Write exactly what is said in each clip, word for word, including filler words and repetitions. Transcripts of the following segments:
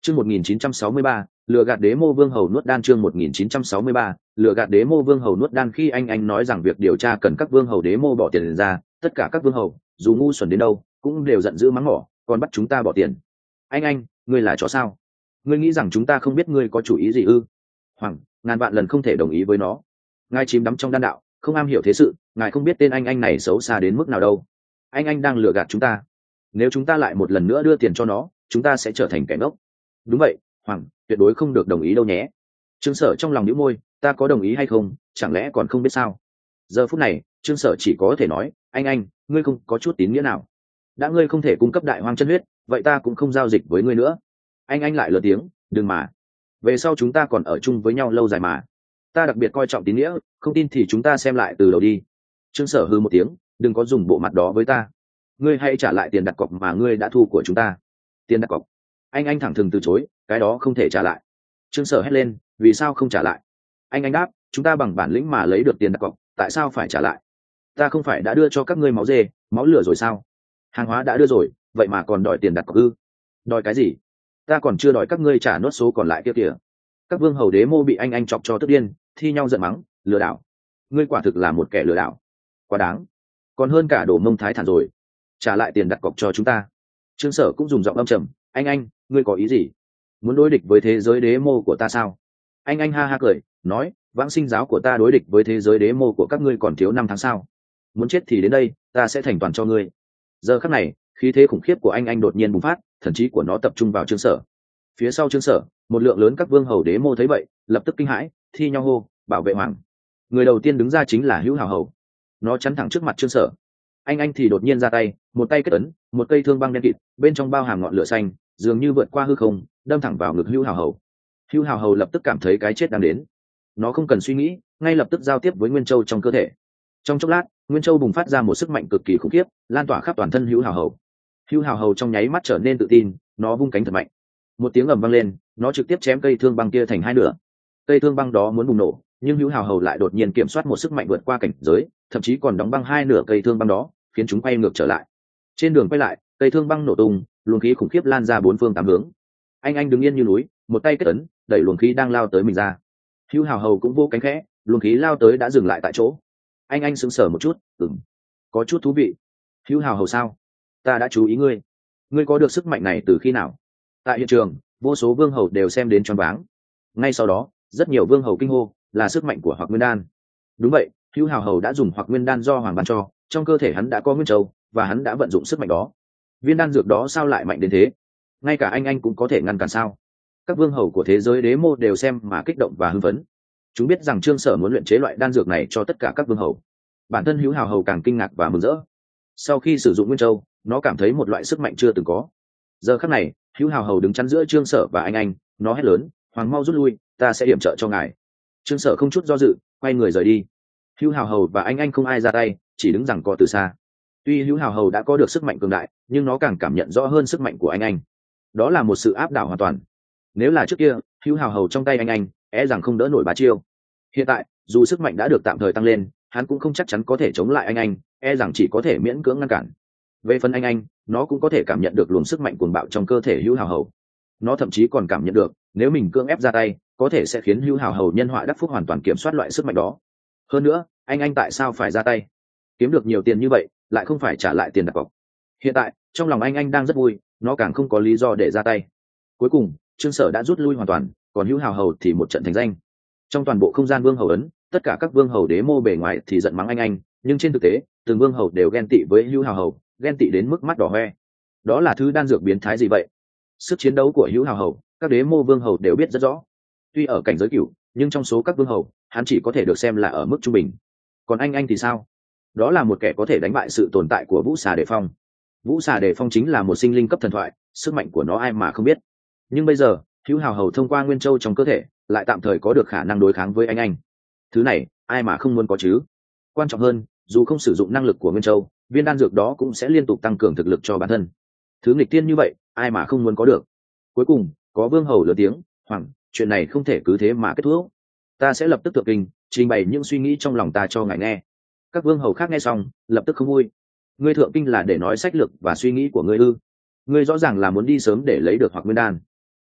Chương một nghìn chín trăm sáu mươi ba, lừa gạt đế mô vương hầu nuốt đan. Chương một nghìn chín trăm sáu mươi ba, lừa gạt đế mô vương hầu nuốt đan. Khi anh anh nói rằng việc điều tra cần các vương hầu đế mô bỏ tiền ra, tất cả các vương hầu, dù ngu xuẩn đến đâu, cũng đều giận dữ mắng mỏ, còn bắt chúng ta bỏ tiền. Anh anh, ngươi là chó sao? Ngươi nghĩ rằng chúng ta không biết ngươi có chủ ý gì ư? Hoàng, ngàn vạn lần không thể đồng ý với nó. Ngài chìm đắm trong đan đạo, không am hiểu thế sự, ngài không biết tên anh anh này xấu xa đến mức nào đâu. Anh anh đang lừa gạt chúng ta. Nếu chúng ta lại một lần nữa đưa tiền cho nó, chúng ta sẽ trở thành kẻ ngốc. Đúng vậy, Hoàng, tuyệt đối không được đồng ý đâu nhé. Trương Sở trong lòng nhíu môi, ta có đồng ý hay không, chẳng lẽ còn không biết sao? Giờ phút này, Trương Sở chỉ có thể nói, anh anh, ngươi không có chút tín nghĩa nào. Đã ngươi không thể cung cấp đại hoang chân huyết, vậy ta cũng không giao dịch với ngươi nữa. Anh anh lại lớn tiếng, đừng mà. Về sau chúng ta còn ở chung với nhau lâu dài mà. Ta đặc biệt coi trọng tín nghĩa, không tin thì chúng ta xem lại từ đầu đi. Trương Sở hừ một tiếng, đừng có dùng bộ mặt đó với ta. Ngươi hãy trả lại tiền đặt cọc mà ngươi đã thu của chúng ta. Tiền đặt cọc? Anh anh thẳng thừng từ chối, cái đó không thể trả lại. Trương Sở hét lên, vì sao không trả lại? Anh anh đáp, chúng ta bằng bản lĩnh mà lấy được tiền đặt cọc, tại sao phải trả lại? Ta không phải đã đưa cho các ngươi máu dê, máu lửa rồi sao? Hàng hóa đã đưa rồi, vậy mà còn đòi tiền đặt cọc ư? Đòi cái gì? Ta còn chưa đòi các ngươi trả nốt số còn lại kia kìa. Các vương hầu đế mô bị anh anh chọc cho tức điên, thi nhau giận mắng, lừa đảo. Ngươi quả thực là một kẻ lừa đảo, quá đáng, còn hơn cả đồ mông thái thản rồi. Trả lại tiền đặt cọc cho chúng ta. Trương Sở cũng dùng giọng âm trầm, anh anh, ngươi có ý gì? Muốn đối địch với thế giới đế mô của ta sao? Anh anh ha ha cười, nói, vãng sinh giáo của ta đối địch với thế giới đế mô của các ngươi còn thiếu năm tháng sao? Muốn chết thì đến đây, ta sẽ thành toàn cho ngươi. Giờ khắc này, khí thế khủng khiếp của anh anh đột nhiên bùng phát, thần trí của nó tập trung vào Trương Sở. Phía sau Trương Sở, một lượng lớn các vương hầu đế mô thấy vậy, lập tức kinh hãi, thi nhau hô, bảo vệ hoàng. Người đầu tiên đứng ra chính là Hữu Hào Hầu. Nó chắn thẳng trước mặt Trương Sở. Anh anh thì đột nhiên ra tay, một tay kết ấn, một cây thương băng đen kịt, bên trong bao hàm ngọn lửa xanh, dường như vượt qua hư không, đâm thẳng vào ngực Hữu Hào Hầu. Hữu Hào Hầu lập tức cảm thấy cái chết đang đến. Nó không cần suy nghĩ, ngay lập tức giao tiếp với Nguyên Châu trong cơ thể. Trong chốc lát, Nguyên Châu bùng phát ra một sức mạnh cực kỳ khủng khiếp, lan tỏa khắp toàn thân Hữu Hào Hầu. Hữu Hào Hầu trong nháy mắt trở nên tự tin, nó vung cánh thật mạnh. Một tiếng ầm vang lên, nó trực tiếp chém cây thương băng kia thành hai nửa. Cây thương băng đó muốn bùng nổ, nhưng Hữu Hào Hầu lại đột nhiên kiểm soát một sức mạnh vượt qua cảnh giới, thậm chí còn đóng băng hai nửa cây thương băng đó, khiến chúng quay ngược trở lại. Trên đường quay lại, cây thương băng nổ tung, luồng khí khủng khiếp lan ra bốn phương tám hướng. Anh anh đứng yên như núi, một tay kết ấn, đẩy luồng khí đang lao tới mình ra. Hữu Hào Hầu cũng vô cánh khẽ, luồng khí lao tới đã dừng lại tại chỗ. Anh anh sững sờ một chút, ừm, có chút thú vị. Hữu Hào Hầu sao? Ta đã chú ý ngươi. Ngươi có được sức mạnh này từ khi nào? Tại hiện trường, vô số vương hầu đều xem đến choáng váng. Ngay sau đó, rất nhiều vương hầu kinh hô, là sức mạnh của Hoặc Nguyên Đan. Đúng vậy, Hữu Hào Hầu đã dùng Hoặc Nguyên Đan do Hoàng ban cho, trong cơ thể hắn đã có Nguyên Châu, và hắn đã vận dụng sức mạnh đó. Viên đan dược đó sao lại mạnh đến thế? Ngay cả anh anh cũng có thể ngăn cản sao? Các vương hầu của thế giới đế mô đều xem mà kích động và hưng phấn. Chúng biết rằng Trương Sở muốn luyện chế loại đan dược này cho tất cả các vương hầu. Bản thân Hữu Hào Hầu càng kinh ngạc và mừng rỡ. Sau khi sử dụng Nguyên Châu, nó cảm thấy một loại sức mạnh chưa từng có. Giờ khắc này, Hữu Hào Hầu đứng chắn giữa Trương Sở và anh anh, nó hét lớn, Hoàng mau rút lui, ta sẽ yểm trợ cho ngài. Trương Sở không chút do dự, quay người rời đi. Hữu Hào Hầu và anh anh không ai ra tay, chỉ đứng giằng co từ xa. Tuy Hữu Hào Hầu đã có được sức mạnh cường đại, nhưng nó càng cảm nhận rõ hơn sức mạnh của anh anh. Đó là một sự áp đảo hoàn toàn. Nếu là trước kia, Hữu Hào Hầu trong tay anh anh, e rằng không đỡ nổi bá chiêu. Hiện tại, dù sức mạnh đã được tạm thời tăng lên, hắn cũng không chắc chắn có thể chống lại anh anh, e rằng chỉ có thể miễn cưỡng ngăn cản. Về phần anh anh, nó cũng có thể cảm nhận được luồng sức mạnh cuồng bạo trong cơ thể Hữu Hào Hầu. Nó thậm chí còn cảm nhận được, nếu mình cưỡng ép ra tay, có thể sẽ khiến Hữu Hào Hầu nhân họa đắc phúc hoàn toàn kiểm soát loại sức mạnh đó. Hơn nữa, anh anh tại sao phải ra tay? Kiếm được nhiều tiền như vậy, lại không phải trả lại tiền đặt cọc. Hiện tại, trong lòng anh anh đang rất vui, nó càng không có lý do để ra tay. Cuối cùng, Trương Sở đã rút lui hoàn toàn, còn Hữu Hào Hầu thì một trận thành danh. Trong toàn bộ không gian vương hầu ấn, tất cả các vương hầu đế mô bề ngoài thì giận mắng anh anh, nhưng trên thực tế, từng vương hầu đều ghen tị với Hữu Hào Hầu, ghen tị đến mức mắt đỏ hoe. Đó là thứ đan dược biến thái gì vậy? Sức chiến đấu của Hữu Hào Hầu, các đế mô vương hầu đều biết rất rõ. Tuy ở cảnh giới cửu, nhưng trong số các vương hầu, hắn chỉ có thể được xem là ở mức trung bình. Còn anh anh thì sao? Đó là một kẻ có thể đánh bại sự tồn tại của Vũ Xà Đề Phong. Vũ Xà Đề Phong chính là một sinh linh cấp thần thoại, sức mạnh của nó ai mà không biết. Nhưng bây giờ, Hữu Hào Hầu thông qua Nguyên Châu trong cơ thể, lại tạm thời có được khả năng đối kháng với anh anh. Thứ này, ai mà không muốn có chứ? Quan trọng hơn, dù không sử dụng năng lực của Nguyên Châu, viên đan dược đó cũng sẽ liên tục tăng cường thực lực cho bản thân. Thứ nghịch tiên như vậy, ai mà không muốn có được? Cuối cùng, có vương hầu lớn tiếng, Hoàng, chuyện này không thể cứ thế mà kết thúc. Ta sẽ lập tức thượng kinh, trình bày những suy nghĩ trong lòng ta cho ngài nghe. Các vương hầu khác nghe xong, lập tức không vui. Ngươi thượng kinh là để nói sách lược và suy nghĩ của ngươi ư? Ngươi rõ ràng là muốn đi sớm để lấy được Hoặc Nguyên Đan.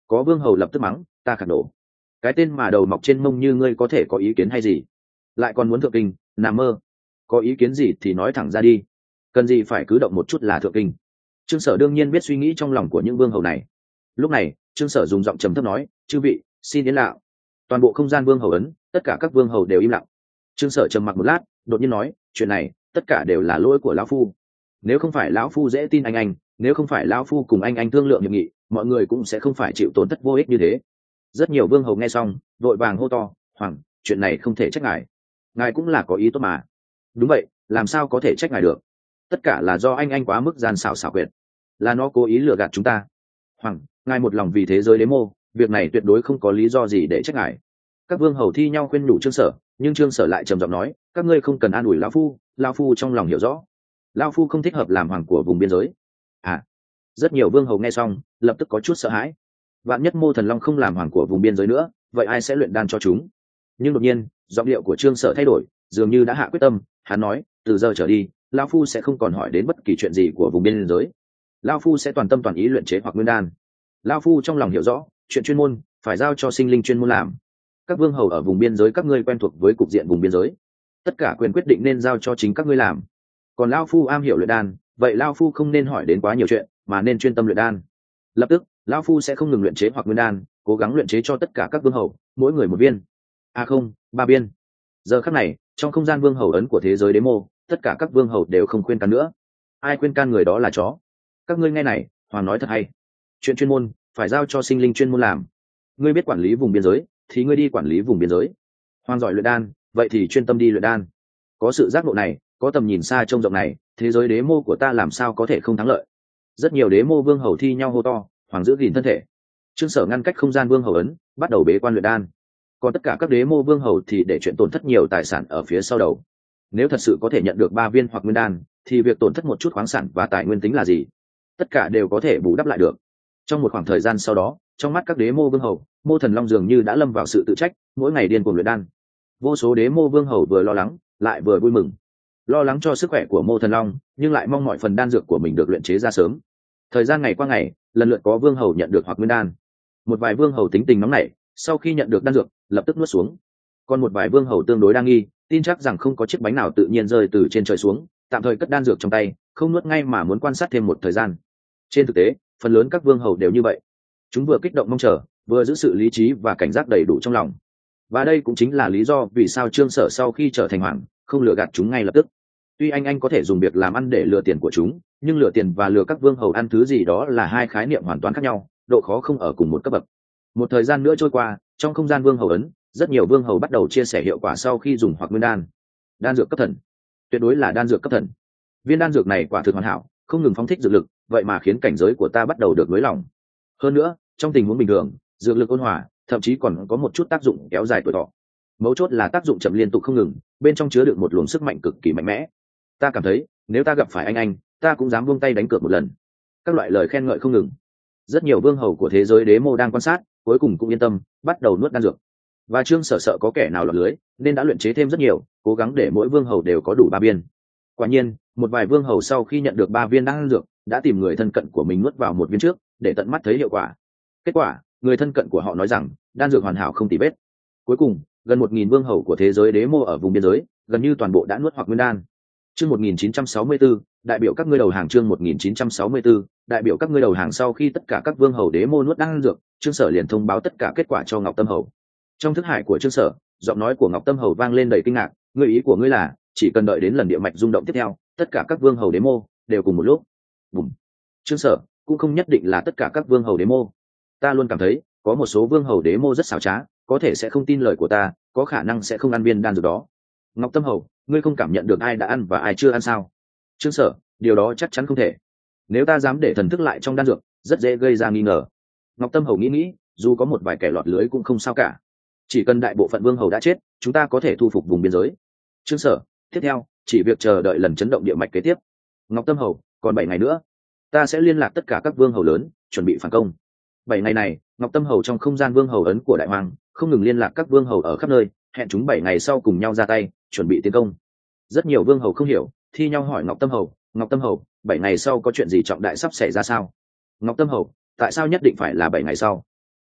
Có vương hầu lập tức mắng, ta khạc đổ, cái tên mà đầu mọc trên mông như ngươi có thể có ý kiến hay gì, lại còn muốn thượng kinh, nằm mơ. Có ý kiến gì thì nói thẳng ra đi, cần gì phải cứ động một chút là thượng kinh. Trương Sở đương nhiên biết suy nghĩ trong lòng của những vương hầu này. Lúc này Trương Sở dùng giọng trầm thấp nói, chư vị xin yên lặng. Toàn bộ không gian vương hầu ấn, tất cả các vương hầu đều im lặng. Trương Sở trầm mặc một lát, đột nhiên nói, chuyện này tất cả đều là lỗi của lão phu. Nếu không phải lão phu dễ tin anh anh, nếu không phải lão phu cùng anh anh thương lượng hiệp nghị, mọi người cũng sẽ không phải chịu tổn thất vô ích như thế. Rất nhiều vương hầu nghe xong vội vàng hô to, hoàng, chuyện này không thể trách ngài, ngài cũng là có ý tốt mà. Đúng vậy, làm sao có thể trách ngài được, tất cả là do anh anh quá mức gian xảo xảo quyệt, là nó cố ý lừa gạt chúng ta. Hoàng, ngài một lòng vì thế giới đế mô, việc này tuyệt đối không có lý do gì để trách ngài. Các vương hầu thi nhau khuyên nhủ Trương Sở, nhưng Trương Sở lại trầm giọng nói, các ngươi không cần an ủi lão phu, lão phu trong lòng hiểu rõ, lão phu không thích hợp làm hoàng của vùng biên giới. À, rất nhiều vương hầu nghe xong lập tức có chút sợ hãi. Vạn nhất Mô Thần Long không làm hoàng của vùng biên giới nữa, vậy ai sẽ luyện đan cho chúng? Nhưng đột nhiên giọng điệu của Trương Sở thay đổi, dường như đã hạ quyết tâm. Hắn nói, từ giờ trở đi lão phu sẽ không còn hỏi đến bất kỳ chuyện gì của vùng biên giới, lão phu sẽ toàn tâm toàn ý luyện chế hoặc nguyên đan. Lão phu trong lòng hiểu rõ, chuyện chuyên môn phải giao cho sinh linh chuyên môn làm. Các vương hầu ở vùng biên giới các ngươi quen thuộc với cục diện vùng biên giới, tất cả quyền quyết định nên giao cho chính các ngươi làm. Còn lão phu am hiểu luyện đan, vậy lão phu không nên hỏi đến quá nhiều chuyện, mà nên chuyên tâm luyện đan. Lập tức lão phu sẽ không ngừng luyện chế hoặc nguyên đan, cố gắng luyện chế cho tất cả các vương hầu, mỗi người một viên, à không, ba viên. Giờ khắc này trong không gian vương hầu ấn của thế giới đế mô, tất cả các vương hầu đều không khuyên can nữa. Ai khuyên can người đó là chó. Các ngươi nghe này, hoàng nói thật hay, chuyện chuyên môn phải giao cho sinh linh chuyên môn làm. Ngươi biết quản lý vùng biên giới thì ngươi đi quản lý vùng biên giới, hoàng giỏi luyện đan vậy thì chuyên tâm đi luyện đan. Có sự giác ngộ này, có tầm nhìn xa trông rộng này, thế giới đế mô của ta làm sao có thể không thắng lợi. Rất nhiều đế mô vương hầu thi nhau hô to, hoàng giữ gìn thân thể. Trương Sở ngăn cách không gian vương hầu ấn, bắt đầu bế quan luyện đan. Còn tất cả các đế mô vương hầu thì để chuyện tổn thất nhiều tài sản ở phía sau đầu. Nếu thật sự có thể nhận được ba viên hoặc nguyên đan, thì việc tổn thất một chút khoáng sản và tài nguyên tính là gì, tất cả đều có thể bù đắp lại được. Trong một khoảng thời gian sau đó, trong mắt các đế mô vương hầu, Mô Thần Long dường như đã lâm vào sự tự trách, mỗi ngày điên cuồng luyện đan. Vô số đế mô vương hầu vừa lo lắng lại vừa vui mừng, lo lắng cho sức khỏe của Mô Thần Long, nhưng lại mong mọi phần đan dược của mình được luyện chế ra sớm. Thời gian ngày qua ngày, lần lượt có vương hầu nhận được hoặc nguyên đan. Một vài vương hầu tính tình nóng nảy, sau khi nhận được đan dược lập tức nuốt xuống. Còn một vài vương hầu tương đối đa nghi, tin chắc rằng không có chiếc bánh nào tự nhiên rơi từ trên trời xuống, tạm thời cất đan dược trong tay, không nuốt ngay mà muốn quan sát thêm một thời gian. Trên thực tế phần lớn các vương hầu đều như vậy, chúng vừa kích động mong chờ, vừa giữ sự lý trí và cảnh giác đầy đủ trong lòng. Và đây cũng chính là lý do vì sao Trương Sở sau khi trở thành hoàng không lừa gạt chúng ngay lập tức. Tuy anh anh có thể dùng việc làm ăn để lừa tiền của chúng, nhưng lừa tiền và lừa các vương hầu ăn thứ gì đó là hai khái niệm hoàn toàn khác nhau, độ khó không ở cùng một cấp bậc. Một thời gian nữa trôi qua, trong không gian vương hầu ấn, rất nhiều vương hầu bắt đầu chia sẻ hiệu quả sau khi dùng hoặc nguyên đan. Đan dược cấp thần, tuyệt đối là đan dược cấp thần. Viên đan dược này quả thực hoàn hảo, không ngừng phóng thích dược lực, vậy mà khiến cảnh giới của ta bắt đầu được nới lỏng. Hơn nữa trong tình huống bình thường, dược lực ôn hòa, thậm chí còn có một chút tác dụng kéo dài tuổi thọ. Mấu chốt là tác dụng chậm liên tục không ngừng, bên trong chứa đựng một luồng sức mạnh cực kỳ mạnh mẽ. Ta cảm thấy nếu ta gặp phải anh anh, ta cũng dám buông tay đánh cược một lần. Các loại lời khen ngợi không ngừng. Rất nhiều vương hầu của thế giới đế mô đang quan sát, cuối cùng cũng yên tâm, bắt đầu nuốt đan dược. Và Trương Sở sợ có kẻ nào lọt lưới, nên đã luyện chế thêm rất nhiều, cố gắng để mỗi vương hầu đều có đủ ba viên. Quả nhiên một vài vương hầu sau khi nhận được ba viên đan dược, đã tìm người thân cận của mình nuốt vào một viên trước, để tận mắt thấy hiệu quả. Kết quả người thân cận của họ nói rằng đan dược hoàn hảo không tì vết. Cuối cùng gần một nghìn vương hầu của thế giới đế mô ở vùng biên giới gần như toàn bộ đã nuốt hoặc nguyên đan. Chương một nghìn chín trăm sáu mươi tư, đại biểu các ngươi đầu hàng. Chương một nghìn chín trăm sáu mươi tư, đại biểu các ngươi đầu hàng. Sau khi tất cả các vương hầu đế mô nuốt đan dược, Trương Sở liền thông báo tất cả kết quả cho Ngọc Tâm Hầu. Trong thức hải của Trương Sở, giọng nói của Ngọc Tâm Hầu vang lên đầy kinh ngạc, ngươi ý của ngươi là chỉ cần đợi đến lần địa mạch rung động tiếp theo, tất cả các vương hầu đế mô đều cùng một lúc. Bùm. Trương Sở, cũng không nhất định là tất cả các vương hầu đế mô. Ta luôn cảm thấy có một số vương hầu đế mô rất xảo trá, có thể sẽ không tin lời của ta, có khả năng sẽ không ăn viên đan dược đó. Ngọc Tâm Hầu, ngươi không cảm nhận được ai đã ăn và ai chưa ăn sao? Trương Sở, điều đó chắc chắn không thể. Nếu ta dám để thần thức lại trong đan dược, rất dễ gây ra nghi ngờ. Ngọc Tâm Hầu nghĩ nghĩ, dù có một vài kẻ lọt lưới cũng không sao cả. Chỉ cần đại bộ phận vương hầu đã chết, chúng ta có thể thu phục vùng biên giới. Trương Sở, tiếp theo chỉ việc chờ đợi lần chấn động địa mạch kế tiếp. Ngọc Tâm Hầu, còn bảy ngày nữa, ta sẽ liên lạc tất cả các vương hầu lớn, chuẩn bị phản công. Bảy ngày này, Ngọc Tâm Hầu trong không gian vương hầu ấn của đại hoàng không ngừng liên lạc các vương hầu ở khắp nơi, hẹn chúng bảy ngày sau cùng nhau ra tay, chuẩn bị tiến công. Rất nhiều vương hầu không hiểu, thi nhau hỏi Ngọc Tâm Hầu, Ngọc Tâm Hầu, bảy ngày sau có chuyện gì trọng đại sắp xảy ra sao? Ngọc Tâm Hầu, tại sao nhất định phải là bảy ngày sau?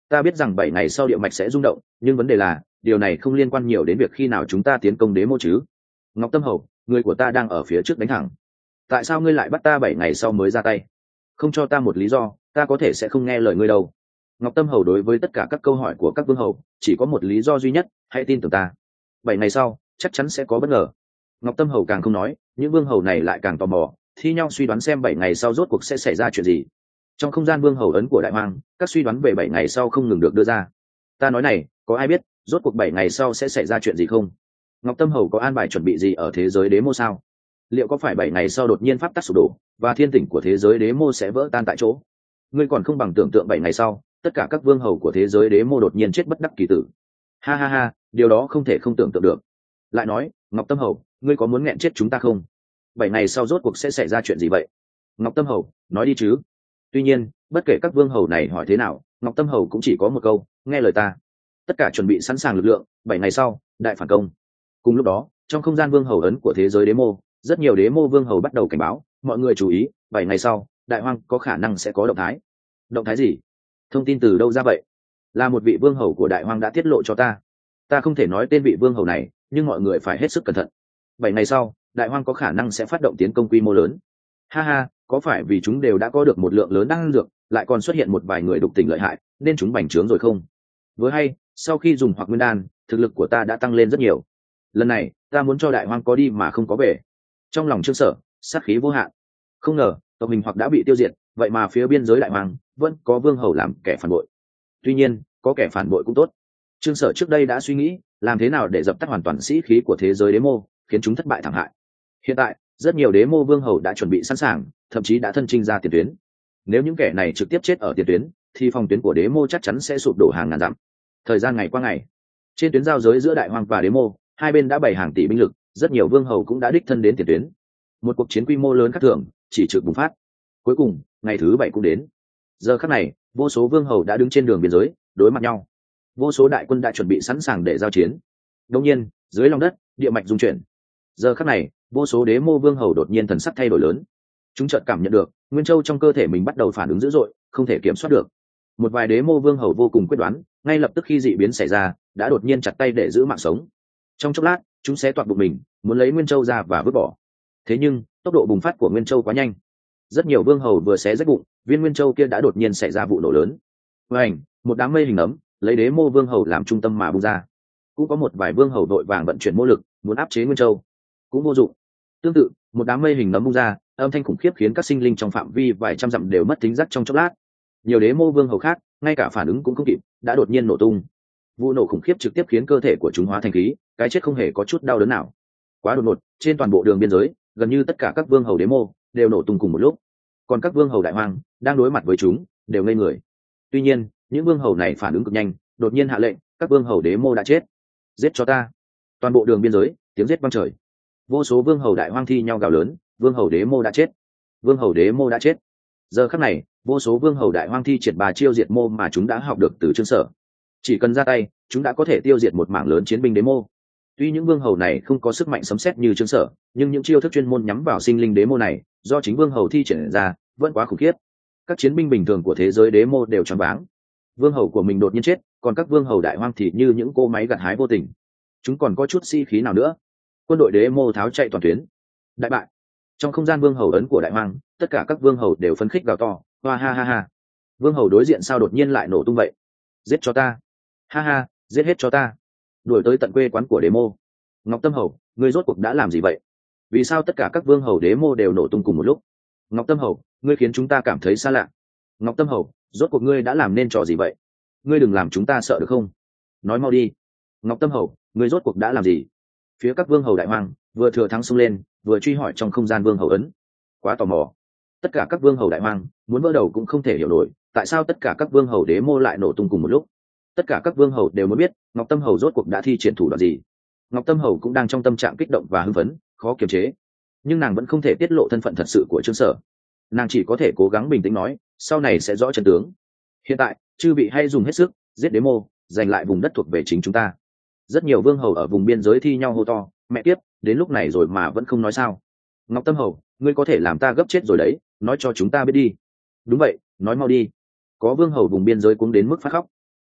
Ta biết rằng bảy ngày sau địa mạch sẽ rung động, nhưng vấn đề là điều này không liên quan nhiều đến việc khi nào chúng ta tiến công đế mô chứ. Ngọc Tâm Hầu, người của ta đang ở phía trước đánh thẳng, tại sao ngươi lại bắt ta bảy ngày sau mới ra tay? Không cho ta một lý do, ta có thể sẽ không nghe lời ngươi đâu. Ngọc Tâm Hầu đối với tất cả các câu hỏi của các vương hầu chỉ có một lý do duy nhất: hãy tin tưởng ta, bảy ngày sau chắc chắn sẽ có bất ngờ. Ngọc Tâm Hầu càng không nói, những vương hầu này lại càng tò mò, thi nhau suy đoán xem bảy ngày sau rốt cuộc sẽ xảy ra chuyện gì. Trong không gian vương hầu ấn của đại hoang, các suy đoán về bảy ngày sau không ngừng được đưa ra. Ta nói này, có ai biết rốt cuộc bảy ngày sau sẽ xảy ra chuyện gì không? Ngọc Tâm Hầu có an bài chuẩn bị gì ở thế giới đế mô sao? Liệu có phải bảy ngày sau đột nhiên pháp tắc sụp đổ và thiên tỉnh của thế giới đế mô sẽ vỡ tan tại chỗ? Ngươi còn không bằng tưởng tượng bảy ngày sau tất cả các vương hầu của thế giới đế mô đột nhiên chết bất đắc kỳ tử. Ha ha ha, điều đó không thể không tưởng tượng được. Lại nói, Ngọc Tâm Hầu, ngươi có muốn nghẹn chết chúng ta không? Bảy ngày sau rốt cuộc sẽ xảy ra chuyện gì vậy? Ngọc Tâm Hầu, nói đi chứ. Tuy nhiên, bất kể các vương hầu này hỏi thế nào, Ngọc Tâm Hầu cũng chỉ có một câu: nghe lời ta. Tất cả chuẩn bị sẵn sàng lực lượng, bảy ngày sau đại phản công. Cùng lúc đó, trong không gian vương hầu ấn của thế giới đế mô, rất nhiều đế mô vương hầu bắt đầu cảnh báo mọi người chú ý, bảy ngày sau đại hoang có khả năng sẽ có động thái. Động thái gì? Thông tin từ đâu ra vậy? Là một vị vương hầu của đại hoang đã tiết lộ cho ta. Ta không thể nói tên vị vương hầu này, nhưng mọi người phải hết sức cẩn thận. Bảy ngày sau đại hoang có khả năng sẽ phát động tiến công quy mô lớn. Ha ha, có phải vì chúng đều đã có được một lượng lớn đan dược, lại còn xuất hiện một vài người đục tình lợi hại, nên chúng bành trướng rồi không? Vừa hay, sau khi dùng hoặc nguyên đan, thực lực của ta đã tăng lên rất nhiều. Lần này ta muốn cho đại hoang có đi mà không có về. Trong lòng Trương Sở sát khí vô hạn. Không ngờ tộc mình hoặc đã bị tiêu diệt, vậy mà phía biên giới đại hoang vẫn có vương hầu làm kẻ phản bội. Tuy nhiên, có kẻ phản bội cũng tốt. Trương Sở trước đây đã suy nghĩ làm thế nào để dập tắt hoàn toàn sĩ khí của thế giới đế mô, khiến chúng thất bại thảm hại. Hiện tại rất nhiều đế mô vương hầu đã chuẩn bị sẵn sàng, thậm chí đã thân chinh ra tiền tuyến. Nếu những kẻ này trực tiếp chết ở tiền tuyến, thì phòng tuyến của đế mô chắc chắn sẽ sụp đổ hàng ngàn dặm. Thời gian ngày qua ngày, trên tuyến giao giới giữa đại hoang và đế mô, hai bên đã bày hàng tỷ binh lực, rất nhiều vương hầu cũng đã đích thân đến tiền tuyến. Một cuộc chiến quy mô lớn khác thường chỉ trực bùng phát. Cuối cùng ngày thứ bảy cũng đến. Giờ khắc này, vô số vương hầu đã đứng trên đường biên giới đối mặt nhau. Vô số đại quân đã chuẩn bị sẵn sàng để giao chiến. Đột nhiên, dưới lòng đất địa mạch rung chuyển. Giờ khắc này, vô số đế mô vương hầu đột nhiên thần sắc thay đổi lớn. Chúng chợt cảm nhận được nguyên châu trong cơ thể mình bắt đầu phản ứng dữ dội, không thể kiểm soát được. Một vài đế mô vương hầu vô cùng quyết đoán, ngay lập tức khi dị biến xảy ra đã đột nhiên chặt tay để giữ mạng sống. Trong chốc lát chúng sẽ toạc bụng mình, muốn lấy nguyên châu ra và vứt bỏ. Thế nhưng tốc độ bùng phát của nguyên châu quá nhanh, rất nhiều vương hầu vừa xé rách bụng, viên nguyên châu kia đã đột nhiên xảy ra vụ nổ lớn. Với ảnh, một đám mây hình ấm lấy đế mô vương hầu làm trung tâm mà bung ra. Cũng có một vài vương hầu đội vàng vận chuyển mô lực muốn áp chế nguyên châu, cũng vô dụng. Tương tự, một đám mây hình nấm bung ra, âm thanh khủng khiếp khiến các sinh linh trong phạm vi vài trăm dặm đều mất thính giác trong chốc lát. Nhiều đế mô vương hầu khác ngay cả phản ứng cũng không kịp, đã đột nhiên nổ tung. Vụ nổ khủng khiếp trực tiếp khiến cơ thể của chúng hóa thành khí, cái chết không hề có chút đau đớn nào. Quá đột ngột, trên toàn bộ đường biên giới gần như tất cả các vương hầu đế mô đều nổ tung cùng một lúc. Còn các vương hầu đại hoang đang đối mặt với chúng đều ngây người. Tuy nhiên những vương hầu này phản ứng cực nhanh, đột nhiên hạ lệnh: các vương hầu đế mô đã chết, giết cho ta. Toàn bộ đường biên giới tiếng giết vang trời. Vô số vương hầu đại hoang thi nhau gào lớn: vương hầu đế mô đã chết, vương hầu đế mô đã chết. Giờ khắc này, vô số vương hầu đại hoang thi triển bà chiêu diệt mô mà chúng đã học được từ Trương Sở. Chỉ cần ra tay, chúng đã có thể tiêu diệt một mảng lớn chiến binh đế mô. Tuy những vương hầu này không có sức mạnh sấm sét như Trương Sở, nhưng những chiêu thức chuyên môn nhắm vào sinh linh đế mô này do chính vương hầu thi triển ra vẫn quá khủng khiếp. Các chiến binh bình thường của thế giới đế mô đều choáng váng. Vương hầu của mình đột nhiên chết, còn các vương hầu đại hoang thì như những cô máy gặt hái vô tình. Chúng còn có chút sĩ khí nào nữa? Quân đội đế mô tháo chạy toàn tuyến. Đại bại. Trong không gian vương hầu ấn của đại hoang, tất cả các vương hầu đều phấn khích gào to: hoa ha ha ha. Vương hầu đối diện sao đột nhiên lại nổ tung vậy? Giết cho ta. Ha ha, giết hết cho ta. Đuổi tới tận quê quán của đế mô. Ngọc Tâm Hầu, ngươi rốt cuộc đã làm gì vậy? Vì sao tất cả các vương hầu đế mô đều nổ tung cùng một lúc? Ngọc Tâm Hầu, ngươi khiến chúng ta cảm thấy xa lạ. Ngọc Tâm Hầu, rốt cuộc ngươi đã làm nên trò gì vậy? Ngươi đừng làm chúng ta sợ được không? Nói mau đi. Ngọc Tâm Hầu, ngươi rốt cuộc đã làm gì? Phía các vương hầu đại hoang vừa thừa thắng xông lên, vừa truy hỏi trong không gian vương hầu ấn. Quá tò mò. Tất cả các vương hầu đại hoang muốn vỡ đầu cũng không thể hiểu nổi, tại sao tất cả các vương hầu đế mô lại nổ tung cùng một lúc. Tất cả các vương hầu đều muốn biết Ngọc Tâm Hầu rốt cuộc đã thi triển thủ đoạn gì. Ngọc Tâm Hầu cũng đang trong tâm trạng kích động và hưng phấn, khó kiềm chế, nhưng nàng vẫn không thể tiết lộ thân phận thật sự của Trương Sở. Nàng chỉ có thể cố gắng bình tĩnh nói: sau này sẽ rõ chân tướng. Hiện tại chư vị hay dùng hết sức giết đế mô, giành lại vùng đất thuộc về chính chúng ta. Rất nhiều vương hầu ở vùng biên giới thi nhau hô to: mẹ kiếp, đến lúc này rồi mà vẫn không nói sao? Ngọc Tâm Hầu, ngươi có thể làm ta gấp chết rồi đấy, nói cho chúng ta biết đi. Đúng vậy, nói mau đi. Có vương hầu vùng biên giới cũng đến mức phát khóc.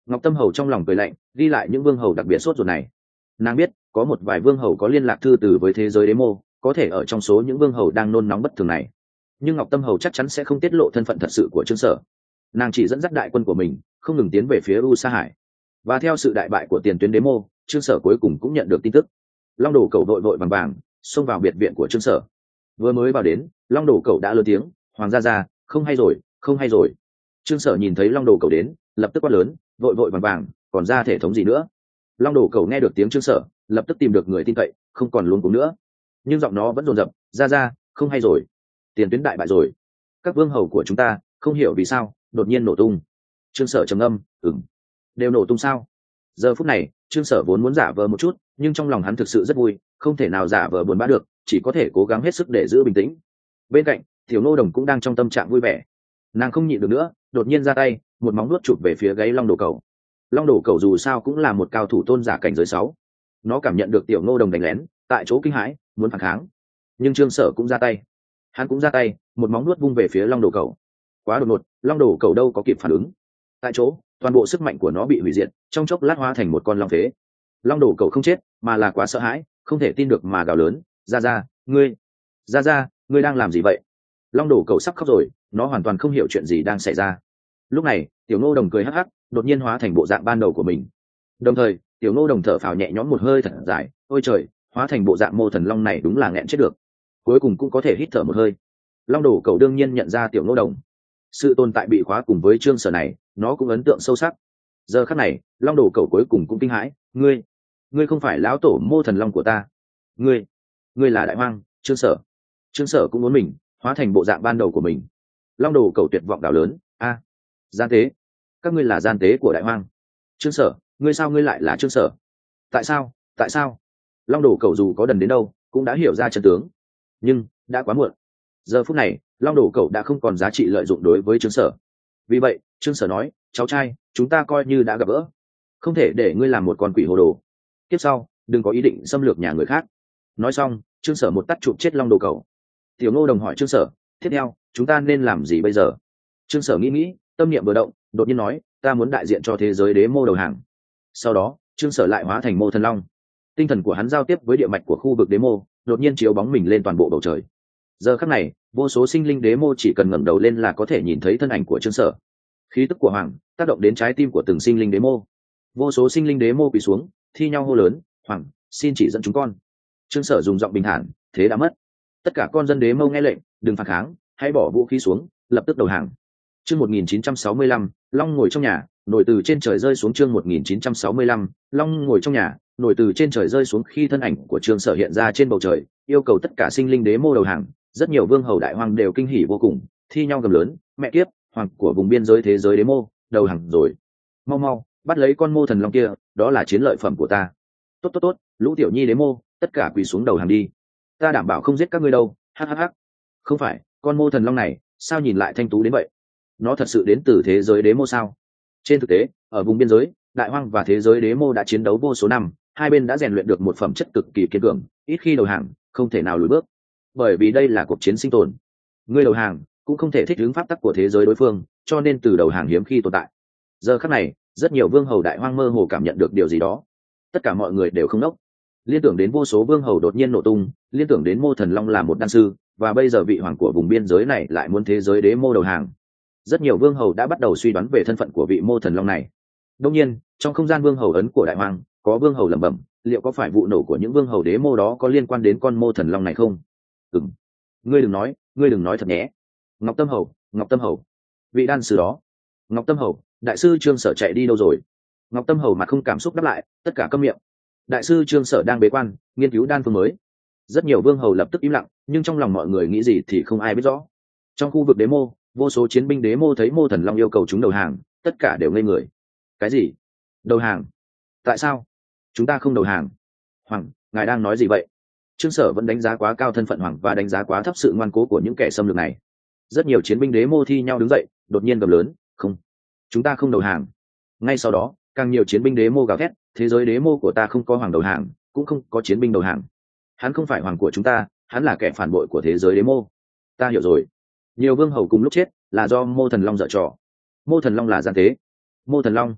Ngọc Tâm Hầu trong lòng cười lạnh, ghi lại những vương hầu đặc biệt sốt ruột này. Nàng biết có một vài vương hầu có liên lạc thư từ với thế giới đế mô, có thể ở trong số những vương hầu đang nôn nóng bất thường này. Nhưng Ngọc Tâm Hầu chắc chắn sẽ không tiết lộ thân phận thật sự của Trương Sở. Nàng chỉ dẫn dắt đại quân của mình không ngừng tiến về phía U Sa Hải. Và theo sự đại bại của tiền tuyến đế mô, Trương Sở cuối cùng cũng nhận được tin tức. Long Đồ Cẩu vội vội vàng vàng xông vào biệt viện của Trương Sở. Vừa mới vào đến, Long Đồ Cẩu đã lớn tiếng, "Hoàng gia gia, không hay rồi, không hay rồi." Trương Sở nhìn thấy Long Đồ Cẩu đến, lập tức quát lớn, vội vội vàng vàng, còn ra thể thống gì nữa. Long Đồ Cẩu nghe được tiếng Trương Sở, lập tức tìm được người tin cậy, không còn luống cuống nữa. Nhưng giọng nó vẫn dồn dập, "Gia gia, không hay rồi, tiền tuyến đại bại rồi. Các vương hầu của chúng ta không hiểu vì sao đột nhiên nổ tung." Trương Sở trầm ngâm, "Ừm, đều nổ tung sao?" Giờ phút này, Trương Sở vốn muốn giả vờ một chút, nhưng trong lòng hắn thực sự rất vui, không thể nào giả vờ buồn bã được, chỉ có thể cố gắng hết sức để giữ bình tĩnh. Bên cạnh, Tiểu Nô Đồng cũng đang trong tâm trạng vui vẻ. Nàng không nhịn được nữa, đột nhiên ra tay, một móng nuốt chụp về phía gáy Long Đồ Cẩu. Long Đồ Cẩu dù sao cũng là một cao thủ tôn giả cảnh giới sáu. Nó cảm nhận được Tiểu Nô Đồng đánh lén, tại chỗ kinh hãi, muốn phản kháng. Nhưng Trương Sở cũng ra tay. Hắn cũng ra tay, một móng nuốt vung về phía Long Đồ Cẩu. Quá đột ngột, Long Đồ Cẩu đâu có kịp phản ứng. Tại chỗ, toàn bộ sức mạnh của nó bị hủy diệt, trong chốc lát hóa thành một con long phế. Long Đồ Cẩu không chết, mà là quá sợ hãi, không thể tin được mà gào lớn, "Gia gia, ngươi, Gia gia, ngươi đang làm gì vậy?" Long Đồ Cẩu sắp khóc rồi, nó hoàn toàn không hiểu chuyện gì đang xảy ra. Lúc này, Tiểu Nô Đồng cười hắc hắc, đột nhiên hóa thành bộ dạng ban đầu của mình. Đồng thời, Tiểu Nô Đồng thở phào nhẹ nhõm một hơi thật dài, ôi trời, hóa thành bộ dạng Mô Thần Long này đúng là nghẹn chết được. Cuối cùng cũng có thể hít thở một hơi. Long Đồ Cẩu đương nhiên nhận ra Tiểu Nô Đồng. Sự tồn tại bị khóa cùng với Trương Sở này, nó cũng ấn tượng sâu sắc. Giờ khắc này, Long Đồ Cẩu cuối cùng cũng kinh hãi, "Ngươi, ngươi không phải lão tổ Mô Thần Long của ta. Ngươi, ngươi là Đại Hoang, Trương Sở." Trương Sở cũng muốn mình hóa thành bộ dạng ban đầu của mình. Long Đồ Cẩu tuyệt vọng đảo lớn, "A, gian tế, các ngươi là gian tế của Đại Hoang. Trương Sở, ngươi sao ngươi lại là Trương Sở? Tại sao, tại sao?" Long Đồ Cẩu dù có đần đến đâu cũng đã hiểu ra chân tướng, nhưng đã quá muộn. Giờ phút này, Long Đồ Cẩu đã không còn giá trị lợi dụng đối với Trương Sở. Vì vậy, Trương Sở nói, "Cháu trai, chúng ta coi như đã gặp gỡ, không thể để ngươi làm một con quỷ hồ đồ. Tiếp sau, đừng có ý định xâm lược nhà người khác." Nói xong, Trương Sở một tát chụp chết Long Đồ Cẩu. Tiểu Ngô Đồng hỏi Trương Sở, "Tiếp theo, chúng ta nên làm gì bây giờ?" Trương Sở nghĩ nghĩ, tâm niệm vừa động, đột nhiên nói, "Ta muốn đại diện cho thế giới đế mô đầu hàng." Sau đó, Trương Sở lại hóa thành Mô Thần Long. Tinh thần của hắn giao tiếp với địa mạch của khu vực đế mô, đột nhiên chiếu bóng mình lên toàn bộ bầu trời. Giờ khắc này, vô số sinh linh đế mô chỉ cần ngẩng đầu lên là có thể nhìn thấy thân ảnh của Trương Sở. Khí tức của Hoàng tác động đến trái tim của từng sinh linh đế mô. Vô số sinh linh đế mô quỳ xuống, thi nhau hô lớn, "Hoàng, xin chỉ dẫn chúng con." Trương Sở dùng giọng bình thản, "Thế đã mất. Tất cả con dân đế mô nghe lệnh, đừng phản kháng, hãy bỏ vũ khí xuống, lập tức đầu hàng." Chương một nghìn chín trăm sáu mươi lăm, Long ngồi trong nhà, nổi từ trên trời rơi xuống. Chương một nghìn chín trăm sáu mươi lăm, Long ngồi trong nhà, nổi từ trên trời rơi xuống. Khi thân ảnh của Trương Sở hiện ra trên bầu trời, yêu cầu tất cả sinh linh đế mô đầu hàng, rất nhiều vương hầu đại hoàng đều kinh hỉ vô cùng, thi nhau gầm lớn, "Mẹ kiếp, hoàng của vùng biên giới thế giới đế mô đầu hàng rồi. Mau mau, bắt lấy con Mô Thần Long kia, đó là chiến lợi phẩm của ta." "Tốt tốt tốt, lũ tiểu nhi đế mô, tất cả quỳ xuống đầu hàng đi. Ta đảm bảo không giết các ngươi đâu." "Hắc hắc. Không phải, con Mô Thần Long này, sao nhìn lại thanh tú đến vậy? Nó thật sự đến từ thế giới đế mô sao?" Trên thực tế, ở vùng biên giới, đại hoang và thế giới đế mô đã chiến đấu vô số năm, hai bên đã rèn luyện được một phẩm chất cực kỳ kiên cường, ít khi đầu hàng, không thể nào lùi bước. Bởi vì đây là cuộc chiến sinh tồn. Ngươi đầu hàng cũng không thể thích ứng pháp tắc của thế giới đối phương, cho nên từ đầu hàng hiếm khi tồn tại. Giờ khắc này, rất nhiều vương hầu đại hoang mơ hồ cảm nhận được điều gì đó. Tất cả mọi người đều không nốc. Liên tưởng đến vô số vương hầu đột nhiên nổ tung, liên tưởng đến Mô Thần Long là một đan sư, và bây giờ vị hoàng của vùng biên giới này lại muốn thế giới đế mô đầu hàng. Rất nhiều vương hầu đã bắt đầu suy đoán về thân phận của vị Mô Thần Long này. Đương nhiên, trong không gian vương hầu ấn của đại hoang, có vương hầu lẩm bẩm, liệu có phải vụ nổ của những vương hầu đế mô đó có liên quan đến con Mô Thần Long này không? Ừm. Ngươi đừng nói, ngươi đừng nói thật nhé. Ngọc Tâm Hầu, Ngọc Tâm Hầu, vị đan sư đó. Ngọc Tâm Hầu, đại sư Trương Sở chạy đi đâu rồi? Ngọc Tâm Hầu mặt không cảm xúc đáp lại, tất cả câm miệng. Đại sư Trương Sở đang bế quan, nghiên cứu đan phương mới. Rất nhiều vương hầu lập tức im lặng, nhưng trong lòng mọi người nghĩ gì thì không ai biết rõ. Trong khu vực đế mô, vô số chiến binh đế mô thấy Mô Thần Long yêu cầu chúng đầu hàng, tất cả đều ngây người. Cái gì? Đầu hàng? Tại sao? Chúng ta không đầu hàng. Hoàng, ngài đang nói gì vậy? Trương Sở vẫn đánh giá quá cao thân phận hoàng và đánh giá quá thấp sự ngoan cố của những kẻ xâm lược này. Rất nhiều chiến binh đế mô thi nhau đứng dậy, đột nhiên gầm lớn, "Không, chúng ta không đầu hàng." Ngay sau đó, càng nhiều chiến binh đế mô gào thét, "Thế giới đế mô của ta không có hoàng đầu hàng, cũng không có chiến binh đầu hàng. Hắn không phải hoàng của chúng ta, hắn là kẻ phản bội của thế giới đế mô." Ta hiểu rồi. Nhiều vương hầu cùng lúc chết là do Mô Thần Long giở trò. Mô Thần Long là gian tế. Mô Thần Long.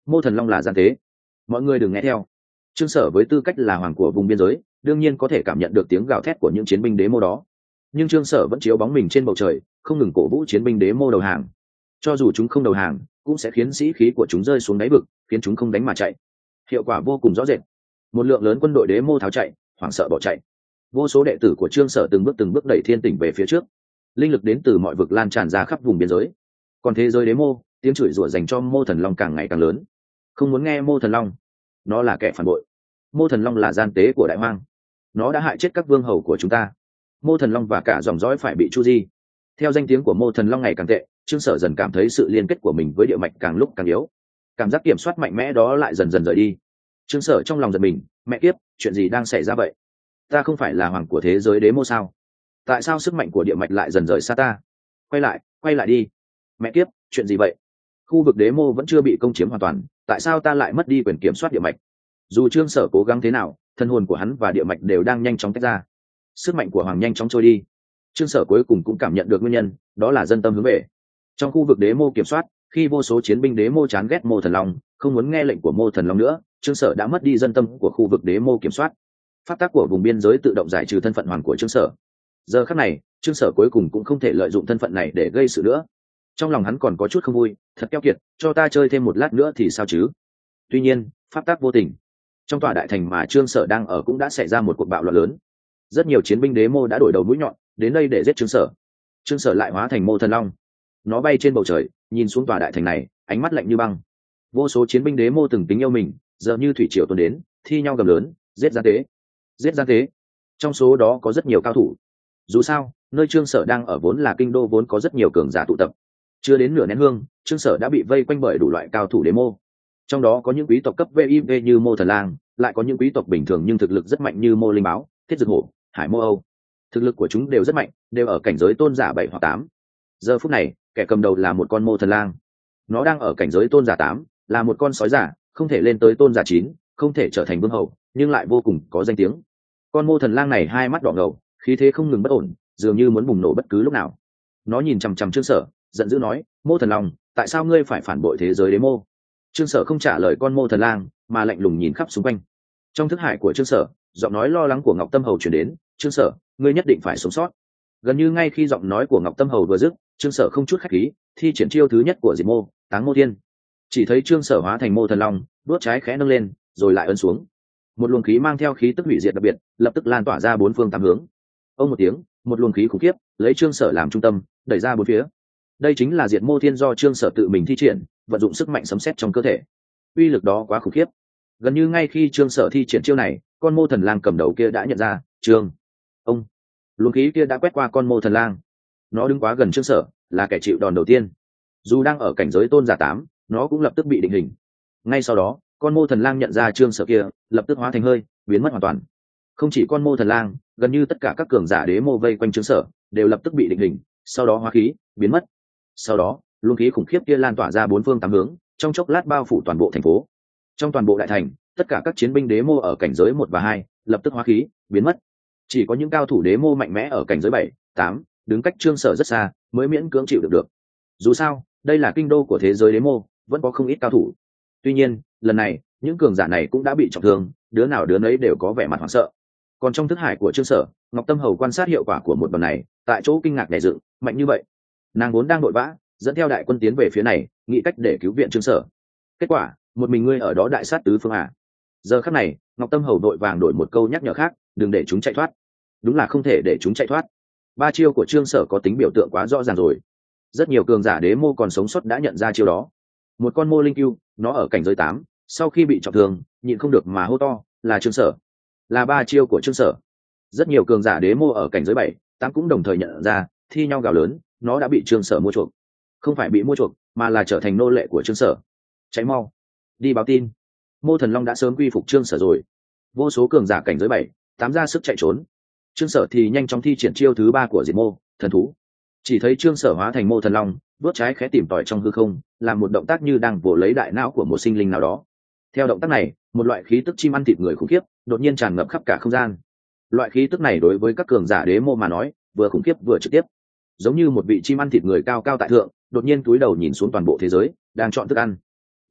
Mô Thần Long là gian tế. Mọi người đừng nghe theo. Trương Sở với tư cách là hoàng của vùng biên giới, đương nhiên có thể cảm nhận được tiếng gào thét của những chiến binh đế mô đó. Nhưng Trương Sở vẫn chiếu bóng mình trên bầu trời, không ngừng cổ vũ chiến binh đế mô đầu hàng. Cho dù chúng không đầu hàng, cũng sẽ khiến sĩ khí của chúng rơi xuống đáy vực, khiến chúng không đánh mà chạy. Hiệu quả vô cùng rõ rệt. Một lượng lớn quân đội đế mô tháo chạy, hoảng sợ bỏ chạy. Vô số đệ tử của Trương Sở từng bước từng bước đẩy thiên tỉnh về phía trước. Linh lực đến từ mọi vực lan tràn ra khắp vùng biên giới. Còn thế giới đế mô, tiếng chửi rủa dành cho Mô Thần Long càng ngày càng lớn. Không muốn nghe Mô Thần Long, nó là kẻ phản bội. Mô Thần Long là gian tế của đại hoang, nó đã hại chết các vương hầu của chúng ta. Mô Thần Long và cả dòng dõi phải bị chu di. Theo danh tiếng của Mô Thần Long ngày càng tệ, Trương Sở dần cảm thấy sự liên kết của mình với địa mạch càng lúc càng yếu. Cảm giác kiểm soát mạnh mẽ đó lại dần dần rời đi. Trương Sở trong lòng giật mình, mẹ kiếp, chuyện gì đang xảy ra vậy? Ta không phải là hoàng của thế giới đế mô sao? Tại sao sức mạnh của địa mạch lại dần rời xa ta? Quay lại, quay lại đi. Mẹ kiếp, chuyện gì vậy? Khu vực đế mô vẫn chưa bị công chiếm hoàn toàn, tại sao ta lại mất đi quyền kiểm soát địa mạch? Dù Trương Sở cố gắng thế nào, thân hồn của hắn và địa mạch đều đang nhanh chóng tách ra. Sức mạnh của hoàng nhanh chóng trôi đi. Trương Sở cuối cùng cũng cảm nhận được nguyên nhân, đó là dân tâm hướng về. Trong khu vực đế mô kiểm soát, khi vô số chiến binh đế mô chán ghét Mô Thần Long, không muốn nghe lệnh của Mô Thần Long nữa, Trương Sở đã mất đi dân tâm của khu vực đế mô kiểm soát. Pháp tắc của vùng biên giới tự động giải trừ thân phận hoàng của Trương Sở. Giờ khắc này, Trương Sở cuối cùng cũng không thể lợi dụng thân phận này để gây sự nữa. Trong lòng hắn còn có chút không vui, thật keo kiệt, cho ta chơi thêm một lát nữa thì sao chứ? Tuy nhiên, pháp tắc vô tình. Trong tòa đại thành mà Trương Sở đang ở cũng đã xảy ra một cuộc bạo loạn lớn. Rất nhiều chiến binh đế mô đã đổi đầu mũi nhọn đến đây để giết Trương Sở. Trương Sở lại hóa thành Mô Thần Long. Nó bay trên bầu trời, nhìn xuống tòa đại thành này, ánh mắt lạnh như băng. Vô số chiến binh đế mô từng tính yêu mình, giờ như thủy triều tuôn đến, thi nhau gầm lớn, giết gian tế, giết gian tế. Trong số đó có rất nhiều cao thủ. Dù sao, nơi Trương Sở đang ở vốn là kinh đô vốn có rất nhiều cường giả tụ tập. Chưa đến nửa nén hương, Trương Sở đã bị vây quanh bởi đủ loại cao thủ đế mô. Trong đó có những quý tộc cấp vê i vê như Mô Thần Lang, lại có những quý tộc bình thường nhưng thực lực rất mạnh như Mô Linh Báo, Thiết Dực Hổ, Hải Mô Âu. Thực lực của chúng đều rất mạnh, đều ở cảnh giới tôn giả bảy hoặc tám. Giờ phút này, kẻ cầm đầu là một con Mô Thần Lang. Nó đang ở cảnh giới tôn giả tám, là một con sói giả, không thể lên tới tôn giả chín, không thể trở thành vương hầu, nhưng lại vô cùng có danh tiếng. Con Mô Thần Lang này hai mắt đỏ ngầu, khí thế không ngừng bất ổn, dường như muốn bùng nổ bất cứ lúc nào. Nó nhìn chằm chằm Trương Sở, giận dữ nói: Mô Thần Long, tại sao ngươi phải phản bội thế giới đế mô? Trương Sở không trả lời con Mô Thần Lang, mà lạnh lùng nhìn khắp xung quanh. Trong thức hải của Trương Sở, giọng nói lo lắng của Ngọc Tâm Hầu truyền đến: Trương Sở, ngươi nhất định phải sống sót. Gần như ngay khi giọng nói của Ngọc Tâm Hầu vừa dứt, Trương Sở không chút khách khí, thi triển chiêu thứ nhất của Diệt Mô, Táng Mô Thiên. Chỉ thấy Trương Sở hóa thành Mô Thần Long, đuốt trái khẽ nâng lên, rồi lại ấn xuống. Một luồng khí mang theo khí tức hủy diệt đặc biệt, lập tức lan tỏa ra bốn phương tám hướng. Ông một tiếng, một luồng khí khủng khiếp lấy Trương Sở làm trung tâm, đẩy ra bốn phía. Đây chính là Diệt Mô Thiên do Trương Sở tự mình thi triển, vận dụng sức mạnh sấm sét trong cơ thể. Uy lực đó quá khủng khiếp. Gần như ngay khi Trương Sở thi triển chiêu này, con Mô Thần Lang cầm đầu kia đã nhận ra, Trương, ông, luồng khí kia đã quét qua con Mô Thần Lang. Nó đứng quá gần Trương Sở, là kẻ chịu đòn đầu tiên. Dù đang ở cảnh giới tôn giả tám, nó cũng lập tức bị định hình. Ngay sau đó, con Mô Thần Lang nhận ra Trương Sở kia, lập tức hóa thành hơi, biến mất hoàn toàn. Không chỉ con Mô Thần Lang, gần như tất cả các cường giả đế mô vây quanh Trương Sở đều lập tức bị định hình, sau đó hóa khí, biến mất. Sau đó, luồng khí khủng khiếp kia lan tỏa ra bốn phương tám hướng, trong chốc lát bao phủ toàn bộ thành phố. Trong toàn bộ đại thành, tất cả các chiến binh đế mô ở cảnh giới một và hai lập tức hóa khí, biến mất. Chỉ có những cao thủ đế mô mạnh mẽ ở cảnh giới bảy, tám, đứng cách Trương Sở rất xa, mới miễn cưỡng chịu được được. Dù sao, đây là kinh đô của thế giới đế mô, vẫn có không ít cao thủ. Tuy nhiên, lần này, những cường giả này cũng đã bị trọng thương, đứa nào đứa nấy đều có vẻ mặt hoảng sợ. Còn trong thức hải của Trương Sở, Ngọc Tâm Hầu quan sát hiệu quả của một đòn này, tại chỗ kinh ngạc nảy dựng, mạnh như vậy. Nàng vốn đang đội vã, dẫn theo đại quân tiến về phía này, nghĩ cách để cứu viện Trương Sở. Kết quả, một mình ngươi ở đó đại sát tứ phương à? Giờ khắc này, Ngọc Tâm Hầu đội vàng đổi một câu nhắc nhở khác, đừng để chúng chạy thoát. Đúng là không thể để chúng chạy thoát. Ba chiêu của Trương Sở có tính biểu tượng quá rõ ràng rồi. Rất nhiều cường giả đế mô còn sống sót đã nhận ra chiêu đó. Một con Mô Linh Cưu, nó ở cảnh giới tám, sau khi bị trọng thương, nhịn không được mà hô to, là Trương Sở. Là ba chiêu của Trương Sở. Rất nhiều cường giả đế mô ở cảnh giới bảy, tám cũng đồng thời nhận ra, thi nhau gào lớn, nó đã bị Trương Sở mua chuộc. Không phải bị mua chuộc, mà là trở thành nô lệ của Trương Sở. Cháy mau, đi báo tin. Mô Thần Long đã sớm quy phục Trương Sở rồi. Vô số cường giả cảnh giới bảy, tám ra sức chạy trốn. Trương Sở thì nhanh chóng thi triển chiêu thứ ba của Diệt Mô, Thần Thú. Chỉ thấy Trương Sở hóa thành Mô Thần Long, đuốt trái khẽ tìm tòi trong hư không, làm một động tác như đang vồ lấy đại não của một sinh linh nào đó. Theo động tác này, một loại khí tức chim ăn thịt người khủng khiếp đột nhiên tràn ngập khắp cả không gian. Loại khí tức này đối với các cường giả đế mô mà nói, vừa khủng khiếp vừa trực tiếp. Giống như một vị chim ăn thịt người cao cao tại thượng, đột nhiên cúi đầu nhìn xuống toàn bộ thế giới, đang chọn thức ăn.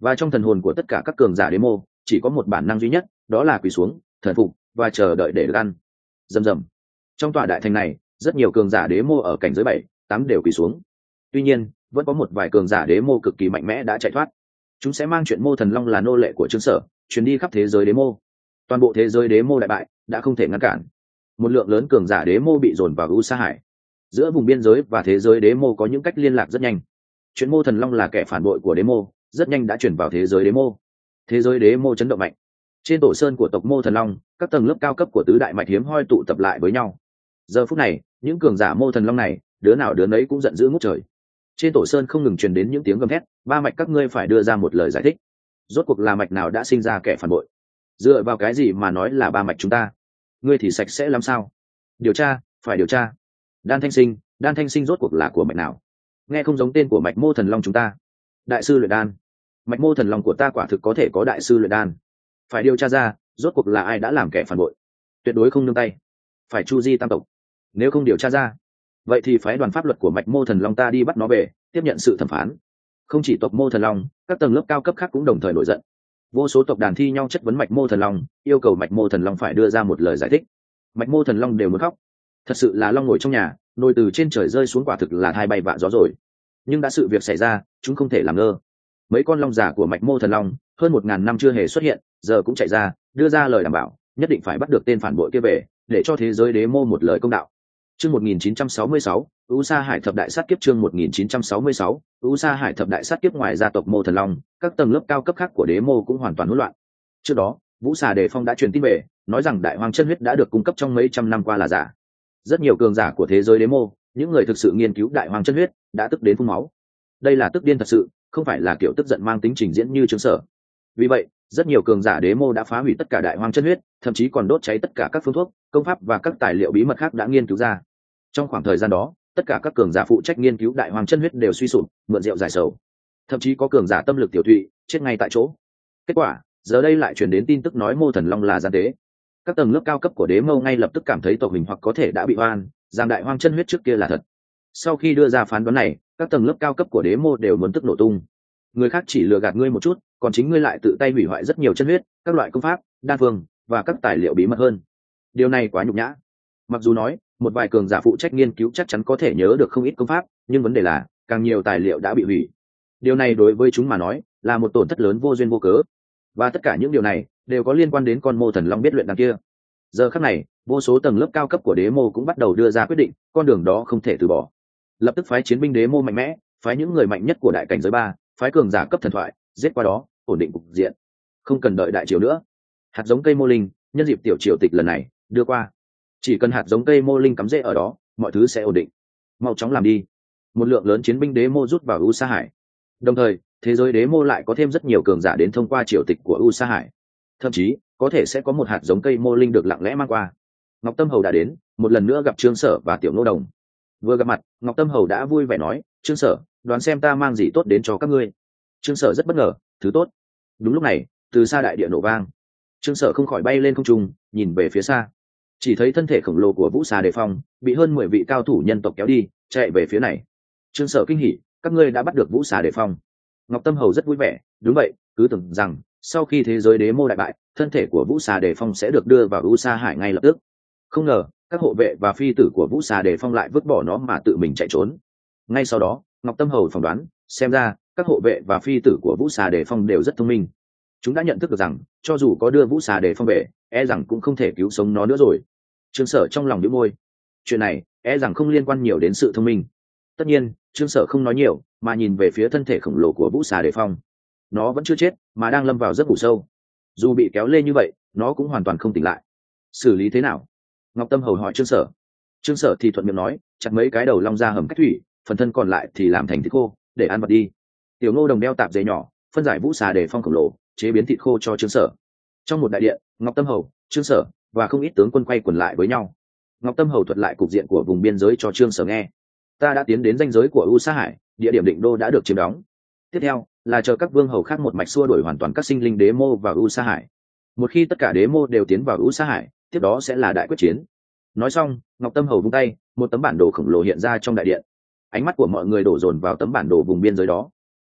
và trong thần hồn của tất cả các cường giả đế mô chỉ có một bản năng duy nhất, đó là quỳ xuống thần phục và chờ đợi để được ăn. Rầm rầm. Trong tòa đại thành này, rất nhiều cường giả đế mô ở cảnh giới bảy tám đều quỳ xuống. Tuy nhiên vẫn có một vài cường giả đế mô cực kỳ mạnh mẽ đã chạy thoát. Chúng sẽ mang chuyện Mô Thần Long là nô lệ của Trương Sở truyền đi khắp thế giới đế mô. Toàn bộ thế giới đế mô đại bại đã không thể ngăn cản. Một lượng lớn cường giả đế mô bị dồn vào U Sa Hải. Giữa vùng biên giới và thế giới đế mô có những cách liên lạc rất nhanh. Chuyện Mô Thần Long là kẻ phản bội của đế mô rất nhanh đã chuyển vào thế giới đế mô. Thế giới đế mô chấn động mạnh. Trên tổ sơn của tộc Mô Thần Long, các tầng lớp cao cấp của tứ đại mạch hiếm hoi tụ tập lại với nhau. Giờ phút này, những cường giả Mô Thần Long này, đứa nào đứa nấy cũng giận dữ ngút trời. Trên tổ sơn không ngừng truyền đến những tiếng gầm thét, ba mạch các ngươi phải đưa ra một lời giải thích. Rốt cuộc là mạch nào đã sinh ra kẻ phản bội? Dựa vào cái gì mà nói là ba mạch chúng ta? Ngươi thì sạch sẽ làm sao? Điều tra, phải điều tra. Đan Thanh Sinh, Đan Thanh Sinh rốt cuộc là của mạch nào? Nghe không giống tên của mạch Mô Thần Long chúng ta. Đại sư luyện đan. Mạch Mô Thần Long của ta quả thực có thể có đại sư luyện đan. Phải điều tra ra, rốt cuộc là ai đã làm kẻ phản bội. Tuyệt đối không nương tay. Phải chu di tam tộc. Nếu không điều tra ra, vậy thì phái đoàn pháp luật của mạch Mô Thần Long ta đi bắt nó về, tiếp nhận sự thẩm phán. Không chỉ tộc Mô Thần Long, các tầng lớp cao cấp khác cũng đồng thời nổi giận. Vô số tộc đàn thi nhau chất vấn mạch Mô Thần Long, yêu cầu mạch Mô Thần Long phải đưa ra một lời giải thích. Mạch Mô Thần Long đều muốn khóc. Thật sự là long ngồi trong nhà, nồi từ trên trời rơi xuống, quả thực là hai bay vạ gió rồi. Nhưng đã sự việc xảy ra, chúng không thể làm ngơ. Mấy con long giả của mạch Mô Thần Long hơn một ngàn năm chưa hề xuất hiện, giờ cũng chạy ra, đưa ra lời đảm bảo, nhất định phải bắt được tên phản bội kia về, để cho thế giới đế mô một lời công đạo. Chương một nghìn chín trăm sáu mươi sáu, U Sa Hải thập đại sát kiếp. Chương một nghìn chín trăm sáu mươi sáu, U Sa Hải thập đại sát kiếp. Ngoài gia tộc Mô Thần Long, các tầng lớp cao cấp khác của đế mô cũng hoàn toàn hỗn loạn. Trước đó, Vũ Xà Đề Phong đã truyền tin về, nói rằng đại hoang chân huyết đã được cung cấp trong mấy trăm năm qua là giả. Rất nhiều cường giả của thế giới đế mô, những người thực sự nghiên cứu đại hoang chân huyết, đã tức đến phun máu. Đây là tức điên thật sự, không phải là kiểu tức giận mang tính trình diễn như Trương Sở. Vì vậy, rất nhiều cường giả đế mô đã phá hủy tất cả đại hoang chân huyết, thậm chí còn đốt cháy tất cả các phương thuốc, công pháp và các tài liệu bí mật khác đã nghiên cứu ra. Trong khoảng thời gian đó, tất cả các cường giả phụ trách nghiên cứu đại hoang chân huyết đều suy sụp, mượn rượu giải sầu. Thậm chí có cường giả tâm lực tiểu thụy, chết ngay tại chỗ. Kết quả, giờ đây lại truyền đến tin tức nói Mô Thần Long là gian tế. Các tầng lớp cao cấp của đế mâu ngay lập tức cảm thấy tộc mình hoặc có thể đã bị oan, rằng đại hoang chân huyết trước kia là thật. Sau khi đưa ra phán đoán này, các tầng lớp cao cấp của đế mô đều muốn tức nổ tung. Người khác chỉ lừa gạt ngươi một chút, còn chính ngươi lại tự tay hủy hoại rất nhiều chân huyết, các loại công pháp, đan phương và các tài liệu bí mật hơn. Điều này quá nhục nhã. Mặc dù nói một vài cường giả phụ trách nghiên cứu chắc chắn có thể nhớ được không ít công pháp, nhưng vấn đề là càng nhiều tài liệu đã bị hủy. Điều này đối với chúng mà nói là một tổn thất lớn vô duyên vô cớ, và tất cả những điều này đều có liên quan đến con Mô Thần Long biết luyện đằng kia. Giờ khắc này, vô số tầng lớp cao cấp của đế mô cũng bắt đầu đưa ra quyết định, con đường đó không thể từ bỏ. Lập tức phái chiến binh đế mô mạnh mẽ, phái những người mạnh nhất của đại cảnh giới ba, phái cường giả cấp thần thoại, giết qua đó, ổn định cục diện. Không cần đợi đại triều nữa. Hạt giống cây mô linh, nhân dịp tiểu triều tịch lần này, đưa qua. Chỉ cần hạt giống cây mô linh cắm rễ ở đó, mọi thứ sẽ ổn định. Mau chóng làm đi. Một lượng lớn chiến binh đế mô rút vào U Sa Hải. Đồng thời, thế giới đế mô lại có thêm rất nhiều cường giả đến thông qua triều tịch của U Sa Hải. Thậm chí, có thể sẽ có một hạt giống cây mô linh được lặng lẽ mang qua. Ngọc Tâm Hầu đã đến, một lần nữa gặp Trương Sở và Tiểu Ngô Đồng. Vừa gặp mặt, Ngọc Tâm Hầu đã vui vẻ nói, Trương Sở, đoán xem ta mang gì tốt đến cho các ngươi. Trương Sở rất bất ngờ, thứ tốt. Đúng lúc này, từ xa đại địa nổ vang. Trương Sở không khỏi bay lên không trung, nhìn về phía xa. Chỉ thấy thân thể khổng lồ của Vũ Xà Đề Phong bị hơn mười vị cao thủ nhân tộc kéo đi, chạy về phía này. Trương Sở kinh hỉ, các ngươi đã bắt được Vũ Xà Đề Phong. Ngọc Tâm Hầu rất vui vẻ, đúng vậy, cứ tưởng rằng sau khi thế giới đế mô đại bại, thân thể của Vũ Xà Đề Phong sẽ được đưa vào U Sa Hải ngay lập tức. Không ngờ, các hộ vệ và phi tử của Vũ Xà Đề Phong lại vứt bỏ nó mà tự mình chạy trốn. Ngay sau đó, Ngọc Tâm Hầu phỏng đoán, xem ra các hộ vệ và phi tử của Vũ Xà Đề Phong đều rất thông minh. Chúng đã nhận thức được rằng, cho dù có đưa Vũ Xà Đề Phong về, e rằng cũng không thể cứu sống nó nữa rồi. Trương Sở trong lòng nhíu môi. Chuyện này, e rằng không liên quan nhiều đến sự thông minh. Tất nhiên, Trương Sở không nói nhiều, mà nhìn về phía thân thể khổng lồ của Vũ Xà Đề Phong. Nó vẫn chưa chết, mà đang lâm vào giấc ngủ sâu. Dù bị kéo lê như vậy, nó cũng hoàn toàn không tỉnh lại. Xử lý thế nào? Ngọc Tâm Hầu hỏi Trương Sở. Trương Sở thì thuận miệng nói, chặt mấy cái đầu long ra hầm cách thủy, phần thân còn lại thì làm thành thịt khô, để ăn vật đi. Tiểu Ngô Đồng đeo tạp dề nhỏ, phân giải Vũ Xà Đề Phong khổng lồ, chế biến thịt khô cho Trương Sở. Trong một đại điện, Ngọc Tâm Hầu, Trương Sở và không ít tướng quân quay quần lại với nhau. Ngọc Tâm Hầu thuật lại cục diện của vùng biên giới cho Trương Sở nghe. Ta đã tiến đến ranh giới của U Sa Hải, địa điểm định đô đã được chiếm đóng. Tiếp theo là chờ các vương hầu khác một mạch xua đuổi hoàn toàn các sinh linh đế mô vào U Sa Hải. Một khi tất cả đế mô đều tiến vào U Sa Hải, tiếp đó sẽ là đại quyết chiến. Nói xong, Ngọc Tâm Hầu vung tay, một tấm bản đồ khổng lồ hiện ra trong đại điện. Ánh mắt của mọi người đổ dồn vào tấm bản đồ vùng biên giới đó.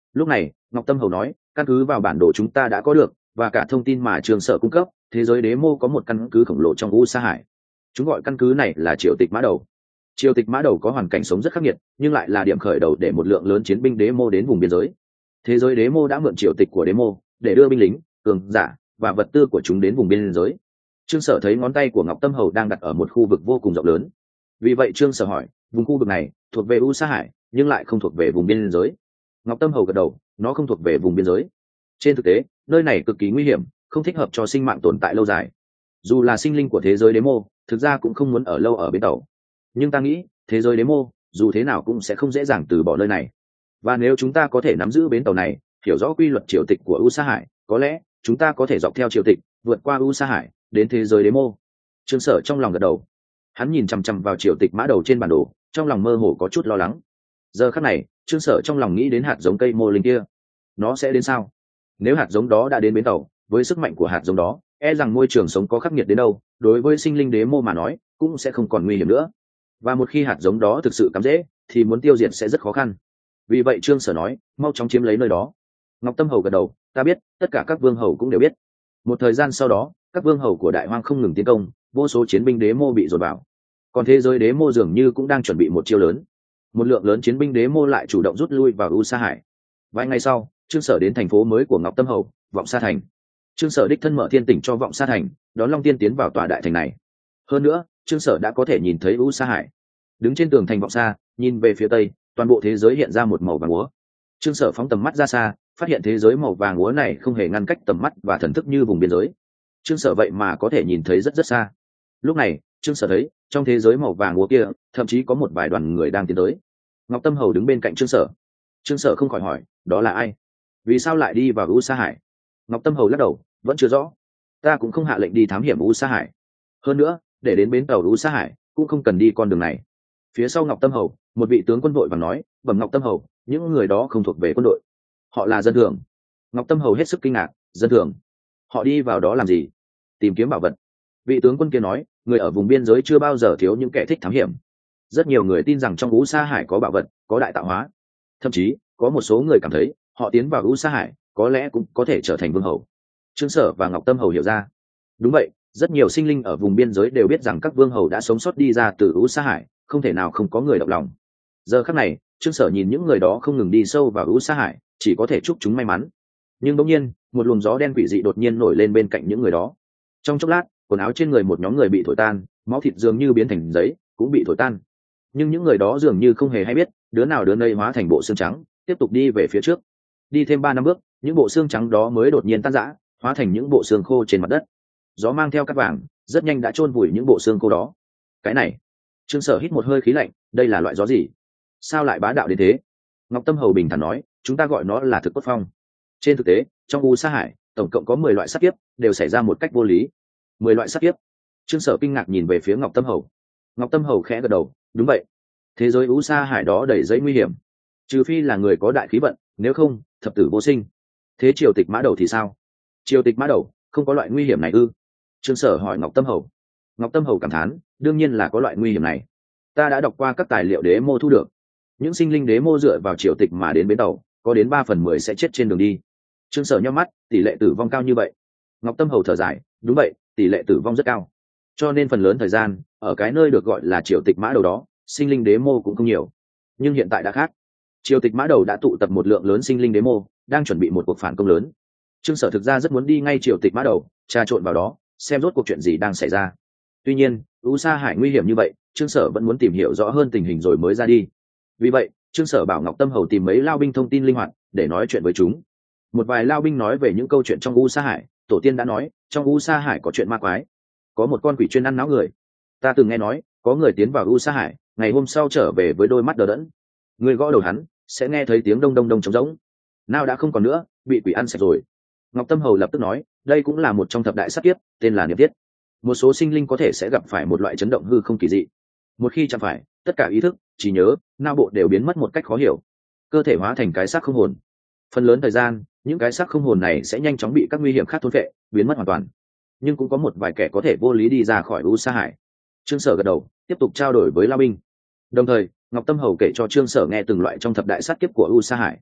Lúc này Ngọc Tâm Hầu nói, căn cứ vào bản đồ chúng ta đã có được và cả thông tin mà Trương Sở cung cấp, thế giới đế mô có một căn cứ khổng lồ trong U Sa Hải. Chúng gọi căn cứ này là Triều Tịch Mã Đầu. Triều Tịch Mã Đầu có hoàn cảnh sống rất khắc nghiệt, nhưng lại là điểm khởi đầu để một lượng lớn chiến binh đế mô đến vùng biên giới. Thế giới đế mô đã mượn triều tịch của đế mô để đưa binh lính, cường giả và vật tư của chúng đến vùng biên giới. Trương Sở thấy ngón tay của Ngọc Tâm Hầu đang đặt ở một khu vực vô cùng rộng lớn. Vì vậy Trương Sở hỏi, vùng khu vực này thuộc về U Sa Hải nhưng lại không thuộc về vùng biên giới. Ngọc Tâm Hầu gật đầu, nó không thuộc về vùng biên giới. Trên thực tế, nơi này cực kỳ nguy hiểm, không thích hợp cho sinh mạng tồn tại lâu dài. Dù là sinh linh của thế giới đế mô, thực ra cũng không muốn ở lâu ở bến tàu. Nhưng ta nghĩ, thế giới đế mô, dù thế nào cũng sẽ không dễ dàng từ bỏ nơi này. Và nếu chúng ta có thể nắm giữ bến tàu này, hiểu rõ quy luật triều tịch của U Sa Hải, có lẽ chúng ta có thể dọc theo triều tịch, vượt qua U Sa Hải, đến thế giới đế mô. Trương Sở trong lòng gật đầu. Hắn nhìn chằm chằm vào triều tịch mã đầu trên bản đồ, trong lòng mơ hồ có chút lo lắng. Giờ khắc này, Trương Sở trong lòng nghĩ đến hạt giống cây mô linh kia. Nó sẽ đến sao? Nếu hạt giống đó đã đến bến tàu, với sức mạnh của hạt giống đó, e rằng môi trường sống có khắc nghiệt đến đâu, đối với sinh linh đế mô mà nói, cũng sẽ không còn nguy hiểm nữa. Và một khi hạt giống đó thực sự cắm rễ, thì muốn tiêu diệt sẽ rất khó khăn. Vì vậy Trương Sở nói, mau chóng chiếm lấy nơi đó. Ngọc Tâm Hầu gật đầu, ta biết, tất cả các vương hầu cũng đều biết. Một thời gian sau đó, các vương hầu của Đại Hoang không ngừng tiến công, vô số chiến binh đế mô bị dồn vào. Còn thế giới đế mô dường như cũng đang chuẩn bị một chiêu lớn. Một lượng lớn chiến binh đế mô lại chủ động rút lui vào U Sa Hải. Vài ngày sau, Trương Sở đến thành phố mới của Ngọc Tâm Hầu, Vọng Sa Thành. Trương Sở đích thân mở thiên tỉnh cho Vọng Sa Thành, đón Long Tiên tiến vào tòa đại thành này. Hơn nữa, Trương Sở đã có thể nhìn thấy U Sa Hải. Đứng trên tường thành Vọng Sa, nhìn về phía tây, toàn bộ thế giới hiện ra một màu vàng úa. Trương Sở phóng tầm mắt ra xa, phát hiện thế giới màu vàng úa này không hề ngăn cách tầm mắt và thần thức như vùng biên giới. Trương Sở vậy mà có thể nhìn thấy rất rất xa. Lúc này, Trương Sở thấy, trong thế giới màu vàng úa kia, thậm chí có một vài đoàn người đang tiến tới. Ngọc Tâm Hầu đứng bên cạnh Trương Sở. Trương Sở không khỏi hỏi, đó là ai? Vì sao lại đi vào U Sa Hải? Ngọc Tâm Hầu lắc đầu, vẫn chưa rõ. Ta cũng không hạ lệnh đi thám hiểm U Sa Hải. Hơn nữa, để đến bến tàu U Sa Hải, cũng không cần đi con đường này. Phía sau Ngọc Tâm Hầu, một vị tướng quân vội vàng nói, bẩm Ngọc Tâm Hầu, những người đó không thuộc về quân đội, họ là dân thường. Ngọc Tâm Hầu hết sức kinh ngạc, dân thường? Họ đi vào đó làm gì? Tìm kiếm bảo vật. Vị tướng quân kia nói, người ở vùng biên giới chưa bao giờ thiếu những kẻ thích thám hiểm. Rất nhiều người tin rằng trong U Sa Hải có bảo vật, có đại tạo hóa. Thậm chí, có một số người cảm thấy, họ tiến vào U Sa Hải, có lẽ cũng có thể trở thành vương hầu. Trương Sở và Ngọc Tâm Hầu hiểu ra. Đúng vậy, rất nhiều sinh linh ở vùng biên giới đều biết rằng các vương hầu đã sống sót đi ra từ U Sa Hải, không thể nào không có người động lòng. Giờ khắc này, Trương Sở nhìn những người đó không ngừng đi sâu vào U Sa Hải, chỉ có thể chúc chúng may mắn. Nhưng bỗng nhiên, một luồng gió đen quỷ dị đột nhiên nổi lên bên cạnh những người đó. Trong chốc lát, quần áo trên người một nhóm người bị thổi tan, máu thịt dường như biến thành giấy, cũng bị thổi tan. Nhưng những người đó dường như không hề hay biết, đứa nào đứa nấy hóa thành bộ xương trắng, tiếp tục đi về phía trước. Đi thêm ba năm bước, những bộ xương trắng đó mới đột nhiên tan rã, hóa thành những bộ xương khô trên mặt đất. Gió mang theo cát vàng, rất nhanh đã chôn vùi những bộ xương khô đó. Cái này, Trương Sở hít một hơi khí lạnh, đây là loại gió gì? Sao lại bá đạo đến thế? Ngọc Tâm Hầu bình thản nói, chúng ta gọi nó là thực cốt phong. Trên thực tế, trong U Sa Hải, tổng cộng có mười loại sát kiếp, đều xảy ra một cách vô lý. Mười loại sát kiếp? Trương Sở kinh ngạc nhìn về phía Ngọc Tâm Hầu. Ngọc Tâm Hầu khẽ gật đầu, đúng vậy. Thế giới U Sa Hải đó đầy dẫy nguy hiểm, trừ phi là người có đại khí vận, nếu không, thập tử vô sinh. Thế triều tịch mã đầu thì sao? Triều tịch mã đầu không có loại nguy hiểm này ư? Trương Sở hỏi Ngọc Tâm Hầu. Ngọc Tâm Hầu cảm thán, đương nhiên là có loại nguy hiểm này. Ta đã đọc qua các tài liệu đế mô thu được. Những sinh linh đế mô dựa vào triều tịch mà đến bến tàu, có đến ba phần mười sẽ chết trên đường đi. Trương Sở nhắm mắt, tỷ lệ tử vong cao như vậy. Ngọc Tâm Hầu thở dài, đúng vậy, tỷ lệ tử vong rất cao. Cho nên phần lớn thời gian, ở cái nơi được gọi là triều tịch mã đầu đó, sinh linh đế mô cũng không nhiều. Nhưng hiện tại đã khác. Triều tịch mã đầu đã tụ tập một lượng lớn sinh linh đế mô, đang chuẩn bị một cuộc phản công lớn. Trương Sở thực ra rất muốn đi ngay triều tịch mã đầu, trà trộn vào đó, xem rốt cuộc chuyện gì đang xảy ra. Tuy nhiên, U Sa Hải nguy hiểm như vậy, Trương Sở vẫn muốn tìm hiểu rõ hơn tình hình rồi mới ra đi. Vì vậy, Trương Sở bảo Ngọc Tâm Hầu tìm mấy lao binh thông tin linh hoạt để nói chuyện với chúng. Một vài lao binh nói về những câu chuyện trong U Sa Hải, tổ tiên đã nói, trong U Sa Hải có chuyện ma quái, có một con quỷ chuyên ăn não người. Ta từng nghe nói, có người tiến vào U Sa Hải, ngày hôm sau trở về với đôi mắt đờ đẫn. Người gõ đầu hắn, sẽ nghe thấy tiếng đông đông đông trống rỗng. Nào đã không còn nữa, bị quỷ ăn sạch rồi. Ngọc Tâm Hầu lập tức nói, đây cũng là một trong thập đại sát kiếp, tên là niệm tiết. Một số sinh linh có thể sẽ gặp phải một loại chấn động hư không kỳ dị. Một khi chạm phải, tất cả ý thức, trí nhớ, não bộ đều biến mất một cách khó hiểu, cơ thể hóa thành cái xác không hồn. Phần lớn thời gian, những cái xác không hồn này sẽ nhanh chóng bị các nguy hiểm khác thôn phệ, biến mất hoàn toàn. Nhưng cũng có một vài kẻ có thể vô lý đi ra khỏi U Sa Hải. Trương Sở gật đầu, tiếp tục trao đổi với lao binh. Đồng thời, Ngọc Tâm Hầu kể cho Trương Sở nghe từng loại trong thập đại sát kiếp của U Sa Hải.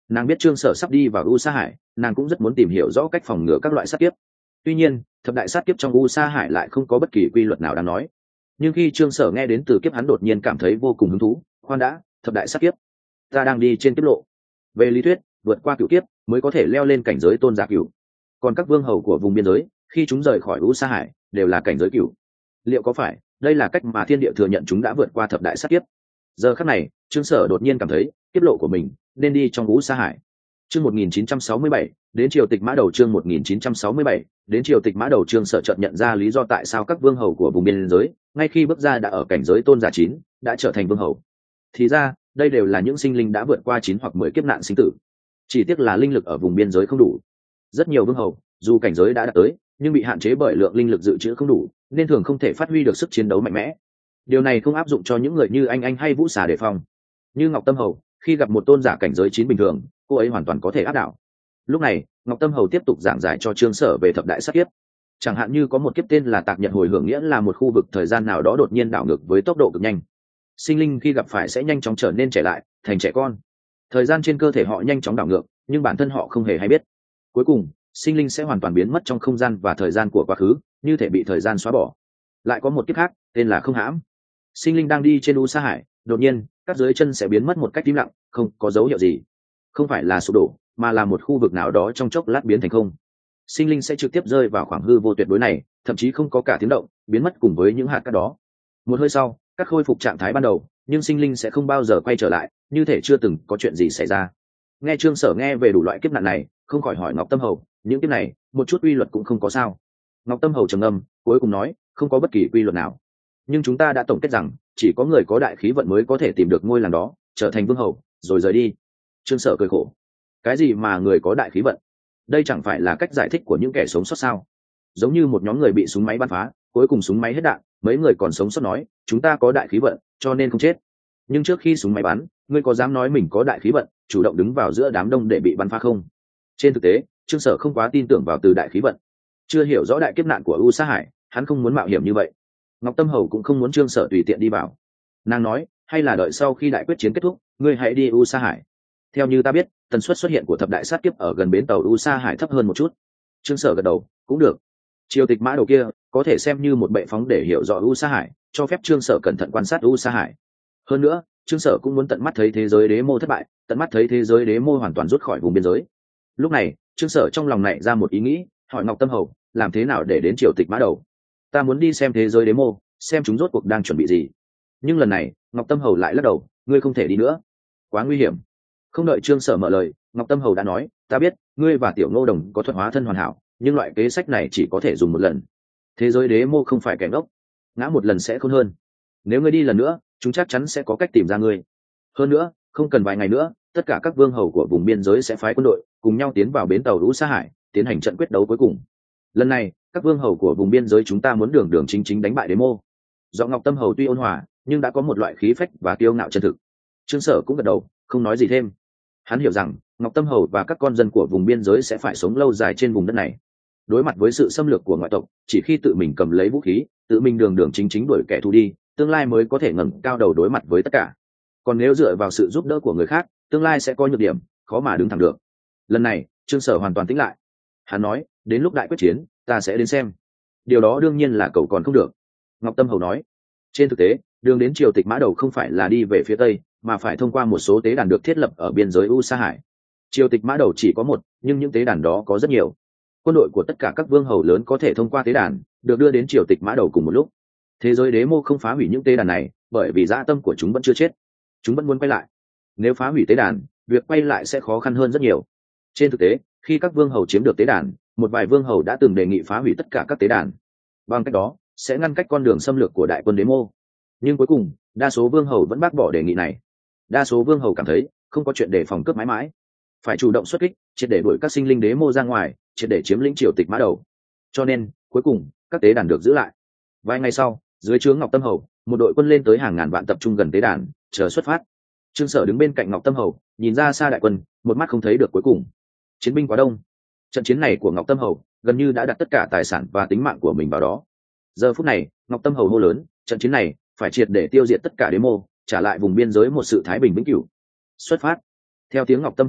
Nàng biết Trương Sở sắp đi vào U Sa Hải, nàng cũng rất muốn tìm hiểu rõ cách phòng ngừa các loại sát kiếp. Tuy nhiên, thập đại sát kiếp trong U Sa Hải lại không có bất kỳ quy luật nào đáng nói. Nhưng khi Trương Sở nghe đến từ kiếp, hắn đột nhiên cảm thấy vô cùng hứng thú. Khoan đã, thập đại sát kiếp, ta đang đi trên kiếp lộ. Về lý thuyết, vượt qua cửu kiếp mới có thể leo lên cảnh giới tôn giả cửu. Còn các vương hầu của vùng biên giới, khi chúng rời khỏi U Sa Hải, đều là cảnh giới cửu. Liệu có phải đây là cách mà thiên địa thừa nhận chúng đã vượt qua thập đại sát kiếp? Giờ khắc này, Trương Sở đột nhiên cảm thấy kiếp lộ của mình nên đi trong U Sa Hải. Chương một nghìn chín trăm sáu mươi bảy, đến triều tịch mã đầu. Chương một nghìn chín trăm sáu mươi bảy, đến triều tịch mã đầu. Trương Sở chợt nhận ra lý do tại sao các vương hầu của vùng biên giới, ngay khi bước ra đã ở cảnh giới tôn giả chín, đã trở thành vương hầu. Thì ra, đây đều là những sinh linh đã vượt qua chín hoặc mười kiếp nạn sinh tử. Chỉ tiếc là linh lực ở vùng biên giới không đủ. Rất nhiều vương hầu, dù cảnh giới đã đạt tới, nhưng bị hạn chế bởi lượng linh lực dự trữ không đủ, nên thường không thể phát huy được sức chiến đấu mạnh mẽ. Điều này không áp dụng cho những người như anh anh hay Vũ Xà Đề Phong. Như Ngọc Tâm Hầu, khi gặp một tôn giả cảnh giới chín bình thường, cô ấy hoàn toàn có thể áp đảo. Lúc này, Ngọc Tâm Hầu tiếp tục giảng giải cho Trương Sở về thập đại sát kiếp. Chẳng hạn như có một kiếp tên là Tạc Nhật hồi hưởng, nghĩa là một khu vực thời gian nào đó đột nhiên đảo ngược với tốc độ cực nhanh. Sinh linh khi gặp phải sẽ nhanh chóng trở nên trẻ lại, thành trẻ con. Thời gian trên cơ thể họ nhanh chóng đảo ngược, nhưng bản thân họ không hề hay biết. Cuối cùng, sinh linh sẽ hoàn toàn biến mất trong không gian và thời gian của quá khứ, như thể bị thời gian xóa bỏ. Lại có một kiếp khác, tên là Không Hãm. Sinh linh đang đi trên U Sa Hải, đột nhiên, các dưới chân sẽ biến mất một cách im lặng, không có dấu hiệu gì. Không phải là sụp đổ, mà là một khu vực nào đó trong chốc lát biến thành không. Sinh linh sẽ trực tiếp rơi vào khoảng hư vô tuyệt đối này, thậm chí không có cả tiếng động, biến mất cùng với những hạt cát đó. Một hơi sau, các khôi phục trạng thái ban đầu, nhưng sinh linh sẽ không bao giờ quay trở lại, như thể chưa từng có chuyện gì xảy ra. Nghe Trương Sở nghe về đủ loại kiếp nạn này, không khỏi hỏi Ngọc Tâm Hầu, những kiếp này, một chút quy luật cũng không có sao? Ngọc Tâm Hầu trầm ngâm, cuối cùng nói, không có bất kỳ quy luật nào. Nhưng chúng ta đã tổng kết rằng, chỉ có người có đại khí vận mới có thể tìm được ngôi làng đó, trở thành vương hầu, rồi rời đi. Trương Sở cười khổ. Cái gì mà người có đại khí vận? Đây chẳng phải là cách giải thích của những kẻ sống sót sao? Giống như một nhóm người bị súng máy bắn phá, cuối cùng súng máy hết đạn, mấy người còn sống sót nói, chúng ta có đại khí vận, cho nên không chết. Nhưng trước khi súng máy bắn, ngươi có dám nói mình có đại khí vận, chủ động đứng vào giữa đám đông để bị bắn phá không? Trên thực tế, Trương Sở không quá tin tưởng vào từ đại khí vận. Chưa hiểu rõ đại kiếp nạn của U Sa Hải, hắn không muốn mạo hiểm như vậy. Ngọc Tâm Hầu cũng không muốn Trương Sở tùy tiện đi vào. Nàng nói, hay là đợi sau khi đại quyết chiến kết thúc, ngươi hãy đi U Sa Hải. Theo như ta biết, tần suất xuất hiện của thập đại sát kiếp ở gần bến tàu U Sa Hải thấp hơn một chút. Trương Sở gật đầu, cũng được. Triều tịch mã đầu kia có thể xem như một bệ phóng để hiểu rõ U Sa Hải, cho phép Trương Sở cẩn thận quan sát U Sa Hải. Hơn nữa, Trương Sở cũng muốn tận mắt thấy thế giới đế mô thất bại, tận mắt thấy thế giới đế mô hoàn toàn rút khỏi vùng biên giới. Lúc này, Trương Sở trong lòng nảy ra một ý nghĩ, hỏi Ngọc Tâm Hầu, làm thế nào để đến triều tịch mã đầu? Ta muốn đi xem thế giới đế mô, xem chúng rốt cuộc đang chuẩn bị gì. Nhưng lần này, Ngọc Tâm Hầu lại lắc đầu, ngươi không thể đi nữa, quá nguy hiểm. Không đợi Trương Sở mở lời, Ngọc Tâm Hầu đã nói, ta biết ngươi và Tiểu Ngô Đồng có thuật hóa thân hoàn hảo, nhưng loại kế sách này chỉ có thể dùng một lần. Thế giới đế mô không phải kẻ ngốc, ngã một lần sẽ khôn hơn. Nếu ngươi đi lần nữa, chúng chắc chắn sẽ có cách tìm ra ngươi. Hơn nữa, không cần vài ngày nữa, tất cả các vương hầu của vùng biên giới sẽ phái quân đội cùng nhau tiến vào bến tàu U Sa Hải, tiến hành trận quyết đấu cuối cùng. Lần này, các vương hầu của vùng biên giới chúng ta muốn đường đường chính chính đánh bại đế mô. Do Ngọc Tâm Hầu tuy ôn hòa, nhưng đã có một loại khí phách và kiêu ngạo chân thực. Trương Sở cũng gật đầu, không nói gì thêm. Hắn hiểu rằng Ngọc Tâm Hầu và các con dân của vùng biên giới sẽ phải sống lâu dài trên vùng đất này. Đối mặt với sự xâm lược của ngoại tộc, chỉ khi tự mình cầm lấy vũ khí, tự mình đường đường chính chính đuổi kẻ thù đi, tương lai mới có thể ngẩng cao đầu đối mặt với tất cả. Còn nếu dựa vào sự giúp đỡ của người khác, tương lai sẽ có nhược điểm, khó mà đứng thẳng được. Lần này, Trương Sở hoàn toàn tĩnh lại. Hắn nói, đến lúc đại quyết chiến, ta sẽ đến xem. Điều đó đương nhiên là cậu còn không được. Ngọc Tâm Hầu nói, trên thực tế, đường đến triều tịch mã đầu không phải là đi về phía tây, mà phải thông qua một số tế đàn được thiết lập ở biên giới U Sa Hải. Triều tịch mã đầu chỉ có một, nhưng những tế đàn đó có rất nhiều. Quân đội của tất cả các vương hầu lớn có thể thông qua tế đàn, được đưa đến triều tịch mã đầu cùng một lúc. Thế giới đế mô không phá hủy những tế đàn này, bởi vì dã tâm của chúng vẫn chưa chết, chúng vẫn muốn quay lại. Nếu phá hủy tế đàn, việc quay lại sẽ khó khăn hơn rất nhiều. Trên thực tế, khi các vương hầu chiếm được tế đàn, một vài vương hầu đã từng đề nghị phá hủy tất cả các tế đàn. Bằng cách đó, sẽ ngăn cách con đường xâm lược của đại quân đế mô. Nhưng cuối cùng, đa số vương hầu vẫn bác bỏ đề nghị này. Đa số vương hầu cảm thấy không có chuyện để phòng cướp mãi mãi, phải chủ động xuất kích, triệt để đuổi các sinh linh đế mô ra ngoài, triệt để chiếm lĩnh triều tịch mã đầu. Cho nên, cuối cùng, các tế đàn được giữ lại. Vài ngày sau, dưới trướng Ngọc Tâm Hầu, một đội quân lên tới hàng ngàn vạn tập trung gần tế đàn, chờ xuất phát. Trương Sở đứng bên cạnh Ngọc Tâm Hầu, nhìn ra xa đại quân, một mắt không thấy được cuối cùng. Chiến binh quá đông. Trận chiến này của Ngọc Tâm Hầu gần như đã đặt tất cả tài sản và tính mạng của mình vào đó. Giờ phút này, Ngọc Tâm Hầu hô lớn, trận chiến này phải triệt để tiêu diệt tất cả đế mô, trả lại vùng biên giới một sự thái bình vĩnh cửu. Xuất phát. Theo tiếng Ngọc Tâm Hầu dứt,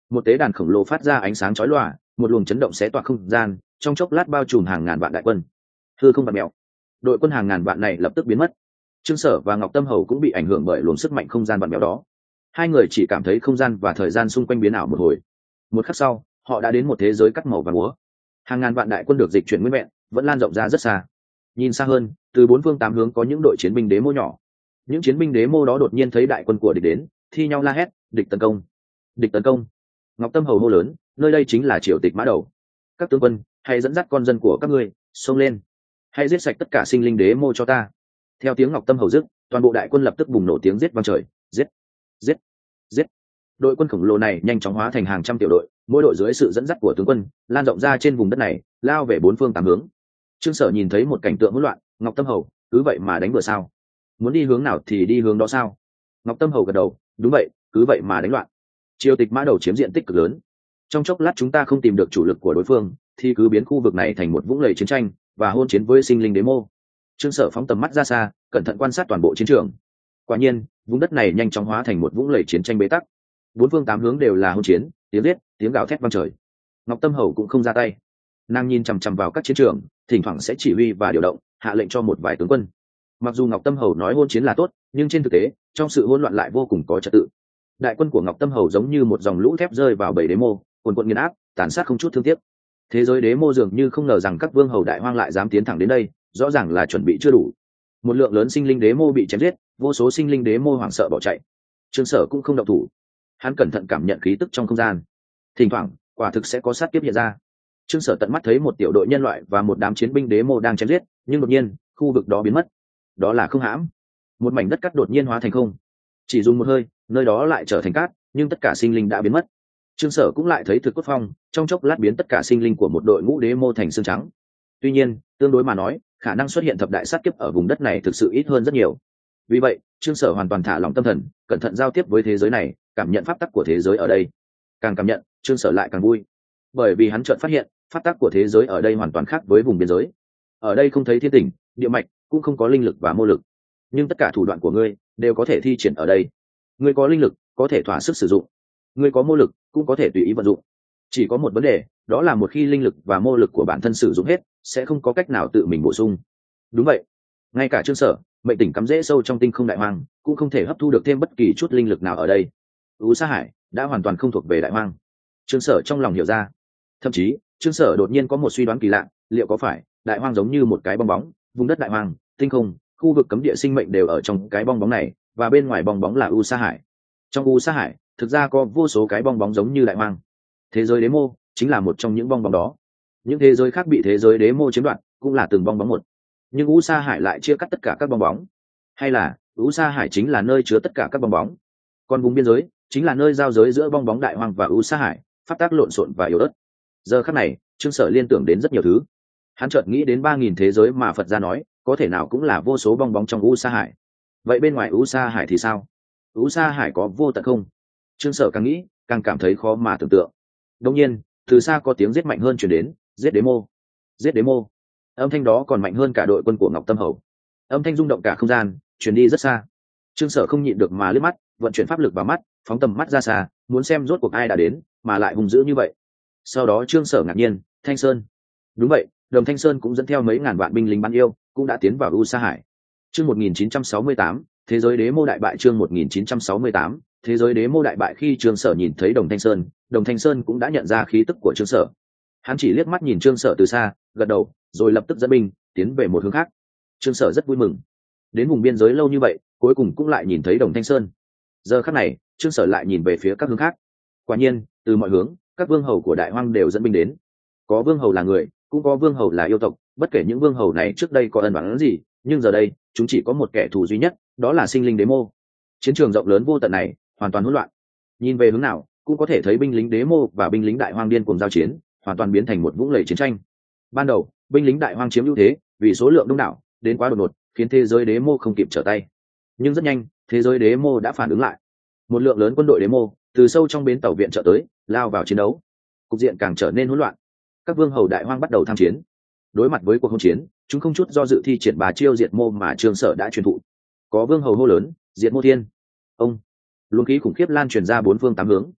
một tế đàn khổng lồ phát ra ánh sáng chói lòa, một luồng chấn động xé toạc không gian, trong chốc lát bao trùm hàng ngàn vạn đại quân. Hư không bạt mèo, đội quân hàng ngàn vạn này lập tức biến mất. Trương Sở và Ngọc Tâm Hầu cũng bị ảnh hưởng bởi luồng sức mạnh không gian bạt mèo đó. Hai người chỉ cảm thấy không gian và thời gian xung quanh biến ảo một hồi. Một khắc sau, họ đã đến một thế giới cắt màu và múa. Hàng ngàn vạn đại quân được dịch chuyển nguyên vẹn, vẫn lan rộng ra rất xa. Nhìn xa hơn, từ bốn phương tám hướng có những đội chiến binh đế mô nhỏ. Những chiến binh đế mô đó đột nhiên thấy đại quân của địch đến, thi nhau la hét, địch tấn công, địch tấn công. Ngọc Tâm Hầu hô lớn, nơi đây chính là triều tịch mã đầu. Các tướng quân, hãy dẫn dắt con dân của các ngươi xông lên, hãy giết sạch tất cả sinh linh đế mô cho ta. Theo tiếng Ngọc Tâm Hầu dứt, toàn bộ đại quân lập tức bùng nổ tiếng giết vang trời, giết, giết, giết. Đội quân khổng lồ này nhanh chóng hóa thành hàng trăm tiểu đội, mỗi đội dưới sự dẫn dắt của tướng quân lan rộng ra trên vùng đất này, lao về bốn phương tám hướng. Trương Sở nhìn thấy một cảnh tượng hỗn loạn. Ngọc Tâm Hầu, cứ vậy mà đánh bừa sao? Muốn đi hướng nào thì đi hướng đó sao? Ngọc Tâm Hầu gật đầu, đúng vậy, cứ vậy mà đánh loạn. Triều tịch mã đầu chiếm diện tích cực lớn, trong chốc lát chúng ta không tìm được chủ lực của đối phương thì cứ biến khu vực này thành một vũng lầy chiến tranh và hôn chiến với sinh linh đế mô. Trương Sở phóng tầm mắt ra xa, cẩn thận quan sát toàn bộ chiến trường. Quả nhiên, vùng đất này nhanh chóng hóa thành một vũng lầy chiến tranh bế tắc. Bốn phương tám hướng đều là hôn chiến, tiếng giết, tiếng gào thét vang trời. Ngọc Tâm Hầu cũng không ra tay, nàng nhìn chằm chằm vào các chiến trường, thỉnh thoảng sẽ chỉ huy và điều động, hạ lệnh cho một vài tướng quân. Mặc dù Ngọc Tâm Hầu nói hôn chiến là tốt, nhưng trên thực tế, trong sự hỗn loạn lại vô cùng có trật tự. Đại quân của Ngọc Tâm Hầu giống như một dòng lũ thép rơi vào bầy đế mô, cuồn cuộn nghiền áp, tàn sát không chút thương tiếc. Thế giới đế mô dường như không ngờ rằng các vương hầu đại hoang lại dám tiến thẳng đến đây, rõ ràng là chuẩn bị chưa đủ. Một lượng lớn sinh linh đế mô bị chém giết, vô số sinh linh đế mô hoảng sợ bỏ chạy. Trương Sở cũng không động thủ, hắn cẩn thận cảm nhận khí tức trong không gian. Thỉnh thoảng, quả thực sẽ có sát kiếp hiện ra. Trương Sở tận mắt thấy một tiểu đội nhân loại và một đám chiến binh đế mô đang chém giết, nhưng đột nhiên, khu vực đó biến mất. Đó là không hãm. Một mảnh đất cát đột nhiên hóa thành không. Chỉ dùng một hơi, nơi đó lại trở thành cát, nhưng tất cả sinh linh đã biến mất. Trương Sở cũng lại thấy thực cốt phong, trong chốc lát biến tất cả sinh linh của một đội ngũ đế mô thành xương trắng. Tuy nhiên, tương đối mà nói, khả năng xuất hiện thập đại sát kiếp ở vùng đất này thực sự ít hơn rất nhiều. Vì vậy, Trương Sở hoàn toàn thả lòng tâm thần, cẩn thận giao tiếp với thế giới này, cảm nhận pháp tắc của thế giới ở đây. Càng cảm nhận, Trương Sở lại càng vui, bởi vì hắn chợt phát hiện, pháp tắc của thế giới ở đây hoàn toàn khác với vùng biên giới. Ở đây không thấy thiên tỉnh, địa mạch, cũng không có linh lực và mô lực, nhưng tất cả thủ đoạn của ngươi đều có thể thi triển ở đây. Ngươi có linh lực, có thể thỏa sức sử dụng; ngươi có mô lực, cũng có thể tùy ý vận dụng. Chỉ có một vấn đề, đó là một khi linh lực và mô lực của bản thân sử dụng hết, sẽ không có cách nào tự mình bổ sung. Đúng vậy, ngay cả Trương Sở, mệnh tỉnh cắm rễ sâu trong tinh không đại hoang, cũng không thể hấp thu được thêm bất kỳ chút linh lực nào ở đây. U Sa Hải đã hoàn toàn không thuộc về đại hoang. Trương Sở trong lòng hiểu ra. Thậm chí, Trương Sở đột nhiên có một suy đoán kỳ lạ, liệu có phải đại hoang giống như một cái bong bóng, vùng đất đại hoang, tinh không, khu vực cấm địa sinh mệnh đều ở trong cái bong bóng này, và bên ngoài bong bóng là U Sa Hải. Trong U Sa Hải, thực ra có vô số cái bong bóng giống như đại hoang. Thế giới đế mô chính là một trong những bong bóng đó. Những thế giới khác bị thế giới đế mô chiếm đoạt, cũng là từng bong bóng một. Nhưng U Sa Hải lại chia cắt tất cả các bong bóng. Hay là U Sa Hải chính là nơi chứa tất cả các bong bóng, còn vùng biên giới chính là nơi giao giới giữa bong bóng đại hoang và U Sa Hải, pháp tác lộn xộn và yếu ớt. Giờ khắc này, Trương Sở liên tưởng đến rất nhiều thứ. Hắn chợt nghĩ đến ba nghìn thế giới mà Phật gia nói, có thể nào cũng là vô số bong bóng trong U Sa Hải. Vậy bên ngoài U Sa Hải thì sao? U Sa Hải có vô tận không? Trương Sở càng nghĩ, càng cảm thấy khó mà tưởng tượng. Đột nhiên, từ xa có tiếng giết mạnh hơn truyền đến, giết đế mô, giết đế mô. Âm thanh đó còn mạnh hơn cả đội quân của Ngọc Tâm Hầu. Âm thanh rung động cả không gian, truyền đi rất xa. Trương Sở không nhịn được mà liếc mắt, vận chuyển pháp lực vào mắt, phóng tầm mắt ra xa, muốn xem rốt cuộc ai đã đến, mà lại hung dữ như vậy. Sau đó Trương Sở ngạc nhiên, Thanh Sơn. Đúng vậy, Đồng Thanh Sơn cũng dẫn theo mấy ngàn vạn binh lính bán yêu, cũng đã tiến vào U Sa Hải. Chương một nghìn chín trăm sáu mươi tám, thế giới đế mô đại bại. Chương một nghìn chín trăm sáu mươi tám, thế giới đế mô đại bại. Khi Trương Sở nhìn thấy Đồng Thanh Sơn, Đồng Thanh Sơn cũng đã nhận ra khí tức của Trương Sở. Hắn chỉ liếc mắt nhìn Trương Sở từ xa, gật đầu, rồi lập tức dẫn binh tiến về một hướng khác. Trương Sở rất vui mừng. Đến vùng biên giới lâu như vậy, cuối cùng cũng lại nhìn thấy Đồng Thanh Sơn. Giờ khắc này, Trương Sở lại nhìn về phía các hướng khác. Quả nhiên, từ mọi hướng, các vương hầu của đại hoang đều dẫn binh đến. Có vương hầu là người, cũng có vương hầu là yêu tộc. Bất kể những vương hầu này trước đây có ân oán gì, nhưng giờ đây chúng chỉ có một kẻ thù duy nhất, đó là sinh linh đế mô. Chiến trường rộng lớn vô tận này hoàn toàn hỗn loạn. Nhìn về hướng nào cũng có thể thấy binh lính đế mô và binh lính đại hoang điên cuồng giao chiến, hoàn toàn biến thành một vũng lầy chiến tranh. Ban đầu, binh lính đại hoang chiếm ưu thế, vì số lượng đông đảo, đến quá đột ngột, khiến thế giới đế mô không kịp trở tay. Nhưng rất nhanh, thế giới đế mô đã phản ứng lại. Một lượng lớn quân đội đế mô từ sâu trong bến tàu viện trợ tới, lao vào chiến đấu. Cục diện càng trở nên hỗn loạn. Các vương hầu đại hoang bắt đầu tham chiến. Đối mặt với cuộc hỗn chiến, chúng không chút do dự thi triển bà chiêu diệt mô mà Trương Sở đã truyền thụ. Có vương hầu hô lớn, diệt mô thiên. Ông, luồng khí khủng khiếp lan truyền ra bốn phương tám hướng.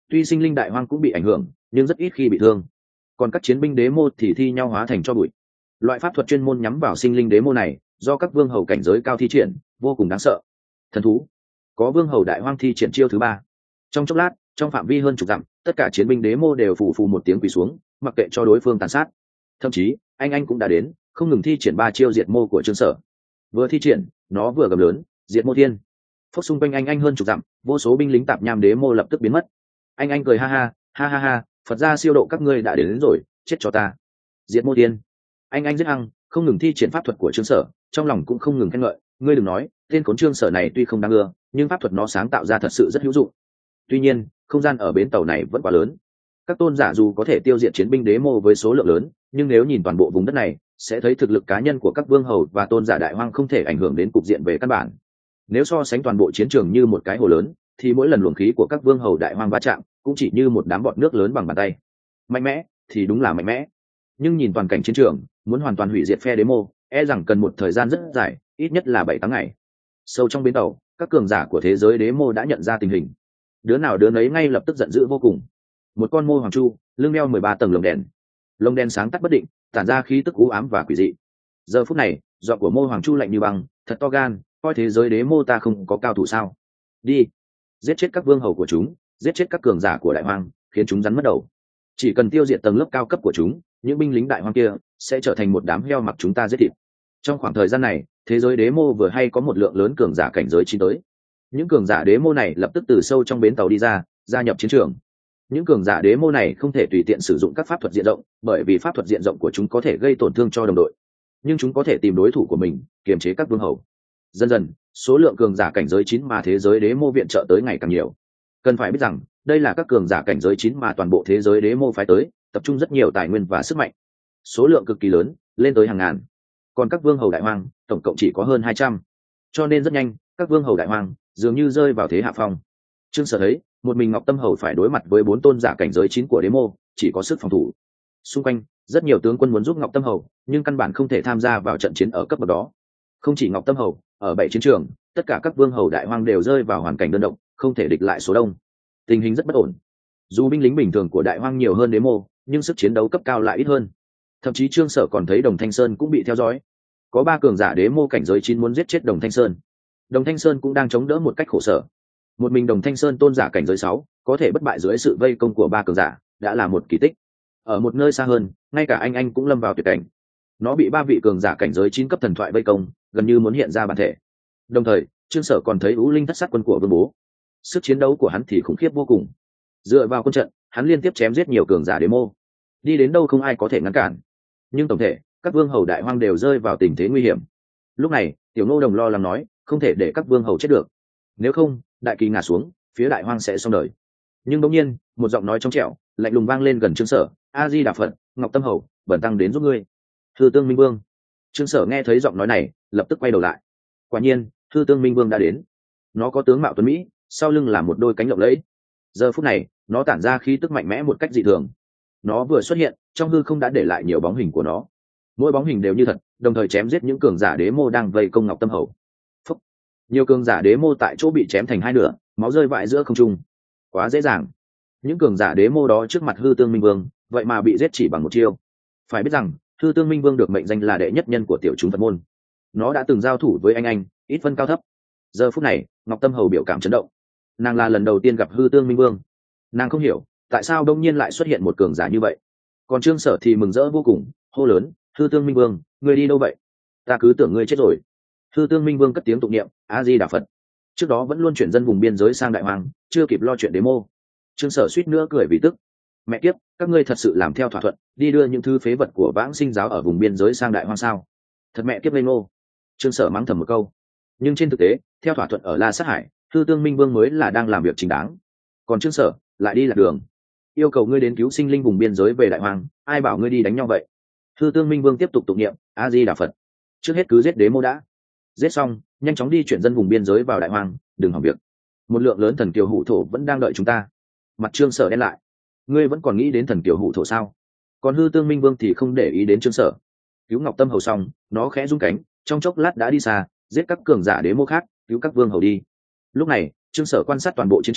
tuy sinh linh đại hoang cũng bị ảnh hưởng nhưng rất ít khi bị thương, còn các chiến binh đế mô thì thi nhau hóa thành cho bụi. Loại pháp thuật chuyên môn nhắm vào sinh linh đế mô này do các vương hầu cảnh giới cao thi triển vô cùng đáng sợ. Thần thú, có vương hầu đại hoang thi triển chiêu thứ ba. Trong chốc lát, trong phạm vi hơn chục dặm, tất cả chiến binh đế mô đều phù phù một tiếng quỳ xuống, mặc kệ cho đối phương tàn sát. Thậm chí anh anh cũng đã đến, không ngừng thi triển ba chiêu diệt mô của Trương Sở. Vừa thi triển, nó vừa gầm lớn, diệt mô thiên. Phốc xung quanh anh anh hơn chục dặm, vô số binh lính tạp nham đế mô lập tức biến mất. Anh anh cười ha ha, ha ha ha, Phật gia siêu độ các ngươi đã đến, đến rồi, chết cho ta. Diệt mô thiên. Anh anh giết hăng, không ngừng thi triển pháp thuật của Trương Sở, trong lòng cũng không ngừng khen ngợi, ngươi đừng nói, tên khốn Trương Sở này tuy không đáng ưa, nhưng pháp thuật nó sáng tạo ra thật sự rất hữu dụng. Tuy nhiên, không gian ở bến tàu này vẫn quá lớn. Các tôn giả dù có thể tiêu diệt chiến binh đế mô với số lượng lớn, nhưng nếu nhìn toàn bộ vùng đất này, sẽ thấy thực lực cá nhân của các vương hầu và tôn giả đại hoang không thể ảnh hưởng đến cục diện về căn bản. Nếu so sánh toàn bộ chiến trường như một cái hồ lớn, thì mỗi lần luồng khí của các vương hầu đại hoang va chạm cũng chỉ như một đám bọt nước lớn bằng bàn tay. Mạnh mẽ thì đúng là mạnh mẽ, nhưng nhìn toàn cảnh chiến trường, muốn hoàn toàn hủy diệt phe đế mô, e rằng cần một thời gian rất dài, ít nhất là bảy tháng ngày. Sâu trong bến tàu, các cường giả của thế giới đế mô đã nhận ra tình hình. Đứa nào đứa nấy ngay lập tức giận dữ vô cùng. Một con mô hoàng chu, lưng đeo mười ba tầng lồng đèn, lồng đèn sáng tắt bất định, tản ra khí tức u ám và quỷ dị. Giờ phút này, giọng của mô hoàng chu lạnh như băng, thật to gan, coi thế giới đế mô ta không có cao thủ sao? Đi, giết chết các vương hầu của chúng, giết chết các cường giả của đại hoang, khiến chúng rắn mất đầu. Chỉ cần tiêu diệt tầng lớp cao cấp của chúng, những binh lính đại hoang kia sẽ trở thành một đám heo mặc chúng ta giết thịt. Trong khoảng thời gian này, thế giới đế mô vừa hay có một lượng lớn cường giả cảnh giới chín tới. Những cường giả đế mô này lập tức từ sâu trong bến tàu đi ra, gia nhập chiến trường. Những cường giả đế mô này không thể tùy tiện sử dụng các pháp thuật diện rộng, bởi vì pháp thuật diện rộng của chúng có thể gây tổn thương cho đồng đội. Nhưng chúng có thể tìm đối thủ của mình, kiềm chế các vương hầu. Dần dần, số lượng cường giả cảnh giới chín mà thế giới đế mô viện trợ tới ngày càng nhiều. Cần phải biết rằng, đây là các cường giả cảnh giới chín mà toàn bộ thế giới đế mô phái tới, tập trung rất nhiều tài nguyên và sức mạnh. Số lượng cực kỳ lớn, lên tới hàng ngàn. Còn các vương hầu đại hoang, tổng cộng chỉ có hơn hai trăm. Cho nên rất nhanh, các vương hầu đại hoang dường như rơi vào thế hạ phong. Trương Sở thấy, một mình Ngọc Tâm Hầu phải đối mặt với bốn tôn giả cảnh giới chín của đế mô, chỉ có sức phòng thủ. Xung quanh, rất nhiều tướng quân muốn giúp Ngọc Tâm Hầu, nhưng căn bản không thể tham gia vào trận chiến ở cấp bậc đó. Không chỉ Ngọc Tâm Hầu, ở bảy chiến trường, tất cả các vương hầu đại hoang đều rơi vào hoàn cảnh đơn độc, không thể địch lại số đông. Tình hình rất bất ổn. Dù binh lính bình thường của đại hoang nhiều hơn đế mô, nhưng sức chiến đấu cấp cao lại ít hơn. Thậm chí Trương Sở còn thấy Đồng Thanh Sơn cũng bị theo dõi. Có ba cường giả đế mô cảnh giới chín muốn giết chết Đồng Thanh Sơn. Đồng Thanh Sơn cũng đang chống đỡ một cách khổ sở. Một mình Đồng Thanh Sơn tôn giả cảnh giới sáu có thể bất bại dưới sự vây công của ba cường giả, đã là một kỳ tích. Ở một nơi xa hơn, ngay cả anh anh cũng lâm vào tuyệt cảnh. Nó bị ba vị cường giả cảnh giới chín cấp thần thoại vây công, gần như muốn hiện ra bản thể. Đồng thời, Trương Sở còn thấy Vũ Linh thất sát quân của Vương Bố. Sức chiến đấu của hắn thì khủng khiếp vô cùng. Dựa vào quân trận, hắn liên tiếp chém giết nhiều cường giả đế mô. Đi đến đâu không ai có thể ngăn cản. Nhưng tổng thể, các vương hầu đại hoang đều rơi vào tình thế nguy hiểm. Lúc này, Tiểu Ngô Đồng lo lắng nói, không thể để các vương hầu chết được. Nếu không, đại kỳ ngã xuống, phía đại hoang sẽ xong đời. Nhưng đột nhiên, một giọng nói trong trẻo, lạnh lùng vang lên gần Trương Sở, A Di Đà Phật, Ngọc Tâm Hầu, bẩn tăng đến giúp ngươi. Thư Tương Minh Vương. Trương Sở nghe thấy giọng nói này, lập tức quay đầu lại. Quả nhiên, Thư Tương Minh Vương đã đến. Nó có tướng mạo tuấn mỹ, sau lưng là một đôi cánh lộng lẫy. Giờ phút này, nó tản ra khí tức mạnh mẽ một cách dị thường. Nó vừa xuất hiện, trong hư không đã để lại nhiều bóng hình của nó. Mỗi bóng hình đều như thật, đồng thời chém giết những cường giả đế mô đang vây công Ngọc Tâm Hầu. Phúc. Nhiều cường giả đế mô tại chỗ bị chém thành hai nửa, máu rơi vãi giữa không trung. Quá dễ dàng. Những cường giả đế mô đó trước mặt Hư Tương Minh Vương, vậy mà bị giết chỉ bằng một chiêu. Phải biết rằng, Hư Tương Minh Vương được mệnh danh là đệ nhất nhân của tiểu chúng Phật môn. Nó đã từng giao thủ với anh anh, ít phân cao thấp. Giờ phút này, Ngọc Tâm Hầu biểu cảm chấn động. Nàng là lần đầu tiên gặp Hư Tương Minh Vương. Nàng không hiểu, tại sao đông nhiên lại xuất hiện một cường giả như vậy. Còn Trương Sở thì mừng rỡ vô cùng, hô lớn, Hư Tương Minh Vương, ngươi đi đâu vậy? Ta cứ tưởng ngươi chết rồi. Hư Tương Minh Vương cất tiếng tụng niệm, A Di Đà Phật. Trước đó vẫn luôn chuyển dân vùng biên giới sang đại hoàng, chưa kịp lo chuyện đế mô. Trương Sở suýt nữa cười vì tức. Mẹ kiếp, các ngươi thật sự làm theo thỏa thuận, đi đưa những thứ phế vật của Vãng Sinh giáo ở vùng biên giới sang đại hoang sao? Thật mẹ kiếp lên ngô. Trương Sở mắng thầm một câu. Nhưng trên thực tế, theo thỏa thuận ở La Sát Hải, Hư Tương Minh Vương mới là đang làm việc chính đáng. Còn Trương Sở lại đi lạc đường, yêu cầu ngươi đến cứu sinh linh vùng biên giới về đại hoang, ai bảo ngươi đi đánh nhau vậy? Hư Tương Minh Vương tiếp tục tụng niệm, A Di Đà Phật. Trước hết cứ giết đế mô đã. Giết xong, nhanh chóng đi chuyển dân vùng biên giới vào đại hoang, đừng hỏng việc. Một lượng lớn thần kiều hủ thổ vẫn đang đợi chúng ta. Mặt Trương Sở đen lại. Ngươi vẫn còn nghĩ đến thần kiều hủ thổ sao? Còn Hư Tương Minh Vương thì không để ý đến Trương Sở. Cứu Ngọc Tâm Hầu xong, nó khẽ rung cánh, trong chốc lát đã đi xa, giết các cường giả đế mô khác, cứu các vương hầu đi. Lúc này, Trương Sở quan sát toàn bộ chiến trường,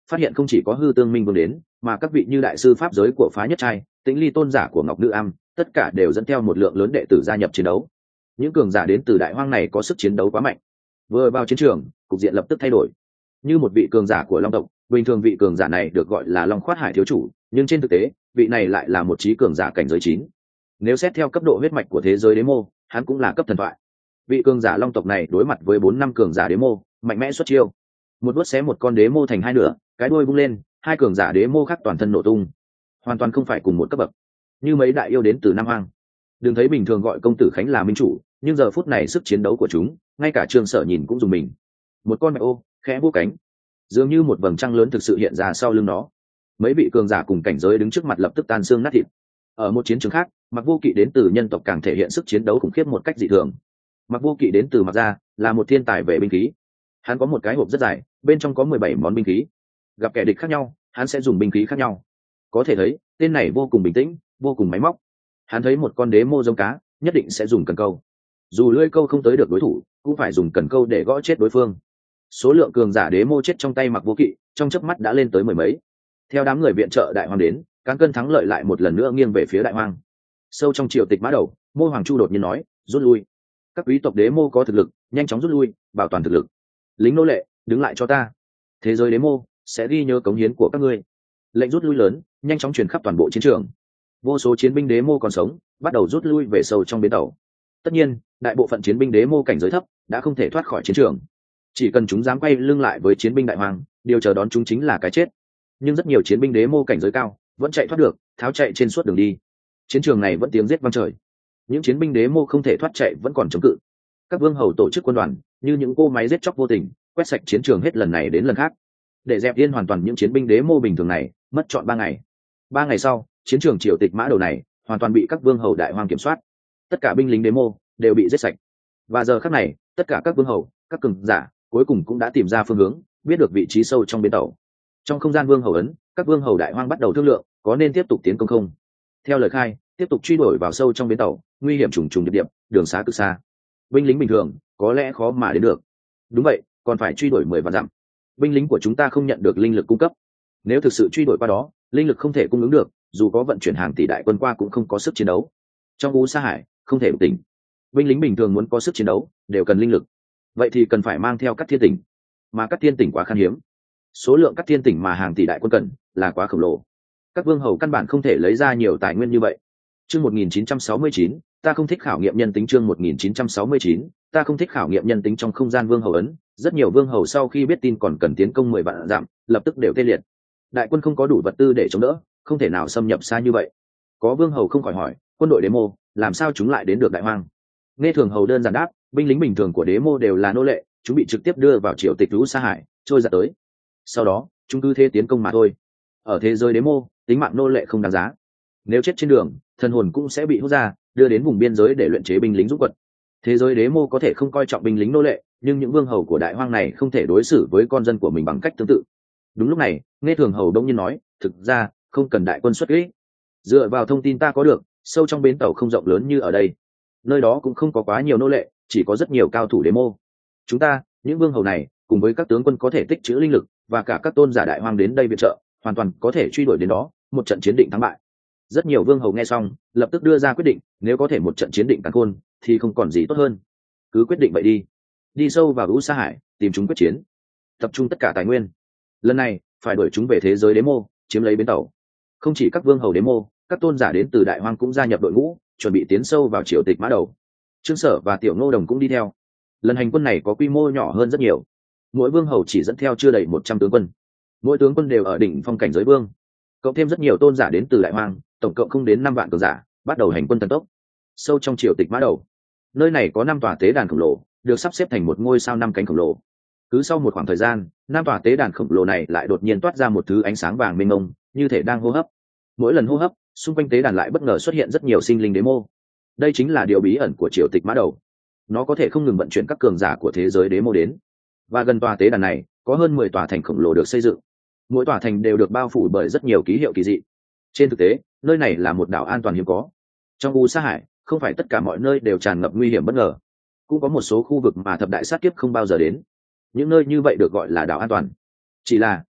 phát hiện không chỉ có hư tương minh vương đến, mà các vị như đại sư pháp giới của phá nhất trai, tĩnh ly tôn giả của ngọc nữ am, tất cả đều dẫn theo một lượng lớn đệ tử gia nhập chiến đấu. Những cường giả đến từ đại hoang này có sức chiến đấu quá mạnh. Vừa vào chiến trường, cục diện lập tức thay đổi. Như một vị cường giả của long tộc, bình thường vị cường giả này được gọi là long khoát hải thiếu chủ, nhưng trên thực tế vị này lại là một trí cường giả cảnh giới chín. Nếu xét theo cấp độ huyết mạch của thế giới đế mô, hắn cũng là cấp thần thoại. Vị cường giả long tộc này đối mặt với bốn năm cường giả đế mô, mạnh mẽ xuất chiêu, một đuốt xé một con đế mô thành hai nửa, cái đuôi vung lên, hai cường giả đế mô khác toàn thân nổ tung, hoàn toàn không phải cùng một cấp bậc. Như mấy đại yêu đến từ nam hoang, đừng thấy bình thường gọi công tử khánh là minh chủ, nhưng giờ phút này sức chiến đấu của chúng, ngay cả Trương Sở nhìn cũng dùng mình. Một con mẹ ô khẽ vỗ cánh, dường như một vầng trăng lớn thực sự hiện ra sau lưng nó. Mấy vị cường giả cùng cảnh giới đứng trước mặt lập tức tan xương nát thịt. Ở một chiến trường khác, Mặc Vô Kỵ đến từ nhân tộc càng thể hiện sức chiến đấu khủng khiếp một cách dị thường. Mặc Vô Kỵ đến từ Mặc gia, là một thiên tài về binh khí. Hắn có một cái hộp rất dài, bên trong có mười bảy món binh khí. Gặp kẻ địch khác nhau, hắn sẽ dùng binh khí khác nhau. Có thể thấy, tên này vô cùng bình tĩnh, vô cùng máy móc. Hắn thấy một con đế mô giống cá, nhất định sẽ dùng cần câu. Dù lưỡi câu không tới được đối thủ, cũng phải dùng cần câu để gõ chết đối phương. Số lượng cường giả đế mô chết trong tay Mặc Vô Kỵ, trong chớp mắt đã lên tới mười mấy. Theo đám người viện trợ đại hoang đến, cán cân thắng lợi lại một lần nữa nghiêng về phía đại hoang. Sâu trong triều tịch mã đầu, Mô Hoàng Chu đột nhiên nói, rút lui. Các quý tộc đế mô có thực lực, nhanh chóng rút lui, bảo toàn thực lực. Lính nô lệ, đứng lại cho ta. Thế giới đế mô sẽ ghi nhớ cống hiến của các ngươi. Lệnh rút lui lớn, nhanh chóng truyền khắp toàn bộ chiến trường. Vô số chiến binh đế mô còn sống, bắt đầu rút lui về sâu trong bến tàu. Tất nhiên, đại bộ phận chiến binh đế mô cảnh giới thấp đã không thể thoát khỏi chiến trường. Chỉ cần chúng dám quay lưng lại với chiến binh đại hoàng, điều chờ đón chúng chính là cái chết. Nhưng rất nhiều chiến binh đế mô cảnh giới cao vẫn chạy thoát được, tháo chạy trên suốt đường đi. Chiến trường này vẫn tiếng giết vang trời. Những chiến binh đế mô không thể thoát chạy vẫn còn chống cự. Các vương hầu tổ chức quân đoàn như những cô máy giết chóc vô tình, quét sạch chiến trường hết lần này đến lần khác. Để dẹp yên hoàn toàn những chiến binh đế mô bình thường này, mất trọn ba ngày. Ba ngày sau, chiến trường triều tịch mã đầu này hoàn toàn bị các vương hầu đại hoang kiểm soát. Tất cả binh lính đế mô đều bị giết sạch. Và giờ khắc này, tất cả các vương hầu, các cường giả cuối cùng cũng đã tìm ra phương hướng, biết được vị trí sâu trong bến tàu. Trong không gian vương hầu ấn, các vương hầu đại hoang bắt đầu thương lượng có nên tiếp tục tiến công không. Theo lời khai, tiếp tục truy đuổi vào sâu trong bến tàu, nguy hiểm trùng trùng điệp điệp, đường xá cực xa. Binh lính bình thường có lẽ khó mà đến được. Đúng vậy, còn phải truy đuổi mười vạn dặm. Binh lính của chúng ta không nhận được linh lực cung cấp. Nếu thực sự truy đuổi qua đó, linh lực không thể cung ứng được, dù có vận chuyển hàng tỷ đại quân qua cũng không có sức chiến đấu. Trong U Sa Hải, không thể tỉnh. Binh lính bình thường muốn có sức chiến đấu, đều cần linh lực. Vậy thì cần phải mang theo các thiên tỉnh, mà các thiên tỉnh quá khan hiếm. Số lượng các thiên tỉnh mà hàng tỷ đại quân cần là quá khổng lồ. Các vương hầu căn bản không thể lấy ra nhiều tài nguyên như vậy. Chương một nghìn chín trăm sáu mươi chín, ta không thích khảo nghiệm nhân tính. Chương một nghìn chín trăm sáu mươi chín, ta không thích khảo nghiệm nhân tính. Trong không gian vương hầu ấn, rất nhiều vương hầu sau khi biết tin còn cần tiến công mười vạn dặm, lập tức đều tê liệt. Đại quân không có đủ vật tư để chống đỡ, không thể nào xâm nhập xa như vậy. Có vương hầu không khỏi hỏi, quân đội đế mô làm sao chúng lại đến được đại hoang? Nghe thường hầu đơn giản đáp, binh lính bình thường của đế mô đều là nô lệ, chúng bị trực tiếp đưa vào triều tịch U Sa Hải, trôi giạt tới. Sau đó chúng cứ thế tiến công mà thôi. Ở thế giới đế mô, tính mạng nô lệ không đáng giá. Nếu chết trên đường, thần hồn cũng sẽ bị hút ra, đưa đến vùng biên giới để luyện chế binh lính giúp quật. Thế giới đế mô có thể không coi trọng binh lính nô lệ, nhưng những vương hầu của đại hoang này không thể đối xử với con dân của mình bằng cách tương tự. Đúng lúc này, nghe thường hầu đông nhiên nói, thực ra không cần đại quân xuất kích. Dựa vào thông tin ta có được, sâu trong bến tàu không rộng lớn như ở đây, nơi đó cũng không có quá nhiều nô lệ, chỉ có rất nhiều cao thủ đế mô. Chúng ta, những vương hầu này, cùng với các tướng quân có thể tích trữ linh lực, và cả các tôn giả đại hoang đến đây viện trợ, hoàn toàn có thể truy đuổi đến đó, một trận chiến định thắng bại. Rất nhiều vương hầu nghe xong, lập tức đưa ra quyết định, nếu có thể một trận chiến định càn khôn, thì không còn gì tốt hơn. Cứ quyết định vậy đi, đi sâu vào U Sa Hải, tìm chúng quyết chiến, tập trung tất cả tài nguyên. Lần này phải đuổi chúng về thế giới đế mô, chiếm lấy bến tàu. Không chỉ các vương hầu đế mô, các tôn giả đến từ đại hoang cũng gia nhập đội ngũ, chuẩn bị tiến sâu vào triều tịch mã đầu. Trương Sở và Tiểu Ngô Đồng cũng đi theo. Lần hành quân này có quy mô nhỏ hơn rất nhiều, mỗi vương hầu chỉ dẫn theo chưa đầy một trăm tướng quân, mỗi tướng quân đều ở đỉnh phong cảnh giới vương, cộng thêm rất nhiều tôn giả đến từ đại hoang, tổng cộng không đến năm vạn cường giả, bắt đầu hành quân thần tốc. Sâu trong triều tịch mã đầu, nơi này có năm tòa tế đàn khổng lồ, được sắp xếp thành một ngôi sao năm cánh khổng lồ. Cứ sau một khoảng thời gian, năm tòa tế đàn khổng lồ này lại đột nhiên toát ra một thứ ánh sáng vàng mênh mông, như thể đang hô hấp. Mỗi lần hô hấp, xung quanh tế đàn lại bất ngờ xuất hiện rất nhiều sinh linh đế mô. Đây chính là điều bí ẩn của triều tịch mã đầu. Nó có thể không ngừng vận chuyển các cường giả của thế giới đế mô đến. Và gần tòa tế đàn này có hơn mười tòa thành khổng lồ được xây dựng. Mỗi tòa thành đều được bao phủ bởi rất nhiều ký hiệu kỳ dị. Trên thực tế, nơi này là một đảo an toàn hiếm có. Trong U Sa Hải, không phải tất cả mọi nơi đều tràn ngập nguy hiểm bất ngờ. Cũng có một số khu vực mà thập đại sát kiếp không bao giờ đến. Những nơi như vậy được gọi là đảo an toàn. Chỉ là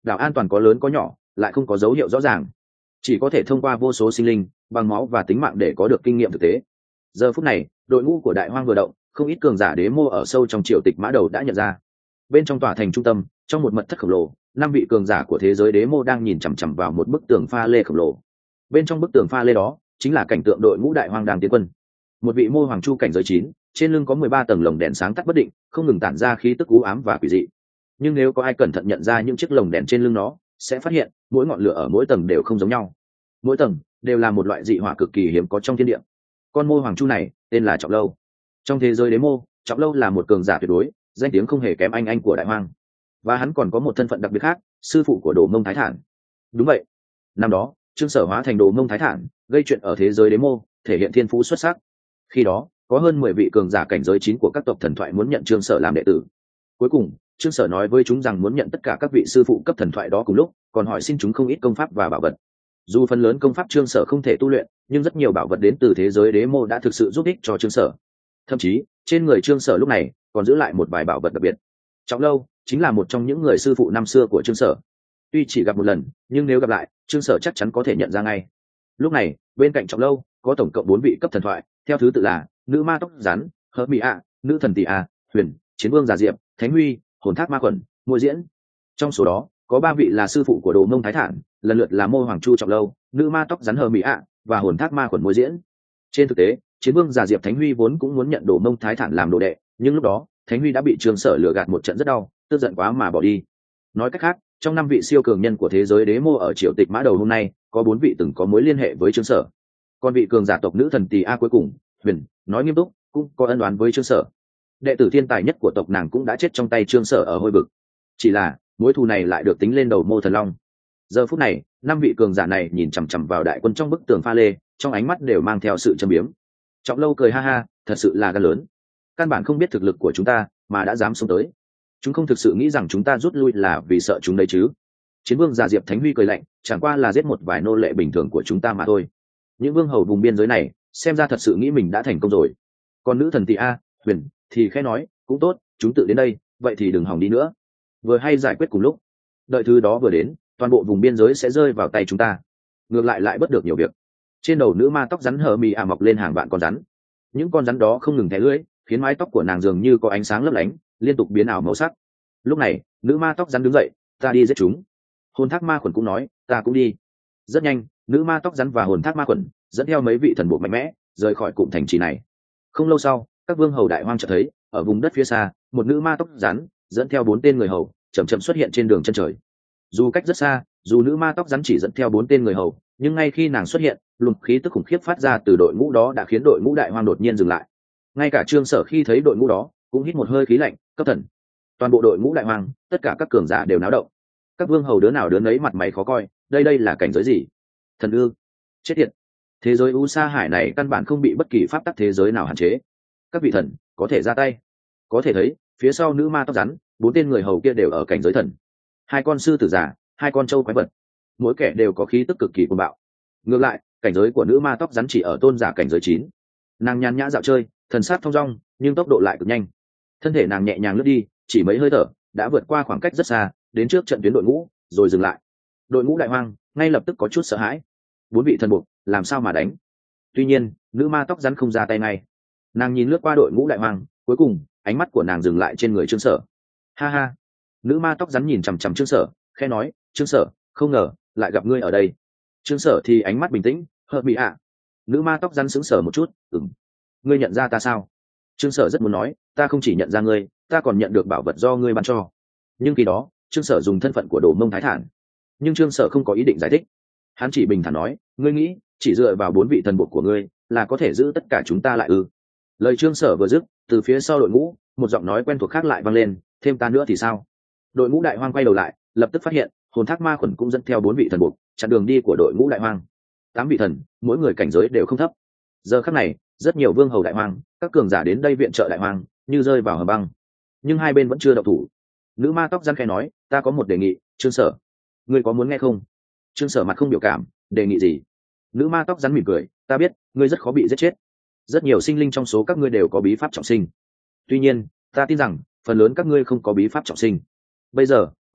đảo an toàn có lớn có nhỏ, lại không có dấu hiệu rõ ràng, chỉ có thể thông qua vô số sinh linh bằng máu và tính mạng để có được kinh nghiệm thực tế. Giờ phút này đội ngũ của đại hoang vừa động, không ít cường giả đế mô ở sâu trong triều tịch mã đầu đã nhận ra. Bên trong tòa thành trung tâm, trong một mật thất khổng lồ, năm vị cường giả của thế giới đế mô đang nhìn chằm chằm vào một bức tường pha lê khổng lồ. Bên trong bức tường pha lê đó chính là cảnh tượng đội ngũ đại hoang đang tiến quân. Một vị mô hoàng chu cảnh giới chín, trên lưng có mười ba tầng lồng đèn sáng tắt bất định, không ngừng tản ra khí tức u ám và quỷ dị. Nhưng nếu có ai cẩn thận nhận ra những chiếc lồng đèn trên lưng nó, sẽ phát hiện mỗi ngọn lửa ở mỗi tầng đều không giống nhau. Mỗi tầng đều là một loại dị hỏa cực kỳ hiếm có trong thiên địa. Con mô hoàng chu này tên là Trọng Lâu. Trong thế giới đế mô, Trọng Lâu là một cường giả tuyệt đối, danh tiếng không hề kém anh anh của đại hoang. Và hắn còn có một thân phận đặc biệt khác, sư phụ của Đồ Mông Thái Thản. Đúng vậy, năm đó Trương Sở hóa thành Đồ Mông Thái Thản, gây chuyện ở thế giới đế mô, thể hiện thiên phú xuất sắc. Khi đó có hơn mười vị cường giả cảnh giới chín của các tộc thần thoại muốn nhận Trương Sở làm đệ tử. Cuối cùng Trương Sở nói với chúng rằng muốn nhận tất cả các vị sư phụ cấp thần thoại đó cùng lúc, còn hỏi xin chúng không ít công pháp và bảo vật. Dù phần lớn công pháp Trương Sở không thể tu luyện, nhưng rất nhiều bảo vật đến từ thế giới đế mô đã thực sự giúp ích cho Trương Sở. Thậm chí trên người Trương Sở lúc này còn giữ lại một vài bảo vật đặc biệt. Trọng Lâu chính là một trong những người sư phụ năm xưa của Trương Sở. Tuy chỉ gặp một lần, nhưng nếu gặp lại, Trương Sở chắc chắn có thể nhận ra ngay. Lúc này bên cạnh Trọng Lâu có tổng cộng bốn vị cấp thần thoại, theo thứ tự là nữ ma tóc rắn, hớt mỹ ạ, nữ thần tỷ a, huyền, chiến vương già diệp, thánh huy, hồn thác ma quẩn, môi diễn. Trong số đó có ba vị là sư phụ của Đồ Mông Thái Thản, lần lượt là mô hoàng chu Trọng Lâu, nữ ma tóc rắn hờ mỹ ạ và hồn thác ma quẩn môi diễn. Trên thực tế chiến vương già diệp thánh huy vốn cũng muốn nhận Đồ Mông Thái Thản làm đồ đệ, nhưng lúc đó thánh huy đã bị Trương Sở lừa gạt một trận rất đau, tức giận quá mà bỏ đi. Nói cách khác, trong năm vị siêu cường nhân của thế giới đế mô ở triều tịch mã đầu hôm nay, có bốn vị từng có mối liên hệ với Trương Sở. Còn vị cường giả tộc nữ thần tỷ a cuối cùng, huyền, nói nghiêm túc, cũng có ân oán với Trương Sở. Đệ tử thiên tài nhất của tộc nàng cũng đã chết trong tay Trương Sở ở hôi vực. Chỉ là mối thù này lại được tính lên đầu Mô Thần Long. Giờ phút này năm vị cường giả này nhìn chằm chằm vào đại quân trong bức tường pha lê, trong ánh mắt đều mang theo sự châm biếm. Trọng Lâu cười ha ha, thật sự là gan lớn, căn bản không biết thực lực của chúng ta mà đã dám xông tới. Chúng không thực sự nghĩ rằng chúng ta rút lui là vì sợ chúng đấy chứ? Chiến vương già diệp thánh huy cười lạnh, chẳng qua là giết một vài nô lệ bình thường của chúng ta mà thôi. Những vương hầu vùng biên giới này xem ra thật sự nghĩ mình đã thành công rồi. Còn nữ thần tỷ a, huyền thì khẽ nói, cũng tốt, chúng tự đến đây, vậy thì đừng hòng đi nữa. Vừa hay giải quyết cùng lúc, đợi thứ đó vừa đến, toàn bộ vùng biên giới sẽ rơi vào tay chúng ta, ngược lại lại bất được nhiều việc. Trên đầu nữ ma tóc rắn hờ mì à mọc lên hàng vạn con rắn, những con rắn đó không ngừng thè lưỡi, khiến mái tóc của nàng dường như có ánh sáng lấp lánh, liên tục biến ảo màu sắc. Lúc này nữ ma tóc rắn đứng dậy, ta đi giết chúng. Hồn thác ma khuẩn cũng nói, ta cũng đi. Rất nhanh nữ ma tóc rắn và hồn thác ma khuẩn dẫn theo mấy vị thần bộ mạnh mẽ rời khỏi cụm thành trì này. Không lâu sau, các vương hầu đại hoang chợt thấy ở vùng đất phía xa một nữ ma tóc rắn dẫn theo bốn tên người hầu chậm chậm xuất hiện trên đường chân trời. Dù cách rất xa, dù nữ ma tóc rắn chỉ dẫn theo bốn tên người hầu, nhưng ngay khi nàng xuất hiện, luồng khí tức khủng khiếp phát ra từ đội ngũ đó đã khiến đội ngũ đại hoang đột nhiên dừng lại. Ngay cả Trương Sở khi thấy đội ngũ đó cũng hít một hơi khí lạnh, cấp thần. Toàn bộ đội ngũ đại hoang, tất cả các cường giả đều náo động. Các vương hầu đứa nào đứa nấy mặt mày khó coi, đây đây là cảnh giới gì? Thần ư? Chết tiệt! Thế giới u sa hải này căn bản không bị bất kỳ pháp tắc thế giới nào hạn chế. Các vị thần có thể ra tay. Có thể thấy phía sau nữ ma tóc rắn, bốn tên người hầu kia đều ở cảnh giới thần. Hai con sư tử giả, hai con trâu quái vật, mỗi kẻ đều có khí tức cực kỳ cuồng bạo. Ngược lại cảnh giới của nữ ma tóc rắn chỉ ở tôn giả cảnh giới chín. Nàng nhàn nhã dạo chơi, thần sát thong dong, nhưng tốc độ lại cực nhanh. Thân thể nàng nhẹ nhàng lướt đi, chỉ mấy hơi thở đã vượt qua khoảng cách rất xa, đến trước trận tuyến đội ngũ rồi dừng lại. Đội ngũ đại hoang ngay lập tức có chút sợ hãi. Bốn vị thần buộc làm sao mà đánh? Tuy nhiên nữ ma tóc rắn không ra tay ngay. Nàng nhìn lướt qua đội ngũ đại hoang, cuối cùng ánh mắt của nàng dừng lại trên người Trương Sở. Ha ha! Nữ ma tóc rắn nhìn chằm chằm Trương Sở, khẽ nói, Trương Sở, không ngờ lại gặp ngươi ở đây. Trương Sở thì ánh mắt bình tĩnh, hợp bị ạ. Nữ ma tóc rắn sững sờ một chút, ừm, ngươi nhận ra ta sao? Trương Sở rất muốn nói, ta không chỉ nhận ra ngươi, ta còn nhận được bảo vật do ngươi ban cho. Nhưng khi đó Trương Sở dùng thân phận của Đồ Mông Thái Thản, nhưng Trương Sở không có ý định giải thích. Hắn chỉ bình thản nói, ngươi nghĩ chỉ dựa vào bốn vị thần bộ của ngươi là có thể giữ tất cả chúng ta lại ư? Lời Trương Sở vừa dứt, từ phía sau đội ngũ một giọng nói quen thuộc khác lại vang lên, thêm ta nữa thì sao? Đội ngũ đại hoang quay đầu lại, lập tức phát hiện hồn thác ma khuẩn cũng dẫn theo bốn vị thần buộc chặn đường đi của đội ngũ đại hoang. Tám vị thần, mỗi người cảnh giới đều không thấp. Giờ khắc này rất nhiều vương hầu đại hoang, các cường giả đến đây viện trợ đại hoang như rơi vào hầm băng, nhưng hai bên vẫn chưa động thủ. Nữ ma tóc rắn khẽ nói, ta có một đề nghị, Trương Sở, ngươi có muốn nghe không? Trương Sở mặt không biểu cảm, đề nghị gì? Nữ ma tóc rắn mỉm cười, ta biết ngươi rất khó bị giết chết, rất nhiều sinh linh trong số các ngươi đều có bí pháp trọng sinh. Tuy nhiên ta tin rằng phần lớn các ngươi không có bí pháp trọng sinh. Bây giờ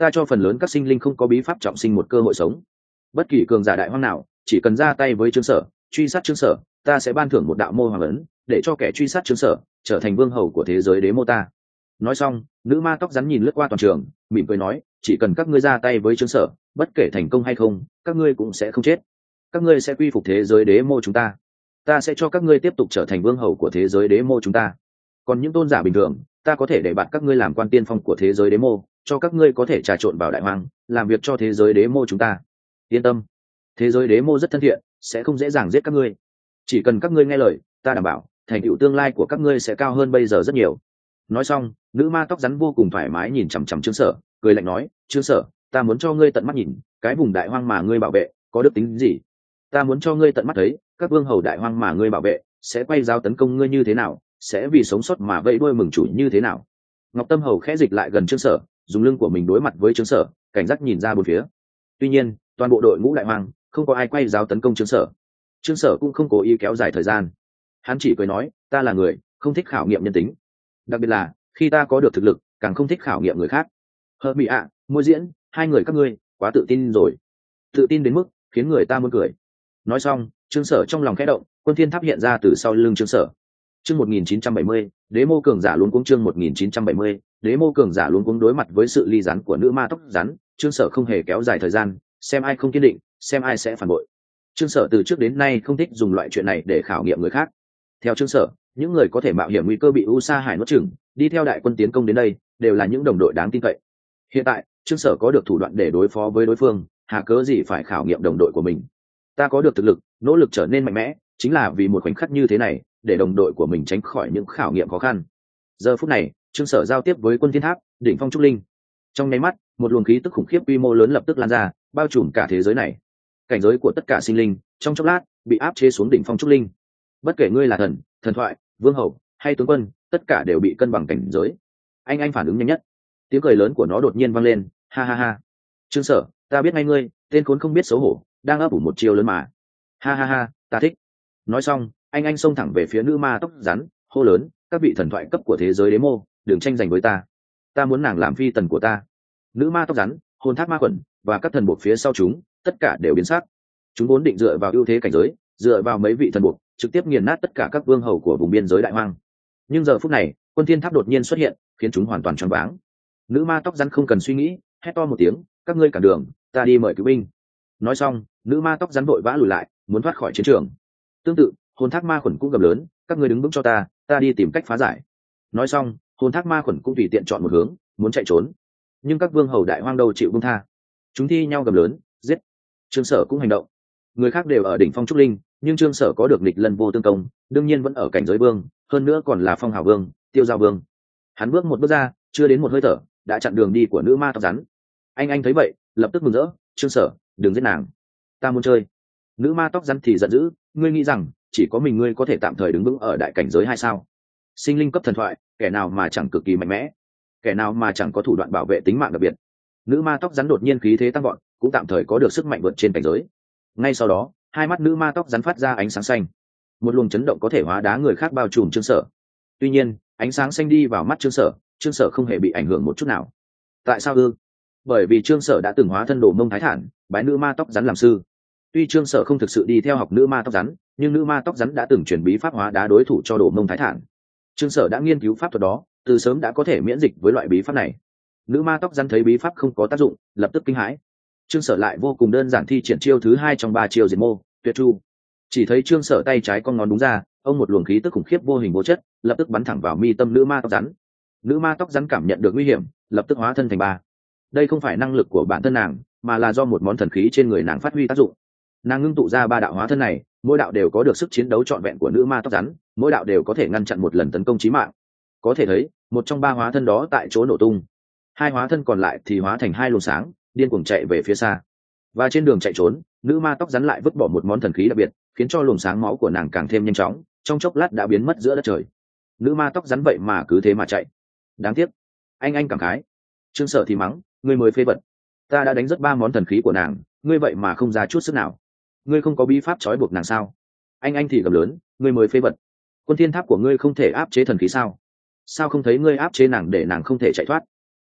ta cho phần lớn các sinh linh không có bí pháp trọng sinh một cơ hội sống. Bất kỳ cường giả đại hoang nào chỉ cần ra tay với Trương Sở, truy sát Trương Sở, ta sẽ ban thưởng một đạo mô hoàng ấn để cho kẻ truy sát Trương Sở trở thành vương hầu của thế giới đế mô ta. Nói xong, nữ ma tóc rắn nhìn lướt qua toàn trường, mỉm cười nói, chỉ cần các ngươi ra tay với Trương Sở, bất kể thành công hay không, các ngươi cũng sẽ không chết. Các ngươi sẽ quy phục thế giới đế mô chúng ta. Ta sẽ cho các ngươi tiếp tục trở thành vương hầu của thế giới đế mô chúng ta. Còn những tôn giả bình thường, ta có thể để bạn các ngươi làm quan tiên phong của thế giới đế mô, cho các ngươi có thể trà trộn vào đại hoang, làm việc cho thế giới đế mô chúng ta. Yên tâm, thế giới đế mô rất thân thiện, sẽ không dễ dàng giết các ngươi. Chỉ cần các ngươi nghe lời, ta đảm bảo thành tựu tương lai của các ngươi sẽ cao hơn bây giờ rất nhiều. Nói xong, nữ ma tóc rắn vô cùng thoải mái nhìn chằm chằm Trương Sở, cười lạnh nói, Trương Sở, ta muốn cho ngươi tận mắt nhìn cái vùng đại hoang mà ngươi bảo vệ có đức tính gì. Ta muốn cho ngươi tận mắt thấy các vương hầu đại hoang mà ngươi bảo vệ sẽ quay dao tấn công ngươi như thế nào, sẽ vì sống sót mà vẫy đuôi mừng chủ như thế nào. Ngọc Tâm Hầu khẽ dịch lại gần Trương Sở, dùng lưng của mình đối mặt với Trương Sở, cảnh giác nhìn ra bốn phía. Tuy nhiên, toàn bộ đội ngũ đại hoang không có ai quay dao tấn công Trương Sở. Trương Sở cũng không cố ý kéo dài thời gian, hắn chỉ cười nói, ta là người không thích khảo nghiệm nhân tính, đặc biệt là khi ta có được thực lực càng không thích khảo nghiệm người khác. Hờ Mỹ ạ, Môi Diễn, hai người các ngươi quá tự tin rồi, tự tin đến mức khiến người ta muốn cười. Nói xong, Trương Sở trong lòng khẽ động, Quân Thiên Tháp hiện ra từ sau lưng Trương Sở. Chương một nghìn chín trăm bảy mươi, Đế mô cường giả luống cuống. Chương một nghìn chín trăm bảy mươi, Đế mô cường giả luống cuống. Đối mặt với sự ly rắn của nữ ma tóc rắn, Trương Sở không hề kéo dài thời gian, xem ai không kiên định, xem ai sẽ phản bội. Trương Sở từ trước đến nay không thích dùng loại chuyện này để khảo nghiệm người khác. Theo Trương Sở, những người có thể mạo hiểm nguy cơ bị U Sa Hải nuốt chửng, đi theo đại quân tiến công đến đây, đều là những đồng đội đáng tin cậy. Hiện tại, Trương Sở có được thủ đoạn để đối phó với đối phương, hà cớ gì phải khảo nghiệm đồng đội của mình. Ta có được thực lực, nỗ lực trở nên mạnh mẽ, chính là vì một khoảnh khắc như thế này, để đồng đội của mình tránh khỏi những khảo nghiệm khó khăn. Giờ phút này, Trương Sở giao tiếp với Quân Thiên Tháp, đỉnh phong trúc linh. Trong nháy mắt, một luồng khí tức khủng khiếp quy mô lớn lập tức lan ra, bao trùm cả thế giới này. Cảnh giới của tất cả sinh linh, trong chốc lát bị áp chế xuống đỉnh phong trúc linh. Bất kể ngươi là thần, thần thoại, vương hầu hay tướng quân, tất cả đều bị cân bằng cảnh giới. Anh anh phản ứng nhanh nhất, tiếng cười lớn của nó đột nhiên vang lên, ha ha ha. Trương Sở, ta biết ngay ngươi, tên khốn không biết xấu hổ, đang ấp ủ một chiêu lớn mà. Ha ha ha, ta thích. Nói xong, anh anh xông thẳng về phía nữ ma tóc rắn, hô lớn, các vị thần thoại cấp của thế giới đế mô, đừng tranh giành với ta. Ta muốn nàng làm phi tần của ta. Nữ ma tóc rắn, hồn thác ma quẩn và các thần buộc phía sau chúng, tất cả đều biến sắc. Chúng vốn định dựa vào ưu thế cảnh giới, dựa vào mấy vị thần buộc, trực tiếp nghiền nát tất cả các vương hầu của vùng biên giới đại hoang. Nhưng giờ phút này, Quân Thiên Tháp đột nhiên xuất hiện, khiến chúng hoàn toàn choáng váng. Nữ ma tóc rắn không cần suy nghĩ, hét to một tiếng, các ngươi cản đường, ta đi mời cứu binh. Nói xong, nữ ma tóc rắn vội vã lùi lại, muốn thoát khỏi chiến trường. Tương tự, hồn thác ma khuẩn cũng gầm lớn, các ngươi đứng vững cho ta, ta đi tìm cách phá giải. Nói xong, hồn thác ma khuẩn cũng tùy tiện chọn một hướng, muốn chạy trốn. Nhưng các vương hầu đại hoang đâu chịu buông tha, chúng thi nhau gầm lớn, giết. Trương Sở cũng hành động. Người khác đều ở đỉnh phong trúc linh, nhưng Trương Sở có được nghịch lân vô tương công, đương nhiên vẫn ở cảnh giới vương, hơn nữa còn là phong hào vương, tiêu giao vương. Hắn bước một bước ra, chưa đến một hơi thở, đã chặn đường đi của nữ ma tóc rắn. Anh anh thấy vậy, lập tức mừng rỡ, Trương Sở, đừng giết nàng, ta muốn chơi. Nữ ma tóc rắn thì giận dữ, ngươi nghĩ rằng chỉ có mình ngươi có thể tạm thời đứng vững ở đại cảnh giới hay sao? Sinh linh cấp thần thoại, kẻ nào mà chẳng cực kỳ mạnh mẽ, kẻ nào mà chẳng có thủ đoạn bảo vệ tính mạng đặc biệt. Nữ ma tóc rắn đột nhiên khí thế tăng vọt, cũng tạm thời có được sức mạnh vượt trên cảnh giới. Ngay sau đó, hai mắt nữ ma tóc rắn phát ra ánh sáng xanh, một luồng chấn động có thể hóa đá người khác bao trùm Trương Sở. Tuy nhiên, ánh sáng xanh đi vào mắt Trương Sở, Trương Sở không hề bị ảnh hưởng một chút nào. Tại sao ư? Bởi vì Trương Sở đã từng hóa thân đồ mông thái thản, bái nữ ma tóc rắn làm sư. Tuy Trương Sở không thực sự đi theo học nữ ma tóc rắn, nhưng nữ ma tóc rắn đã từng truyền bí pháp hóa đá đối thủ cho đồ mông thái thản. Trương Sở đã nghiên cứu pháp thuật đó, từ sớm đã có thể miễn dịch với loại bí pháp này. Nữ ma tóc rắn thấy bí pháp không có tác dụng, lập tức kinh hãi. Trương Sở lại vô cùng đơn giản thi triển chiêu thứ hai trong ba chiêu diệt mô tuyệt chu. Chỉ thấy Trương Sở tay trái con ngón đúng ra, ông một luồng khí tức khủng khiếp vô hình vô chất lập tức bắn thẳng vào mi tâm nữ ma tóc rắn. Nữ ma tóc rắn cảm nhận được nguy hiểm, lập tức hóa thân thành ba. Đây không phải năng lực của bản thân nàng, mà là do một món thần khí trên người nàng phát huy tác dụng. Nàng ngưng tụ ra ba đạo hóa thân này, mỗi đạo đều có được sức chiến đấu trọn vẹn của nữ ma tóc rắn, mỗi đạo đều có thể ngăn chặn một lần tấn công chí mạng. Có thể thấy, một trong ba hóa thân đó tại chỗ nổ tung, hai hóa thân còn lại thì hóa thành hai luồng sáng, điên cuồng chạy về phía xa. Và trên đường chạy trốn, nữ ma tóc rắn lại vứt bỏ một món thần khí đặc biệt, khiến cho luồng sáng máu của nàng càng thêm nhanh chóng, trong chốc lát đã biến mất giữa đất trời. Nữ ma tóc rắn vậy mà cứ thế mà chạy. Đáng tiếc. Anh anh cảm khái. Trương Sở thì mắng, ngươi mới phế vật. Ta đã đánh rất ba món thần khí của nàng, ngươi vậy mà không ra chút sức nào. Ngươi không có bí pháp trói buộc nàng sao? Anh anh thì gầm lớn, ngươi mới phế vật. Quân thiên tháp của ngươi không thể áp chế thần khí sao? Sao không thấy ngươi áp chế nàng để nàng không thể chạy thoát?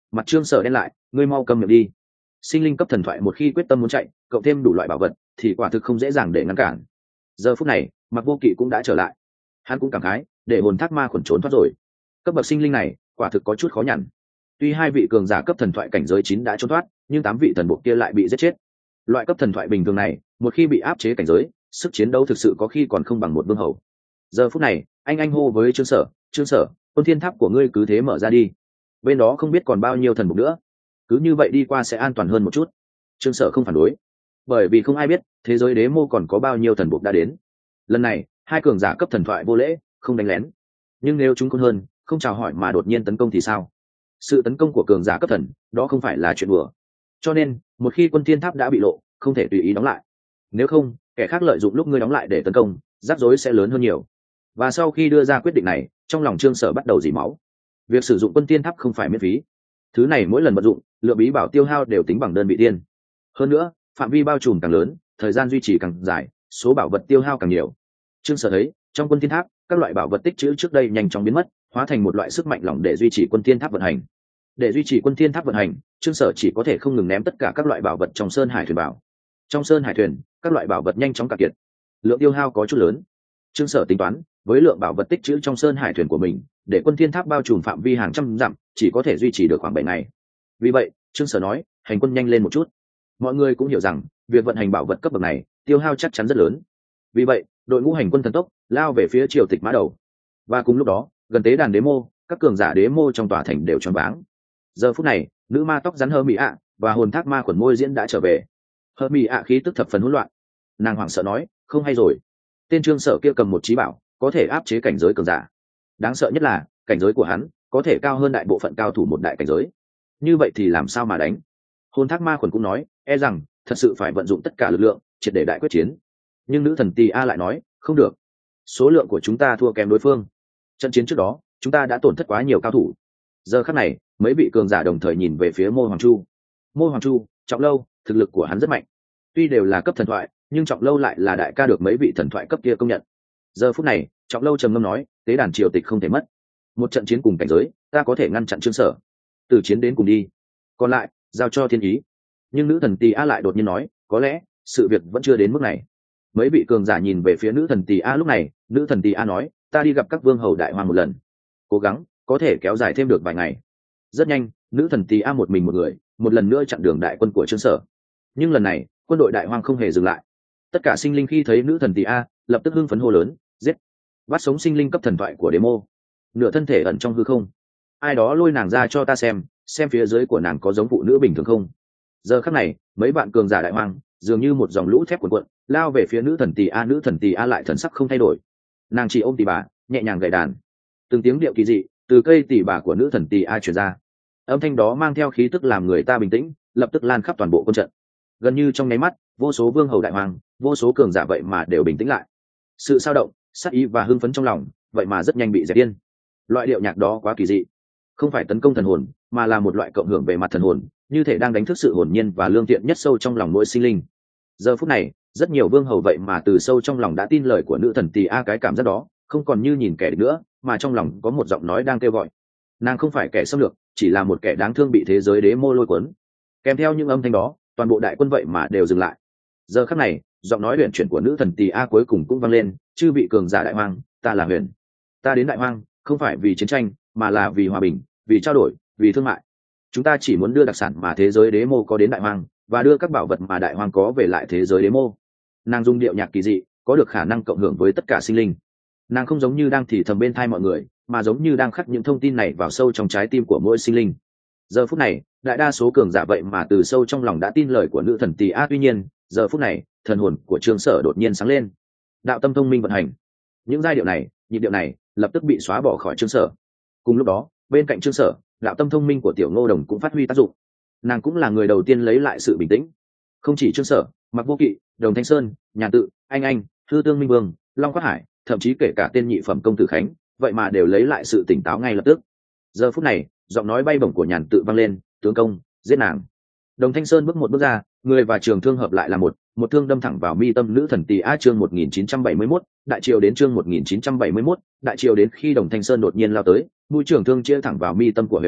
Mặt Trương Sở đen lại, ngươi mau cầm miệng đi. Sinh linh cấp thần thoại một khi quyết tâm muốn chạy, cộng thêm đủ loại bảo vật thì quả thực không dễ dàng để ngăn cản. Giờ phút này Mặc Vô Kỵ cũng đã trở lại, hắn cũng cảm khái, để hồn thác ma khuẩn trốn thoát rồi. Cấp bậc sinh linh này quả thực có chút khó nhằn. Tuy hai vị cường giả cấp thần thoại cảnh giới chín đã trốn thoát, nhưng tám vị thần bộ kia lại bị giết chết. Loại cấp thần thoại bình thường này một khi bị áp chế cảnh giới, sức chiến đấu thực sự có khi còn không bằng một vương hầu. Giờ phút này anh anh hô với Trương Sở, Trương Sở, quân thiên tháp của ngươi cứ thế mở ra đi, bên đó không biết còn bao nhiêu thần bộ nữa, cứ như vậy đi qua sẽ an toàn hơn một chút. Trương Sở không phản đối, bởi vì không ai biết thế giới đế mô còn có bao nhiêu thần bộ đã đến. Lần này hai cường giả cấp thần thoại vô lễ, không đánh lén, nhưng nếu chúng khôn hơn, không chào hỏi mà đột nhiên tấn công thì sao? Sự tấn công của cường giả cấp thần đó không phải là chuyện đùa, cho nên một khi quân thiên tháp đã bị lộ, không thể tùy ý đóng lại, nếu không kẻ khác lợi dụng lúc ngươi đóng lại để tấn công, rắc rối sẽ lớn hơn nhiều. Và sau khi đưa ra quyết định này, trong lòng Trương Sở bắt đầu dỉ máu. Việc sử dụng quân tiên tháp không phải miễn phí, thứ này mỗi lần vận dụng lượng bí bảo tiêu hao đều tính bằng đơn vị tiên. Hơn nữa phạm vi bao trùm càng lớn, thời gian duy trì càng dài, số bảo vật tiêu hao càng nhiều. Trương Sở thấy trong quân tiên tháp các loại bảo vật tích trữ trước đây nhanh chóng biến mất, hóa thành một loại sức mạnh lỏng để duy trì quân tiên tháp vận hành. Để duy trì quân tiên tháp vận hành, Trương Sở chỉ có thể không ngừng ném tất cả các loại bảo vật trong sơn hải thuyền bảo. Trong sơn hải thuyền các loại bảo vật nhanh chóng cạn kiệt, lượng tiêu hao có chút lớn. Trương Sở tính toán với lượng bảo vật tích trữ trong sơn hải thuyền của mình, để quân thiên tháp bao trùm phạm vi hàng trăm dặm chỉ có thể duy trì được khoảng bảy ngày. Vì vậy Trương Sở nói hành quân nhanh lên một chút. Mọi người cũng hiểu rằng việc vận hành bảo vật cấp bậc này tiêu hao chắc chắn rất lớn. Vì vậy đội ngũ hành quân thần tốc lao về phía triều tịch mã đầu. Và cùng lúc đó gần tế đàn đế mô, các cường giả đế mô trong tòa thành đều choáng váng. Giờ phút này nữ ma tóc rắn Hơ Mỹ ạ và hồn thác ma khuẩn môi diễn đã trở về. Hơ Mỹ ạ khí tức thập phần hỗn loạn, nàng hoảng sợ nói không hay rồi, tên Trương Sở kia cầm một chí bảo có thể áp chế cảnh giới cường giả, đáng sợ nhất là cảnh giới của hắn có thể cao hơn đại bộ phận cao thủ một đại cảnh giới, như vậy thì làm sao mà đánh? Hồn thác ma khuẩn cũng nói e rằng thật sự phải vận dụng tất cả lực lượng triệt để đại quyết chiến. Nhưng nữ thần Tì A lại nói không được, số lượng của chúng ta thua kém đối phương, trận chiến trước đó chúng ta đã tổn thất quá nhiều cao thủ. Giờ khắc này mấy vị cường giả đồng thời nhìn về phía Mô Hoàng Chu. Mô Hoàng Chu, Trọng Lâu, thực lực của hắn rất mạnh, tuy đều là cấp thần thoại nhưng Trọng Lâu lại là đại ca được mấy vị thần thoại cấp kia công nhận. Giờ phút này Trọng Lâu trầm ngâm nói tế đàn triều tịch không thể mất, một trận chiến cùng cảnh giới ta có thể ngăn chặn Trương Sở, từ chiến đến cùng đi, còn lại giao cho thiên ý. Nhưng nữ thần Tì A lại đột nhiên nói có lẽ sự việc vẫn chưa đến mức này. Mấy vị cường giả nhìn về phía nữ thần Tì A. Lúc này nữ thần Tì A nói ta đi gặp các vương hầu đại hoàng một lần, cố gắng có thể kéo dài thêm được vài ngày. Rất nhanh nữ thần Tì A một mình một người một lần nữa chặn đường đại quân của Trương Sở. Nhưng lần này quân đội đại hoang không hề dừng lại, tất cả sinh linh khi thấy nữ thần Tì A lập tức hưng phấn hô lớn giết, bắt sống sinh linh cấp thần thoại của đế mô, nửa thân thể ẩn trong hư không, ai đó lôi nàng ra cho ta xem xem phía dưới của nàng có giống phụ nữ bình thường không. Giờ khắc này mấy bạn cường giả đại hoang dường như một dòng lũ thép cuộn cuộn lao về phía nữ thần Tì A. Nữ thần Tì A lại thần sắc không thay đổi, nàng chỉ ôm tỉ bà nhẹ nhàng gảy đàn, từng tiếng điệu kỳ dị từ cây tỉ bà của nữ thần Tì A truyền ra, âm thanh đó mang theo khí tức làm người ta bình tĩnh, lập tức lan khắp toàn bộ quân trận. Gần như trong nháy mắt vô số vương hầu đại hoàng, vô số cường giả vậy mà đều bình tĩnh lại, sự sao động sát ý và hưng phấn trong lòng vậy mà rất nhanh bị dẹp điên. Loại điệu nhạc đó quá kỳ dị, không phải tấn công thần hồn mà là một loại cộng hưởng về mặt thần hồn, như thể đang đánh thức sự hồn nhiên và lương thiện nhất sâu trong lòng mỗi sinh linh. Giờ phút này rất nhiều vương hầu vậy mà từ sâu trong lòng đã tin lời của nữ thần Tì A. Cái cảm giác đó không còn như nhìn kẻ địch nữa, mà trong lòng có một giọng nói đang kêu gọi nàng không phải kẻ xâm lược, chỉ là một kẻ đáng thương bị thế giới đế mô lôi cuốn. Kèm theo những âm thanh đó toàn bộ đại quân vậy mà đều dừng lại. Giờ khắc này giọng nói huyền chuyển của nữ thần Tì A cuối cùng cũng vang lên, chư vị cường giả đại hoang, ta là Huyền, ta đến đại hoang không phải vì chiến tranh mà là vì hòa bình, vì trao đổi, vì thương mại. Chúng ta chỉ muốn đưa đặc sản mà thế giới đế mô có đến đại hoang, và đưa các bảo vật mà đại hoang có về lại thế giới đế mô. Nàng dung điệu nhạc kỳ dị có được khả năng cộng hưởng với tất cả sinh linh, nàng không giống như đang thì thầm bên thai mọi người, mà giống như đang khắc những thông tin này vào sâu trong trái tim của mỗi sinh linh. Giờ phút này đại đa số cường giả vậy mà từ sâu trong lòng đã tin lời của nữ thần Tì A. Tuy nhiên giờ phút này thần hồn của Trương Sở đột nhiên sáng lên, đạo tâm thông minh vận hành, những giai điệu này nhịp điệu này lập tức bị xóa bỏ khỏi Trương Sở. Cùng lúc đó bên cạnh Trương Sở, đạo tâm thông minh của Tiểu Ngô Đồng cũng phát huy tác dụng, nàng cũng là người đầu tiên lấy lại sự bình tĩnh. Không chỉ Trương Sở, Mặc Vô Kỵ, Đồng Thanh Sơn, Nhàn Tự, Anh Anh, Thư Tương Minh Vương, Long Quát Hải, thậm chí kể cả tên nhị phẩm công tử Khánh vậy mà đều lấy lại sự tỉnh táo ngay lập tức. Giờ phút này giọng nói bay bổng của Nhàn Tự vang lên, tướng công giết nàng. Đồng Thanh Sơn bước một bước ra, người và trường thương hợp lại là một, một thương đâm thẳng vào mi tâm nữ thần Tì A. Chương một nghìn chín trăm bảy mươi mốt, đại triều đến. Chương một nghìn chín trăm bảy mươi mốt, đại triều đến. Khi Đồng Thanh Sơn đột nhiên lao tới, mũi trường thương chia thẳng vào mi tâm của Huyền,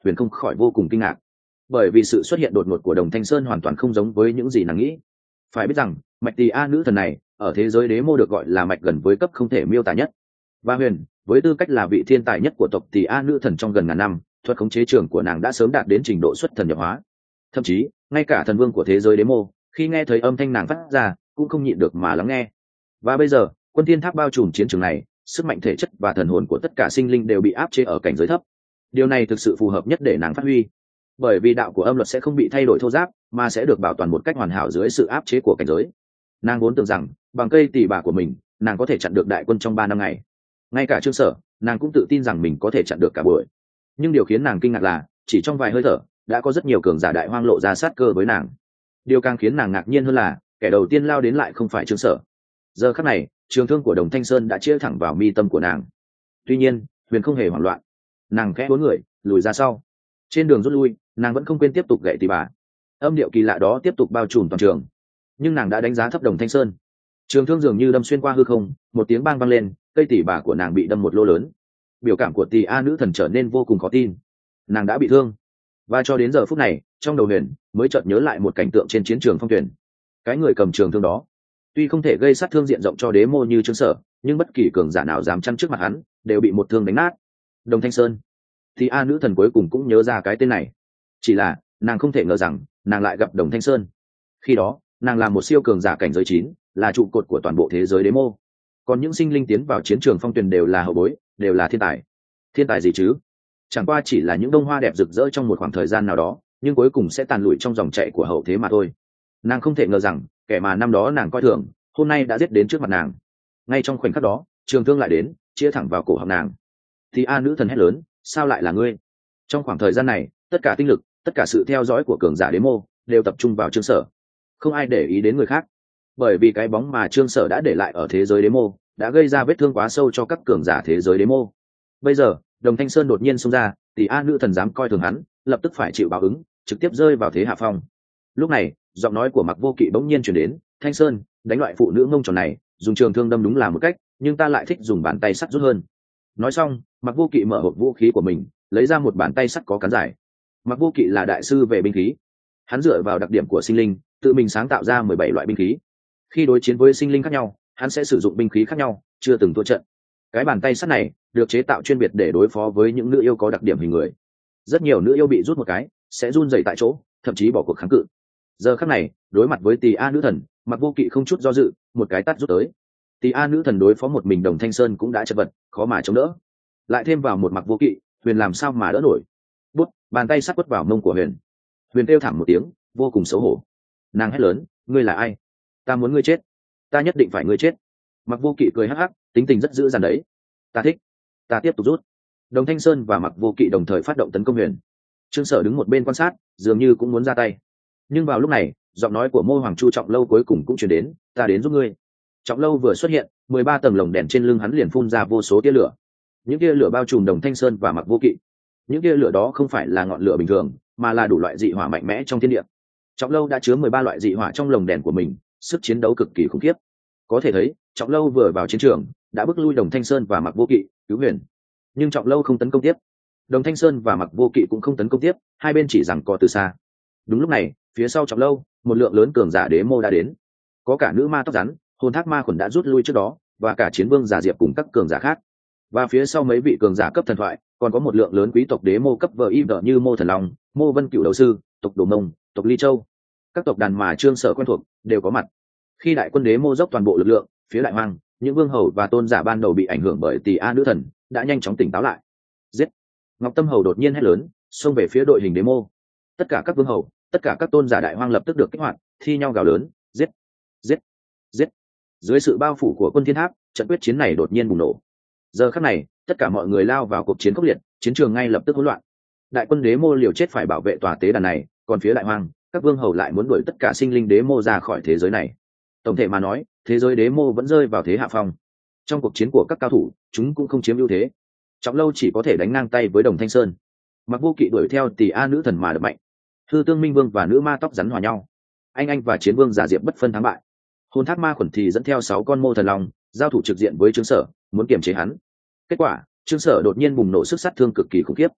Huyền không khỏi vô cùng kinh ngạc, bởi vì sự xuất hiện đột ngột của Đồng Thanh Sơn hoàn toàn không giống với những gì nàng nghĩ. Phải biết rằng mạch Tỳ A nữ thần này ở thế giới đế mô được gọi là mạch gần với cấp không thể miêu tả nhất, và Huyền với tư cách là vị thiên tài nhất của tộc Tỳ A nữ thần trong gần ngàn năm, thuật khống chế trường của nàng đã sớm đạt đến trình độ xuất thần nhập hóa. Thậm chí ngay cả thần vương của thế giới đế mô khi nghe thấy âm thanh nàng phát ra cũng không nhịn được mà lắng nghe. Và bây giờ Quân Thiên Tháp bao trùm chiến trường này, sức mạnh thể chất và thần hồn của tất cả sinh linh đều bị áp chế ở cảnh giới thấp. Điều này thực sự phù hợp nhất để nàng phát huy, bởi vì đạo của âm luật sẽ không bị thay đổi thô ráp, mà sẽ được bảo toàn một cách hoàn hảo dưới sự áp chế của cảnh giới. Nàng vốn tưởng rằng bằng cây tỷ bà của mình, nàng có thể chặn được đại quân trong ba năm ngày. Ngay cả Trương Sở, nàng cũng tự tin rằng mình có thể chặn được cả buổi. Nhưng điều khiến nàng kinh ngạc là chỉ trong vài hơi thở đã có rất nhiều cường giả đại hoang lộ ra sát cơ với nàng. Điều càng khiến nàng ngạc nhiên hơn là kẻ đầu tiên lao đến lại không phải Trương Sở. Giờ khắc này trường thương của Đồng Thanh Sơn đã chĩa thẳng vào mi tâm của nàng. Tuy nhiên Huyền không hề hoảng loạn, nàng khẽ uốn người lùi ra sau. Trên đường rút lui, nàng vẫn không quên tiếp tục gậy tỉ bà. Âm điệu kỳ lạ đó tiếp tục bao trùm toàn trường, nhưng nàng đã đánh giá thấp Đồng Thanh Sơn. Trường thương dường như đâm xuyên qua hư không, một tiếng bang vang lên, cây tỉ bà của nàng bị đâm một lỗ lớn. Biểu cảm của Tỳ A nữ thần trở nên vô cùng khó tin, nàng đã bị thương. Và cho đến giờ phút này trong đầu Huyền mới chợt nhớ lại một cảnh tượng trên chiến trường phong tuyển. Cái người cầm trường thương đó tuy không thể gây sát thương diện rộng cho đế mô như Trương Sở, nhưng bất kỳ cường giả nào dám chăn trước mặt hắn đều bị một thương đánh nát. Đồng Thanh Sơn. Thì A nữ thần cuối cùng cũng nhớ ra cái tên này, chỉ là nàng không thể ngờ rằng nàng lại gặp Đồng Thanh Sơn. Khi đó nàng là một siêu cường giả cảnh giới chín, là trụ cột của toàn bộ thế giới đế mô, còn những sinh linh tiến vào chiến trường phong tuyền đều là hậu bối, đều là thiên tài. Thiên tài gì chứ? Chẳng qua chỉ là những bông hoa đẹp rực rỡ trong một khoảng thời gian nào đó, nhưng cuối cùng sẽ tàn lụi trong dòng chảy của hậu thế mà thôi. Nàng không thể ngờ rằng kẻ mà năm đó nàng coi thường hôm nay đã giết đến trước mặt nàng. Ngay trong khoảnh khắc đó trường thương lại đến, chĩa thẳng vào cổ họng nàng. Thì A nữ thần hét lớn, sao lại là ngươi? Trong khoảng thời gian này tất cả tinh lực, tất cả sự theo dõi của cường giả đế mô đều tập trung vào Trương Sở, không ai để ý đến người khác, bởi vì cái bóng mà Trương Sở đã để lại ở thế giới đế mô đã gây ra vết thương quá sâu cho các cường giả thế giới đế mô. Bây giờ Đồng Thanh Sơn đột nhiên xông ra, thì A nữ thần dám coi thường hắn, lập tức phải chịu báo ứng, trực tiếp rơi vào thế hạ phong. Lúc này giọng nói của Mặc Vô Kỵ bỗng nhiên truyền đến, Thanh Sơn, đánh loại phụ nữ ngông tròn này dùng trường thương đâm đúng là một cách, nhưng ta lại thích dùng bàn tay sắt rút hơn. Nói xong Mặc Vô Kỵ mở hộp vũ khí của mình, lấy ra một bàn tay sắt có cán dài. Mặc Vô Kỵ là đại sư về binh khí, hắn dựa vào đặc điểm của sinh linh tự mình sáng tạo ra mười bảy loại binh khí. Khi đối chiến với sinh linh khác nhau, hắn sẽ sử dụng binh khí khác nhau, chưa từng thua trận. Cái bàn tay sắt này được chế tạo chuyên biệt để đối phó với những nữ yêu có đặc điểm hình người. Rất nhiều nữ yêu bị rút một cái sẽ run rẩy tại chỗ, thậm chí bỏ cuộc kháng cự. Giờ khắc này đối mặt với Tỳ A nữ thần, Mặc Vô Kỵ không chút do dự, một cái tát rút tới. Tỳ A nữ thần đối phó một mình Đồng Thanh Sơn cũng đã chật vật, khó mà chống đỡ, lại thêm vào một Mặc Vô Kỵ, Huyền làm sao mà đỡ nổi. Bút, bàn tay sắt quất vào mông của Huyền. Huyền kêu thảm một tiếng, vô cùng xấu hổ. Nàng hét lớn, ngươi là ai? Ta muốn ngươi chết, ta nhất định phải ngươi chết. Mặc Vô Kỵ cười hắc hắc, tính tình rất dữ dằn đấy. Ta thích, ta tiếp tục rút. Đồng Thanh Sơn và Mặc Vô Kỵ đồng thời phát động tấn công Huyền. Trương Sở đứng một bên quan sát, dường như cũng muốn ra tay. Nhưng vào lúc này giọng nói của Mô Hoàng Chu Trọng Lâu cuối cùng cũng truyền đến, ta đến giúp ngươi. Trọng Lâu vừa xuất hiện, mười ba tầng lồng đèn trên lưng hắn liền phun ra vô số tia lửa. Những tia lửa bao trùm Đồng Thanh Sơn và Mặc Vô Kỵ. Những tia lửa đó không phải là ngọn lửa bình thường, mà là đủ loại dị hỏa mạnh mẽ trong thiên địa. Trọng Lâu đã chứa mười ba loại dị hỏa trong lồng đèn của mình, sức chiến đấu cực kỳ khủng khiếp. Có thể thấy Trọng Lâu vừa vào chiến trường đã bức lui Đồng Thanh Sơn và Mặc Vô Kỵ, cứu Huyền. Nhưng Trọng Lâu không tấn công tiếp, Đồng Thanh Sơn và Mặc Vô Kỵ cũng không tấn công tiếp, hai bên chỉ giằng co từ xa. Đúng lúc này phía sau Trọng Lâu một lượng lớn cường giả đế mô đã đến, có cả nữ ma tóc rắn, hồn thác ma khuẩn đã rút lui trước đó, và cả chiến vương giả diệp cùng các cường giả khác. Và phía sau mấy vị cường giả cấp thần thoại còn có một lượng lớn quý tộc đế mô cấp vờ im như Mô Thần Long, Mô Vân Cửu Đầu Sư, tộc Đồ Mông, tộc Ly Châu. Các tộc đàn mà Trương Sở quen thuộc đều có mặt. Khi đại quân đế mô dốc toàn bộ lực lượng phía đại hoang, những vương hầu và tôn giả ban đầu bị ảnh hưởng bởi Tỳ A nữ thần đã nhanh chóng tỉnh táo lại. Giết! Ngọc Tâm Hầu đột nhiên hét lớn, xông về phía đội hình đế mô. Tất cả các vương hầu, tất cả các tôn giả đại hoang lập tức được kích hoạt, thi nhau gào lớn, giết, giết, giết. Dưới sự bao phủ của Quân Thiên Tháp, trận quyết chiến này đột nhiên bùng nổ. Giờ khắc này tất cả mọi người lao vào cuộc chiến khốc liệt, chiến trường ngay lập tức hỗn loạn. Đại quân đế mô liều chết phải bảo vệ tòa tế đàn này, còn phía đại hoang, các vương hầu lại muốn đuổi tất cả sinh linh đế mô ra khỏi thế giới này. Tổng thể mà nói, thế giới đế mô vẫn rơi vào thế hạ phong. Trong cuộc chiến của các cao thủ, chúng cũng không chiếm ưu thế. Trọng Lâu chỉ có thể đánh ngang tay với Đồng Thanh Sơn. Mặc Vô Kỵ đuổi theo Tỳ A nữ thần mà đập mạnh. Hư Tương Minh Vương và nữ ma tóc rắn hòa nhau. Anh anh và chiến vương giả diệp bất phân thắng bại. Hồn thác ma khuẩn thì dẫn theo sáu con Mô Thần Long, giao thủ trực diện với Trương Sở, muốn kiềm chế hắn. Kết quả Trương Sở đột nhiên bùng nổ sức sát thương cực kỳ khủng khiếp.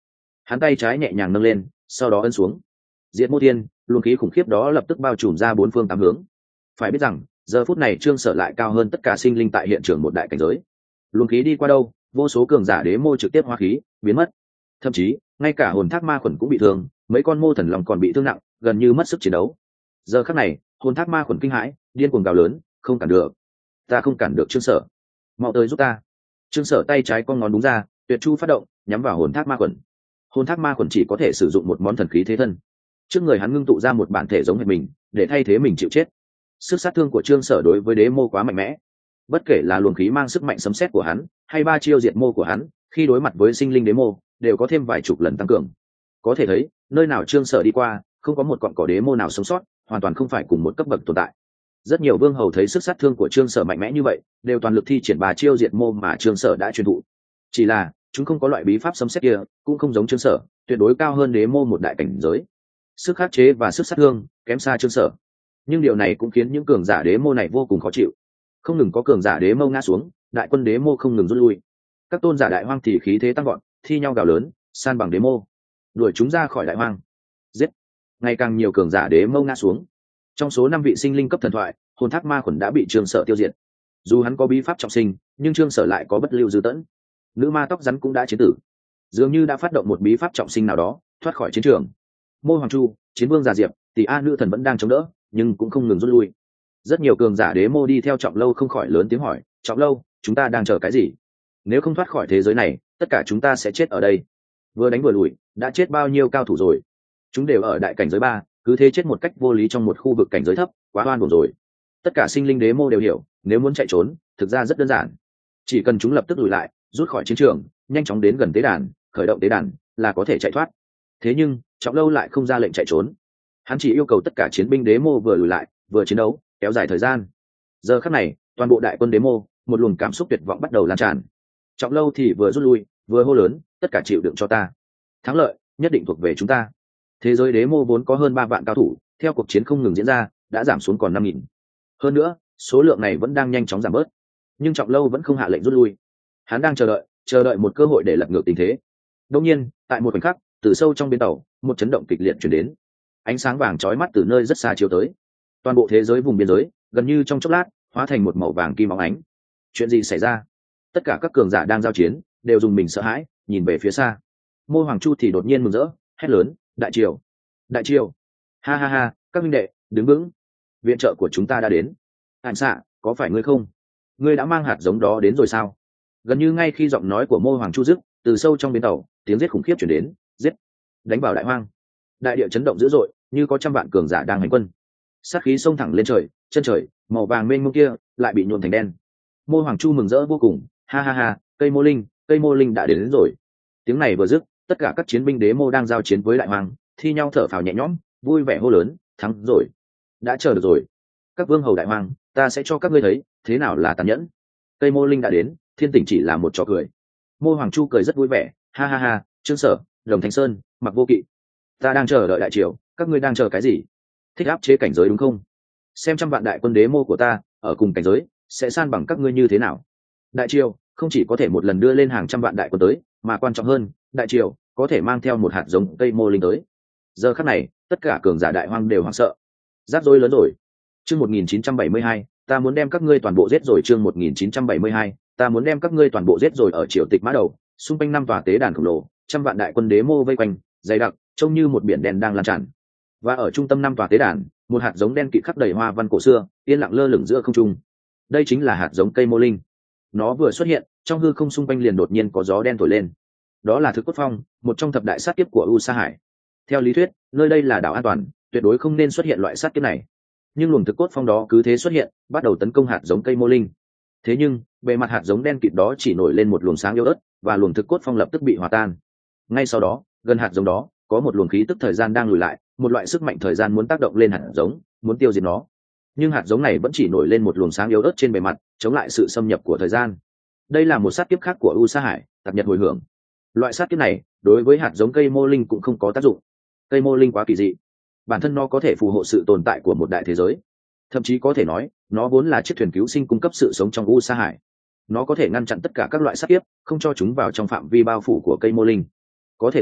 Hắn tay trái nhẹ nhàng nâng lên, sau đó ấn xuống. Diệt Mô Thiên, luồng khí khủng khiếp đó lập tức bao trùm ra bốn phương tám hướng. Phải biết rằng, giờ phút này Trương Sở lại cao hơn tất cả sinh linh tại hiện trường một đại cảnh giới. Luồng khí đi qua đâu, vô số cường giả đế mô trực tiếp hóa khí, biến mất. Thậm chí, ngay cả hồn thác ma khuẩn cũng bị thương, mấy con mô thần lòng còn bị thương nặng, gần như mất sức chiến đấu. Giờ khắc này, hồn thác ma khuẩn kinh hãi, điên cuồng gào lớn, không cản được, ta không cản được Trương Sở, mau tới giúp ta. Trương Sở tay trái con ngón đúng ra, tuyệt chu phát động, nhắm vào hồn thác ma khuẩn. Hồn thác ma khuẩn chỉ có thể sử dụng một món thần khí thế thân. Trước người hắn ngưng tụ ra một bản thể giống hệt mình, để thay thế mình chịu chết. Sức sát thương của Trương Sở đối với đế mô quá mạnh mẽ. Bất kể là luồng khí mang sức mạnh sấm sét của hắn, hay ba chiêu diệt mô của hắn, khi đối mặt với sinh linh đế mô, đều có thêm vài chục lần tăng cường. Có thể thấy, nơi nào Trương Sở đi qua, không có một cọn cỏ đế mô nào sống sót, hoàn toàn không phải cùng một cấp bậc tồn tại. Rất nhiều vương hầu thấy sức sát thương của Trương Sở mạnh mẽ như vậy, đều toàn lực thi triển ba chiêu diệt mô mà Trương Sở đã truyền thụ. Chỉ là, chúng không có loại bí pháp sấm sét kia, cũng không giống Trương Sở, tuyệt đối cao hơn đế mô một đại cảnh giới. Sức khắc chế và sức sát thương kém xa Trương Sở. Nhưng điều này cũng khiến những cường giả đế mô này vô cùng khó chịu. Không ngừng có cường giả đế mô ngã xuống, đại quân đế mô không ngừng rút lui. Các tôn giả đại hoang thì khí thế tăng vọt, thi nhau gào lớn, san bằng đế mô, đuổi chúng ra khỏi đại hoang. Giết! Ngày càng nhiều cường giả đế mô ngã xuống. Trong số năm vị sinh linh cấp thần thoại, hồn thác ma khuẩn đã bị Trương Sở tiêu diệt. Dù hắn có bí pháp trọng sinh, nhưng Trương Sở lại có bất lưu dư tẫn. Nữ ma tóc rắn cũng đã chiến tử, dường như đã phát động một bí pháp trọng sinh nào đó, thoát khỏi chiến trường. Mô Hoàng Chu, Chiến Vương Già Diệp, Tỷ A nữ thần vẫn đang chống đỡ, nhưng cũng không ngừng rút lui. Rất nhiều cường giả đế mô đi theo Trọng Lâu không khỏi lớn tiếng hỏi, Trọng Lâu, chúng ta đang chờ cái gì? Nếu không thoát khỏi thế giới này, tất cả chúng ta sẽ chết ở đây. Vừa đánh vừa lùi, đã chết bao nhiêu cao thủ rồi? Chúng đều ở đại cảnh giới ba, cứ thế chết một cách vô lý trong một khu vực cảnh giới thấp, quá oan uổng rồi. Tất cả sinh linh đế mô đều hiểu, nếu muốn chạy trốn, thực ra rất đơn giản. Chỉ cần chúng lập tức lùi lại, rút khỏi chiến trường, nhanh chóng đến gần tế đàn, khởi động tế đàn, là có thể chạy thoát. Thế nhưng, Trọng Lâu lại không ra lệnh chạy trốn. Hắn chỉ yêu cầu tất cả chiến binh đế mô vừa lùi lại, vừa chiến đấu, kéo dài thời gian. Giờ khắc này, toàn bộ đại quân đế mô, một luồng cảm xúc tuyệt vọng bắt đầu lan tràn. Trọng Lâu thì vừa rút lui, vừa hô lớn, tất cả chịu đựng cho ta. Thắng lợi nhất định thuộc về chúng ta. Thế giới đế mô vốn có hơn ba vạn cao thủ, theo cuộc chiến không ngừng diễn ra, đã giảm xuống còn năm nghìn. Hơn nữa, số lượng này vẫn đang nhanh chóng giảm bớt. Nhưng Trọng Lâu vẫn không hạ lệnh rút lui. Hắn đang chờ đợi, chờ đợi một cơ hội để lật ngược tình thế. Đột nhiên, tại một khoảnh khắc, từ sâu trong bến tàu, một chấn động kịch liệt truyền đến. Ánh sáng vàng chói mắt từ nơi rất xa chiếu tới. Toàn bộ thế giới vùng biên giới, gần như trong chốc lát, hóa thành một màu vàng kim óng ánh. Chuyện gì xảy ra? Tất cả các cường giả đang giao chiến, đều dùng mình sợ hãi, nhìn về phía xa. Mô Hoàng Chu thì đột nhiên mừng rỡ, hét lớn, đại triều, đại triều, ha ha ha, các minh đệ, đứng vững, viện trợ của chúng ta đã đến. Ảnh xạ, có phải ngươi không? Ngươi đã mang hạt giống đó đến rồi sao? Gần như ngay khi giọng nói của Mô Hoàng Chu dứt, từ sâu trong bến tàu, tiếng giết khủng khiếp truyền đến, giết, đánh vào đại hoang. Đại địa chấn động dữ dội, như có trăm vạn cường giả đang hành quân. Sát khí xông thẳng lên trời, chân trời màu vàng mênh mông kia lại bị nhuộm thành đen. Mô Hoàng Chu mừng rỡ vô cùng, ha ha ha, cây mô linh, cây mô linh đã đến, đến rồi. Tiếng này vừa dứt, tất cả các chiến binh đế mô đang giao chiến với đại hoàng, thi nhau thở phào nhẹ nhõm, vui vẻ hô lớn, thắng rồi, đã chờ được rồi. Các vương hầu đại hoàng, ta sẽ cho các ngươi thấy thế nào là tàn nhẫn. Cây mô linh đã đến, thiên tỉnh chỉ là một trò cười. Mô Hoàng Chu cười rất vui vẻ, ha ha ha, Trương Sở, Đồng Thanh Sơn, Mặc Vô Kỵ, ta đang chờ đợi đại triều, các ngươi đang chờ cái gì? Thích áp chế cảnh giới đúng không? Xem trăm vạn đại quân đế mô của ta ở cùng cảnh giới sẽ san bằng các ngươi như thế nào. Đại triều không chỉ có thể một lần đưa lên hàng trăm vạn đại quân tới, mà quan trọng hơn, đại triều có thể mang theo một hạt giống cây mô linh tới. Giờ khắc này, tất cả cường giả đại hoang đều hoảng sợ. Rắc rối lớn rồi. Chương một nghìn chín trăm bảy mươi hai, ta muốn đem các ngươi toàn bộ giết rồi. Chương một nghìn chín trăm bảy mươi hai, ta muốn đem các ngươi toàn bộ giết rồi. Ở triều tịch mã đầu, xung quanh năm tòa tế đàn khổng lồ, trăm vạn đại quân đế mô vây quanh, dày đặc, trông như một biển đen đang lan tràn. Và ở trung tâm năm tòa tế đàn, một hạt giống đen kịt khắc đầy hoa văn cổ xưa, yên lặng lơ lửng giữa không trung. Đây chính là hạt giống cây mô linh. Nó vừa xuất hiện, trong hư không xung quanh liền đột nhiên có gió đen thổi lên. Đó là Thực Cốt Phong, một trong thập đại sát kiếp của U Sa Hải. Theo lý thuyết, nơi đây là đảo an toàn, tuyệt đối không nên xuất hiện loại sát kiếp này. Nhưng luồng Thực Cốt Phong đó cứ thế xuất hiện, bắt đầu tấn công hạt giống cây mô linh. Thế nhưng, bề mặt hạt giống đen kịt đó chỉ nổi lên một luồng sáng yếu ớt, và luồng Thực Cốt Phong lập tức bị hòa tan. Ngay sau đó, gần hạt giống đó, có một luồng khí tức thời gian đang lùi lại, một loại sức mạnh thời gian muốn tác động lên hạt giống, muốn tiêu diệt nó. Nhưng hạt giống này vẫn chỉ nổi lên một luồng sáng yếu ớt trên bề mặt, chống lại sự xâm nhập của thời gian. Đây là một sát kiếp khác của U Sa Hải, Tạp Nhật hồi hưởng. Loại sát kiếp này, đối với hạt giống cây mô linh cũng không có tác dụng. Cây mô linh quá kỳ dị, bản thân nó có thể phù hộ sự tồn tại của một đại thế giới. Thậm chí có thể nói, nó vốn là chiếc thuyền cứu sinh cung cấp sự sống trong U Sa Hải. Nó có thể ngăn chặn tất cả các loại sát kiếp, không cho chúng vào trong phạm vi bao phủ của cây mô linh. Có thể thấy,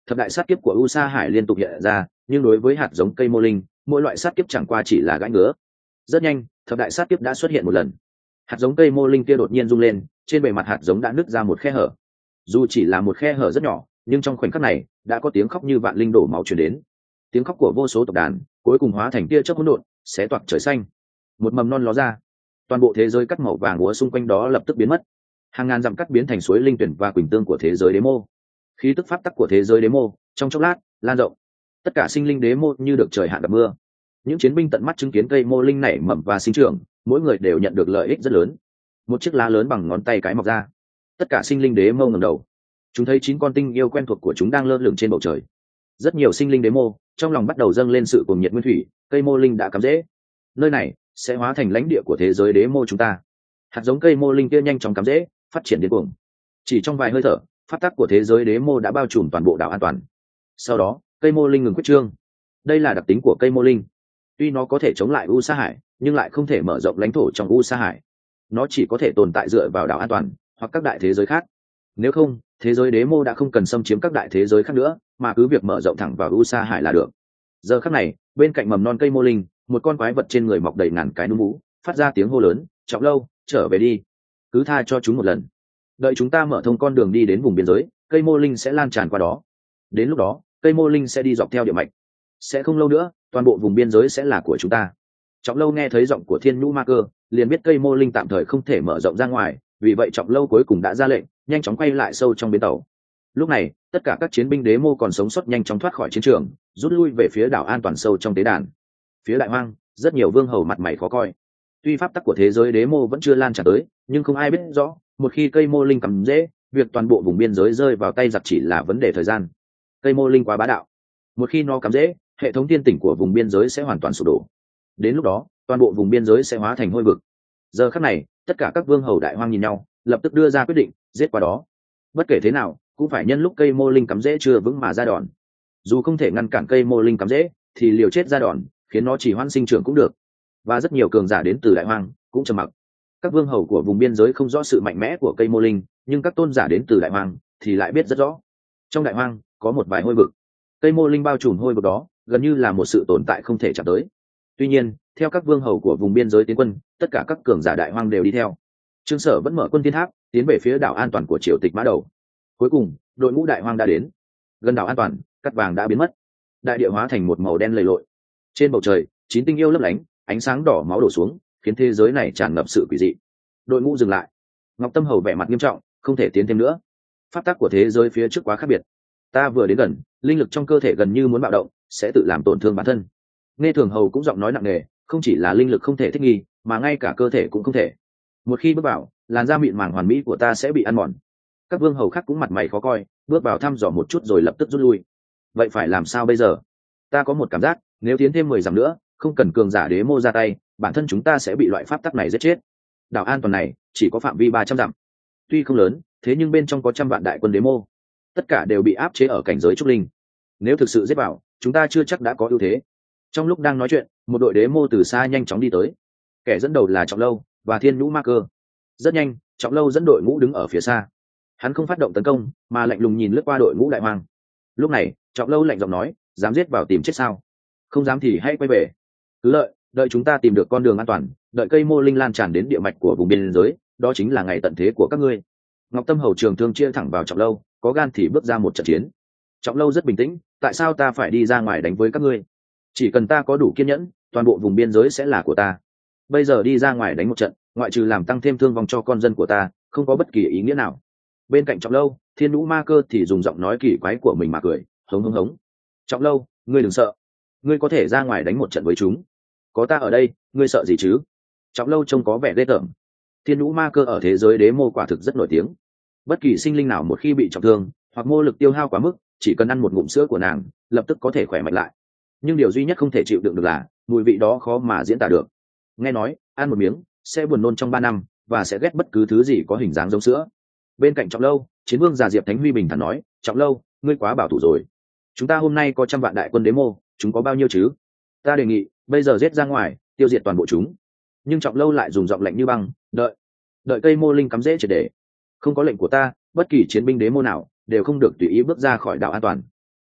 thập đại sát kiếp của u sa hải liên tục hiện ra, nhưng đối với hạt giống cây mô linh, mỗi loại sát kiếp chẳng qua chỉ là gãi ngứa. Rất nhanh, thập đại sát kiếp đã xuất hiện một lần. Hạt giống cây mô linh kia đột nhiên rung lên, trên bề mặt hạt giống đã nứt ra một khe hở. Dù chỉ là một khe hở rất nhỏ, nhưng trong khoảnh khắc này đã có tiếng khóc như vạn linh đổ máu truyền đến. Tiếng khóc của vô số tộc đàn cuối cùng hóa thành tia chớp hỗn độn, xé toạc trời xanh. Một mầm non ló ra, toàn bộ thế giới cắt màu vàng úa xung quanh đó lập tức biến mất. Hàng ngàn dặm cắt biến thành suối linh tuyển và quỳnh tương của thế giới đế mô. Khí tức pháp tắc của thế giới đế mô trong chốc lát lan rộng, tất cả sinh linh đế mô như được trời hạn gặp mưa. Những chiến binh tận mắt chứng kiến cây mô linh nảy mầm và sinh trưởng, mỗi người đều nhận được lợi ích rất lớn. Một chiếc lá lớn bằng ngón tay cái mọc ra, tất cả sinh linh đế mô ngẩng đầu, chúng thấy chín con tinh yêu quen thuộc của chúng đang lơ lửng trên bầu trời. Rất nhiều sinh linh đế mô trong lòng bắt đầu dâng lên sự cuồng nhiệt nguyên thủy, cây mô linh đã cắm rễ, nơi này sẽ hóa thành lãnh địa của thế giới đế mô chúng ta. Hạt giống cây mô linh kia nhanh chóng cắm rễ, phát triển điên cuồng. Chỉ trong vài hơi thở, pháp tắc của thế giới đế mô đã bao trùm toàn bộ đảo an toàn. Sau đó, cây mô linh ngừng quyết trương. Đây là đặc tính của cây mô linh. Tuy nó có thể chống lại u sa hải, nhưng lại không thể mở rộng lãnh thổ trong u sa hải. Nó chỉ có thể tồn tại dựa vào đảo an toàn hoặc các đại thế giới khác. Nếu không, thế giới đế mô đã không cần xâm chiếm các đại thế giới khác nữa, mà cứ việc mở rộng thẳng vào u sa hải là được. Giờ khắc này, bên cạnh mầm non cây mô linh, một con quái vật trên người mọc đầy ngàn cái núm vú, phát ra tiếng hô lớn: Trọng Lâu, trở về đi, cứ tha cho chúng một lần. Đợi chúng ta mở thông con đường đi đến vùng biên giới, cây mô linh sẽ lan tràn qua đó. Đến lúc đó, cây mô linh sẽ đi dọc theo địa mạch. Sẽ không lâu nữa, toàn bộ vùng biên giới sẽ là của chúng ta. Trọng Lâu nghe thấy giọng của Thiên Nhũ Ma Cơ, liền biết cây mô linh tạm thời không thể mở rộng ra ngoài, vì vậy Trọng Lâu cuối cùng đã ra lệnh, nhanh chóng quay lại sâu trong bến tàu. Lúc này, tất cả các chiến binh đế mô còn sống sót nhanh chóng thoát khỏi chiến trường, rút lui về phía đảo an toàn sâu trong tế đàn. Phía Đại Hoang, rất nhiều vương hầu mặt mày khó coi. Tuy pháp tắc của thế giới đế mô vẫn chưa lan tràn tới, nhưng không ai biết rõ, một khi cây mô linh cắm rễ, việc toàn bộ vùng biên giới rơi vào tay giặc chỉ là vấn đề thời gian. Cây mô linh quá bá đạo, một khi nó cắm rễ, hệ thống tiên tỉnh của vùng biên giới sẽ hoàn toàn sụp đổ. Đến lúc đó, toàn bộ vùng biên giới sẽ hóa thành hôi vực. Giờ khắc này, tất cả các vương hầu Đại Hoang nhìn nhau, lập tức đưa ra quyết định giết qua đó. Bất kể thế nào, cũng phải nhân lúc cây mô linh cắm rễ chưa vững mà ra đòn. Dù không thể ngăn cản cây mô linh cắm rễ, thì liều chết ra đòn, khiến nó chỉ hoan sinh trưởng cũng được. Và rất nhiều cường giả đến từ Đại Hoang cũng trầm mặc. Các vương hầu của vùng biên giới không rõ sự mạnh mẽ của cây mô linh, nhưng các tôn giả đến từ Đại Hoang thì lại biết rất rõ. Trong Đại Hoang có một vài hôi vực, cây mô linh bao trùm hôi vực đó, gần như là một sự tồn tại không thể chạm tới. Tuy nhiên, theo các vương hầu của vùng biên giới tiến quân, tất cả các cường giả Đại Hoang đều đi theo. Trương Sở vẫn mở quân thiên tháp, tiến về phía đảo an toàn của Triều Tịch Mã Đầu. Cuối cùng, đội ngũ Đại Hoang đã đến. Gần đảo an toàn, cát vàng đã biến mất, đại địa hóa thành một màu đen lầy lội. Trên bầu trời, chín tinh yêu lấp lánh, ánh sáng đỏ máu đổ xuống, khiến thế giới này tràn ngập sự quỷ dị. Đội ngũ dừng lại. Ngọc Tâm Hầu vẻ mặt nghiêm trọng, không thể tiến thêm nữa. Pháp tắc của thế giới phía trước quá khác biệt. Ta vừa đến gần, linh lực trong cơ thể gần như muốn bạo động, sẽ tự làm tổn thương bản thân. Nghe Thường Hầu cũng giọng nói nặng nề, không chỉ là linh lực không thể thích nghi, mà ngay cả cơ thể cũng không thể. Một khi bước vào, làn da mịn màng hoàn mỹ của ta sẽ bị ăn mòn. Các vương hầu khác cũng mặt mày khó coi, bước vào thăm dò một chút rồi lập tức rút lui. Vậy phải làm sao bây giờ? Ta có một cảm giác, nếu tiến thêm mười dặm nữa, không cần cường giả đế mô ra tay, bản thân chúng ta sẽ bị loại pháp tắc này giết chết. Đảo an toàn này chỉ có phạm vi ba trăm dặm, tuy không lớn, thế nhưng bên trong có trăm vạn đại quân đế mô, tất cả đều bị áp chế ở cảnh giới trúc linh. Nếu thực sự giết vào, chúng ta chưa chắc đã có ưu thế. Trong lúc đang nói chuyện, một đội đế mô từ xa nhanh chóng đi tới. Kẻ dẫn đầu là Trọng Lâu và Thiên Nhũ Ma Cơ. Rất nhanh, Trọng Lâu dẫn đội ngũ đứng ở phía xa. Hắn không phát động tấn công, mà lạnh lùng nhìn lướt qua đội ngũ Đại Hoang. Lúc này, Trọng Lâu lạnh giọng nói: dám giết vào tìm chết sao? Không dám thì hãy quay về. Cứ lợi, đợi chúng ta tìm được con đường an toàn, đợi cây mô linh lan tràn đến địa mạch của vùng biên giới, đó chính là ngày tận thế của các ngươi. Ngọc Tâm Hầu trường thương chia thẳng vào Trọng Lâu, có gan thì bước ra một trận chiến. Trọng Lâu rất bình tĩnh: tại sao ta phải đi ra ngoài đánh với các ngươi? Chỉ cần ta có đủ kiên nhẫn, toàn bộ vùng biên giới sẽ là của ta. Bây giờ đi ra ngoài đánh một trận, ngoại trừ làm tăng thêm thương vong cho con dân của ta, không có bất kỳ ý nghĩa nào. Bên cạnh Trọng Lâu, Thiên Nhũ Ma Cơ thì dùng giọng nói kỳ quái của mình mà cười, hống hống hống. Trọng Lâu, ngươi đừng sợ, ngươi có thể ra ngoài đánh một trận với chúng. Có ta ở đây, ngươi sợ gì chứ? Trọng Lâu trông có vẻ ghê tởm. Thiên Nhũ Ma Cơ ở thế giới đế mô quả thực rất nổi tiếng. Bất kỳ sinh linh nào một khi bị trọng thương hoặc mô lực tiêu hao quá mức, chỉ cần ăn một ngụm sữa của nàng, lập tức có thể khỏe mạnh lại. Nhưng điều duy nhất không thể chịu đựng được là mùi vị đó khó mà diễn tả được. Nghe nói, ăn một miếng sẽ buồn nôn trong ba năm và sẽ ghét bất cứ thứ gì có hình dáng giống sữa. Bên cạnh Trọng Lâu, Chiến Vương già Diệp Thánh Huy bình thản nói: Trọng Lâu, ngươi quá bảo thủ rồi. Chúng ta hôm nay có trăm vạn đại quân đế mô, chúng có bao nhiêu chứ? Ta đề nghị bây giờ giết ra ngoài, tiêu diệt toàn bộ chúng. Nhưng Trọng Lâu lại dùng giọng lạnh như băng: đợi đợi cây mô linh cắm rễ triệt để. Không có lệnh của ta, bất kỳ chiến binh đế mô nào đều không được tùy ý bước ra khỏi đảo an toàn.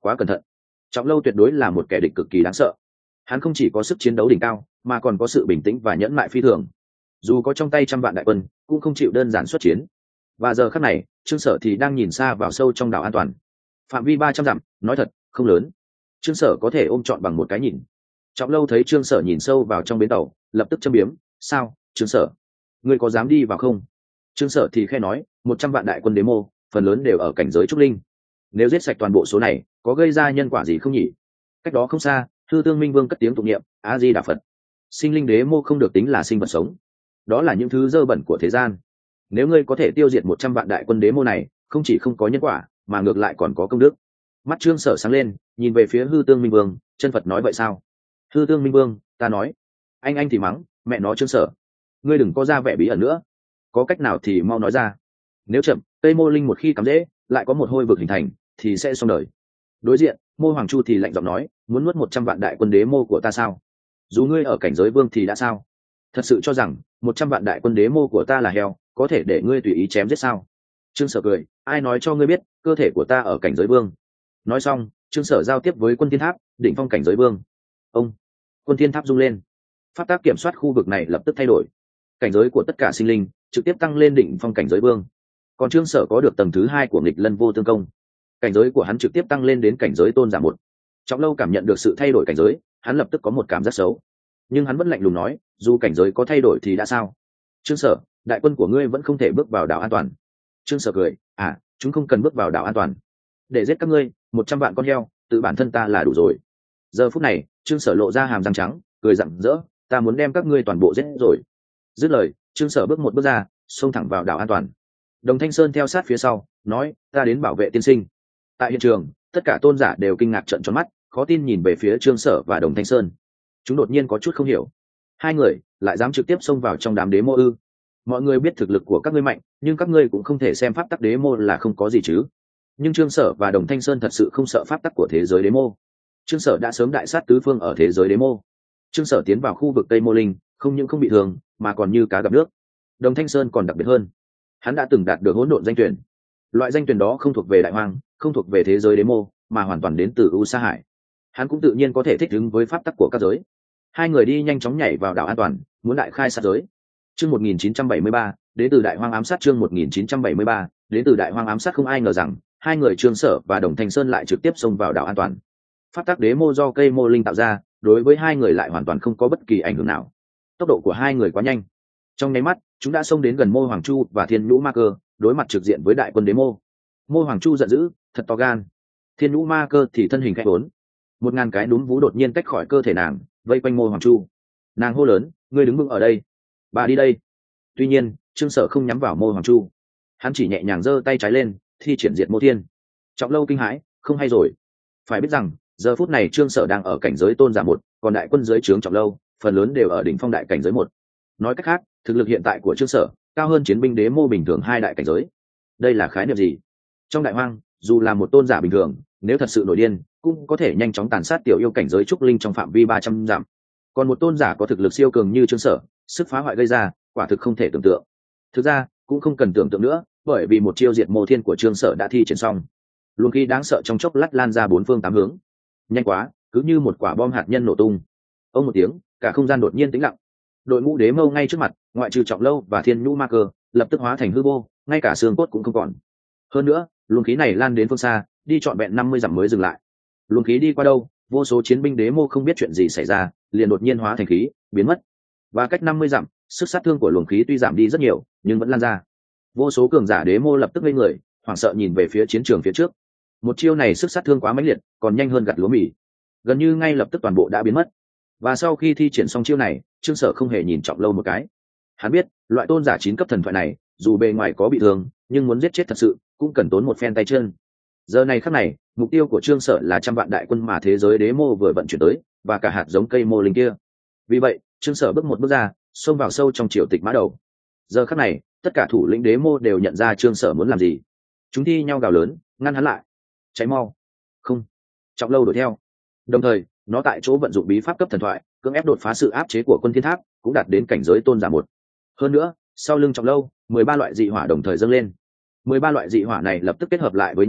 quá cẩn thận. Trọng Lâu tuyệt đối là một kẻ địch cực kỳ đáng sợ. Hắn không chỉ có sức chiến đấu đỉnh cao, mà còn có sự bình tĩnh và nhẫn nại phi thường. Dù có trong tay trăm vạn đại quân, cũng không chịu đơn giản xuất chiến. Và giờ khắc này, Trương Sở thì đang nhìn xa vào sâu trong đảo an toàn. Phạm vi ba trăm dặm, nói thật, không lớn. Trương Sở có thể ôm trọn bằng một cái nhìn. Trọng Lâu thấy Trương Sở nhìn sâu vào trong bến tàu, lập tức châm biếm, "Sao, Trương Sở, ngươi có dám đi vào không?" Trương Sở thì khẽ nói, một trăm vạn đại quân Đế Mô, phần lớn đều ở cảnh giới trúc linh. Nếu giết sạch toàn bộ số này, có gây ra nhân quả gì không nhỉ? Cách đó không xa, Hư Tương Minh Vương cất tiếng tụng niệm, "A Di Đà Phật." Sinh linh Đế Mô không được tính là sinh vật sống, đó là những thứ dơ bẩn của thế gian. Nếu ngươi có thể tiêu diệt một trăm vạn đại quân Đế Mô này, không chỉ không có nhân quả, mà ngược lại còn có công đức. Mắt Trương Sở sáng lên, nhìn về phía Hư Tương Minh Vương, chân Phật nói vậy sao? Hư Tương Minh Vương, ta nói. Anh anh thì mắng, mẹ nó Trương Sở, ngươi đừng có ra vẻ bí ẩn nữa, có cách nào thì mau nói ra. Nếu chậm, cây mô linh một khi cắm rễ, lại có một hôi vực hình thành, thì sẽ xong đời. Đối diện, Mô Hoàng Chu thì lạnh giọng nói, muốn nuốt một trăm vạn đại quân Đế Mô của ta sao? Dù ngươi ở cảnh giới vương thì đã sao? Thật sự cho rằng một trăm vạn đại quân Đế Mô của ta là heo, có thể để ngươi tùy ý chém giết sao? Trương Sở cười, ai nói cho ngươi biết cơ thể của ta ở cảnh giới vương? Nói xong, Trương Sở giao tiếp với Quân Thiên Tháp, đỉnh phong cảnh giới vương. Ông, Quân Thiên Tháp rung lên, pháp tác kiểm soát khu vực này lập tức thay đổi, cảnh giới của tất cả sinh linh trực tiếp tăng lên đỉnh phong cảnh giới vương. Còn Trương Sở có được tầng thứ hai của nghịch lân vô tương công, cảnh giới của hắn trực tiếp tăng lên đến cảnh giới tôn giả một. Trọng Lâu cảm nhận được sự thay đổi cảnh giới, hắn lập tức có một cảm giác xấu, nhưng hắn vẫn lạnh lùng nói, dù cảnh giới có thay đổi thì đã sao? Trương Sở, đại quân của ngươi vẫn không thể bước vào đảo an toàn. Trương Sở cười, à, chúng không cần bước vào đảo an toàn, để giết các ngươi một trăm vạn con heo, tự bản thân ta là đủ rồi. Giờ phút này, Trương Sở lộ ra hàm răng trắng, cười rạng rỡ, ta muốn đem các ngươi toàn bộ giết rồi. Dứt lời, Trương Sở bước một bước ra, xông thẳng vào đảo an toàn. Đồng Thanh Sơn theo sát phía sau, nói, ta đến bảo vệ tiên sinh. Tại hiện trường, tất cả tôn giả đều kinh ngạc trợn tròn mắt, khó tin nhìn về phía Trương Sở và Đồng Thanh Sơn. Chúng đột nhiên có chút không hiểu, hai người lại dám trực tiếp xông vào trong đám Đế Mô ư? Mọi người biết thực lực của các ngươi mạnh, nhưng các ngươi cũng không thể xem pháp tắc Đế Mô là không có gì chứ? Nhưng Trương Sở và Đồng Thanh Sơn thật sự không sợ pháp tắc của thế giới Đế Mô. Trương Sở đã sớm đại sát tứ phương ở thế giới Đế Mô. Trương Sở tiến vào khu vực Tây Mô Linh, không những không bị thương, mà còn như cá gặp nước. Đồng Thanh Sơn còn đặc biệt hơn, hắn đã từng đạt được hỗn độn danh tuyển. Loại danh tuyển đó không thuộc về Đại Hoang, không thuộc về thế giới Đế Mô, mà hoàn toàn đến từ U Sa Hải. Hắn cũng tự nhiên có thể thích ứng với pháp tắc của các giới. Hai người đi nhanh chóng nhảy vào đảo an toàn, muốn đại khai sát giới. Chương một nghìn chín trăm bảy mươi ba, đến từ Đại Hoang ám sát. Chương một nghìn chín trăm bảy mươi ba, đến từ Đại Hoang ám sát. Không ai ngờ rằng hai người Trương Sở và Đồng Thanh Sơn lại trực tiếp xông vào đảo an toàn. Pháp tắc Đế Mô do cây mô linh tạo ra, đối với hai người lại hoàn toàn không có bất kỳ ảnh hưởng nào. Tốc độ của hai người quá nhanh, trong nháy mắt chúng đã xông đến gần Mô Hoàng Chu và Thiên Nhũ Ma Cơ, đối mặt trực diện với đại quân Đế Mô. Mô Hoàng Chu giận dữ, thật to gan. Thiên Nhũ Ma Cơ thì thân hình khẽ uốn, một ngàn cái núm vú đột nhiên tách khỏi cơ thể nàng, vây quanh Mô Hoàng Chu. Nàng hô lớn, ngươi đứng vững ở đây, bà đi đây. Tuy nhiên, Trương Sở không nhắm vào Mô Hoàng Chu, hắn chỉ nhẹ nhàng giơ tay trái lên, thi triển diệt Mô Thiên. Trọng Lâu kinh hãi, không hay rồi. Phải biết rằng giờ phút này Trương Sở đang ở cảnh giới tôn giả một, còn đại quân dưới trướng Trọng Lâu phần lớn đều ở đỉnh phong đại cảnh giới một. Nói cách khác, thực lực hiện tại của Trương Sở cao hơn chiến binh Đế Mô bình thường hai đại cảnh giới. Đây là khái niệm gì? Trong Đại Hoang, dù là một tôn giả bình thường, nếu thật sự nổi điên, cũng có thể nhanh chóng tàn sát tiểu yêu cảnh giới trúc linh trong phạm vi ba trăm dặm. Còn một tôn giả có thực lực siêu cường như Trương Sở, sức phá hoại gây ra quả thực không thể tưởng tượng. Thực ra cũng không cần tưởng tượng nữa, bởi vì một chiêu diệt Mô Thiên của Trương Sở đã thi triển xong. Luồng khí đáng sợ trong chốc lát lan ra bốn phương tám hướng, nhanh quá, cứ như một quả bom hạt nhân nổ tung. Ông một tiếng, cả không gian đột nhiên tĩnh lặng. Đội ngũ Đế Mâu ngay trước mặt, ngoại trừ Trọng Lâu và Thiên Nhũ Ma Cơ, lập tức hóa thành hư vô, ngay cả xương cốt cũng không còn. Hơn nữa, luồng khí này lan đến phương xa, đi trọn vẹn năm mươi dặm mới dừng lại. Luồng khí đi qua đâu, vô số chiến binh Đế Mô không biết chuyện gì xảy ra, liền đột nhiên hóa thành khí, biến mất. Và cách năm mươi dặm, sức sát thương của luồng khí tuy giảm đi rất nhiều, nhưng vẫn lan ra. Vô số cường giả Đế Mô lập tức ngây người, hoảng sợ nhìn về phía chiến trường phía trước. Một chiêu này sức sát thương quá mãnh liệt, còn nhanh hơn gặt lúa mì, gần như ngay lập tức toàn bộ đã biến mất. Và sau khi thi triển xong chiêu này, Trương Sở không hề nhìn Trọng Lâu một cái. Hắn biết, loại tôn giả chín cấp thần thoại này, dù bề ngoài có bị thương, nhưng muốn giết chết thật sự, cũng cần tốn một phen tay chân. Giờ này khắc này, mục tiêu của Trương Sở là trăm vạn đại quân mà thế giới Đế Mô vừa vận chuyển tới, và cả hạt giống cây mô linh kia. Vì vậy, Trương Sở bước một bước ra, xông vào sâu trong triều tịch mã đầu. Giờ khắc này, tất cả thủ lĩnh Đế Mô đều nhận ra Trương Sở muốn làm gì. Chúng thi nhau gào lớn, ngăn hắn lại. Cháy mau. Không. Trọng Lâu đuổi theo. Đồng thời, nó tại chỗ vận dụng bí pháp cấp thần thoại, cưỡng ép đột phá sự áp chế của Quân Thiên Tháp, cũng đạt đến cảnh giới tôn giả một. Hơn nữa, sau lưng Trọng Lâu, mười ba loại dị hỏa đồng thời dâng lên. mười ba loại dị hỏa này lập tức kết hợp lại với nhau,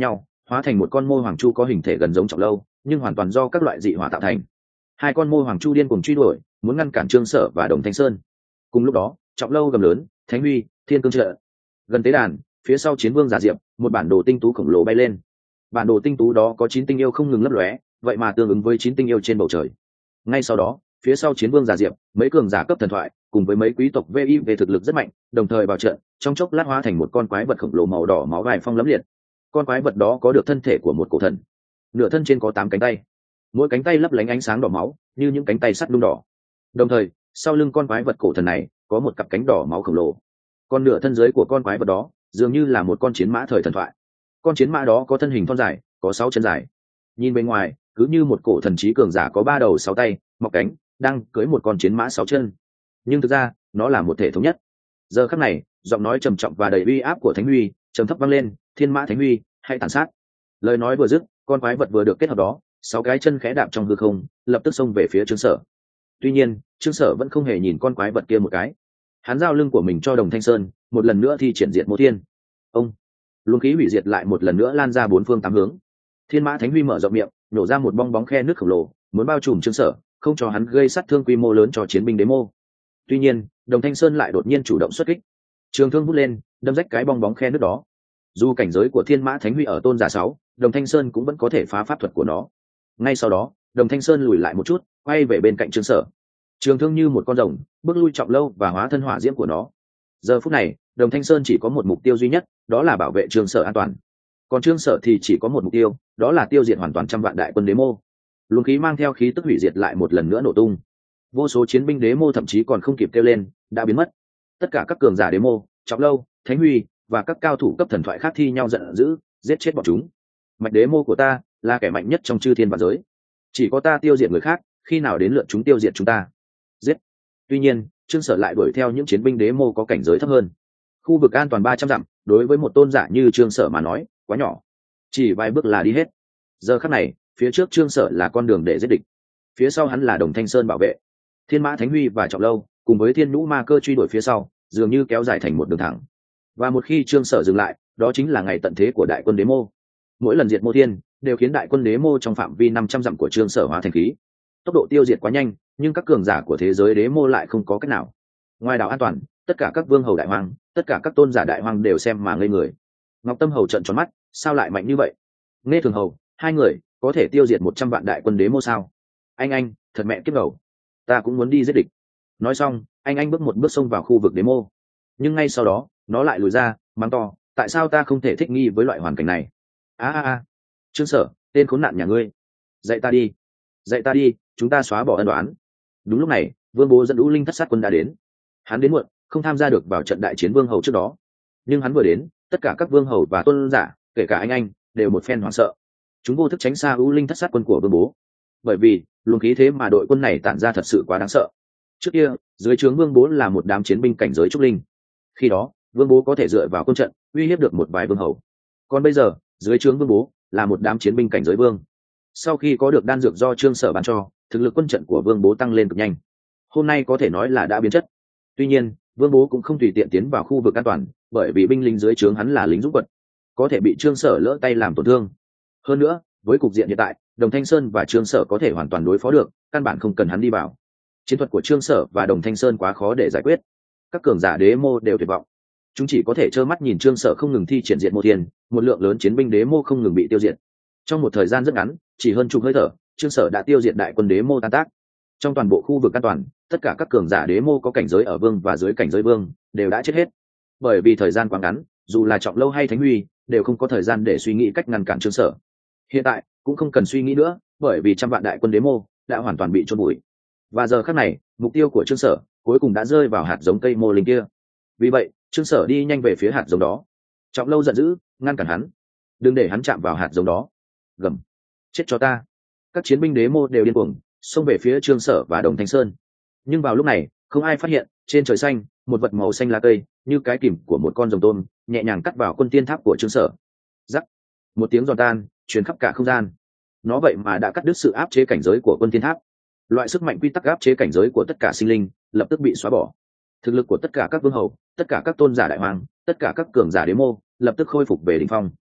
hóa thành một con mô hoàng chu có hình thể gần giống trọng lâu, nhưng hoàn toàn do các loại dị hỏa tạo thành. Hai con mô hoàng chu điên cùng truy đuổi, muốn ngăn cản Trương Sở và Đồng Thanh Sơn. Cùng lúc đó, trọng lâu gầm lớn, Thánh Huy, Thiên Cương trợ. Gần tế đàn, phía sau Chiến Vương giả diệp, một bản đồ tinh tú khổng lồ bay lên. Bản đồ tinh tú đó có chín tinh yêu không ngừng lấp lóe, vậy mà tương ứng với chín tinh yêu trên bầu trời. Ngay sau đó, phía sau Chiến Vương giả diệp, mấy cường giả cấp thần thoại, cùng với mấy quý tộc vi về thực lực rất mạnh, đồng thời vào trận, trong chốc lát hóa thành một con quái vật khổng lồ màu đỏ máu gai phong lẫm liệt. Con quái vật đó có được thân thể của một cổ thần, nửa thân trên có tám cánh tay, mỗi cánh tay lấp lánh ánh sáng đỏ máu, như những cánh tay sắt lung đỏ. Đồng thời, sau lưng con quái vật cổ thần này có một cặp cánh đỏ máu khổng lồ. Còn nửa thân dưới của con quái vật đó dường như là một con chiến mã thời thần thoại. Con chiến mã đó có thân hình thon dài, có sáu chân dài. Nhìn bên ngoài, cứ như một cổ thần trí cường giả có ba đầu sáu tay, mọc cánh, đang cưỡi một con chiến mã sáu chân. Nhưng thực ra, nó là một thể thống nhất. Giờ khắc này, giọng nói trầm trọng và đầy uy áp của Thánh Huy trầm thấp vang lên, "Thiên Mã Thánh Huy, hãy tàn sát." Lời nói vừa dứt, con quái vật vừa được kết hợp đó, sáu cái chân khẽ đạp trong hư không, lập tức xông về phía Trương Sở. Tuy nhiên, Trương Sở vẫn không hề nhìn con quái vật kia một cái. Hắn giao lưng của mình cho Đồng Thanh Sơn, một lần nữa thi triển diệt mô thiên. Ông, luồng khí hủy diệt lại một lần nữa lan ra bốn phương tám hướng. Thiên Mã Thánh Huy mở rộng miệng, nổ ra một bong bóng khe nước khổng lồ, muốn bao trùm Trương Sở, không cho hắn gây sát thương quy mô lớn cho chiến binh đế mô. Tuy nhiên, Đồng Thanh Sơn lại đột nhiên chủ động xuất kích, trường thương vút lên, đâm rách cái bong bóng khe nước đó. Dù cảnh giới của Thiên Mã Thánh Huy ở tôn giả sáu, Đồng Thanh Sơn cũng vẫn có thể phá pháp thuật của nó. Ngay sau đó, Đồng Thanh Sơn lùi lại một chút, quay về bên cạnh Trương Sở. Trường thương như một con rồng, bước lui trọng lâu và hóa thân hỏa diễm của nó. Giờ phút này, Đồng Thanh Sơn chỉ có một mục tiêu duy nhất, đó là bảo vệ Trương Sở an toàn. Còn Trương Sở thì chỉ có một mục tiêu, đó là tiêu diệt hoàn toàn trăm vạn đại quân đế mô. Luồng khí mang theo khí tức hủy diệt lại một lần nữa nổ tung. Vô số chiến binh đế mô thậm chí còn không kịp kêu lên, đã biến mất. Tất cả các cường giả đế mô, trọng lâu, Thánh Huy và các cao thủ cấp thần thoại khác thi nhau giận dữ, giết chết bọn chúng. Mạch đế mô của ta là kẻ mạnh nhất trong chư thiên vạn giới, chỉ có ta tiêu diệt người khác, khi nào đến lượt chúng tiêu diệt chúng ta. Giết. Tuy nhiên, Trương Sở lại đuổi theo những chiến binh đế mô có cảnh giới thấp hơn. Khu vực an toàn ba trăm dặm, đối với một tôn giả như Trương Sở mà nói, quá nhỏ. Chỉ vài bước là đi hết. Giờ khắc này, phía trước Trương Sở là con đường để giết địch, phía sau hắn là Đồng Thanh Sơn bảo vệ. Thiên Mã Thánh Huy và Trọng Lâu cùng với Thiên Nhũ Ma Cơ truy đuổi phía sau, dường như kéo dài thành một đường thẳng. Và một khi Trương Sở dừng lại, đó chính là ngày tận thế của đại quân đế mô. Mỗi lần diệt mô thiên đều khiến đại quân đế mô trong phạm vi năm trăm dặm của Trương Sở hóa thành khí. Tốc độ tiêu diệt quá nhanh, nhưng các cường giả của thế giới đế mô lại không có cách nào. Ngoài đảo an toàn, tất cả các vương hầu đại hoang, tất cả các tôn giả đại hoang đều xem mà ngây người. Ngọc Tâm hầu trợn tròn mắt, sao lại mạnh như vậy? Nghe Thường hầu, hai người có thể tiêu diệt một trăm vạn đại quân đế mô sao? Anh anh, thật mẹ kiếp đầu, ta cũng muốn đi giết địch. Nói xong, anh anh bước một bước xông vào khu vực đế mô. Nhưng ngay sau đó, nó lại lùi ra, mắng to, tại sao ta không thể thích nghi với loại hoàn cảnh này? A a a, Trương Sở, tên khốn nạn nhà ngươi, dạy ta đi, dạy ta đi, chúng ta xóa bỏ ân đoán. Đúng lúc này, Vương Bố dẫn Vũ Linh Thất Sát quân đã đến. Hắn đến muộn, không tham gia được vào trận đại chiến vương hầu trước đó. Nhưng hắn vừa đến, tất cả các vương hầu và tôn giả, kể cả anh anh, đều một phen hoảng sợ. Chúng vô thức tránh xa Vũ Linh Thất Sát quân của Vương Bố, bởi vì luồng khí thế mà đội quân này tản ra thật sự quá đáng sợ. Trước kia, dưới trướng Vương Bố là một đám chiến binh cảnh giới trúc linh. Khi đó, Vương Bố có thể dựa vào quân trận uy hiếp được một vài vương hầu. Còn bây giờ, dưới trướng Vương Bố là một đám chiến binh cảnh giới vương. Sau khi có được đan dược do Trương Sở bán cho, thực lực quân trận của Vương Bố tăng lên cực nhanh. Hôm nay có thể nói là đã biến chất. Tuy nhiên, Vương Bố cũng không tùy tiện tiến vào khu vực an toàn, bởi vì binh lính dưới trướng hắn là lính giúp quận, có thể bị Trương Sở lỡ tay làm tổn thương. Hơn nữa, với cục diện hiện tại, Đồng Thanh Sơn và Trương Sở có thể hoàn toàn đối phó được, căn bản không cần hắn đi vào. Chiến thuật của Trương Sở và Đồng Thanh Sơn quá khó để giải quyết. Các cường giả đế mô đều tuyệt vọng. Chúng chỉ có thể trơ mắt nhìn Trương Sở không ngừng thi triển diện mô thiên, một lượng lớn chiến binh đế mô không ngừng bị tiêu diệt. Trong một thời gian rất ngắn, chỉ hơn chục hơi thở, Trương Sở đã tiêu diệt đại quân đế mô tan tác. Trong toàn bộ khu vực an toàn, tất cả các cường giả đế mô có cảnh giới ở vương và dưới cảnh giới vương đều đã chết hết. Bởi vì thời gian quá ngắn, dù là Trọng Lâu hay Thánh Huy đều không có thời gian để suy nghĩ cách ngăn cản Trương Sở. Hiện tại cũng không cần suy nghĩ nữa, bởi vì trăm vạn đại quân đế mô đã hoàn toàn bị chôn bụi. Và giờ khắc này, mục tiêu của Trương Sở cuối cùng đã rơi vào hạt giống cây mô linh kia. Vì vậy, Trương Sở đi nhanh về phía hạt giống đó. Trọng Lâu giận dữ, ngăn cản hắn, đừng để hắn chạm vào hạt giống đó. Gầm, chết cho ta! Các chiến binh đế mô đều điên cuồng xông về phía Trương Sở và Đồng Thanh Sơn. Nhưng vào lúc này, không ai phát hiện, trên trời xanh, một vật màu xanh lá cây, như cái kìm của một con rồng tôm, nhẹ nhàng cắt vào quân tiên tháp của Trương Sở. Rắc, một tiếng giòn tan truyền khắp cả không gian. Nó vậy mà đã cắt đứt sự áp chế cảnh giới của quân tiên tháp. Loại sức mạnh quy tắc áp chế cảnh giới của tất cả sinh linh lập tức bị xóa bỏ. Thực lực của tất cả các vương hầu, tất cả các tôn giả đại hoàng, tất cả các cường giả đế mô lập tức khôi phục về đỉnh phong.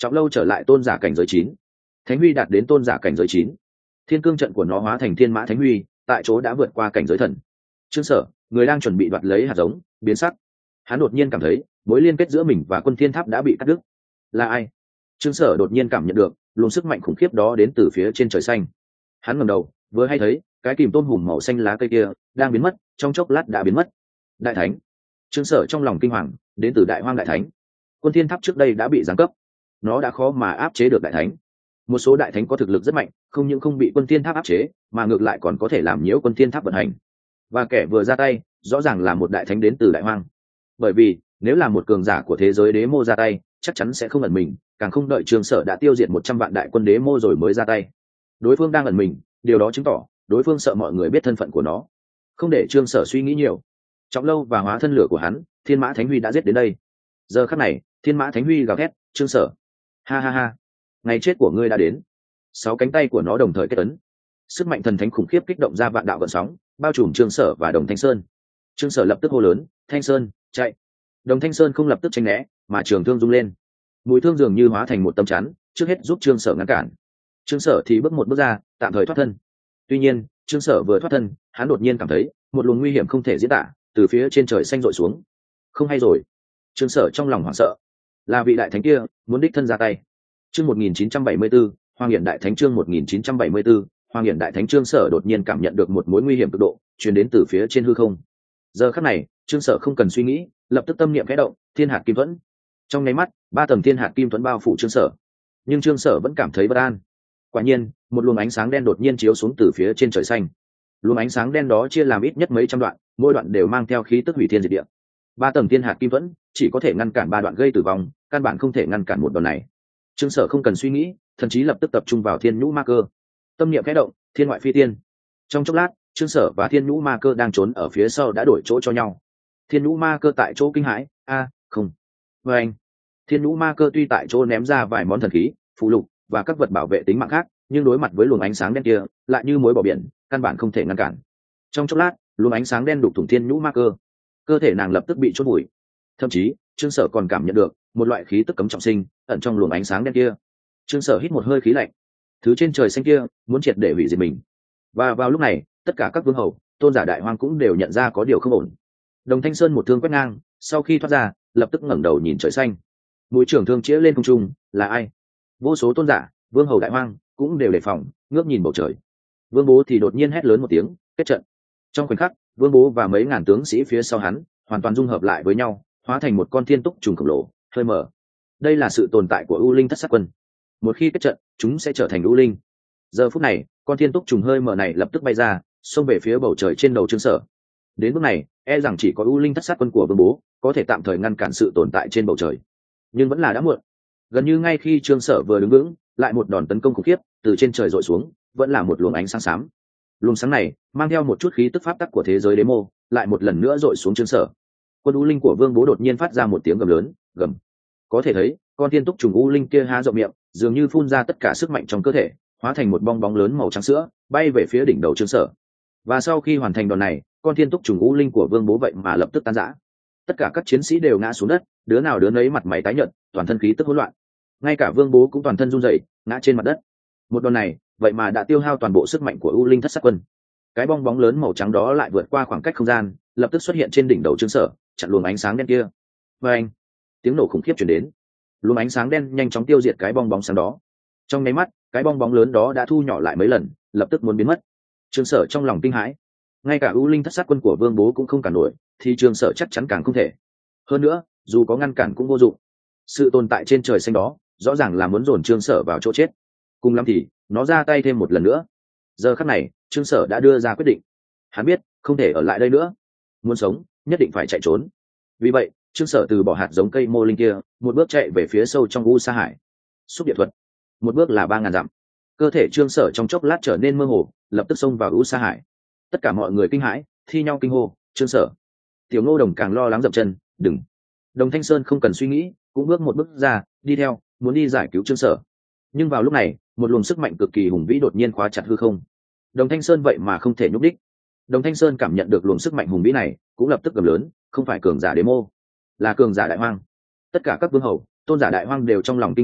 Trọng Lâu trở lại tôn giả cảnh giới chín, Thánh Huy đạt đến tôn giả cảnh giới chín, thiên cương trận của nó hóa thành thiên mã Thánh Huy, tại chỗ đã vượt qua cảnh giới thần. Trương Sở, người đang chuẩn bị đoạt lấy hạt giống, biến sắc. Hắn đột nhiên cảm thấy mối liên kết giữa mình và Quân Thiên Tháp đã bị cắt đứt. Là ai? Trương Sở đột nhiên cảm nhận được luồng sức mạnh khủng khiếp đó đến từ phía trên trời xanh. Hắn ngẩng đầu, vừa hay thấy cái kìm tôm hùm màu xanh lá cây kia đang biến mất, trong chốc lát đã biến mất. Đại Thánh. Trương Sở trong lòng kinh hoàng, đến từ Đại Hoang Đại Thánh. Quân Thiên Tháp trước đây đã bị giáng cấp, nó đã khó mà áp chế được Đại Thánh. Một số Đại Thánh có thực lực rất mạnh, không những không bị Quân Thiên Tháp áp chế, mà ngược lại còn có thể làm nhiễu Quân Thiên Tháp vận hành. Và kẻ vừa ra tay, rõ ràng là một Đại Thánh đến từ Đại Hoang. Bởi vì nếu là một cường giả của thế giới đế mô ra tay, chắc chắn sẽ không ẩn mình, càng không đợi Trương Sở đã tiêu diệt một trăm vạn đại quân đế mô rồi mới ra tay. Đối phương đang ẩn mình, điều đó chứng tỏ đối phương sợ mọi người biết thân phận của nó. Không để Trương Sở suy nghĩ nhiều, Trọng Lâu và hóa thân lửa của hắn, Thiên Mã Thánh Huy đã giết đến đây. Giờ khắc này, Thiên Mã Thánh Huy gào thét, Trương Sở, ha ha ha, ngày chết của ngươi đã đến. Sáu cánh tay của nó đồng thời kết ấn, sức mạnh thần thánh khủng khiếp kích động ra vạn đạo gợn sóng, bao trùm Trương Sở và Đồng Thanh Sơn. Trương Sở lập tức hô lớn, Thanh Sơn, chạy. Đồng Thanh Sơn không lập tức tránh né, mà trường thương rung lên, mũi thương dường như hóa thành một tấm chắn, trước hết giúp Trương Sở ngăn cản. Trương Sở thì bước một bước ra, tạm thời thoát thân. Tuy nhiên, Trương Sở vừa thoát thân, hắn đột nhiên cảm thấy một luồng nguy hiểm không thể diễn tả từ phía trên trời xanh dội xuống. Không hay rồi. Trương Sở trong lòng hoảng sợ, là vị đại thánh kia muốn đích thân ra tay. Chương một nghìn chín trăm bảy mươi 74, Hoàng Hiển Đại Thánh chương một nghìn chín trăm bảy mươi 74, Hoàng Hiển Đại Thánh. Trương Sở đột nhiên cảm nhận được một mối nguy hiểm cực độ truyền đến từ phía trên hư không. Giờ khắc này, Trương Sở không cần suy nghĩ, lập tức tâm niệm khẽ động, Thiên Hạt Kim Thuẫn. Trong nháy mắt, ba tầng Thiên Hạt Kim Thuẫn bao phủ Trương Sở. Nhưng Trương Sở vẫn cảm thấy bất an. Quả nhiên, một luồng ánh sáng đen đột nhiên chiếu xuống từ phía trên trời xanh. Luồng ánh sáng đen đó chia làm ít nhất mấy trăm đoạn, mỗi đoạn đều mang theo khí tức hủy thiên diệt địa. Ba tầng Thiên Hạt Kim Thuẫn chỉ có thể ngăn cản ba đoạn gây tử vong, căn bản không thể ngăn cản một đoạn này. Trương Sở không cần suy nghĩ, thậm chí lập tức tập trung vào Thiên Nhũ Ma Cơ. Tâm niệm khẽ động, Thiên Ngoại Phi Tiên. Trong chốc lát, Trương Sở và Thiên Nhũ Ma Cơ đang trốn ở phía sau đã đổi chỗ cho nhau. Thiên Nhũ Ma Cơ tại chỗ kinh hãi, a, không. Và anh, Thiên Nhũ Ma Cơ tuy tại chỗ ném ra vài món thần khí, phụ lục và các vật bảo vệ tính mạng khác, nhưng đối mặt với luồng ánh sáng đen kia, lại như muối bỏ biển, căn bản không thể ngăn cản. Trong chốc lát, luồng ánh sáng đen đục thủng Thiên Nhũ Ma Cơ, cơ thể nàng lập tức bị chôn bụi. Thậm chí, Trương Sở còn cảm nhận được một loại khí tức cấm trọng sinh ẩn trong luồng ánh sáng đen kia. Trương Sở hít một hơi khí lạnh, thứ trên trời xanh kia muốn triệt để hủy diệt mình. Và vào lúc này, tất cả các vương hầu, tôn giả Đại Hoang cũng đều nhận ra có điều không ổn. Đồng Thanh Sơn một thương quét ngang, sau khi thoát ra, lập tức ngẩng đầu nhìn trời xanh. Mũi trưởng thương chĩa lên không trung, là ai? Vô số tôn giả, vương hầu Đại Hoang cũng đều đề phòng, ngước nhìn bầu trời. Vương Bố thì đột nhiên hét lớn một tiếng, kết trận. Trong khoảnh khắc, Vương Bố và mấy ngàn tướng sĩ phía sau hắn hoàn toàn dung hợp lại với nhau, hóa thành một con thiên túc trùng khổng lồ, hơi mở. Đây là sự tồn tại của U Linh Thất Sát Quân. Một khi kết trận, chúng sẽ trở thành U Linh. Giờ phút này, con thiên túc trùng hơi mở này lập tức bay ra, xông về phía bầu trời trên đầu Trương Sở. Đến bước này, e rằng chỉ có U Linh Thất Sát Quân của Vương Bố có thể tạm thời ngăn cản sự tồn tại trên bầu trời. Nhưng vẫn là đã muộn. Gần như ngay khi Trương Sở vừa đứng vững, lại một đòn tấn công khủng khiếp từ trên trời dội xuống, vẫn là một luồng ánh sáng xám. Luồng sáng này mang theo một chút khí tức pháp tắc của thế giới đế mô, lại một lần nữa dội xuống Trương Sở. Quân U Linh của Vương Bố đột nhiên phát ra một tiếng gầm lớn, gầm. Có thể thấy, con thiên túc trùng U Linh kia há rộng miệng, dường như phun ra tất cả sức mạnh trong cơ thể, hóa thành một bong bóng lớn màu trắng sữa, bay về phía đỉnh đầu Trương Sở. Và sau khi hoàn thành đòn này, con thiên túc trùng U Linh của Vương Bố vậy mà lập tức tan rã. Tất cả các chiến sĩ đều ngã xuống đất, đứa nào đứa nấy mặt mày tái nhợt, toàn thân khí tức hỗn loạn. Ngay cả Vương Bố cũng toàn thân run rẩy, ngã trên mặt đất. Một đòn này, vậy mà đã tiêu hao toàn bộ sức mạnh của U Linh Thất Sát Quân. Cái bong bóng lớn màu trắng đó lại vượt qua khoảng cách không gian, lập tức xuất hiện trên đỉnh đầu Trương Sở, chặn luồng ánh sáng đen kia. Và anh, tiếng nổ khủng khiếp truyền đến. Luồng ánh sáng đen nhanh chóng tiêu diệt cái bong bóng sáng đó. Trong nháy mắt, cái bong bóng lớn đó đã thu nhỏ lại mấy lần, lập tức muốn biến mất. Trương Sở trong lòng kinh hãi, ngay cả U Linh Thất Sát Quân của Vương Bố cũng không cản nổi, thì Trương Sở chắc chắn càng không thể. Hơn nữa, dù có ngăn cản cũng vô dụng. Sự tồn tại trên trời xanh đó, rõ ràng là muốn dồn Trương Sở vào chỗ chết. Cùng lắm thì, nó ra tay thêm một lần nữa. Giờ khắc này, Trương Sở đã đưa ra quyết định. Hắn biết, không thể ở lại đây nữa. Muốn sống, nhất định phải chạy trốn. Vì vậy, Trương Sở từ bỏ hạt giống cây mô linh kia, một bước chạy về phía sâu trong U Sa Hải. Xúc địa thuật, một bước là ba ngàn dặm. Cơ thể Trương Sở trong chốc lát trở nên mơ hồ, lập tức xông vào U Sa Hải. Tất cả mọi người kinh hãi, thi nhau kinh hô, Trương Sở. Tiểu Ngô Đồng càng lo lắng dậm chân, đừng. Đồng Thanh Sơn không cần suy nghĩ, cũng bước một bước ra, đi theo, muốn đi giải cứu Trương Sở. Nhưng vào lúc này, một luồng sức mạnh cực kỳ hùng vĩ đột nhiên khóa chặt hư không. Đồng Thanh Sơn vậy mà không thể nhúc đích. Đồng Thanh Sơn cảm nhận được luồng sức mạnh hùng vĩ này, cũng lập tức gầm lớn, không phải cường giả đế mô, là cường giả Đại Hoang. Tất cả các vương hầu, tôn giả Đại Hoang đều trong lòng kinh hãi,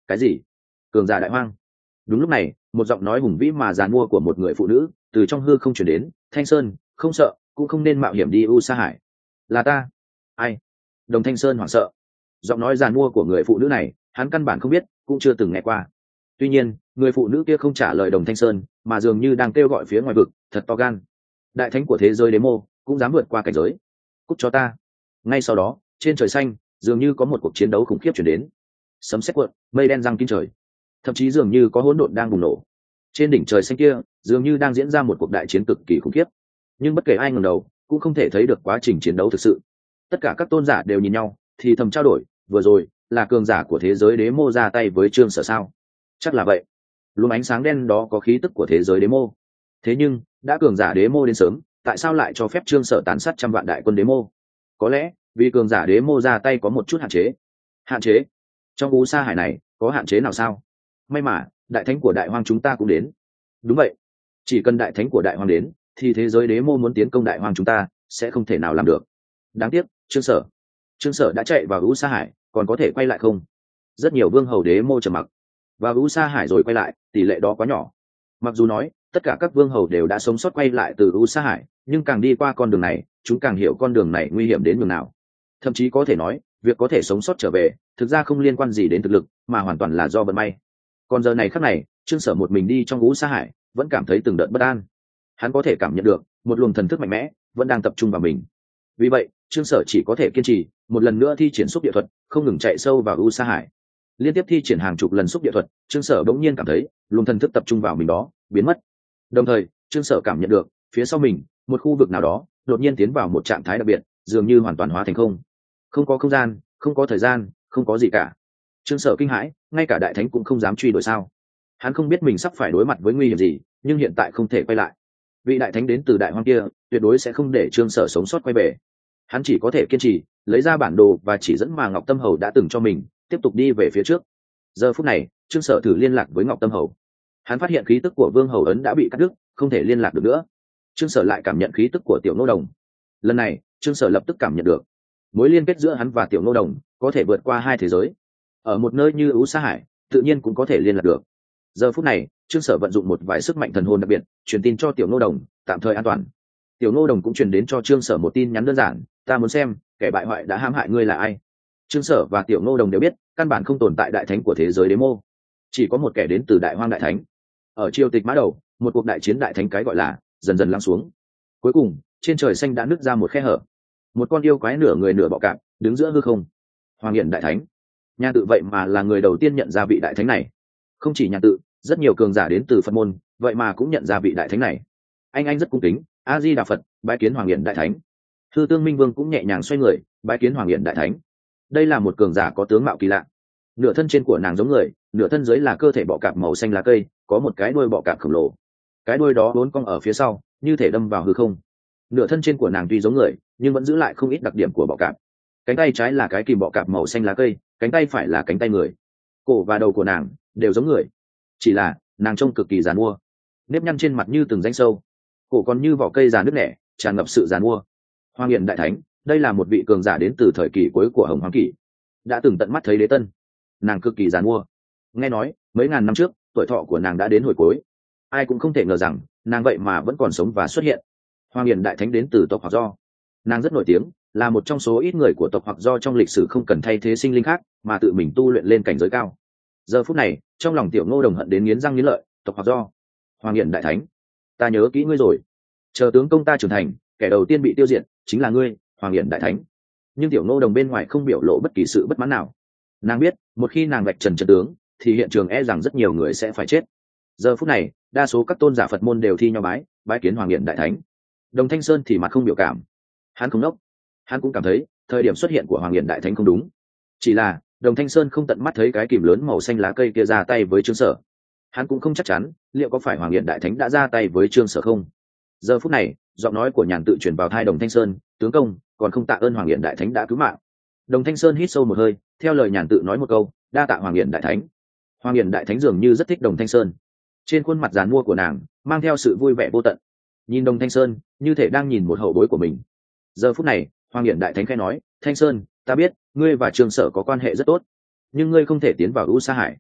cái gì? Cường giả đại hoang? Đúng lúc này, một giọng nói hùng vĩ mà giàn mua của một người phụ nữ từ trong hư không chuyển đến. Thanh Sơn, không sợ, cũng không nên mạo hiểm đi U Sa Hải. Là ta. Ai? Đồng Thanh Sơn hoảng sợ. Giọng nói giàn mua của người phụ nữ này, hắn căn bản không biết, cũng chưa từng nghe qua. Tuy nhiên, người phụ nữ kia không trả lời Đồng Thanh Sơn, mà dường như đang kêu gọi phía ngoài vực, thật to gan. Đại thánh của thế giới đế mô cũng dám vượt qua cảnh giới. Cút cho ta. Ngay sau đó, trên trời xanh, dường như có một cuộc chiến đấu khủng khiếp chuyển đến. Sấm sét cuộn, mây đen giăng kín trời, thậm chí dường như có hỗn độn đang bùng nổ. Trên đỉnh trời xanh kia, dường như đang diễn ra một cuộc đại chiến cực kỳ khủng khiếp. Nhưng bất kể ai ngẩng đầu, cũng không thể thấy được quá trình chiến đấu thực sự. Tất cả các tôn giả đều nhìn nhau, thì thầm trao đổi, vừa rồi là cường giả của thế giới đế mô ra tay với Trương Sở sao? Chắc là vậy. Luồng ánh sáng đen đó có khí tức của thế giới đế mô. Thế nhưng, đã cường giả đế mô đến sớm, tại sao lại cho phép Trương Sở tàn sát trăm vạn đại quân đế mô? Có lẽ, vì cường giả đế mô ra tay có một chút hạn chế. Hạn chế? Trong U Sa Hải này, có hạn chế nào sao? May mà, đại thánh của đại hoang chúng ta cũng đến. Đúng vậy. Chỉ cần đại thánh của đại hoang đến, thì thế giới đế mô muốn tiến công đại hoang chúng ta, sẽ không thể nào làm được. Đáng tiếc, Trương Sở. Trương Sở đã chạy vào U Sa Hải, còn có thể quay lại không? Rất nhiều vương hầu đế mô trầm mặc. Vào U Sa Hải rồi quay lại, tỷ lệ đó quá nhỏ. Mặc dù nói, tất cả các vương hầu đều đã sống sót quay lại từ U Sa Hải, nhưng càng đi qua con đường này, chúng càng hiểu con đường này nguy hiểm đến nhường nào. Thậm chí có thể nói, việc có thể sống sót trở về, thực ra không liên quan gì đến thực lực, mà hoàn toàn là do vận may. Còn giờ này khắc này, Trương Sở một mình đi trong U Sa Hải, vẫn cảm thấy từng đợt bất an. Hắn có thể cảm nhận được một luồng thần thức mạnh mẽ vẫn đang tập trung vào mình. Vì vậy, Trương Sở chỉ có thể kiên trì, một lần nữa thi triển xúc địa thuật, không ngừng chạy sâu vào U Sa Hải. Liên tiếp thi triển hàng chục lần xúc địa thuật, Trương Sở bỗng nhiên cảm thấy luồng thần thức tập trung vào mình đó biến mất. Đồng thời, Trương Sở cảm nhận được phía sau mình, một khu vực nào đó đột nhiên tiến vào một trạng thái đặc biệt, dường như hoàn toàn hóa thành không. Không có không gian, không có thời gian, không có gì cả. Trương Sở kinh hãi, ngay cả đại thánh cũng không dám truy đuổi sao? Hắn không biết mình sắp phải đối mặt với nguy hiểm gì, nhưng hiện tại không thể quay lại. Vị đại thánh đến từ đại hoang kia, tuyệt đối sẽ không để Trương Sở sống sót quay về. Hắn chỉ có thể kiên trì, lấy ra bản đồ và chỉ dẫn mà Ngọc Tâm Hầu đã từng cho mình, tiếp tục đi về phía trước. Giờ phút này, Trương Sở thử liên lạc với Ngọc Tâm Hầu. Hắn phát hiện khí tức của Vương Hầu ấn đã bị cắt đứt, không thể liên lạc được nữa. Trương Sở lại cảm nhận khí tức của Tiểu Ngô Đồng. Lần này, Trương Sở lập tức cảm nhận được mối liên kết giữa hắn và Tiểu Ngô Đồng có thể vượt qua hai thế giới. Ở một nơi như U Sa Hải, tự nhiên cũng có thể liên lạc được. Giờ phút này, Trương Sở vận dụng một vài sức mạnh thần hồn đặc biệt, truyền tin cho Tiểu Ngô Đồng, tạm thời an toàn. Tiểu Ngô Đồng cũng truyền đến cho Trương Sở một tin nhắn đơn giản, ta muốn xem kẻ bại hoại đã hãm hại ngươi là ai. Trương Sở và Tiểu Ngô Đồng đều biết, căn bản không tồn tại đại thánh của thế giới đế mô, chỉ có một kẻ đến từ đại hoang đại thánh. Ở triều tịch mã đầu, một cuộc đại chiến đại thánh cái gọi là dần dần lắng xuống. Cuối cùng, trên trời xanh đã nứt ra một khe hở, một con yêu quái nửa người nửa bọ cạp đứng giữa hư không. Hoàng Hiển đại thánh. Nhà tự vậy mà là người đầu tiên nhận ra vị đại thánh này. Không chỉ nhà tự, rất nhiều cường giả đến từ Phật môn, vậy mà cũng nhận ra vị đại thánh này. Anh anh rất cung kính, A Di Đà Phật, bái kiến Hoàng Hiển đại thánh. Hư Tương Minh Vương cũng nhẹ nhàng xoay người, bái kiến Hoàng Hiển đại thánh. Đây là một cường giả có tướng mạo kỳ lạ. Nửa thân trên của nàng giống người, nửa thân dưới là cơ thể bọ cạp màu xanh lá cây, có một cái đuôi bọ cạp khổng lồ. Cái đuôi đó uốn cong ở phía sau, như thể đâm vào hư không. Nửa thân trên của nàng tuy giống người, nhưng vẫn giữ lại không ít đặc điểm của bọ cạp. Cánh tay trái là cái kìm bọ cạp màu xanh lá cây, cánh tay phải là cánh tay người. Cổ và đầu của nàng đều giống người, chỉ là nàng trông cực kỳ giàn mua, nếp nhăn trên mặt như từng rãnh sâu, cổ còn như vỏ cây già nứt nẻ, tràn ngập sự giàn mua. Hoàng Hiển đại thánh, đây là một vị cường giả đến từ thời kỳ cuối của Hồng Hoàng Kỷ, đã từng tận mắt thấy đế tân. Nàng cực kỳ giàn mua, nghe nói mấy ngàn năm trước tuổi thọ của nàng đã đến hồi cuối, ai cũng không thể ngờ rằng nàng vậy mà vẫn còn sống và xuất hiện. Hoàng Hiển đại thánh đến từ tộc Hoặc Do, nàng rất nổi tiếng, là một trong số ít người của tộc Hoặc Do trong lịch sử không cần thay thế sinh linh khác, mà tự mình tu luyện lên cảnh giới cao. Giờ phút này, trong lòng Tiểu Ngô Đồng hận đến nghiến răng nghiến lợi, tộc Hoặc Do, Hoàng Hiển đại thánh, ta nhớ kỹ ngươi rồi. Chờ tướng công ta trưởng thành, kẻ đầu tiên bị tiêu diệt chính là ngươi, Hoàng Hiển đại thánh. Nhưng Tiểu Ngô Đồng bên ngoài không biểu lộ bất kỳ sự bất mãn nào. Nàng biết, một khi nàng vạch trần trận tướng, thì hiện trường e rằng rất nhiều người sẽ phải chết. Giờ phút này, đa số các tôn giả Phật môn đều thi nhau bái, bái kiến Hoàng Hiển đại thánh. Đồng Thanh Sơn thì mặt không biểu cảm. Hắn không nốc, hắn cũng cảm thấy thời điểm xuất hiện của Hoàng Hiển đại thánh không đúng. Chỉ là Đồng Thanh Sơn không tận mắt thấy cái kìm lớn màu xanh lá cây kia ra tay với Trương Sở. Hắn cũng không chắc chắn liệu có phải Hoàng Hiển đại thánh đã ra tay với Trương Sở không. Giờ phút này, giọng nói của Nhàn tự truyền vào tai Đồng Thanh Sơn, tướng công, còn không tạ ơn Hoàng Hiển đại thánh đã cứu mạng. Đồng Thanh Sơn hít sâu một hơi, theo lời Nhàn tự nói một câu, đa tạ Hoàng Hiển đại thánh. Hoàng Hiển đại thánh dường như rất thích Đồng Thanh Sơn, trên khuôn mặt giàn mua của nàng mang theo sự vui vẻ vô tận, nhìn Đồng Thanh Sơn như thể đang nhìn một hậu bối của mình. Giờ phút này, Hoàng Hiển đại thánh khẽ nói, Thanh Sơn, ta biết ngươi và Trương Sở có quan hệ rất tốt, nhưng ngươi không thể tiến vào U Sa Hải.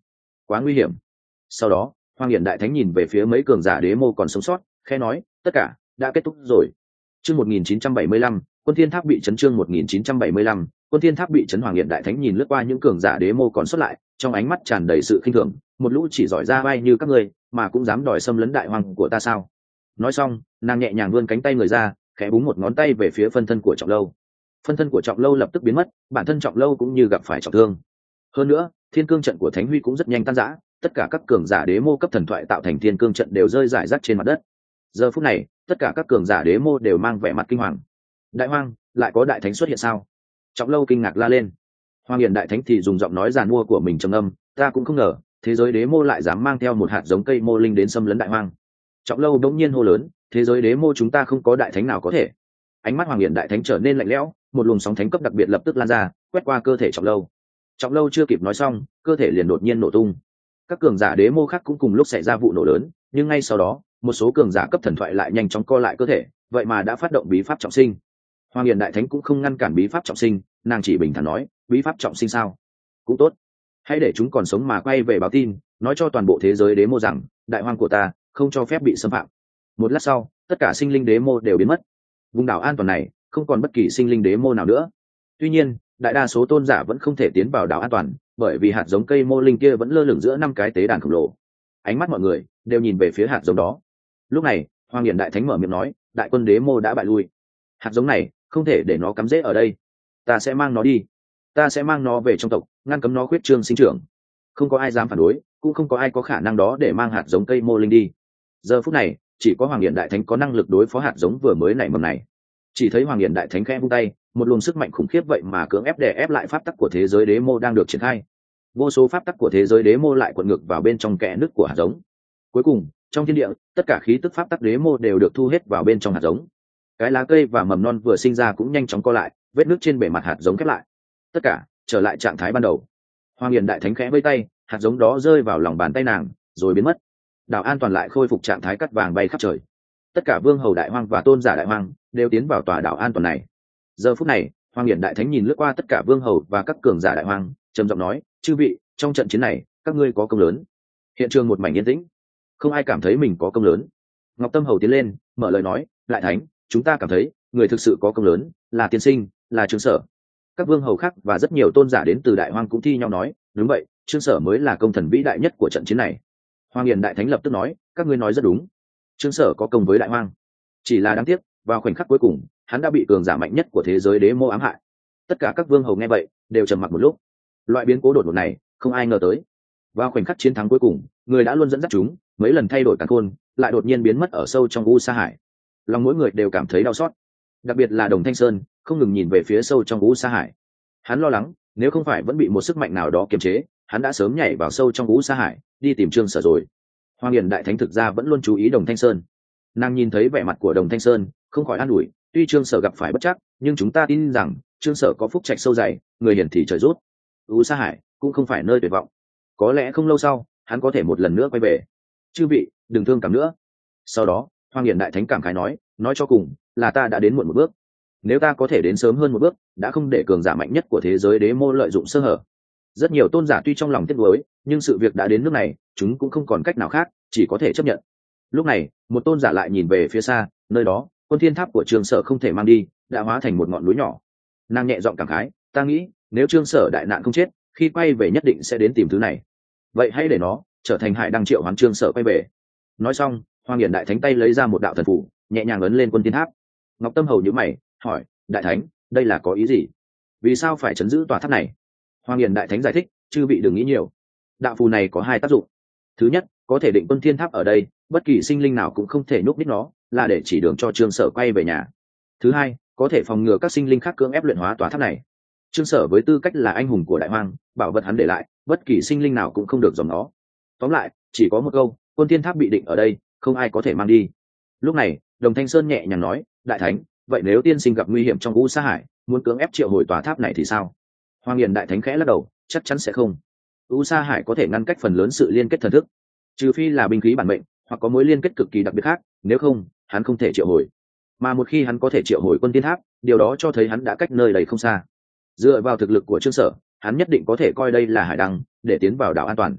quá nguy hiểm. Sau đó Hoàng Hiển Đại Thánh nhìn về phía mấy cường giả đế mô còn sống sót, khẽ nói, tất cả đã kết thúc rồi. Chương một nghìn chín trăm bảy mươi lăm, Quân Thiên Tháp bị chấn. Chương một nghìn chín trăm bảy mươi lăm, Quân Thiên Tháp bị chấn. Hoàng Hiển Đại Thánh nhìn lướt qua những cường giả đế mô còn sót lại, trong ánh mắt tràn đầy sự khinh thường, một lũ chỉ giỏi ra bay như các ngươi, mà cũng dám đòi xâm lấn đại hoàng của ta sao? Nói xong, nàng nhẹ nhàng vươn cánh tay người ra, khẽ búng một ngón tay về phía phân thân của Trọng Lâu. Phân thân của Trọng Lâu lập tức biến mất, bản thân Trọng Lâu cũng như gặp phải trọng thương. Hơn nữa, Thiên Cương trận của Thánh Huy cũng rất nhanh tan rã, tất cả các cường giả đế mô cấp thần thoại tạo thành Thiên Cương trận đều rơi rải rác trên mặt đất. Giờ phút này, tất cả các cường giả đế mô đều mang vẻ mặt kinh hoàng. Đại Hoang, lại có đại thánh xuất hiện sao? Trọng Lâu kinh ngạc la lên. Hoàng Hiển Đại Thánh thì dùng giọng nói giàn mua của mình trầm âm, ta cũng không ngờ, thế giới đế mô lại dám mang theo một hạt giống cây mô linh đến xâm lấn Đại Hoang. Trọng Lâu đống nhiên hô lớn, thế giới đế mô chúng ta không có đại thánh nào có thể. Ánh mắt Hoàng Hiển Đại Thánh trở nên lạnh lẽo, một luồng sóng thánh cấp đặc biệt lập tức lan ra, quét qua cơ thể Trọng Lâu. Trọng Lâu chưa kịp nói xong, cơ thể liền đột nhiên nổ tung. Các cường giả đế mô khác cũng cùng lúc xảy ra vụ nổ lớn, nhưng ngay sau đó, một số cường giả cấp thần thoại lại nhanh chóng co lại cơ thể, vậy mà đã phát động bí pháp trọng sinh. Hoàng Hiển Đại Thánh cũng không ngăn cản bí pháp trọng sinh, nàng chỉ bình thản nói, bí pháp trọng sinh sao? Cũng tốt, hãy để chúng còn sống mà quay về báo tin, nói cho toàn bộ thế giới đế mô rằng đại hoang của ta không cho phép bị xâm phạm. Một lát sau, tất cả sinh linh đế mô đều biến mất. Vùng đảo an toàn này không còn bất kỳ sinh linh đế mô nào nữa. Tuy nhiên, đại đa số tôn giả vẫn không thể tiến vào đảo an toàn, bởi vì hạt giống cây mô linh kia vẫn lơ lửng giữa năm cái tế đàn khổng lồ. Ánh mắt mọi người đều nhìn về phía hạt giống đó. Lúc này, Hoàng Hiển Đại Thánh mở miệng nói, đại quân đế mô đã bại lui. Hạt giống này không thể để nó cắm rễ ở đây. Ta sẽ mang nó đi. Ta sẽ mang nó về trong tộc, ngăn cấm nó khuyết trương sinh trưởng. Không có ai dám phản đối, cũng không có ai có khả năng đó để mang hạt giống cây mô linh đi. Giờ phút này, chỉ có Hoàng Hiển Đại Thánh có năng lực đối phó hạt giống vừa mới nảy mầm này. Chỉ thấy Hoàng Hiển Đại Thánh khẽ vung tay, một luồng sức mạnh khủng khiếp vậy mà cưỡng ép đè ép lại pháp tắc của thế giới đế mô đang được triển khai. Vô số pháp tắc của thế giới đế mô lại cuộn ngược vào bên trong kẽ nứt của hạt giống. Cuối cùng, trong thiên địa, tất cả khí tức pháp tắc đế mô đều được thu hết vào bên trong hạt giống. Cái lá cây và mầm non vừa sinh ra cũng nhanh chóng co lại, vết nứt trên bề mặt hạt giống khép lại. Tất cả trở lại trạng thái ban đầu. Hoàng Hiển Đại Thánh khẽ vẫy tay, hạt giống đó rơi vào lòng bàn tay nàng, rồi biến mất. Đảo an toàn lại khôi phục trạng thái cắt vàng bay khắp trời. Tất cả vương hầu đại hoang và tôn giả đại hoang đều tiến vào tòa đảo an toàn này. Giờ phút này, Hoàng Hiển Đại Thánh nhìn lướt qua tất cả vương hầu và các cường giả đại hoang, trầm giọng nói, chư vị, trong trận chiến này các ngươi có công lớn. Hiện trường một mảnh yên tĩnh, không ai cảm thấy mình có công lớn. Ngọc Tâm Hầu tiến lên, mở lời nói, Đại Thánh, chúng ta cảm thấy người thực sự có công lớn là tiên sinh, là Trương Sở. Các vương hầu khác và rất nhiều tôn giả đến từ đại hoang cũng thi nhau nói, đúng vậy, Trương Sở mới là công thần vĩ đại nhất của trận chiến này. Hoàng Hiển Đại Thánh lập tức nói, các ngươi nói rất đúng, Trương Sở có công với đại hoang, chỉ là đáng tiếc vào khoảnh khắc cuối cùng hắn đã bị cường giả mạnh nhất của thế giới đế mô ám hại. Tất cả các vương hầu nghe vậy đều trầm mặc một lúc. Loại biến cố đột ngột này không ai ngờ tới. Vào khoảnh khắc chiến thắng cuối cùng, người đã luôn dẫn dắt chúng mấy lần thay đổi càn khôn lại đột nhiên biến mất ở sâu trong u sa hải. Lòng mỗi người đều cảm thấy đau xót, đặc biệt là Đồng Thanh Sơn không ngừng nhìn về phía sâu trong u sa hải. Hắn lo lắng nếu không phải vẫn bị một sức mạnh nào đó kiềm chế, hắn đã sớm nhảy vào sâu trong u sa hải đi tìm Trương Sở rồi. Hoàng Hiển Đại Thánh thực ra vẫn luôn chú ý Đồng Thanh Sơn. Nàng nhìn thấy vẻ mặt của Đồng Thanh Sơn không khỏi an ủi, tuy Trương Sở gặp phải bất trắc nhưng chúng ta tin rằng Trương Sở có phúc trạch sâu dày, người hiển thì trời rút. U sa hải cũng không phải nơi tuyệt vọng, có lẽ không lâu sau hắn có thể một lần nữa quay về. Chư vị đừng thương cảm nữa. Sau đó Hoàng Hiển Đại Thánh cảm khái nói, nói cho cùng là ta đã đến muộn một bước. Nếu ta có thể đến sớm hơn một bước, đã không để cường giả mạnh nhất của thế giới đế mô lợi dụng sơ hở. Rất nhiều tôn giả tuy trong lòng tiếc nuối, nhưng sự việc đã đến nước này, chúng cũng không còn cách nào khác, chỉ có thể chấp nhận. Lúc này, một tôn giả lại nhìn về phía xa, nơi đó, Quân Thiên Tháp của Trương Sở không thể mang đi, đã hóa thành một ngọn núi nhỏ. Nàng nhẹ giọng cảm khái, ta nghĩ, nếu Trương Sở đại nạn không chết, khi quay về nhất định sẽ đến tìm thứ này. Vậy hãy để nó trở thành hải đăng triệu hoán Trương Sở quay về. Nói xong, Hoàng Hiển Đại Thánh tay lấy ra một đạo thần phù, nhẹ nhàng ấn lên Quân Thiên Tháp. Ngọc Tâm Hầu nhíu mày, hỏi, Đại Thánh, đây là có ý gì? Vì sao phải trấn giữ tòa tháp này? Hoàng Hiển Đại Thánh giải thích, chư vị đừng nghĩ nhiều. Đạo phù này có hai tác dụng. Thứ nhất, có thể định Quân Thiên Tháp ở đây, bất kỳ sinh linh nào cũng không thể nhúc nhích nó, là để chỉ đường cho Trương Sở quay về nhà. Thứ hai, có thể phòng ngừa các sinh linh khác cưỡng ép luyện hóa tòa tháp này. Trương Sở với tư cách là anh hùng của đại hoang, bảo vật hắn để lại, bất kỳ sinh linh nào cũng không được dòm nó. Tóm lại, chỉ có một câu, Quân Thiên Tháp bị định ở đây, không ai có thể mang đi. Lúc này, Đồng Thanh Sơn nhẹ nhàng nói, Đại Thánh, vậy nếu tiên sinh gặp nguy hiểm trong u sa hải, muốn cưỡng ép triệu hồi tòa tháp này thì sao? Hoàng Hiển Đại Thánh khẽ lắc đầu, chắc chắn sẽ không. U sa hải có thể ngăn cách phần lớn sự liên kết thần thức, trừ phi là binh khí bản mệnh hoặc có mối liên kết cực kỳ đặc biệt khác, nếu không hắn không thể triệu hồi. Mà một khi hắn có thể triệu hồi Quân Thiên Tháp, điều đó cho thấy hắn đã cách nơi đây không xa. Dựa vào thực lực của Trương Sở, hắn nhất định có thể coi đây là hải đăng để tiến vào đảo an toàn.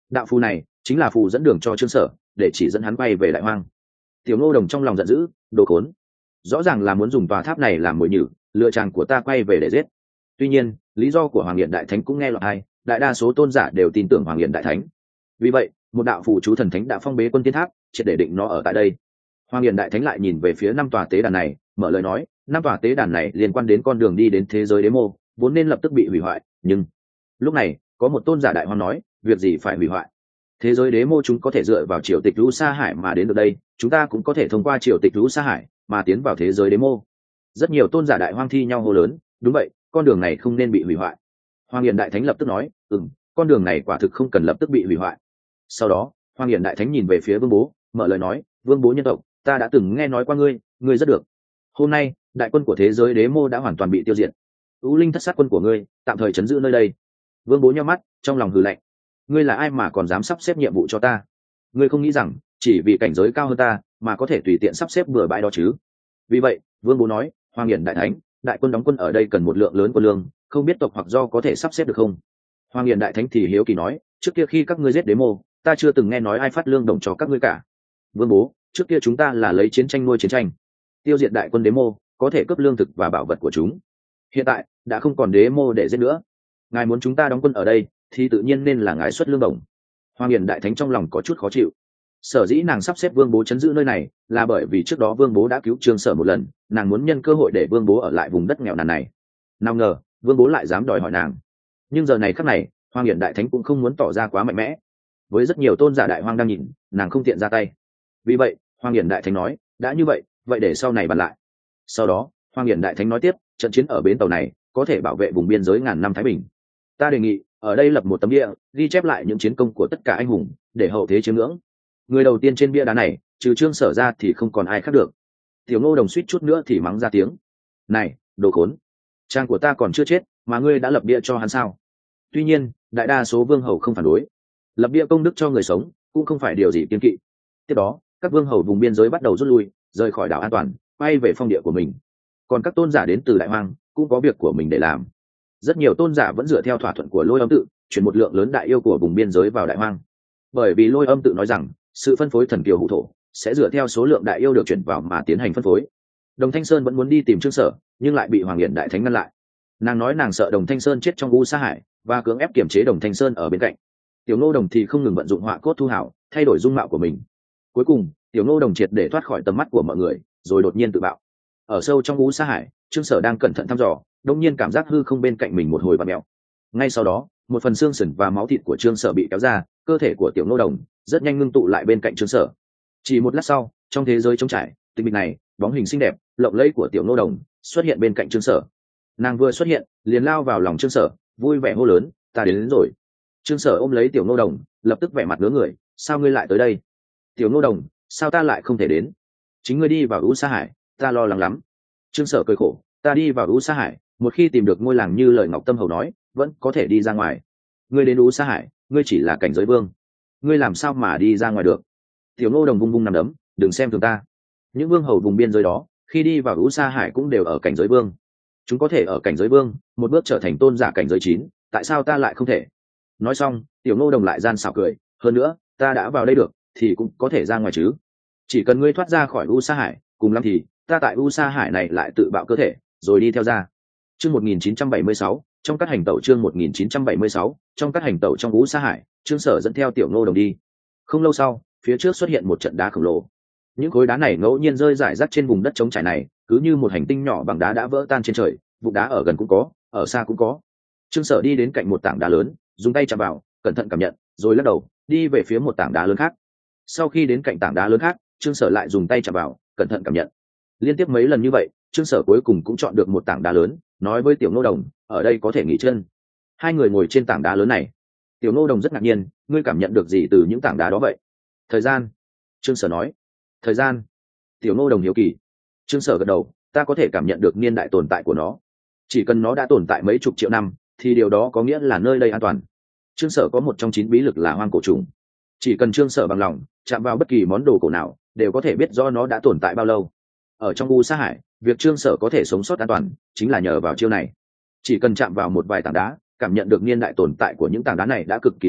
đạo phù này chính là phù dẫn đường cho Trương Sở, để chỉ dẫn hắn quay về Đại Hoang. Tiểu Ngô Đồng trong lòng giận dữ, đồ khốn, rõ ràng là muốn dùng tòa tháp này làm mồi nhử, lựa chàng của ta quay về để giết. Tuy nhiên, lý do của Hoàng Hiển Đại Thánh cũng nghe lọt tai, đại đa số tôn giả đều tin tưởng Hoàng Hiển Đại Thánh. Vì vậy, một đạo phù chú thần thánh đã phong bế Quân Tiên Tháp, triệt để định nó ở tại đây. Hoàng Hiển Đại Thánh lại nhìn về phía năm tòa tế đàn này, mở lời nói, năm tòa tế đàn này liên quan đến con đường đi đến thế giới đế mô, vốn nên lập tức bị hủy hoại, nhưng lúc này, có một tôn giả Đại Hoang nói, việc gì phải hủy hoại? Thế giới đế mô chúng có thể dựa vào triều tịch lũ sa hải mà đến được đây, chúng ta cũng có thể thông qua triều tịch lũ sa hải mà tiến vào thế giới đế mô. Rất nhiều tôn giả Đại Hoang thi nhau hô lớn, đúng vậy, con đường này không nên bị hủy hoại. Hoàng Hiển Đại Thánh lập tức nói, ừm, con đường này quả thực không cần lập tức bị hủy hoại. Sau đó, Hoàng Hiển Đại Thánh nhìn về phía Vương Bố, mở lời nói, Vương Bố nhân tộc, ta đã từng nghe nói qua ngươi, ngươi rất được. Hôm nay, đại quân của thế giới đế mô đã hoàn toàn bị tiêu diệt. U Linh thất sát quân của ngươi, tạm thời trấn giữ nơi đây. Vương Bố nhíu mắt, trong lòng hừ lạnh, ngươi là ai mà còn dám sắp xếp nhiệm vụ cho ta? Ngươi không nghĩ rằng chỉ vì cảnh giới cao hơn ta mà có thể tùy tiện sắp xếp bừa bãi đó chứ? Vì vậy, Vương Bố nói, Hoàng Hiển Đại Thánh, đại quân đóng quân ở đây cần một lượng lớn quân lương, không biết tộc hoặc do có thể sắp xếp được không? Hoàng Hiển Đại Thánh thì hiếu kỳ nói, trước kia khi các ngươi giết đế mô, ta chưa từng nghe nói ai phát lương đồng cho các ngươi cả. Vương Bố, trước kia chúng ta là lấy chiến tranh nuôi chiến tranh, tiêu diệt đại quân đế mô, có thể cướp lương thực và bảo vật của chúng. Hiện tại đã không còn đế mô để giết nữa, ngài muốn chúng ta đóng quân ở đây thì tự nhiên nên là ngài xuất lương đồng. Hoàng Hiển Đại Thánh trong lòng có chút khó chịu. Sở dĩ nàng sắp xếp Vương Bố trấn giữ nơi này là bởi vì trước đó Vương Bố đã cứu Trương Sở một lần, nàng muốn nhân cơ hội để Vương Bố ở lại vùng đất nghèo nàn này. Nào ngờ Vương Bố lại dám đòi hỏi nàng. Nhưng giờ này khắc này, Hoàng Hiển Đại Thánh cũng không muốn tỏ ra quá mạnh mẽ. Với rất nhiều tôn giả Đại Hoang đang nhìn, nàng không tiện ra tay. Vì vậy, Hoàng Hiển Đại Thánh nói, đã như vậy, vậy để sau này bàn lại. Sau đó, Hoàng Hiển Đại Thánh nói tiếp, trận chiến ở bến tàu này có thể bảo vệ vùng biên giới ngàn năm thái bình. Ta đề nghị ở đây lập một tấm bia, ghi chép lại những chiến công của tất cả anh hùng, để hậu thế chiêm ngưỡng. Người đầu tiên trên bia đá này, trừ Trương Sở ra thì không còn ai khác được. Tiểu Ngô Đồng suýt chút nữa thì mắng ra tiếng. Này, đồ khốn! Trang của ta còn chưa chết, mà ngươi đã lập bia cho hắn sao? Tuy nhiên, đại đa số vương hầu không phản đối. Lập bia công đức cho người sống, cũng không phải điều gì kiêng kỵ. Tiếp đó, các vương hầu vùng biên giới bắt đầu rút lui, rời khỏi đảo an toàn, quay về phong địa của mình. Còn các tôn giả đến từ Đại Hoang cũng có việc của mình để làm. Rất nhiều tôn giả vẫn dựa theo thỏa thuận của Lôi Âm Tự, chuyển một lượng lớn đại yêu của vùng biên giới vào Đại Hoang. Bởi vì Lôi Âm Tự nói rằng, sự phân phối thần kiều hữu thổ sẽ dựa theo số lượng đại yêu được chuyển vào mà tiến hành phân phối. Đồng Thanh Sơn vẫn muốn đi tìm Trương Sở, nhưng lại bị Hoàng Hiển Đại Thánh ngăn lại. Nàng nói nàng sợ Đồng Thanh Sơn chết trong u sa hải và cưỡng ép kiểm chế Đồng Thanh Sơn ở bên cạnh. Tiểu Ngô Đồng thì không ngừng vận dụng họa cốt thu hảo, thay đổi dung mạo của mình. Cuối cùng, Tiểu Ngô Đồng triệt để thoát khỏi tầm mắt của mọi người, rồi đột nhiên tự bạo. Ở sâu trong u sa hải, Trương Sở đang cẩn thận thăm dò, đột nhiên cảm giác hư không bên cạnh mình một hồi vặn mèo. Ngay sau đó, một phần xương sườn và máu thịt của Trương Sở bị kéo ra, cơ thể của Tiểu Ngô Đồng rất nhanh ngưng tụ lại bên cạnh Trương Sở. Chỉ một lát sau, trong thế giới trống trải, tịch mịch này, bóng hình xinh đẹp, lộng lẫy của Tiểu Ngô Đồng xuất hiện bên cạnh Trương Sở. Nàng vừa xuất hiện, liền lao vào lòng Trương Sở, vui vẻ hô lớn, ta đến, đến rồi. Trương Sở ôm lấy Tiểu Ngô Đồng, lập tức vẻ mặt ngớ người, sao ngươi lại tới đây? Tiểu Ngô Đồng, sao ta lại không thể đến? Chính ngươi đi vào u sa hải, ta lo lắng lắm. Trương Sở cười khổ, ta đi vào u sa hải, một khi tìm được ngôi làng như lời Ngọc Tâm Hầu nói, vẫn có thể đi ra ngoài. Ngươi đến u sa hải, ngươi chỉ là cảnh giới vương, ngươi làm sao mà đi ra ngoài được? Tiểu Ngô Đồng vung vung nằm đấm, đừng xem thường ta. Những vương hầu vùng biên giới đó, khi đi vào u sa hải cũng đều ở cảnh giới vương. Chúng có thể ở cảnh giới vương, một bước trở thành tôn giả cảnh giới chín, tại sao ta lại không thể? Nói xong, Tiểu Ngô Đồng lại gian xảo cười, hơn nữa, ta đã vào đây được, thì cũng có thể ra ngoài chứ. Chỉ cần ngươi thoát ra khỏi u sa hải, cùng lắm thì ta tại u sa hải này lại tự bạo cơ thể, rồi đi theo ra. Chương một nghìn chín trăm bảy mươi sáu, trong các hành tẩu chương một nghìn chín trăm bảy mươi sáu, trong các hành tẩu trong u sa hải, Trương Sở dẫn theo Tiểu Ngô Đồng đi. Không lâu sau, phía trước xuất hiện một trận đá khổng lồ. Những khối đá này ngẫu nhiên rơi rải rác trên vùng đất trống trải này, cứ như một hành tinh nhỏ bằng đá đã vỡ tan trên trời, vụ đá ở gần cũng có, ở xa cũng có. Trương Sở đi đến cạnh một tảng đá lớn, dùng tay chạm vào, cẩn thận cảm nhận, rồi lắc đầu, đi về phía một tảng đá lớn khác. Sau khi đến cạnh tảng đá lớn khác, Trương Sở lại dùng tay chạm vào, cẩn thận cảm nhận. Liên tiếp mấy lần như vậy, Trương Sở cuối cùng cũng chọn được một tảng đá lớn, nói với Tiểu Ngô Đồng, ở đây có thể nghỉ chân. Hai người ngồi trên tảng đá lớn này. Tiểu Ngô Đồng rất ngạc nhiên, ngươi cảm nhận được gì từ những tảng đá đó vậy? Thời gian. Trương Sở nói. Thời gian. Tiểu Ngô Đồng hiếu kỳ. Trương Sở gật đầu, ta có thể cảm nhận được niên đại tồn tại của nó. Chỉ cần nó đã tồn tại mấy chục triệu năm, thì điều đó có nghĩa là nơi đây an toàn. Trương Sở có một trong chín bí lực là hoang cổ trùng. Chỉ cần Trương Sở bằng lòng chạm vào bất kỳ món đồ cổ nào, đều có thể biết do nó đã tồn tại bao lâu. Ở trong u sa hải, việc Trương Sở có thể sống sót an toàn chính là nhờ vào chiêu này. Chỉ cần chạm vào một vài tảng đá, cảm nhận được niên đại tồn tại của những tảng đá này đã cực kỳ lâu,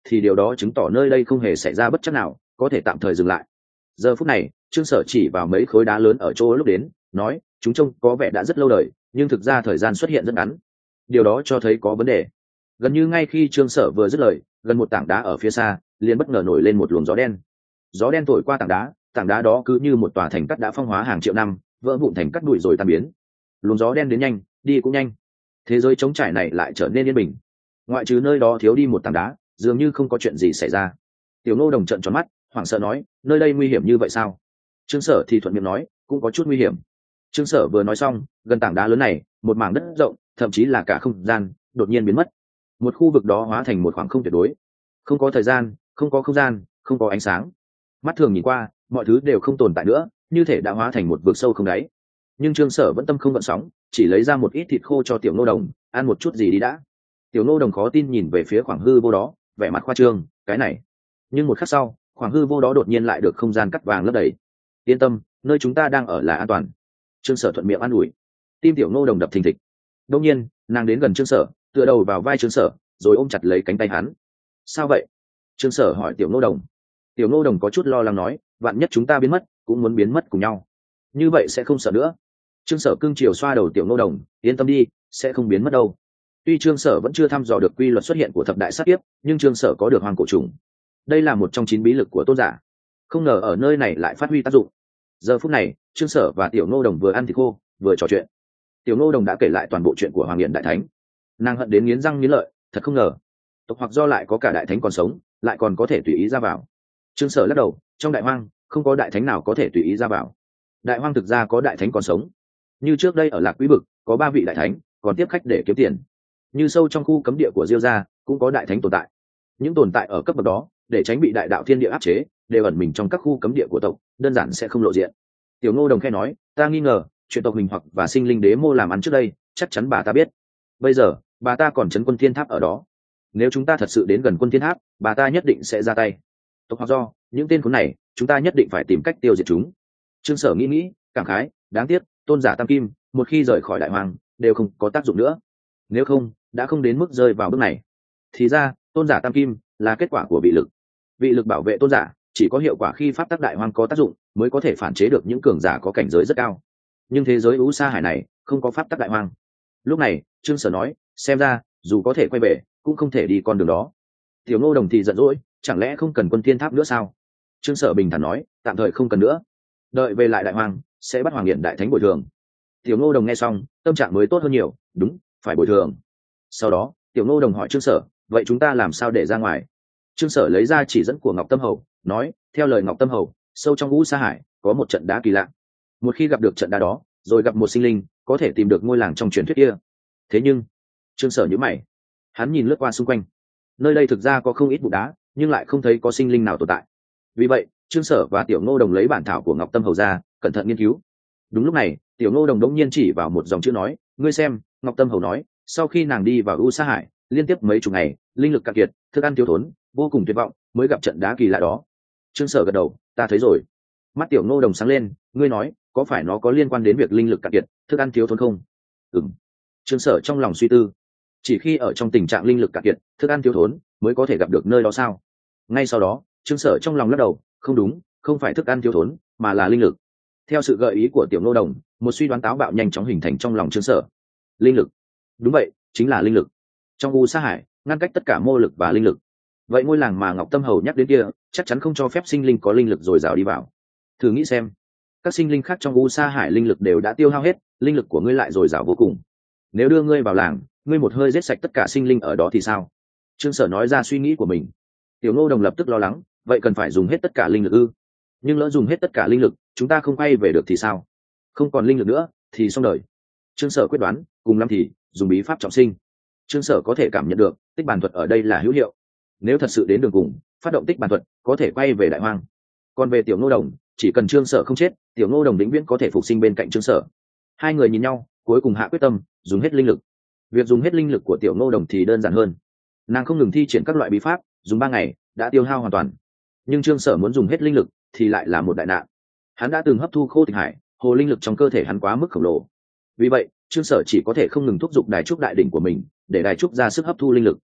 thì điều đó chứng tỏ nơi đây không hề xảy ra bất chắc nào có thể tạm thời dừng lại. Giờ phút này Trương Sở chỉ vào mấy khối đá lớn ở chỗ lúc đến, nói chúng trông có vẻ đã rất lâu đời, nhưng thực ra thời gian xuất hiện rất ngắn. Điều đó cho thấy có vấn đề. Gần như ngay khi Trương Sở vừa dứt lời, gần một tảng đá ở phía xa liền bất ngờ nổi lên một luồng gió đen. Gió đen thổi qua tảng đá, tảng đá đó cứ như một tòa thành cát đã phong hóa hàng triệu năm, vỡ vụn thành cát bụi rồi tan biến. Luồng gió đen đến nhanh, đi cũng nhanh. Thế giới trống trải này lại trở nên yên bình. Ngoại trừ nơi đó thiếu đi một tảng đá, dường như không có chuyện gì xảy ra. Tiểu Ngô Đồng trợn tròn mắt, hoảng sợ nói, nơi đây nguy hiểm như vậy sao? Trương Sở thì thuận miệng nói, cũng có chút nguy hiểm. Trương Sở vừa nói xong, gần tảng đá lớn này, một mảng đất rộng, thậm chí là cả không gian, đột nhiên biến mất. Một khu vực đó hóa thành một khoảng không tuyệt đối. Không có thời gian, không có không gian, không có ánh sáng. Mắt thường nhìn qua, mọi thứ đều không tồn tại nữa, như thể đã hóa thành một vực sâu không đáy. Nhưng Trương Sở vẫn tâm không gợn sóng, chỉ lấy ra một ít thịt khô cho Tiểu Ngô Đồng, ăn một chút gì đi đã. Tiểu Ngô Đồng khó tin nhìn về phía khoảng hư vô đó, vẻ mặt khoa trương, cái này. Nhưng một khắc sau, khoảng hư vô đó đột nhiên lại được không gian cắt vàng lấp đầy. Yên tâm, nơi chúng ta đang ở là an toàn. Trương Sở thuận miệng an ủi. Tim Tiểu Ngô Đồng đập thình thịch. Đột nhiên, nàng đến gần Trương Sở, tựa đầu vào vai Trương Sở, rồi ôm chặt lấy cánh tay hắn. Sao vậy? Trương Sở hỏi Tiểu Ngô Đồng. Tiểu Ngô Đồng có chút lo lắng nói, vạn nhất chúng ta biến mất, cũng muốn biến mất cùng nhau. Như vậy sẽ không sợ nữa. Trương Sở cưng chiều xoa đầu Tiểu Ngô Đồng, yên tâm đi, sẽ không biến mất đâu. Tuy Trương Sở vẫn chưa thăm dò được quy luật xuất hiện của thập đại sát kiếp, nhưng Trương Sở có được hoàng cổ trùng. Đây là một trong chín bí lực của tôn giả, không ngờ ở nơi này lại phát huy tác dụng. Giờ phút này, Trương Sở và Tiểu Ngô Đồng vừa ăn thịt khô, vừa trò chuyện. Tiểu Ngô Đồng đã kể lại toàn bộ chuyện của Hoàng Nghiện Đại Thánh. Nàng hận đến nghiến răng nghiến lợi, thật không ngờ, tộc hoặc do lại có cả đại thánh còn sống, lại còn có thể tùy ý ra vào. Trương Sở lắc đầu, trong đại hoang không có đại thánh nào có thể tùy ý ra vào. Đại hoang thực ra có đại thánh còn sống, như trước đây ở Lạc Quý Bực có ba vị đại thánh còn tiếp khách để kiếm tiền. Như sâu trong khu cấm địa của Diêu gia cũng có đại thánh tồn tại. Những tồn tại ở cấp bậc đó, để tránh bị đại đạo thiên địa áp chế, đều ẩn mình trong các khu cấm địa của tộc, đơn giản sẽ không lộ diện. Tiểu Ngô Đồng khẽ nói, ta nghi ngờ chuyện tộc mình hoặc và sinh linh đế mô làm ăn trước đây, chắc chắn bà ta biết. Bây giờ bà ta còn trấn quân thiên tháp ở đó, nếu chúng ta thật sự đến gần quân thiên tháp, bà ta nhất định sẽ ra tay. Tộc hoặc do những tên khốn này, chúng ta nhất định phải tìm cách tiêu diệt chúng. Trương Sở nghĩ nghĩ, cảm khái, đáng tiếc tôn giả Tam Kim một khi rời khỏi đại hoàng đều không có tác dụng nữa. Nếu không đã không đến mức rơi vào bước này. Thì ra tôn giả Tam Kim là kết quả của vị lực. Vị lực bảo vệ tôn giả chỉ có hiệu quả khi pháp tắc đại hoang có tác dụng, mới có thể phản chế được những cường giả có cảnh giới rất cao. Nhưng thế giới U Sa Hải này không có pháp tắc đại hoang. Lúc này Trương Sở nói, xem ra dù có thể quay về cũng không thể đi con đường đó. Tiểu Ngô Đồng thì giận dỗi, chẳng lẽ không cần quân thiên tháp nữa sao? Trương Sở bình thản nói, tạm thời không cần nữa, đợi về lại đại hoang sẽ bắt Hoàng Nghiện Đại Thánh bồi thường. Tiểu Ngô Đồng nghe xong, tâm trạng mới tốt hơn nhiều, đúng, phải bồi thường. Sau đó Tiểu Ngô Đồng hỏi Trương Sở, vậy chúng ta làm sao để ra ngoài? Trương Sở lấy ra chỉ dẫn của Ngọc Tâm Hầu, nói, theo lời Ngọc Tâm Hầu, sâu trong U Sa Hải có một trận đá kỳ lạ. Một khi gặp được trận đá đó, rồi gặp một sinh linh, có thể tìm được ngôi làng trong truyền thuyết kia. Thế nhưng Trương Sở nhíu mày, hắn nhìn lướt qua xung quanh, nơi đây thực ra có không ít vụ đá, nhưng lại không thấy có sinh linh nào tồn tại. Vì vậy Trương Sở và Tiểu Ngô Đồng lấy bản thảo của Ngọc Tâm Hầu ra, cẩn thận nghiên cứu. Đúng lúc này Tiểu Ngô Đồng đống nhiên chỉ vào một dòng chữ nói, ngươi xem, Ngọc Tâm Hầu nói, sau khi nàng đi vào U Sa Hải liên tiếp mấy chục ngày, linh lực cạn kiệt, thức ăn thiếu thốn, vô cùng tuyệt vọng, mới gặp trận đá kỳ lạ đó. Trương Sở gật đầu, ta thấy rồi. Mắt Tiểu Ngô Đồng sáng lên, ngươi nói, có phải nó có liên quan đến việc linh lực cạn kiệt, thức ăn thiếu thốn không? Ừm. Trương Sở trong lòng suy tư, chỉ khi ở trong tình trạng linh lực cạn kiệt, thức ăn thiếu thốn, mới có thể gặp được nơi đó sao? Ngay sau đó Trương Sở trong lòng lắc đầu, không đúng, không phải thức ăn thiếu thốn, mà là linh lực. Theo sự gợi ý của Tiểu Ngô Đồng, một suy đoán táo bạo nhanh chóng hình thành trong lòng Trương Sở. Linh lực. Đúng vậy, chính là linh lực. Trong U Sa Hải ngăn cách tất cả mô lực và linh lực, vậy ngôi làng mà Ngọc Tâm Hầu nhắc đến kia chắc chắn không cho phép sinh linh có linh lực dồi dào đi vào. Thử nghĩ xem, các sinh linh khác trong U Sa Hải linh lực đều đã tiêu hao hết, linh lực của ngươi lại dồi dào vô cùng. Nếu đưa ngươi vào làng, ngươi một hơi giết sạch tất cả sinh linh ở đó thì sao? Trương Sở nói ra suy nghĩ của mình. Tiểu Ngô Đồng lập tức lo lắng, vậy cần phải dùng hết tất cả linh lực ư? Nhưng lỡ dùng hết tất cả linh lực, chúng ta không quay về được thì sao? Không còn linh lực nữa thì xong đời. Trương Sở quyết đoán, cùng lắm thì dùng bí pháp trọng sinh. Trương Sở có thể cảm nhận được tích bàn thuật ở đây là hữu hiệu. Nếu thật sự đến đường cùng, phát động tích bàn thuật, có thể quay về đại hoang. Còn về Tiểu Ngô Đồng, chỉ cần Trương Sở không chết, Tiểu Ngô Đồng vĩnh viễn có thể phục sinh bên cạnh Trương Sở. Hai người nhìn nhau, cuối cùng hạ quyết tâm dùng hết linh lực. Việc dùng hết linh lực của Tiểu Ngô Đồng thì đơn giản hơn, nàng không ngừng thi triển các loại bí pháp, dùng ba ngày đã tiêu hao hoàn toàn. Nhưng Trương Sở muốn dùng hết linh lực thì lại là một đại nạn. Hắn đã từng hấp thu khô tịch hải, hồ linh lực trong cơ thể hắn quá mức khổng lồ. Vì vậy Trương Sở chỉ có thể không ngừng thúc giục đài trúc đại đỉnh của mình, để đài trúc ra sức hấp thu linh lực.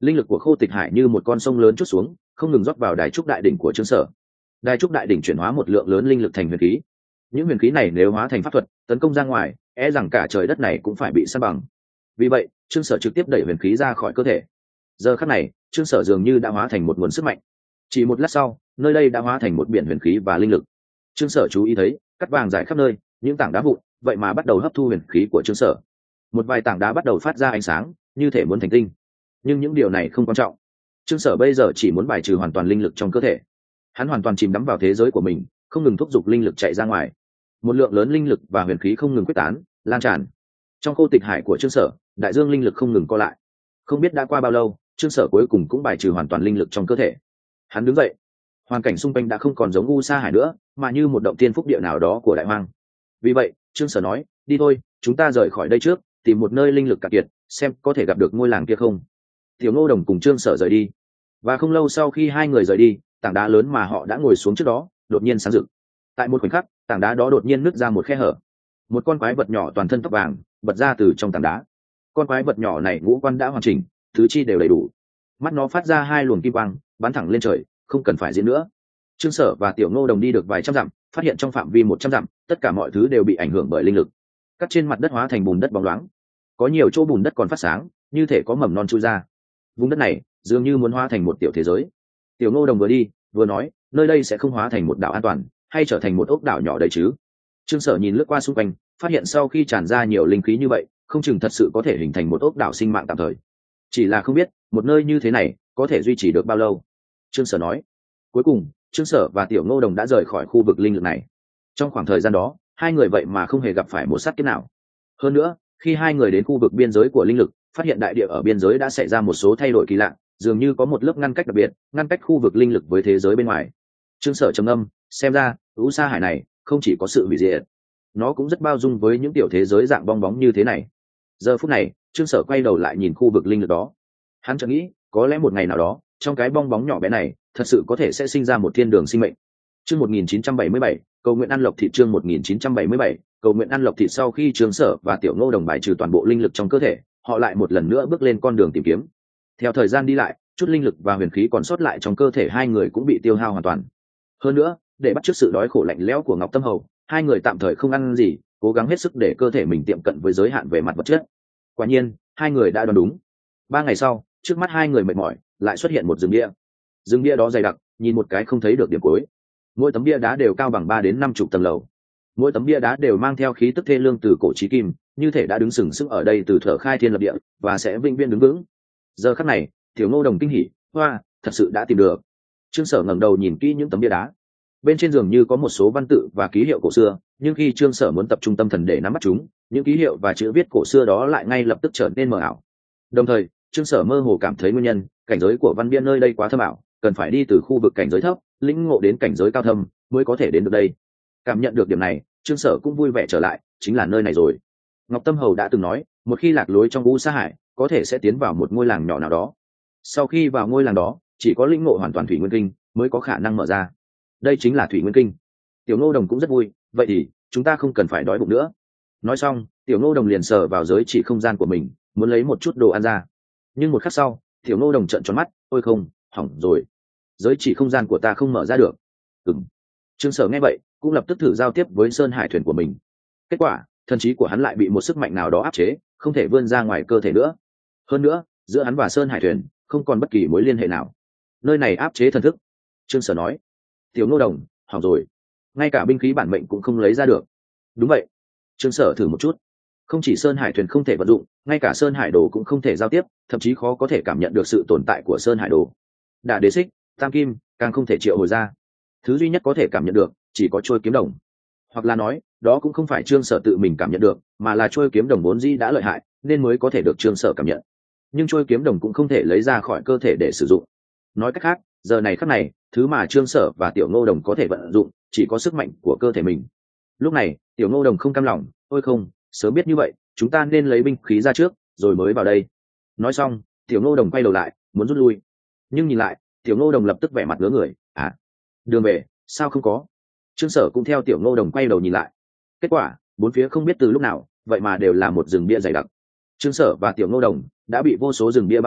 linh lực của khô tịch hải như một con sông lớn chút xuống, không ngừng rót vào đài trúc đại đỉnh của Trương Sở. Đài trúc đại đỉnh chuyển hóa một lượng lớn linh lực thành huyền khí. Những huyền khí này nếu hóa thành pháp thuật tấn công ra ngoài, e rằng cả trời đất này cũng phải bị san bằng. Vì vậy Trương Sở trực tiếp đẩy huyền khí ra khỏi cơ thể. Giờ khắc này Trương Sở dường như đã hóa thành một nguồn sức mạnh. Chỉ một lát sau, nơi đây đã hóa thành một biển huyền khí và linh lực. Trương Sở chú ý thấy cắt vàng rải khắp nơi, những tảng đá vụn vậy mà bắt đầu hấp thu huyền khí của Trương Sở. Một vài tảng đá bắt đầu phát ra ánh sáng, như thể muốn thành tinh. Nhưng những điều này không quan trọng. Trương Sở bây giờ chỉ muốn bài trừ hoàn toàn linh lực trong cơ thể. Hắn hoàn toàn chìm đắm vào thế giới của mình, không ngừng thúc giục linh lực chạy ra ngoài. Một lượng lớn linh lực và huyền khí không ngừng quyết tán, lan tràn. Trong khô tịch hải của Trương Sở, đại dương linh lực không ngừng co lại. Không biết đã qua bao lâu, Trương Sở cuối cùng cũng bài trừ hoàn toàn linh lực trong cơ thể. Hắn đứng dậy. Hoàn cảnh xung quanh đã không còn giống u sa hải nữa, mà như một động tiên phúc địa nào đó của đại hoang. Vì vậy Trương Sở nói, đi thôi, chúng ta rời khỏi đây trước, tìm một nơi linh lực cạn kiệt, xem có thể gặp được ngôi làng kia không. Tiểu Ngô Đồng cùng Trương Sở rời đi, và không lâu sau khi hai người rời đi, tảng đá lớn mà họ đã ngồi xuống trước đó đột nhiên sáng rực. Tại một khoảnh khắc, tảng đá đó đột nhiên nứt ra một khe hở. Một con quái vật nhỏ toàn thân tóc vàng bật ra từ trong tảng đá. Con quái vật nhỏ này ngũ quan đã hoàn chỉnh, tứ chi đều đầy đủ. Mắt nó phát ra hai luồng kim quang, bắn thẳng lên trời, không cần phải diễn nữa. Trương Sở và Tiểu Ngô Đồng đi được vài trăm dặm, phát hiện trong phạm vi một trăm dặm, tất cả mọi thứ đều bị ảnh hưởng bởi linh lực. Cắt trên mặt đất hóa thành bùn đất bóng loáng. Có nhiều chỗ bùn đất còn phát sáng, như thể có mầm non chui ra. Vùng đất này dường như muốn hóa thành một tiểu thế giới. Tiểu Ngô Đồng vừa đi vừa nói, nơi đây sẽ không hóa thành một đảo an toàn, hay trở thành một ốc đảo nhỏ đấy chứ? Trương Sở nhìn lướt qua xung quanh, phát hiện sau khi tràn ra nhiều linh khí như vậy, không chừng thật sự có thể hình thành một ốc đảo sinh mạng tạm thời. Chỉ là không biết một nơi như thế này có thể duy trì được bao lâu. Trương Sở nói. Cuối cùng Trương Sở và Tiểu Ngô Đồng đã rời khỏi khu vực linh lực này. Trong khoảng thời gian đó, hai người vậy mà không hề gặp phải một sát kiếp nào. Hơn nữa, khi hai người đến khu vực biên giới của linh lực, phát hiện đại địa ở biên giới đã xảy ra một số thay đổi kỳ lạ, dường như có một lớp ngăn cách đặc biệt, ngăn cách khu vực linh lực với thế giới bên ngoài. Trương Sở trầm ngâm, xem ra u sa hải này không chỉ có sự hủy diệt, nó cũng rất bao dung với những tiểu thế giới dạng bong bóng như thế này. Giờ phút này Trương Sở quay đầu lại nhìn khu vực linh lực đó. Hắn chợt nghĩ, có lẽ một ngày nào đó, trong cái bong bóng nhỏ bé này thật sự có thể sẽ sinh ra một thiên đường sinh mệnh. Chương một nghìn chín trăm bảy mươi bảy, cầu nguyện ăn lộc thịt. Chương một nghìn chín trăm bảy mươi bảy, cầu nguyện ăn lộc thịt. Sau khi Trương Sở và Tiểu Ngô Đồng bài trừ toàn bộ linh lực trong cơ thể, họ lại một lần nữa bước lên con đường tìm kiếm. Theo thời gian đi lại, chút linh lực và huyền khí còn sót lại trong cơ thể hai người cũng bị tiêu hao hoàn toàn. Hơn nữa, để bắt chước sự đói khổ lạnh lẽo của Ngọc Tâm Hầu, hai người tạm thời không ăn gì, cố gắng hết sức để cơ thể mình tiệm cận với giới hạn về mặt vật chất. Quả nhiên, hai người đã đoán đúng. Ba ngày sau, trước mắt hai người mệt mỏi, lại xuất hiện một rừng bia. Rừng bia đó dày đặc, nhìn một cái không thấy được điểm cuối. Mỗi tấm bia đá đều cao bằng ba đến năm chục tầng lầu. Mỗi tấm bia đá đều mang theo khí tức thê lương từ cổ chí kim, như thể đã đứng sừng sững ở đây từ thuở khai thiên lập địa, và sẽ vĩnh viễn đứng vững. Giờ khắc này, Tiểu Ngô Đồng kinh hỉ, hoa, thật sự đã tìm được. Trương Sở ngẩng đầu nhìn kỹ những tấm bia đá. Bên trên giường như có một số văn tự và ký hiệu cổ xưa, nhưng khi Trương Sở muốn tập trung tâm thần để nắm bắt chúng, những ký hiệu và chữ viết cổ xưa đó lại ngay lập tức trở nên mờ ảo. Đồng thời, Trương Sở mơ hồ cảm thấy nguyên nhân, cảnh giới của văn bia nơi đây quá thâm ảo, cần phải đi từ khu vực cảnh giới thấp, lĩnh ngộ đến cảnh giới cao thâm mới có thể đến được đây. Cảm nhận được điểm này, Trương Sở cũng vui vẻ trở lại, chính là nơi này rồi. Ngọc Tâm Hầu đã từng nói, một khi lạc lối trong u sa hải, có thể sẽ tiến vào một ngôi làng nhỏ nào đó. Sau khi vào ngôi làng đó, chỉ có lĩnh ngộ hoàn toàn thủy nguyên kinh mới có khả năng mở ra. Đây chính là thủy nguyên kinh. Tiểu Ngô Đồng cũng rất vui, vậy thì chúng ta không cần phải đói bụng nữa. Nói xong, Tiểu Ngô Đồng liền sờ vào giới chỉ không gian của mình, muốn lấy một chút đồ ăn ra. Nhưng một khắc sau, Tiểu Ngô Đồng trợn tròn mắt, ôi không, hỏng rồi, giới chỉ không gian của ta không mở ra được. Ừm. Trương Sở nghe vậy, cũng lập tức thử giao tiếp với Sơn Hải thuyền của mình. Kết quả, thần trí của hắn lại bị một sức mạnh nào đó áp chế, không thể vươn ra ngoài cơ thể nữa. Hơn nữa, giữa hắn và Sơn Hải thuyền không còn bất kỳ mối liên hệ nào. Nơi này áp chế thần thức. Trương Sở nói, Tiểu Ngô Đồng, hỏng rồi, ngay cả binh khí bản mệnh cũng không lấy ra được. Đúng vậy. Trương Sở thử một chút. Không chỉ Sơn Hải thuyền không thể vận dụng, ngay cả Sơn Hải đồ cũng không thể giao tiếp, thậm chí khó có thể cảm nhận được sự tồn tại của Sơn Hải đồ. Đả đế xích, tam kim, càng không thể triệu hồi ra. Thứ duy nhất có thể cảm nhận được chỉ có trôi kiếm đồng. Hoặc là nói, đó cũng không phải Trương Sở tự mình cảm nhận được, mà là trôi kiếm đồng vốn dĩ đã lợi hại, nên mới có thể được Trương Sở cảm nhận. Nhưng trôi kiếm đồng cũng không thể lấy ra khỏi cơ thể để sử dụng. Nói cách khác, giờ này khắc này, thứ mà Trương Sở và Tiểu Ngô Đồng có thể vận dụng chỉ có sức mạnh của cơ thể mình. Lúc này, Tiểu Ngô Đồng không cam lòng, ôi không, sớm biết như vậy, chúng ta nên lấy binh khí ra trước, rồi mới vào đây. Nói xong, Tiểu Ngô Đồng quay đầu lại, muốn rút lui. Nhưng nhìn lại, Tiểu Ngô Đồng lập tức vẻ mặt ngớ người, à, đường về, sao không có? Trương Sở cũng theo Tiểu Ngô Đồng quay đầu nhìn lại. Kết quả, bốn phía không biết từ lúc nào, vậy mà đều là một rừng bia dày đặc. Trương Sở và Tiểu Ngô Đồng đã bị vô số rừng bia bao vây,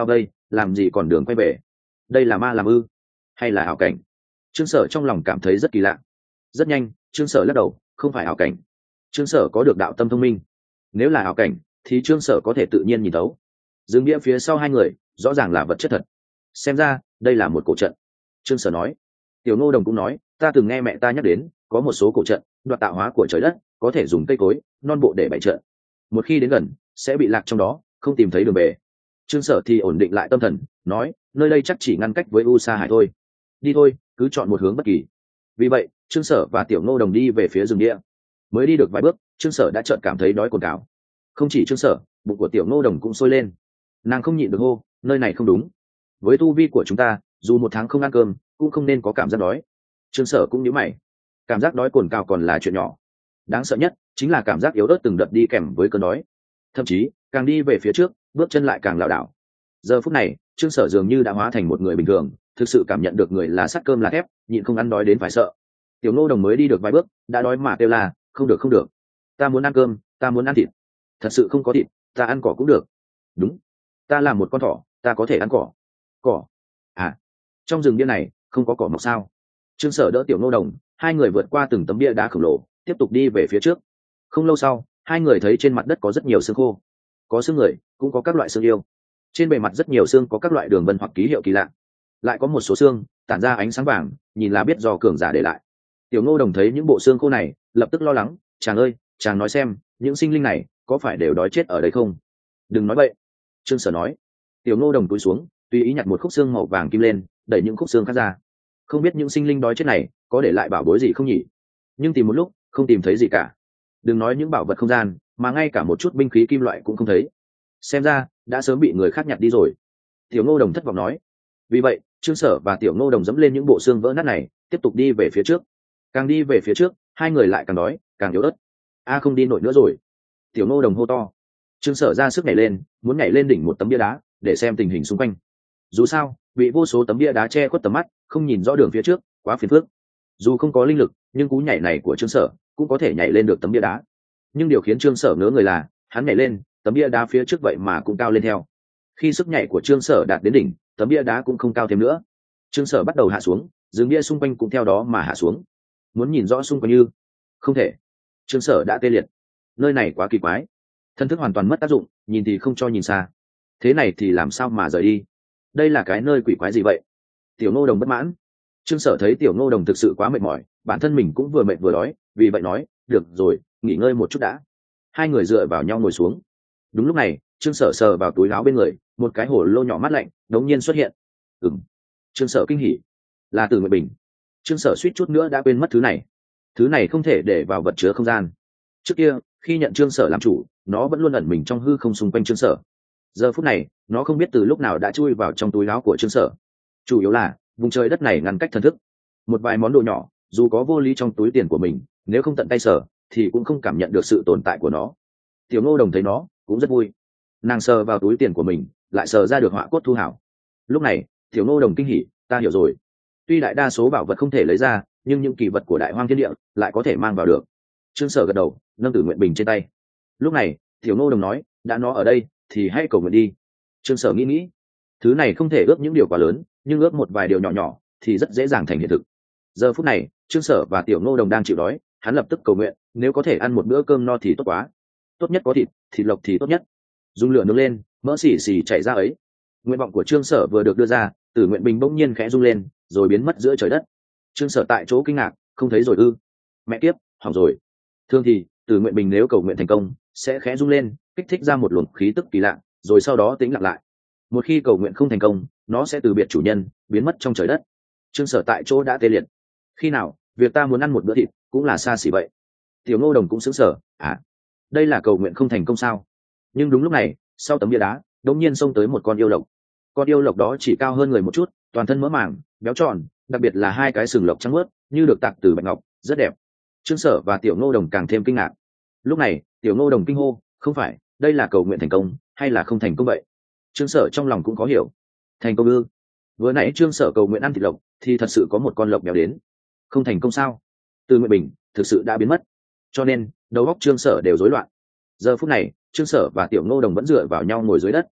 làm gì còn đường quay về? Đây là ma làm ư hay là ảo cảnh? Trương Sở trong lòng cảm thấy rất kỳ lạ. Rất nhanh Trương Sở lắc đầu, không phải ảo cảnh. Trương Sở có được đạo tâm thông minh, nếu là ảo cảnh thì Trương Sở có thể tự nhiên nhìn thấu. Dừng bia phía sau hai người rõ ràng là vật chất thật, xem ra đây là một cổ trận. Trương Sở nói. Tiểu Ngô Đồng cũng nói, ta từng nghe mẹ ta nhắc đến có một số cổ trận đoạt tạo hóa của trời đất, có thể dùng cây cối non bộ để bày trận, một khi đến gần sẽ bị lạc trong đó, không tìm thấy đường về. Trương Sở thì ổn định lại tâm thần, nói, nơi đây chắc chỉ ngăn cách với U Sa Hải thôi, đi thôi, cứ chọn một hướng bất kỳ. Vì vậy Trương Sở và Tiểu Ngô Đồng đi về phía rừng địa. Mới đi được vài bước Trương Sở đã chợt cảm thấy đói cồn cào. Không chỉ Trương Sở, bụng của Tiểu Ngô Đồng cũng sôi lên, nàng không nhịn được hô, nơi này không đúng, với tu vi của chúng ta dù một tháng không ăn cơm cũng không nên có cảm giác đói. Trương Sở cũng nhíu mày, cảm giác đói cồn cào còn là chuyện nhỏ, đáng sợ nhất chính là cảm giác yếu ớt từng đợt đi kèm với cơn đói. Thậm chí càng đi về phía trước bước chân lại càng lảo đảo. Giờ phút này Trương Sở dường như đã hóa thành một người bình thường, thực sự cảm nhận được người là sắt cơm là thép, nhịn không ăn đói đến phải sợ. Tiểu Ngô Đồng mới đi được vài bước đã đói mà kêu là, không được không được, ta muốn ăn cơm, ta muốn ăn thịt. Thật sự không có thịt, ta ăn cỏ cũng được. Đúng, ta là một con thỏ, ta có thể ăn cỏ. Cỏ? À, trong rừng bia này không có cỏ mọc sao? Trương Sở đỡ Tiểu Ngô Đồng, hai người vượt qua từng tấm bia đá khổng lồ, tiếp tục đi về phía trước. Không lâu sau hai người thấy trên mặt đất có rất nhiều xương khô, có xương người cũng có các loại xương yêu. Trên bề mặt rất nhiều xương có các loại đường vân hoặc ký hiệu kỳ lạ, lại có một số xương tản ra ánh sáng vàng, nhìn là biết do cường giả để lại. Tiểu Ngô Đồng thấy những bộ xương khô này lập tức lo lắng, chàng ơi, chàng nói xem những sinh linh này có phải đều đói chết ở đây không? Đừng nói vậy, Trương Sở nói. Tiểu Ngô Đồng cúi xuống tùy ý nhặt một khúc xương màu vàng kim lên, đẩy những khúc xương khác ra. Không biết những sinh linh đói chết này có để lại bảo bối gì không nhỉ? Nhưng tìm một lúc không tìm thấy gì cả, đừng nói những bảo vật không gian, mà ngay cả một chút binh khí kim loại cũng không thấy, xem ra đã sớm bị người khác nhặt đi rồi. Tiểu Ngô Đồng thất vọng nói. Vì vậy Trương Sở và Tiểu Ngô Đồng dẫm lên những bộ xương vỡ nát này, tiếp tục đi về phía trước. Càng đi về phía trước hai người lại càng đói, càng yếu ớt. A không đi nổi nữa rồi, Tiểu Ngô Đồng hô to. Trương Sở ra sức nhảy lên, muốn nhảy lên đỉnh một tấm bia đá để xem tình hình xung quanh. Dù sao bị vô số tấm bia đá che khuất tầm mắt, không nhìn rõ đường phía trước, quá phiền phức. Dù không có linh lực nhưng cú nhảy này của Trương Sở cũng có thể nhảy lên được tấm bia đá. Nhưng điều khiến Trương Sở ngớ người là hắn nhảy lên, tấm bia đá phía trước vậy mà cũng cao lên theo. Khi sức nhảy của Trương Sở đạt đến đỉnh, tấm bia đá cũng không cao thêm nữa. Trương Sở bắt đầu hạ xuống, rừng bia xung quanh cũng theo đó mà hạ xuống. Muốn nhìn rõ xung quanh như không thể. Trương Sở đã tê liệt. Nơi này quá kỳ quái, thân thức hoàn toàn mất tác dụng, nhìn thì không cho nhìn xa. Thế này thì làm sao mà rời đi? Đây là cái nơi quỷ quái gì vậy? Tiểu Ngô Đồng bất mãn. Trương Sở thấy Tiểu Ngô Đồng thực sự quá mệt mỏi, bản thân mình cũng vừa mệt vừa đói, vì vậy nói, được rồi, nghỉ ngơi một chút đã. Hai người dựa vào nhau ngồi xuống. Đúng lúc này Trương Sở sờ vào túi áo bên người, một cái hồ lô nhỏ mát lạnh đống nhiên xuất hiện. Ừm. Trương Sở kinh hỉ, là Từ Nguyệt Bình. Trương Sở suýt chút nữa đã quên mất thứ này. Thứ này không thể để vào vật chứa không gian. Trước kia khi nhận Trương Sở làm chủ, nó vẫn luôn ẩn mình trong hư không xung quanh Trương Sở. Giờ phút này nó không biết từ lúc nào đã chui vào trong túi áo của Trương Sở. Chủ yếu là vùng trời đất này ngăn cách thần thức, một vài món đồ nhỏ dù có vô lý trong túi tiền của mình, nếu không tận tay sở thì cũng không cảm nhận được sự tồn tại của nó. Tiểu Ngô Đồng thấy nó cũng rất vui, nàng sờ vào túi tiền của mình lại sờ ra được họa cốt thu hảo. Lúc này Tiểu Ngô Đồng kinh hỉ, ta hiểu rồi, tuy đại đa số bảo vật không thể lấy ra nhưng những kỳ vật của đại hoang thiên địa lại có thể mang vào được. Trương Sở gật đầu, nâng Tử Nguyện Bình trên tay. Lúc này Tiểu Ngô Đồng nói, đã nó ở đây thì hãy cầu nguyện đi. Trương Sở nghĩ nghĩ, thứ này không thể ước những điều quá lớn, nhưng ước một vài điều nhỏ nhỏ thì rất dễ dàng thành hiện thực. Giờ phút này Trương Sở và Tiểu Ngô Đồng đang chịu đói, hắn lập tức cầu nguyện, nếu có thể ăn một bữa cơm no thì tốt quá, tốt nhất có thịt, thịt lộc thì tốt nhất, dùng lửa nướng lên, mỡ xì xì chảy ra ấy. Nguyện vọng của Trương Sở vừa được đưa ra, Tử Nguyện Bình bỗng nhiên khẽ rung lên rồi biến mất giữa trời đất. Trương Sở tại chỗ kinh ngạc, không thấy rồi ư? Mẹ kiếp, hỏng rồi. Thường thì Tử Nguyện Bình nếu cầu nguyện thành công sẽ khẽ rung lên, kích thích ra một luồng khí tức kỳ lạ, rồi sau đó tĩnh lặng lại. Một khi cầu nguyện không thành công, nó sẽ từ biệt chủ nhân, biến mất trong trời đất. Trương Sở tại chỗ đã tê liệt. Khi nào việc ta muốn ăn một bữa thịt cũng là xa xỉ vậy? Tiểu Ngô Đồng cũng sững sờ, à, đây là cầu nguyện không thành công sao? Nhưng đúng lúc này sau tấm bia đá đống nhiên xông tới một con yêu lộc. Con yêu lộc đó chỉ cao hơn người một chút, toàn thân mỡ màng béo tròn, đặc biệt là hai cái sừng lộc trắng mướt như được tạc từ bạch ngọc, rất đẹp. Trương Sở và Tiểu Ngô Đồng càng thêm kinh ngạc. Lúc này Tiểu Ngô Đồng kinh hô, không phải, đây là cầu nguyện thành công hay là không thành công vậy? Trương Sở trong lòng cũng có hiểu. Thành công ư? Vừa nãy Trương Sở cầu nguyện ăn thịt lộc thì thật sự có một con lộc béo đến. Không thành công sao? Từ Nguyện Bình thực sự đã biến mất, cho nên đầu óc Trương Sở đều rối loạn. Giờ phút này Trương Sở và Tiểu Ngô Đồng vẫn dựa vào nhau ngồi dưới đất.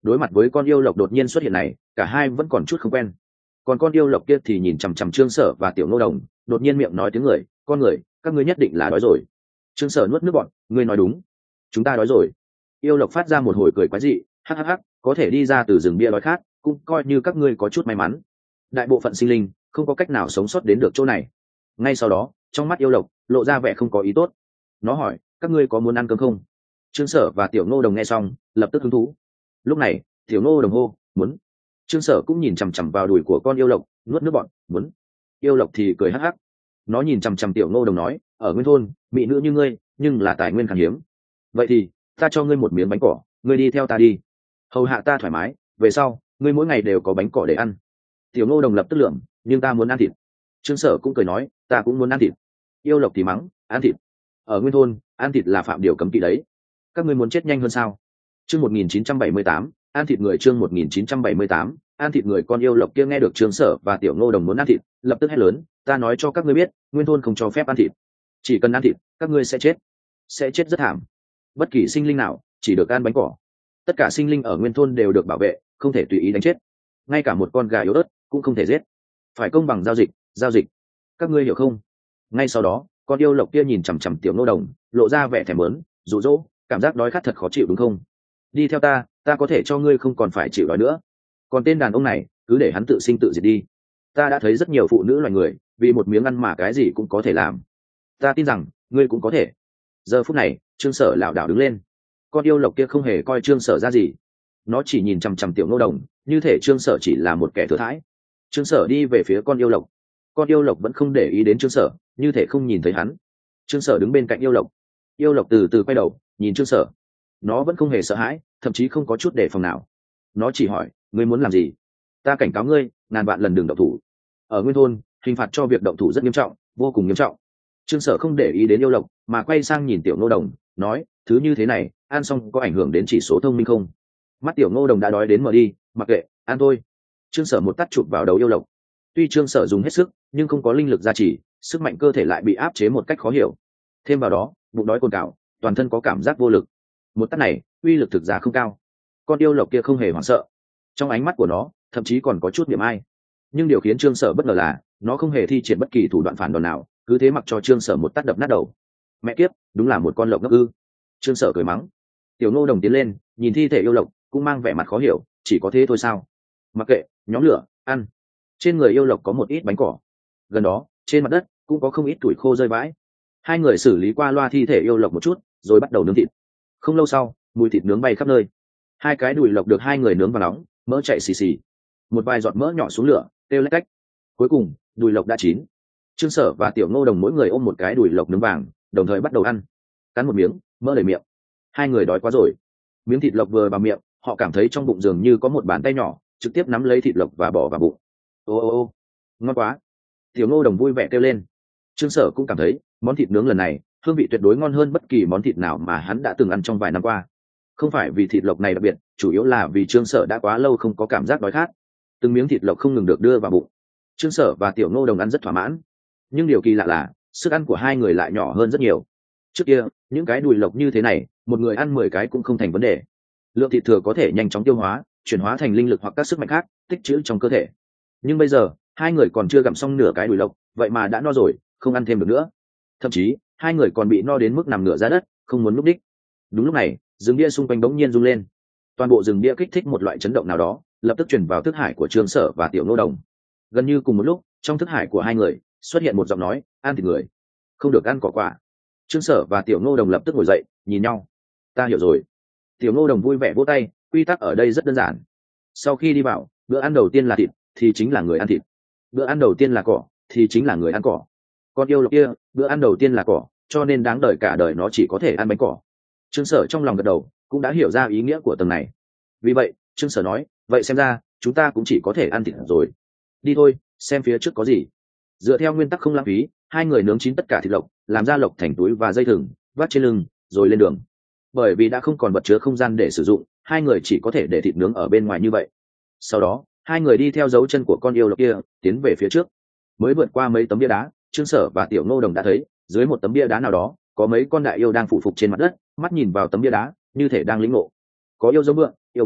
đối mặt với con yêu lộc đột nhiên xuất hiện này, cả hai vẫn còn chút không quen. Còn con yêu lộc kia thì nhìn chằm chằm Trương Sở và Tiểu Ngô Đồng, đột nhiên miệng nói tiếng người, con người, các ngươi nhất định là đói rồi. Trương Sở nuốt nước bọt, ngươi nói đúng, chúng ta đói rồi. Yêu lộc phát ra một hồi cười quái dị, hắc hắc hắc, có thể đi ra từ rừng bia đói khát, cũng coi như các ngươi có chút may mắn. Đại bộ phận sinh linh không có cách nào sống sót đến được chỗ này. Ngay sau đó, trong mắt yêu lộc lộ ra vẻ không có ý tốt. Nó hỏi, các ngươi có muốn ăn cơm không? Trương Sở và Tiểu Ngô Đồng nghe xong, lập tức hứng thú. Lúc này, Tiểu Ngô Đồng hô, muốn. Trương Sở cũng nhìn chằm chằm vào đùi của con yêu lộc, nuốt nước bọt, muốn. Yêu lộc thì cười hắc hắc. Nó nhìn chằm chằm Tiểu Ngô Đồng nói, ở nguyên thôn, mỹ nữ như ngươi, nhưng là tài nguyên khan hiếm. Vậy thì, ta cho ngươi một miếng bánh cỏ, ngươi đi theo ta đi. Hầu hạ ta thoải mái, về sau, ngươi mỗi ngày đều có bánh cỏ để ăn. Tiểu Ngô Đồng lập tức lượng, nhưng ta muốn ăn thịt. Trương Sở cũng cười nói, ta cũng muốn ăn thịt. Yêu lộc thì mắng, ăn thịt. Ở nguyên thôn, ăn thịt là phạm điều cấm kỵ đấy. Các ngươi muốn chết nhanh hơn sao? Chương một nghìn chín trăm bảy mươi tám, ăn thịt người. Chương một nghìn chín trăm bảy mươi tám, ăn thịt người. Con yêu lộc kia nghe được Trương Sở và Tiểu Ngô Đồng muốn ăn thịt, lập tức hét lớn, ta nói cho các ngươi biết, nguyên thôn không cho phép ăn thịt. Chỉ cần ăn thịt, các ngươi sẽ chết, sẽ chết rất thảm. Bất kỳ sinh linh nào chỉ được ăn bánh cỏ. Tất cả sinh linh ở nguyên thôn đều được bảo vệ, không thể tùy ý đánh chết. Ngay cả một con gà yếu ớt cũng không thể giết. Phải công bằng giao dịch, giao dịch. Các ngươi hiểu không? Ngay sau đó, con yêu lộc kia nhìn chằm chằm Tiểu Ngô Đồng, lộ ra vẻ thèm muốn, dụ dỗ, cảm giác đói khát thật khó chịu đúng không? Đi theo ta, ta có thể cho ngươi không còn phải chịu đói nữa. Còn tên đàn ông này, cứ để hắn tự sinh tự diệt đi. Ta đã thấy rất nhiều phụ nữ loài người, vì một miếng ăn mà cái gì cũng có thể làm. Ta tin rằng, ngươi cũng có thể. Giờ phút này, Trương Sở lảo đảo đứng lên. Con yêu lộc kia không hề coi Trương Sở ra gì. Nó chỉ nhìn chằm chằm Tiểu Ngô Đồng, như thể Trương Sở chỉ là một kẻ thừa thãi. Trương Sở đi về phía con yêu lộc. Con yêu lộc vẫn không để ý đến Trương Sở, như thể không nhìn thấy hắn. Trương Sở đứng bên cạnh yêu lộc. Yêu lộc từ từ quay đầu nhìn Trương Sở. Nó vẫn không hề sợ hãi, thậm chí không có chút đề phòng nào. Nó chỉ hỏi, ngươi muốn làm gì? Ta cảnh cáo ngươi, ngàn vạn lần đừng động thủ. Ở nguyên thôn, hình phạt cho việc động thủ rất nghiêm trọng, vô cùng nghiêm trọng. Trương Sở không để ý đến yêu lộc, mà quay sang nhìn Tiểu Ngô Đồng, nói, thứ như thế này, ăn xong có ảnh hưởng đến chỉ số thông minh không? Mắt Tiểu Ngô Đồng đã đói đến mở đi, mặc kệ, ăn thôi. Trương Sở một tát chụp vào đầu yêu lộc. Tuy Trương Sở dùng hết sức, nhưng không có linh lực gia trì, sức mạnh cơ thể lại bị áp chế một cách khó hiểu. Thêm vào đó, bụng đói cồn cào, toàn thân có cảm giác vô lực. Một tát này, uy lực thực ra không cao. Con yêu lộc kia không hề hoảng sợ. Trong ánh mắt của nó, thậm chí còn có chút niềm ai. Nhưng điều khiến Trương Sở bất ngờ là, nó không hề thi triển bất kỳ thủ đoạn phản đòn nào, cứ thế mặc cho Trương Sở một tát đập nát đầu. Mẹ kiếp, đúng là một con lộc ngốc ư? Trương Sở cười mắng. Tiểu Ngô Đồng tiến lên, nhìn thi thể yêu lộc, cũng mang vẻ mặt khó hiểu, chỉ có thế thôi sao? Mặc kệ, nhóm lửa, ăn. Trên người yêu lộc có một ít bánh cỏ. Gần đó, trên mặt đất cũng có không ít tuổi khô rơi vãi. Hai người xử lý qua loa thi thể yêu lộc một chút, rồi bắt đầu nướng thịt. Không lâu sau, mùi thịt nướng bay khắp nơi. Hai cái đùi lộc được hai người nướng vào nóng, mỡ chạy xì xì. Một vài giọt mỡ nhỏ xuống lửa, kêu lách cách. Cuối cùng, đùi lộc đã chín. Trương Sở và Tiểu Ngô Đồng mỗi người ôm một cái đùi lộc nướng vàng, đồng thời bắt đầu ăn. Cắn một miếng, mỡ đầy miệng. Hai người đói quá rồi. Miếng thịt lộc vừa vào miệng, họ cảm thấy trong bụng dường như có một bàn tay nhỏ trực tiếp nắm lấy thịt lộc và bỏ vào bụng. Ô ô ô, ngon quá. Tiểu Ngô Đồng vui vẻ kêu lên. Trương Sở cũng cảm thấy món thịt nướng lần này hương vị tuyệt đối ngon hơn bất kỳ món thịt nào mà hắn đã từng ăn trong vài năm qua. Không phải vì thịt lộc này đặc biệt, chủ yếu là vì Trương Sở đã quá lâu không có cảm giác đói khát. Từng miếng thịt lộc không ngừng được đưa vào bụng. Trương Sở và Tiểu Ngô Đồng ăn rất thỏa mãn. Nhưng điều kỳ lạ là sức ăn của hai người lại nhỏ hơn rất nhiều. Trước kia, những cái đùi lộc như thế này, một người ăn mười cái cũng không thành vấn đề. Lượng thịt thừa có thể nhanh chóng tiêu hóa, chuyển hóa thành linh lực hoặc các sức mạnh khác, tích trữ trong cơ thể. Nhưng bây giờ, hai người còn chưa gặm xong nửa cái đùi lộc, vậy mà đã no rồi, không ăn thêm được nữa. Thậm chí, hai người còn bị no đến mức nằm ngửa ra đất, không muốn núp đích. Đúng lúc này, rừng bia xung quanh bỗng nhiên rung lên. Toàn bộ rừng bia kích thích một loại chấn động nào đó, lập tức truyền vào thức hải của Trương Sở và Tiểu Ngô Đồng. Gần như cùng một lúc, trong thức hải của hai người xuất hiện một giọng nói, ăn thịt người, không được ăn cỏ quả. Trương Sở và Tiểu Ngô Đồng lập tức ngồi dậy, nhìn nhau. Ta hiểu rồi. Tiểu Ngô Đồng vui vẻ vỗ tay, quy tắc ở đây rất đơn giản. Sau khi đi vào, bữa ăn đầu tiên là thịt, thì chính là người ăn thịt. Bữa ăn đầu tiên là cỏ, thì chính là người ăn cỏ. Con yêu lộc kia, bữa ăn đầu tiên là cỏ, cho nên đáng đời cả đời nó chỉ có thể ăn bánh cỏ. Trương Sở trong lòng gật đầu, cũng đã hiểu ra ý nghĩa của tầng này. Vì vậy, Trương Sở nói, vậy xem ra, chúng ta cũng chỉ có thể ăn thịt rồi. Đi thôi, xem phía trước có gì. Dựa theo nguyên tắc không lãng phí, hai người nướng chín tất cả thịt lộc, làm ra lộc thành túi và dây thừng, vác trên lưng, rồi lên đường. Bởi vì đã không còn vật chứa không gian để sử dụng, hai người chỉ có thể để thịt nướng ở bên ngoài như vậy. Sau đó, hai người đi theo dấu chân của con yêu lộc kia, tiến về phía trước. Mới vượt qua mấy tấm bia đá, Trương Sở và Tiểu Ngô Đồng đã thấy, dưới một tấm bia đá nào đó, có mấy con đại yêu đang phụ phục trên mặt đất, mắt nhìn vào tấm bia đá, như thể đang lĩnh ngộ. Có yêu giống vượn, yêu bướm,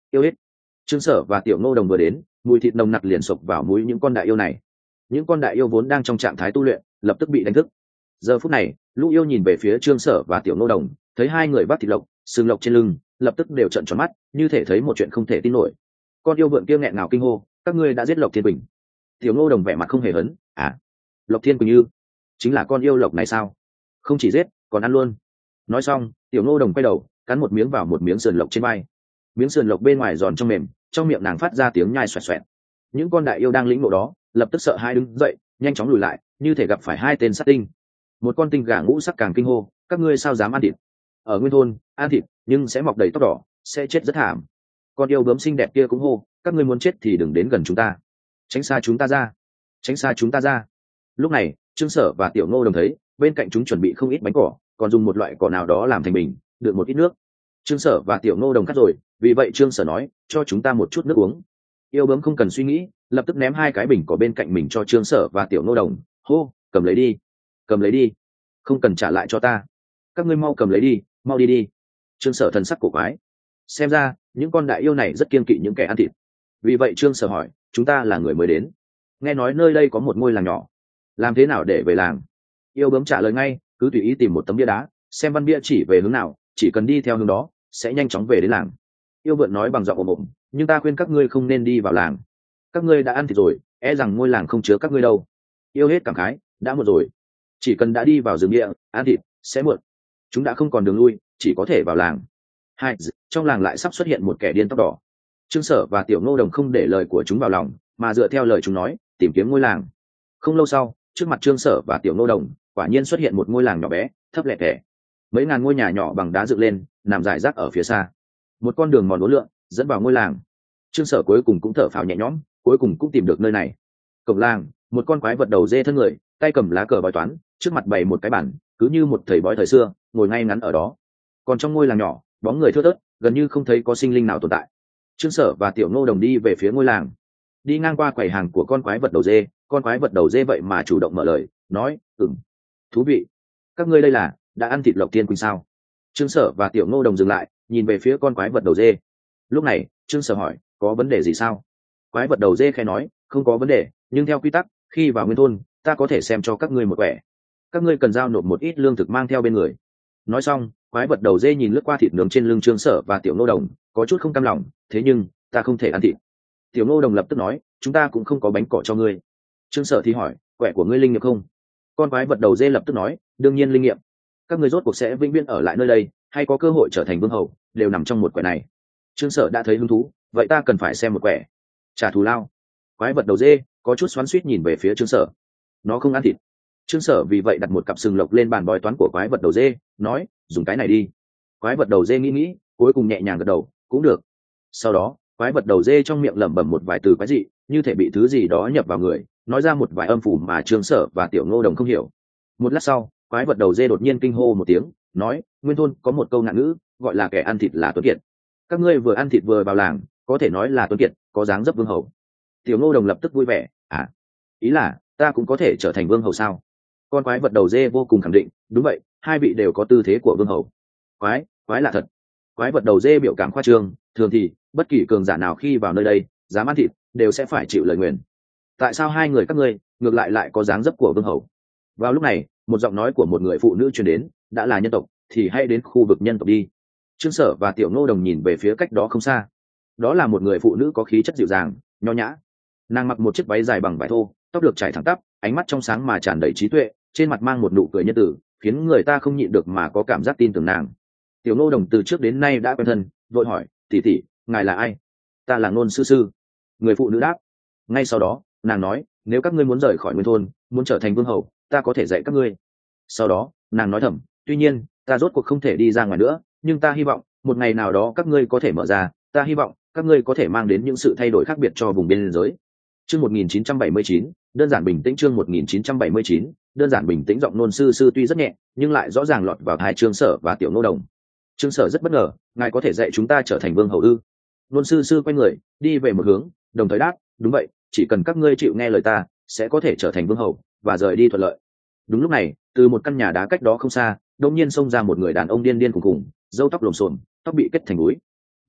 Yêu hết. Trương Sở và Tiểu Ngô Đồng vừa đến, mùi thịt nồng nặc liền sộc vào mũi những con đại yêu này. Những con đại yêu vốn đang trong trạng thái tu luyện, lập tức bị đánh thức. Giờ phút này, lũ yêu nhìn về phía Trương Sở và Tiểu Ngô Đồng, thấy hai người vác thịt lộc, sừng lộc trên lưng, lập tức đều trợn tròn mắt, như thể thấy một chuyện không thể tin nổi. Con yêu vượn kia nghẹn ngào kinh hô, các ngươi đã giết Lộc Thiên Quỳnh. Tiểu Ngô Đồng vẻ mặt không hề hấn, à, Lộc Thiên Quỳnh như chính là con yêu lộc này sao? Không chỉ giết, còn ăn luôn. Nói xong, Tiểu Ngô Đồng quay đầu, cắn một miếng vào một miếng sườn lộc trên vai. Miếng sườn lộc bên ngoài giòn trong mềm, trong miệng nàng phát ra tiếng nhai xoẹt xoẹt. Những con đại yêu đang lĩnh ngộ đó, lập tức sợ hãi đứng dậy, nhanh chóng lùi lại, như thể gặp phải hai tên sát tinh. Một con tinh gà ngũ sắc càng kinh hô, các ngươi sao dám ăn thịt? Ở nguyên thôn, ăn thịt nhưng sẽ mọc đầy tóc đỏ, sẽ chết rất thảm. Con yêu bướm xinh đẹp kia cũng hô, các ngươi muốn chết thì đừng đến gần chúng ta, tránh xa chúng ta ra, tránh xa chúng ta ra. Lúc này, Trương Sở và Tiểu Ngô Đồng thấy bên cạnh chúng chuẩn bị không ít bánh cỏ, còn dùng một loại cỏ nào đó làm thành bình, đựng một ít nước. Trương Sở và Tiểu Ngô Đồng cắt rồi, vì vậy Trương Sở nói, cho chúng ta một chút nước uống. Yêu bướm không cần suy nghĩ, lập tức ném hai cái bình cỏ bên cạnh mình cho Trương Sở và Tiểu Ngô Đồng, hô, cầm lấy đi, cầm lấy đi, không cần trả lại cho ta, các ngươi mau cầm lấy đi, mau đi đi. Trương Sở thần sắc cổ quái, xem ra những con đại yêu này rất kiêng kỵ những kẻ ăn thịt. Vì vậy Trương Sở hỏi, chúng ta là người mới đến, nghe nói nơi đây có một ngôi làng nhỏ, làm thế nào để về làng? Yêu bướm trả lời ngay, cứ tùy ý tìm một tấm bia đá, xem văn bia chỉ về hướng nào, chỉ cần đi theo hướng đó sẽ nhanh chóng về đến làng. Yêu vượn nói bằng giọng ồm ồm, nhưng ta khuyên các ngươi không nên đi vào làng, các ngươi đã ăn thịt rồi, e rằng ngôi làng không chứa các ngươi đâu. Yêu hết cảm khái, đã muộn rồi, chỉ cần đã đi vào rừng địa ăn thịt sẽ muộn, chúng đã không còn đường lui, chỉ có thể vào làng. Hai, trong làng lại sắp xuất hiện một kẻ điên tóc đỏ. Trương Sở và Tiểu Ngô Đồng không để lời của chúng vào lòng, mà dựa theo lời chúng nói tìm kiếm ngôi làng. Không lâu sau, trước mặt Trương Sở và Tiểu Ngô Đồng quả nhiên xuất hiện một ngôi làng nhỏ bé, thấp lẻ tẻ, mấy ngàn ngôi nhà nhỏ bằng đá dựng lên, nằm rải rác ở phía xa. Một con đường mòn uốn lượn dẫn vào ngôi làng. Trương Sở cuối cùng cũng thở phào nhẹ nhõm, cuối cùng cũng tìm được nơi này. Cổng làng, một con quái vật đầu dê thân người, tay cầm lá cờ bói toán, trước mặt bày một cái bàn, cứ như một thầy bói thời xưa ngồi ngay ngắn ở đó. Còn trong ngôi làng nhỏ, bóng người thưa thớt, gần như không thấy có sinh linh nào tồn tại. Trương Sở và Tiểu Ngô Đồng đi về phía ngôi làng, đi ngang qua quầy hàng của con quái vật đầu dê. Con quái vật đầu dê vậy mà chủ động mở lời, nói, ừm, thú vị, các ngươi đây là đã ăn thịt Lộc Thiên Quỳnh sao? Trương Sở và Tiểu Ngô Đồng dừng lại, nhìn về phía con quái vật đầu dê. Lúc này Trương Sở hỏi, có vấn đề gì sao? Quái vật đầu dê khẽ nói, không có vấn đề, nhưng theo quy tắc, khi vào nguyên thôn ta có thể xem cho các ngươi một quẻ, các ngươi cần giao nộp một ít lương thực mang theo bên người. Nói xong, quái vật đầu dê nhìn lướt qua thịt nướng trên lưng Trương Sở và Tiểu Ngô Đồng, có chút không cam lòng, thế nhưng ta không thể ăn thịt. Tiểu Ngô Đồng lập tức nói, chúng ta cũng không có bánh cỏ cho ngươi. Trương Sở thì hỏi, quẻ của ngươi linh nghiệm không? Con quái vật đầu dê lập tức nói, đương nhiên linh nghiệm, các ngươi rốt cuộc sẽ vĩnh viễn ở lại nơi đây, hay có cơ hội trở thành vương hầu, đều nằm trong một quẻ này. Trương Sở đã thấy hứng thú, vậy ta cần phải xem một quẻ, trả thù lao. Quái vật đầu dê có chút xoắn xuýt nhìn về phía Trương Sở, nó không ăn thịt. Trương Sở vì vậy đặt một cặp sừng lộc lên bàn bói toán của quái vật đầu dê, nói, dùng cái này đi. Quái vật đầu dê nghĩ nghĩ, cuối cùng nhẹ nhàng gật đầu, cũng được. Sau đó, quái vật đầu dê trong miệng lẩm bẩm một vài từ quái dị, như thể bị thứ gì đó nhập vào người, nói ra một vài âm phủ mà Trương Sở và Tiểu Ngô Đồng không hiểu. Một lát sau, quái vật đầu dê đột nhiên kinh hô một tiếng, nói, nguyên thôn có một câu ngạn ngữ, gọi là kẻ ăn thịt là tuấn kiệt. Các ngươi vừa ăn thịt vừa vào làng, có thể nói là tuấn kiệt, có dáng dấp vương hầu. Tiểu Ngô Đồng lập tức vui vẻ, à, ý là ta cũng có thể trở thành vương hầu sao? Con quái vật đầu dê vô cùng khẳng định, đúng vậy, hai vị đều có tư thế của vương hầu. Quái, quái là thật. Quái vật đầu dê biểu cảm khoa trương, thường thì bất kỳ cường giả nào khi vào nơi đây dám ăn thịt đều sẽ phải chịu lời nguyền. Tại sao hai người các ngươi ngược lại lại có dáng dấp của vương hầu? Vào lúc này, một giọng nói của một người phụ nữ truyền đến, đã là nhân tộc thì hãy đến khu vực nhân tộc đi. Trương Sở và Tiểu Ngô Đồng nhìn về phía cách đó không xa, đó là một người phụ nữ có khí chất dịu dàng, nho nhã. Nàng mặc một chiếc váy dài bằng vải thô, tóc được trải thẳng tắp, ánh mắt trong sáng mà tràn đầy trí tuệ, trên mặt mang một nụ cười nhân tử, khiến người ta không nhịn được mà có cảm giác tin tưởng nàng. Tiểu Ngô Đồng từ trước đến nay đã quen thân, vội hỏi, tỷ tỷ, ngài là ai? Ta là Ngôn sư sư. Người phụ nữ đáp. Ngay sau đó, nàng nói, nếu các ngươi muốn rời khỏi nguyên thôn, muốn trở thành vương hầu, ta có thể dạy các ngươi. Sau đó, nàng nói thầm, tuy nhiên, ta rốt cuộc không thể đi ra ngoài nữa, nhưng ta hy vọng một ngày nào đó các ngươi có thể mở ra, ta hy vọng các ngươi có thể mang đến những sự thay đổi khác biệt cho vùng biên giới. Chương một nghìn chín trăm bảy mươi chín, đơn giản bình tĩnh. Chương một nghìn chín trăm bảy mươi chín, đơn giản bình tĩnh. Giọng Nôn sư sư tuy rất nhẹ, nhưng lại rõ ràng lọt vào tai Trương Sở và Tiểu Ngô Đồng. Trương Sở rất bất ngờ, ngài có thể dạy chúng ta trở thành vương hầu ư? Nôn sư sư quay người đi về một hướng, đồng thời đáp, đúng vậy, chỉ cần các ngươi chịu nghe lời ta, sẽ có thể trở thành vương hầu và rời đi thuận lợi. Đúng lúc này, từ một căn nhà đá cách đó không xa, đột nhiên xông ra một người đàn ông điên điên khùng khùng, râu tóc lồm xồm, tóc bị kết thành búi.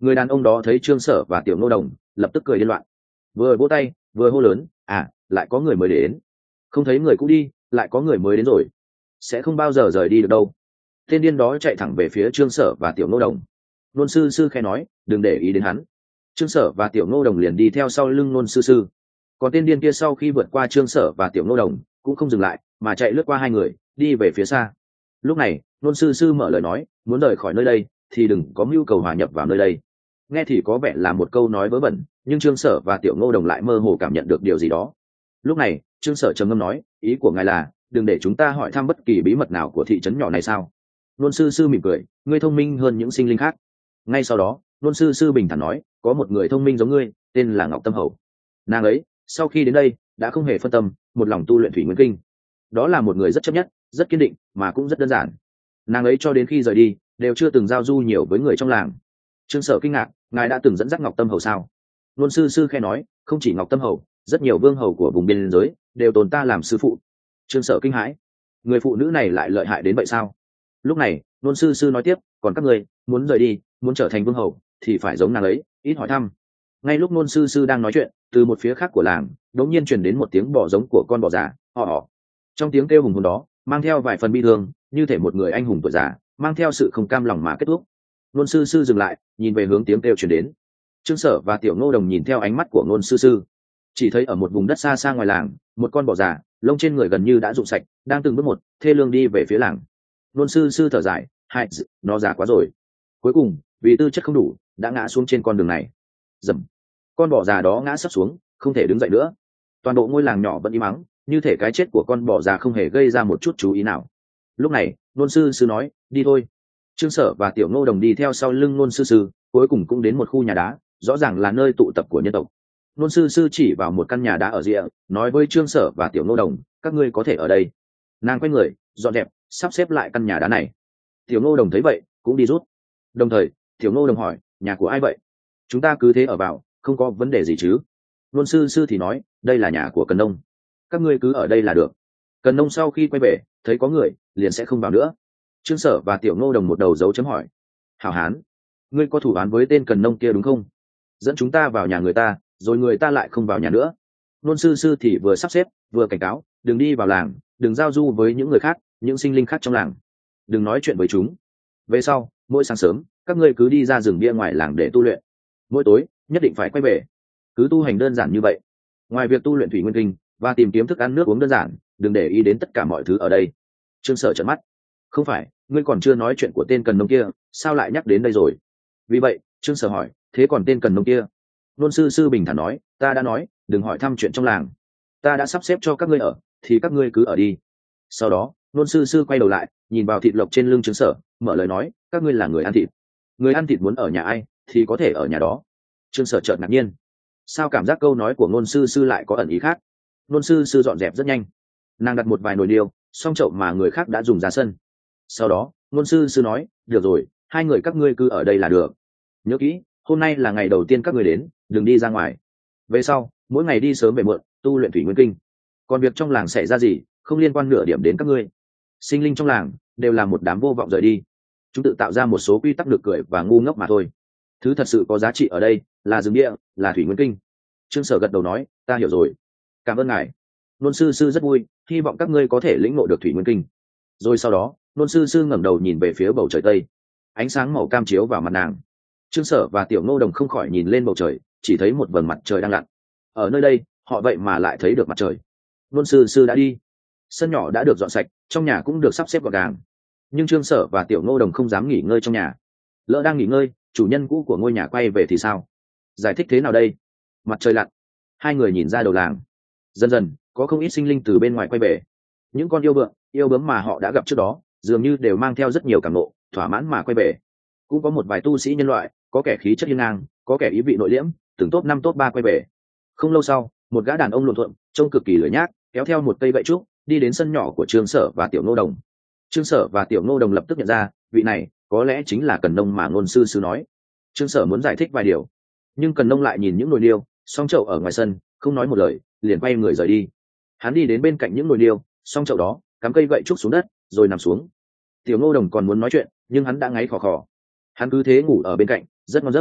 Người đàn ông đó thấy Trương Sở và Tiểu Ngô Đồng lập tức cười điên loạn, vừa vỗ tay vừa hô lớn: à, lại có người mới đến, không thấy người cũ đi, lại có người mới đến rồi, sẽ không bao giờ rời đi được đâu. Tên điên đó chạy thẳng về phía Trương Sở và Tiểu Ngô Đồng. Nôn sư sư khẽ nói: đừng để ý đến hắn. Trương Sở và Tiểu Ngô Đồng liền đi theo sau lưng Nôn sư sư. Còn tên điên kia sau khi vượt qua Trương Sở và Tiểu Ngô Đồng cũng không dừng lại, mà chạy lướt qua hai người đi về phía xa. Lúc này Nôn sư sư mở lời nói: muốn rời khỏi nơi đây thì đừng có mưu cầu hòa nhập vào nơi đây. Nghe thì có vẻ là một câu nói vớ vẩn, nhưng Trương Sở và Tiểu Ngô Đồng lại mơ hồ cảm nhận được điều gì đó. Lúc này Trương Sở trầm ngâm nói: ý của ngài là đừng để chúng ta hỏi thăm bất kỳ bí mật nào của thị trấn nhỏ này sao? Nôn sư sư mỉm cười: ngươi thông minh hơn những sinh linh khác. Ngay sau đó Nôn sư sư bình thản nói: có một người thông minh giống ngươi, tên là Ngọc Tâm Hầu. Nàng ấy sau khi đến đây đã không hề phân tâm, một lòng tu luyện thủy nguyên kinh. Đó là một người rất chấp nhất, rất kiên định, mà cũng rất đơn giản. Nàng ấy cho đến khi rời đi đều chưa từng giao du nhiều với người trong làng. Trương Sở kinh ngạc: ngài đã từng dẫn dắt Ngọc Tâm Hầu sao? Nôn sư sư khe nói: không chỉ Ngọc Tâm Hầu, rất nhiều vương hầu của vùng biên giới đều tồn ta làm sư phụ. Trương Sở kinh hãi: người phụ nữ này lại lợi hại đến vậy sao? Lúc này Nôn sư sư nói tiếp: còn các người muốn rời đi, muốn trở thành vương hầu thì phải giống nàng ấy, ít hỏi thăm. Ngay lúc Nôn sư sư đang nói chuyện, từ một phía khác của làng đột nhiên truyền đến một tiếng bò giống của con bò già, họ họ. Trong tiếng kêu hùng hồn đó mang theo vài phần bi thương, như thể một người anh hùng tuổi già mang theo sự không cam lòng mà kết thúc. Nôn sư sư dừng lại, nhìn về hướng tiếng kêu truyền đến. Trương Sở và Tiểu Ngô Đồng nhìn theo ánh mắt của Nôn sư sư, chỉ thấy ở một vùng đất xa xa ngoài làng, một con bò già lông trên người gần như đã rụng sạch đang từng bước một thê lương đi về phía làng. Nôn sư sư thở dài: hai, nó già quá rồi, cuối cùng vì tư chất không đủ đã ngã xuống trên con đường này. Dầm, con bò già đó ngã sấp xuống, không thể đứng dậy nữa. Toàn bộ ngôi làng nhỏ vẫn im ắng, như thể cái chết của con bò già không hề gây ra một chút chú ý nào. Lúc này Nôn sư sư nói: đi thôi. Trương Sở và Tiểu Ngô Đồng đi theo sau lưng Nôn sư sư, cuối cùng cũng đến một khu nhà đá, rõ ràng là nơi tụ tập của nhân tộc. Nôn sư sư chỉ vào một căn nhà đá ở rìa, nói với Trương Sở và Tiểu Ngô Đồng: các ngươi có thể ở đây. Nàng quay người dọn dẹp sắp xếp lại căn nhà đá này. Tiểu Ngô Đồng thấy vậy cũng đi rút. Đồng thời Tiểu Ngô Đồng hỏi: nhà của ai vậy? Chúng ta cứ thế ở vào, không có vấn đề gì chứ? Nôn sư sư thì nói: đây là nhà của Cần Nông, các ngươi cứ ở đây là được. Cần Nông sau khi quay về thấy có người liền sẽ không vào nữa. Trương Sở và Tiểu Ngô Đồng một đầu dấu chấm hỏi: hảo hán, ngươi có thủ án với tên Cần Nông kia đúng không? Dẫn chúng ta vào nhà người ta rồi người ta lại không vào nhà nữa. Nôn sư sư thì vừa sắp xếp vừa cảnh cáo: đừng đi vào làng, đừng giao du với những người khác, những sinh linh khác trong làng, đừng nói chuyện với chúng. Về sau mỗi sáng sớm các ngươi cứ đi ra rừng bia ngoài làng để tu luyện, mỗi tối nhất định phải quay về. Cứ tu hành đơn giản như vậy. Ngoài việc tu luyện thủy nguyên kinh và tìm kiếm thức ăn nước uống đơn giản, đừng để ý đến tất cả mọi thứ ở đây. Trương Sở trợn mắt: không phải, ngươi còn chưa nói chuyện của tên Cần Nông kia, sao lại nhắc đến đây rồi? Vì vậy Trương Sở hỏi: thế còn tên Cần Nông kia? Nôn sư sư bình thản nói: ta đã nói đừng hỏi thăm chuyện trong làng, ta đã sắp xếp cho các ngươi ở thì các ngươi cứ ở đi. Sau đó Nôn sư sư quay đầu lại nhìn vào thịt lộc trên lưng Trương Sở, mở lời nói: các ngươi là người ăn thịt, người ăn thịt muốn ở nhà ai thì có thể ở nhà đó. Trương Sở chợt ngạc nhiên, sao cảm giác câu nói của Nôn sư sư lại có ẩn ý khác. Nôn sư sư dọn dẹp rất nhanh, nàng đặt một vài nồi điêu xong chậu mà người khác đã dùng ra sân. Sau đó Nôn sư sư nói: được rồi, hai người các ngươi cứ ở đây là được. Nhớ kỹ, hôm nay là ngày đầu tiên các ngươi đến, đừng đi ra ngoài. Về sau mỗi ngày đi sớm về muộn tu luyện thủy nguyên kinh. Còn việc trong làng xảy ra gì không liên quan nửa điểm đến các ngươi. Sinh linh trong làng đều là một đám vô vọng rời đi, chúng tự tạo ra một số quy tắc được cười và ngu ngốc mà thôi. Thứ thật sự có giá trị ở đây là rừng địa, là thủy nguyên kinh. Trương Sở gật đầu nói: ta hiểu rồi, cảm ơn ngài. Nôn sư sư rất vui, hy vọng các ngươi có thể lĩnh ngộ được thủy nguyên kinh. Rồi sau đó Nôn sư sư ngẩng đầu nhìn về phía bầu trời tây, ánh sáng màu cam chiếu vào mặt nàng. Trương Sở và Tiểu Ngô Đồng không khỏi nhìn lên bầu trời, chỉ thấy một vầng mặt trời đang lặn. Ở nơi đây họ vậy mà lại thấy được mặt trời. Nôn sư sư đã đi, sân nhỏ đã được dọn sạch, trong nhà cũng được sắp xếp gọn gàng. Nhưng Trương Sở và Tiểu Ngô Đồng không dám nghỉ ngơi trong nhà. Lỡ đang nghỉ ngơi, chủ nhân cũ của ngôi nhà quay về thì sao? Giải thích thế nào đây? Mặt trời lặn, hai người nhìn ra đầu làng. Dần dần có không ít sinh linh từ bên ngoài quay về. Những con yêu vượng, yêu bướm mà họ đã gặp trước đó dường như đều mang theo rất nhiều cảm nộ, thỏa mãn mà quay về. Cũng có một vài tu sĩ nhân loại, có kẻ khí chất hiên ngang, có kẻ ý vị nội liễm, từng top năm top ba quay về. Không lâu sau, một gã đàn ông lộn thuận, trông cực kỳ lười nhác, kéo theo một cây gậy trúc, đi đến sân nhỏ của Trương Sở và Tiểu Ngô Đồng. Trương Sở và Tiểu Ngô Đồng lập tức nhận ra, vị này có lẽ chính là Cần Nông mà Nôn sư sư nói. Trương Sở muốn giải thích vài điều, nhưng Cần Nông lại nhìn những nồi điêu song chậu ở ngoài sân, không nói một lời, liền quay người rời đi. Hắn đi đến bên cạnh những nồi điêu song chậu đó, cắm cây gậy trúc xuống đất rồi nằm xuống. Tiểu Ngô Đồng còn muốn nói chuyện, nhưng hắn đã ngáy khò khò. Hắn cứ thế ngủ ở bên cạnh, rất ngon giấc.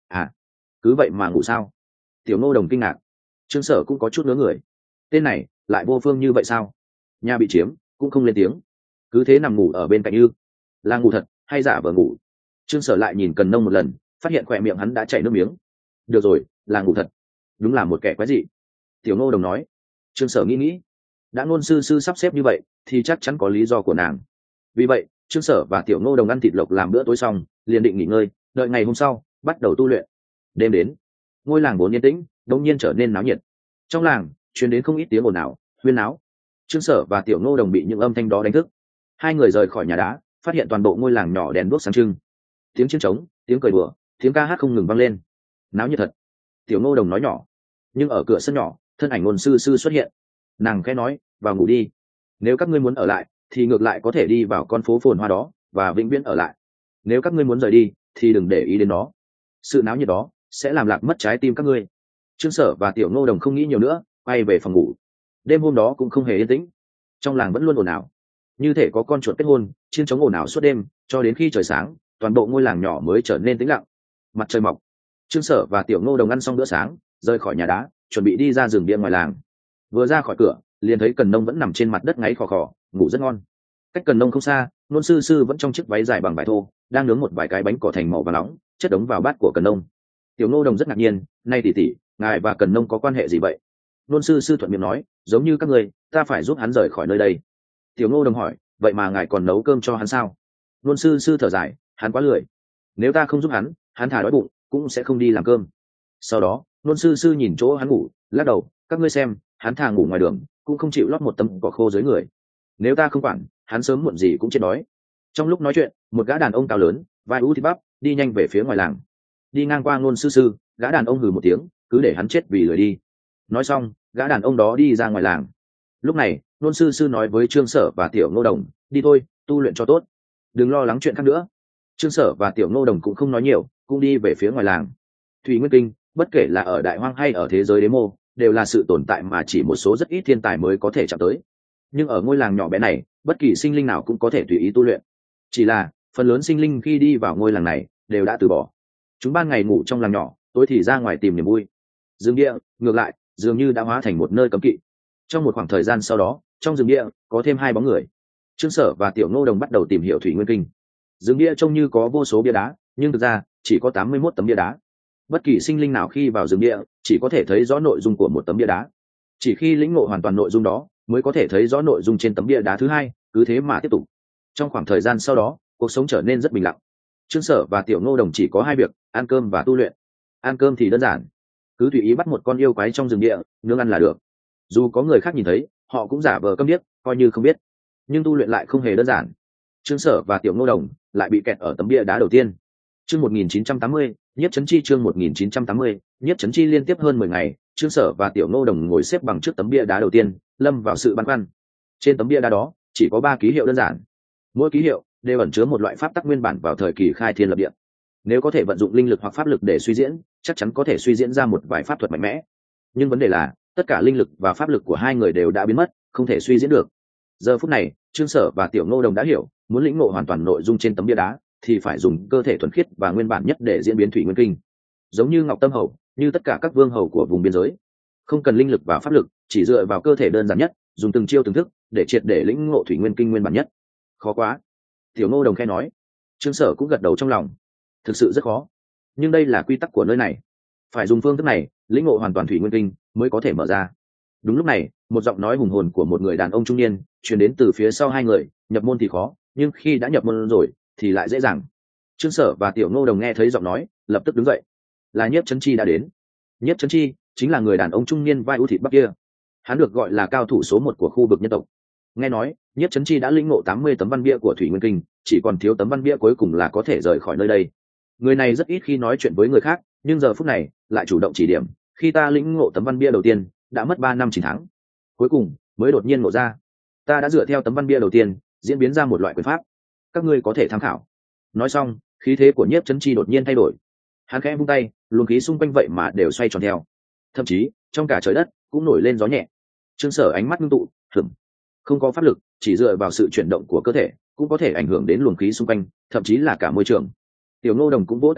À, cứ vậy mà ngủ sao? Tiểu ngô đồng kinh ngạc. Trương Sở cũng có chút ngớ người. Tên này lại vô phương như vậy sao? Nhà bị chiếm cũng không lên tiếng, cứ thế nằm ngủ ở bên cạnh ư? Là ngủ thật hay giả vờ ngủ? Trương Sở lại nhìn Cần Nông một lần, phát hiện khỏe miệng hắn đã chảy nước miếng. Được rồi, là ngủ thật. Đúng là một kẻ quái dị. Tiểu ngô đồng nói. Trương Sở nghĩ nghĩ, đã ngôn sư sư sắp xếp như vậy thì chắc chắn có lý do của nàng. Vì vậy Trương Sở và Tiểu ngô đồng ăn thịt lộc làm bữa tối xong, liền định nghỉ ngơi, đợi ngày hôm sau bắt đầu tu luyện. Đêm đến, ngôi làng vốn yên tĩnh đột nhiên trở nên náo nhiệt. Trong làng truyền đến không ít tiếng ồn ào, huyên náo. Trương Sở và Tiểu ngô đồng bị những âm thanh đó đánh thức. Hai người rời khỏi nhà đá, phát hiện toàn bộ ngôi làng nhỏ đèn đuốc sáng trưng, tiếng chiến trống, tiếng cười đùa, tiếng ca hát không ngừng vang lên. Náo nhiệt thật. Tiểu ngô đồng nói nhỏ. Nhưng ở cửa sân nhỏ, thân ảnh ngôn sư sư xuất hiện. Nàng khẽ nói, vào ngủ đi. Nếu các ngươi muốn ở lại thì ngược lại có thể đi vào con phố phồn hoa đó và vĩnh viễn ở lại. Nếu các ngươi muốn rời đi thì đừng để ý đến nó. Sự náo nhiệt đó sẽ làm lạc mất trái tim các ngươi. Trương Sở và Tiểu ngô đồng không nghĩ nhiều nữa, quay về phòng ngủ. Đêm hôm đó cũng không hề yên tĩnh, trong làng vẫn luôn ồn ào, như thể có con chuột kết hôn, chiên trống ồn ào suốt đêm, cho đến khi trời sáng, toàn bộ ngôi làng nhỏ mới trở nên tĩnh lặng. Mặt trời mọc, Trương Sở và Tiểu ngô đồng ăn xong bữa sáng, rời khỏi nhà đá, chuẩn bị đi ra rừng bia ngoài làng. Vừa ra khỏi cửa, liền thấy Cần Nông vẫn nằm trên mặt đất ngáy khò khò, ngủ rất ngon. Cách Cần Nông không xa, nôn sư sư vẫn trong chiếc váy dài bằng vải thô, đang nướng một vài cái bánh cỏ thành màu vàng nóng, chất đống vào bát của Cần Nông. Tiểu ngô đồng rất ngạc nhiên, nay tỷ tỷ, ngài và Cần Nông có quan hệ gì vậy? Nôn sư sư thuận miệng nói, giống như các người, ta phải giúp hắn rời khỏi nơi đây. Tiểu ngô đồng hỏi, vậy mà ngài còn nấu cơm cho hắn sao? Nôn sư sư thở dài, hắn quá lười. Nếu ta không giúp hắn, hắn thả đói bụng cũng sẽ không đi làm cơm. Sau đó nôn sư sư nhìn chỗ hắn ngủ, lắc đầu, các ngươi xem, hắn thà ngủ ngoài đường cũng không chịu lót một tấm cỏ khô dưới người. Nếu ta không quản, hắn sớm muộn gì cũng chết đói. Trong lúc nói chuyện, một gã đàn ông cao lớn, vai ú thịt bắp, đi nhanh về phía ngoài làng. Đi ngang qua nôn sư sư, gã đàn ông hừ một tiếng, cứ để hắn chết vì lười đi. Nói xong, gã đàn ông đó đi ra ngoài làng. Lúc này nôn sư sư nói với Trương Sở và Tiểu ngô đồng, đi thôi, tu luyện cho tốt, đừng lo lắng chuyện khác nữa. Trương Sở và Tiểu ngô đồng cũng không nói nhiều, cũng đi về phía ngoài làng. Thủy Nguyên Kinh, bất kể là ở Đại Hoang hay ở thế giới đế mô, đều là sự tồn tại mà chỉ một số rất ít thiên tài mới có thể chạm tới. Nhưng ở ngôi làng nhỏ bé này, bất kỳ sinh linh nào cũng có thể tùy ý tu luyện. Chỉ là phần lớn sinh linh khi đi vào ngôi làng này đều đã từ bỏ. Chúng ban ngày ngủ trong làng nhỏ, tối thì ra ngoài tìm niềm vui. Rừng địa ngược lại dường như đã hóa thành một nơi cấm kỵ. Trong một khoảng thời gian sau đó, trong rừng địa có thêm hai bóng người. Trương Sở và Tiểu ngô đồng bắt đầu tìm hiểu Thủy Nguyên Kinh. Rừng địa trông như có vô số bia đá, nhưng thực ra chỉ có tám mươi mốt tấm bia đá. Bất kỳ sinh linh nào khi vào rừng địa chỉ có thể thấy rõ nội dung của một tấm bia đá. Chỉ khi lĩnh ngộ hoàn toàn nội dung đó mới có thể thấy rõ nội dung trên tấm bia đá thứ hai, cứ thế mà tiếp tục. Trong khoảng thời gian sau đó, cuộc sống trở nên rất bình lặng. Trương Sở và Tiểu ngô đồng chỉ có hai việc, ăn cơm và tu luyện. Ăn cơm thì đơn giản, cứ tùy ý bắt một con yêu quái trong rừng địa nướng ăn là được. Dù có người khác nhìn thấy, họ cũng giả vờ câm điếc, coi như không biết. Nhưng tu luyện lại không hề đơn giản. Trương Sở và Tiểu ngô đồng lại bị kẹt ở tấm bia đá đầu tiên. Chương một nghìn chín trăm tám mươi, Nhiếp Chấn Chi chương một nghìn chín trăm tám mươi, Nhiếp Chấn Chi liên tiếp hơn mười ngày, Trương Sở và Tiểu ngô đồng ngồi xếp bằng trước tấm bia đá đầu tiên, lâm vào sự băn khoăn. Trên tấm bia đá đó chỉ có ba ký hiệu đơn giản. Mỗi ký hiệu đều ẩn chứa một loại pháp tắc nguyên bản vào thời kỳ khai thiên lập địa. Nếu có thể vận dụng linh lực hoặc pháp lực để suy diễn, chắc chắn có thể suy diễn ra một vài pháp thuật mạnh mẽ. Nhưng vấn đề là, tất cả linh lực và pháp lực của hai người đều đã biến mất, không thể suy diễn được. Giờ phút này, Trương Sở và Tiểu ngô đồng đã hiểu, muốn lĩnh ngộ hoàn toàn nội dung trên tấm bia đá thì phải dùng cơ thể thuần khiết và nguyên bản nhất để diễn biến Thủy Nguyên Kinh. Giống như Ngọc Tâm Hầu, như tất cả các vương hầu của vùng biên giới, không cần linh lực và pháp lực, chỉ dựa vào cơ thể đơn giản nhất, dùng từng chiêu từng thức để triệt để lĩnh ngộ Thủy Nguyên Kinh nguyên bản nhất. Khó quá. Tiểu ngô đồng khẽ nói. Trương Sở cũng gật đầu trong lòng. Thực sự rất khó, nhưng đây là quy tắc của nơi này, phải dùng phương thức này lĩnh ngộ hoàn toàn Thủy Nguyên Kinh mới có thể mở ra. Đúng lúc này, một giọng nói hùng hồn của một người đàn ông trung niên truyền đến từ phía sau hai người. Nhập môn thì khó, nhưng khi đã nhập môn rồi thì lại dễ dàng. Trương Sở và Tiểu ngô đồng nghe thấy giọng nói, lập tức đứng dậy. Là Nhiếp Chấn Chi đã đến. Nhiếp Chấn Chi chính là người đàn ông trung niên vai ưu thịt bắp kia. Hắn được gọi là cao thủ số một của khu vực nhân tộc. Nghe nói Nhiếp Chấn Chi đã lĩnh ngộ tám mươi tấm văn bia của Thủy Nguyên Kinh, chỉ còn thiếu tấm văn bia cuối cùng là có thể rời khỏi nơi đây. Người này rất ít khi nói chuyện với người khác, nhưng giờ phút này lại chủ động chỉ điểm. Khi ta lĩnh ngộ tấm văn bia đầu tiên, đã mất ba năm chín tháng, cuối cùng mới đột nhiên ngộ ra. Ta đã dựa theo tấm văn bia đầu tiên diễn biến ra một loại quyền pháp, các ngươi có thể tham khảo. Nói xong, khí thế của Nhiếp Chấn Chi đột nhiên thay đổi. Hắn khẽ vung tay, luồng khí xung quanh vậy mà đều xoay tròn theo. Thậm chí trong cả trời đất cũng nổi lên gió nhẹ. Trương Sở ánh mắt ngưng tụ, hửng, không có pháp lực, chỉ dựa vào sự chuyển động của cơ thể cũng có thể ảnh hưởng đến luồng khí xung quanh, thậm chí là cả môi trường. Tiểu ngô đồng cũng vỗ tay nói,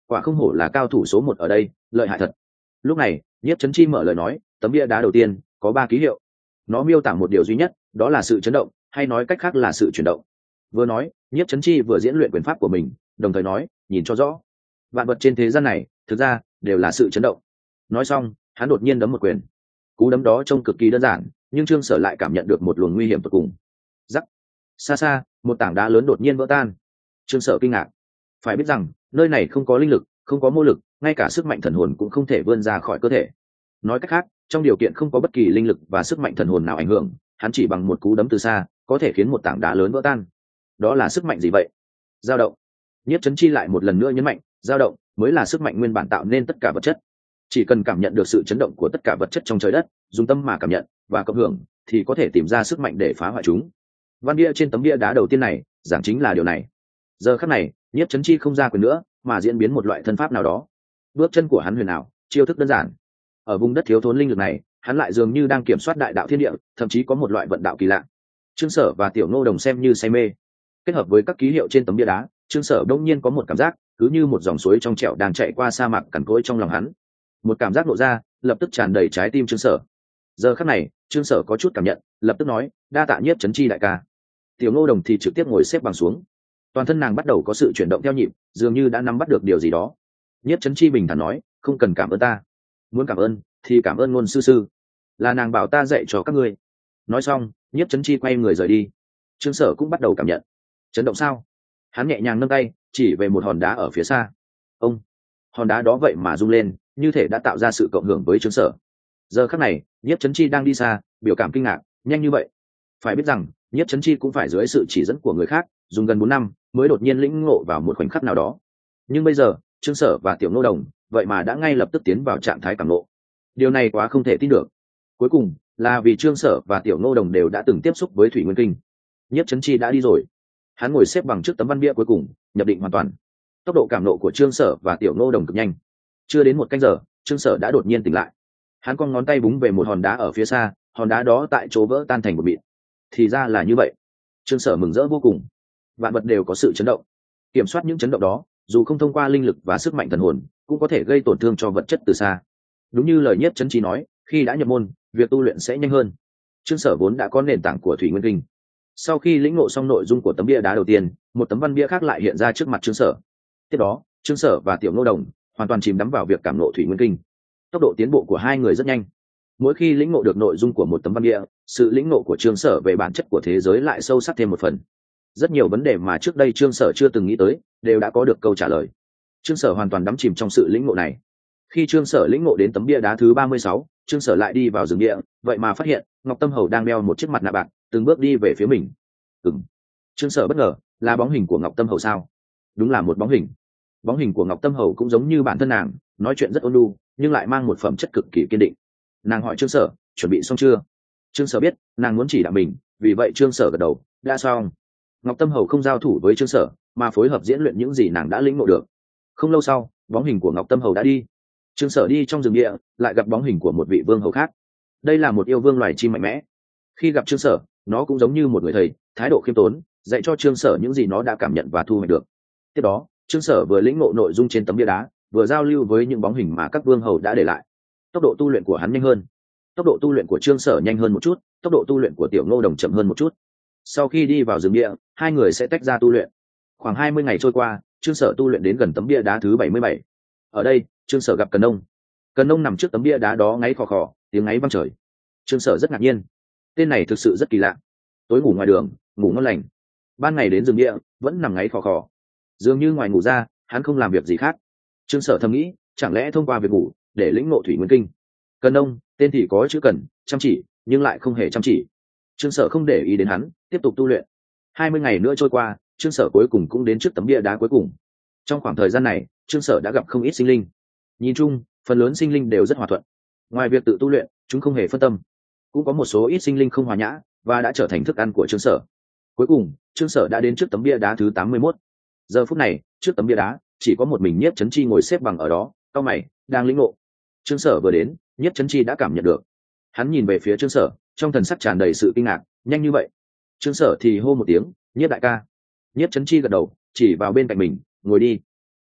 quả không hổ là cao thủ số một ở đây, lợi hại thật. Lúc này nhiếp chấn chi mở lời nói, tấm bia đá đầu tiên có ba ký hiệu, nó miêu tả một điều duy nhất, đó là sự chấn động, hay nói cách khác là sự chuyển động. Vừa nói, nhiếp chấn chi vừa diễn luyện quyền pháp của mình, đồng thời nói, nhìn cho rõ, vạn vật trên thế gian này thực ra đều là sự chấn động. Nói xong, hắn đột nhiên đấm một quyền. Cú đấm đó trông cực kỳ đơn giản, nhưng Trương Sở lại cảm nhận được một luồng nguy hiểm tột cùng. Rắc. Xa xa, một tảng đá lớn đột nhiên vỡ tan. Trương Sở kinh ngạc. Phải biết rằng, nơi này không có linh lực, không có mô lực, ngay cả sức mạnh thần hồn cũng không thể vươn ra khỏi cơ thể. Nói cách khác, trong điều kiện không có bất kỳ linh lực và sức mạnh thần hồn nào ảnh hưởng, hắn chỉ bằng một cú đấm từ xa, có thể khiến một tảng đá lớn vỡ tan. Đó là sức mạnh gì vậy? Dao động. Nhiếp chấn chi lại một lần nữa nhấn mạnh, dao động mới là sức mạnh nguyên bản tạo nên tất cả vật chất. Chỉ cần cảm nhận được sự chấn động của tất cả vật chất trong trời đất, dùng tâm mà cảm nhận và cộng hưởng, thì có thể tìm ra sức mạnh để phá hoại chúng. Văn bia trên tấm bia đá đầu tiên này giảng chính là điều này. Giờ khắc này, nhiếp chấn chi không ra quyền nữa, mà diễn biến một loại thân pháp nào đó. Bước chân của hắn huyền ảo, chiêu thức đơn giản. Ở vùng đất thiếu thốn linh lực này, hắn lại dường như đang kiểm soát đại đạo thiên địa, thậm chí có một loại vận đạo kỳ lạ. Trương Sở và Tiểu Ngô Đồng xem như say mê. Kết hợp với các ký hiệu trên tấm bia đá, Trương Sở đột nhiên có một cảm giác, cứ như một dòng suối trong trẻo đang chạy qua sa mạc cằn cỗi trong lòng hắn. Một cảm giác lộ ra, lập tức tràn đầy trái tim Trương Sở. Giờ khắc này, Trương Sở có chút cảm nhận, lập tức nói, đa tạ nhiếp chấn chi đại ca. Tiểu Ngô Đồng thì trực tiếp ngồi xếp bằng xuống, toàn thân nàng bắt đầu có sự chuyển động theo nhịp, dường như đã nắm bắt được điều gì đó. Nhiếp chấn chi bình thản nói, không cần cảm ơn ta, muốn cảm ơn thì cảm ơn ngôn sư sư, là nàng bảo ta dạy cho các ngươi. Nói xong, nhiếp chấn chi quay người rời đi. Trương Sở cũng bắt đầu cảm nhận chấn động. Sao? Hắn nhẹ nhàng nâng tay chỉ về một hòn đá ở phía xa. Ông, hòn đá đó vậy mà rung lên, như thể đã tạo ra sự cộng hưởng với Trương Sở. Giờ khắc này, nhiếp chấn chi đang đi xa, biểu cảm kinh ngạc, nhanh như vậy. Phải biết rằng, nhiếp chấn chi cũng phải dưới sự chỉ dẫn của người khác, dùng gần bốn năm mới đột nhiên lĩnh ngộ vào một khoảnh khắc nào đó. Nhưng bây giờ, Trương Sở và Tiểu Ngô Đồng vậy mà đã ngay lập tức tiến vào trạng thái cảm ngộ. Điều này quá không thể tin được. Cuối cùng là vì Trương Sở và Tiểu Ngô Đồng đều đã từng tiếp xúc với Thủy Nguyên Kinh. Nhiếp chấn chi đã đi rồi. Hắn ngồi xếp bằng trước tấm văn bia cuối cùng, nhập định hoàn toàn. Tốc độ cảm nộ của Trương Sở và Tiểu Ngô Đồng cực nhanh. Chưa đến một canh giờ, Trương Sở đã đột nhiên tỉnh lại. Hắn cong ngón tay búng về một hòn đá ở phía xa, hòn đá đó tại chỗ vỡ tan thành một mịn. Thì ra là như vậy. Trương Sở mừng rỡ vô cùng. Vạn vật đều có sự chấn động. Kiểm soát những chấn động đó, dù không thông qua linh lực và sức mạnh thần hồn, cũng có thể gây tổn thương cho vật chất từ xa. Đúng như lời nhiếp chấn chi nói, khi đã nhập môn, việc tu luyện sẽ nhanh hơn. Trương Sở vốn đã có nền tảng của Thủy Nguyên Kinh. Sau khi lĩnh ngộ xong nội dung của tấm bia đá đầu tiên, một tấm văn bia khác lại hiện ra trước mặt Trương Sở. Tiếp đó, Trương Sở và Tiểu Ngô Đồng hoàn toàn chìm đắm vào việc cảm ngộ Thủy Nguyên Kinh. Tốc độ tiến bộ của hai người rất nhanh. Mỗi khi lĩnh ngộ được nội dung của một tấm văn bia, sự lĩnh ngộ của Trương Sở về bản chất của thế giới lại sâu sắc thêm một phần. Rất nhiều vấn đề mà trước đây Trương Sở chưa từng nghĩ tới, đều đã có được câu trả lời. Trương Sở hoàn toàn đắm chìm trong sự lĩnh ngộ này. Khi Trương Sở lĩnh ngộ đến tấm bia đá thứ ba mươi sáu, Trương Sở lại đi vào rừng địa, vậy mà phát hiện Ngọc Tâm Hầu đang đeo một chiếc mặt nạ bạc, từng bước đi về phía mình. Ừm. Trương Sở bất ngờ, là bóng hình của Ngọc Tâm Hầu sao? Đúng là một bóng hình. Bóng hình của Ngọc Tâm Hầu cũng giống như bản thân nàng, nói chuyện rất ôn nhu, nhưng lại mang một phẩm chất cực kỳ kiên định. Nàng hỏi Trương Sở, chuẩn bị xong chưa? Trương Sở biết nàng muốn chỉ đạo mình, vì vậy Trương Sở gật đầu, đã xong. Ngọc Tâm Hầu không giao thủ với Trương Sở, mà phối hợp diễn luyện những gì nàng đã lĩnh ngộ được. Không lâu sau, bóng hình của Ngọc Tâm Hầu đã đi. Trương Sở đi trong rừng địa, lại gặp bóng hình của một vị vương hầu khác. Đây là một yêu vương loài chim mạnh mẽ. Khi gặp Trương Sở, nó cũng giống như một người thầy, thái độ khiêm tốn, dạy cho Trương Sở những gì nó đã cảm nhận và thu hoạch được. Tiếp đó, Trương Sở vừa lĩnh ngộ nội dung trên tấm bia đá, vừa giao lưu với những bóng hình mà các vương hầu đã để lại. Tốc độ tu luyện của hắn nhanh hơn. Tốc độ tu luyện của Trương Sở nhanh hơn một chút, tốc độ tu luyện của Tiểu Ngô Đồng chậm hơn một chút. Sau khi đi vào rừng địa, hai người sẽ tách ra tu luyện. Khoảng hai mươi ngày trôi qua, Trương Sở tu luyện đến gần tấm bia đá thứ bảy mươi bảy. Ở đây, Trương Sở gặp Cần Nông. Cần Nông nằm trước tấm bia đá đó ngáy khò khò, tiếng ngáy vang trời. Trương Sở rất ngạc nhiên. Tên này thực sự rất kỳ lạ. Tối ngủ ngoài đường, ngủ ngon lành. Ban ngày đến rừng địa, vẫn nằm ngáy khò khò. Dường như ngoài ngủ ra, hắn không làm việc gì khác. Trương Sở thầm nghĩ, chẳng lẽ thông qua việc ngủ để lĩnh ngộ Thủy Nguyên Kinh. Cần Nông, tên thì có chữ cần, chăm chỉ, nhưng lại không hề chăm chỉ. Trương Sở không để ý đến hắn, tiếp tục tu luyện. Hai mươi ngày nữa trôi qua, Trương Sở cuối cùng cũng đến trước tấm bia đá cuối cùng. Trong khoảng thời gian này, Trương Sở đã gặp không ít sinh linh. Nhìn chung, phần lớn sinh linh đều rất hòa thuận. Ngoài việc tự tu luyện, chúng không hề phân tâm. Cũng có một số ít sinh linh không hòa nhã và đã trở thành thức ăn của Trương Sở. Cuối cùng, Trương Sở đã đến trước tấm bia đá thứ tám mươi mốt. Giờ phút này, trước tấm bia đá, chỉ có một mình Nhiếp Chấn Chi ngồi xếp bằng ở đó, cau mày, đang lĩnh ngộ. Trương Sở vừa đến, Nhiếp Chấn Chi đã cảm nhận được. Hắn nhìn về phía Trương Sở, trong thần sắc tràn đầy sự kinh ngạc, nhanh như vậy? Trương Sở thì hô một tiếng, Nhiếp đại ca. Nhiếp Chấn Chi gật đầu, chỉ vào bên cạnh mình, ngồi đi.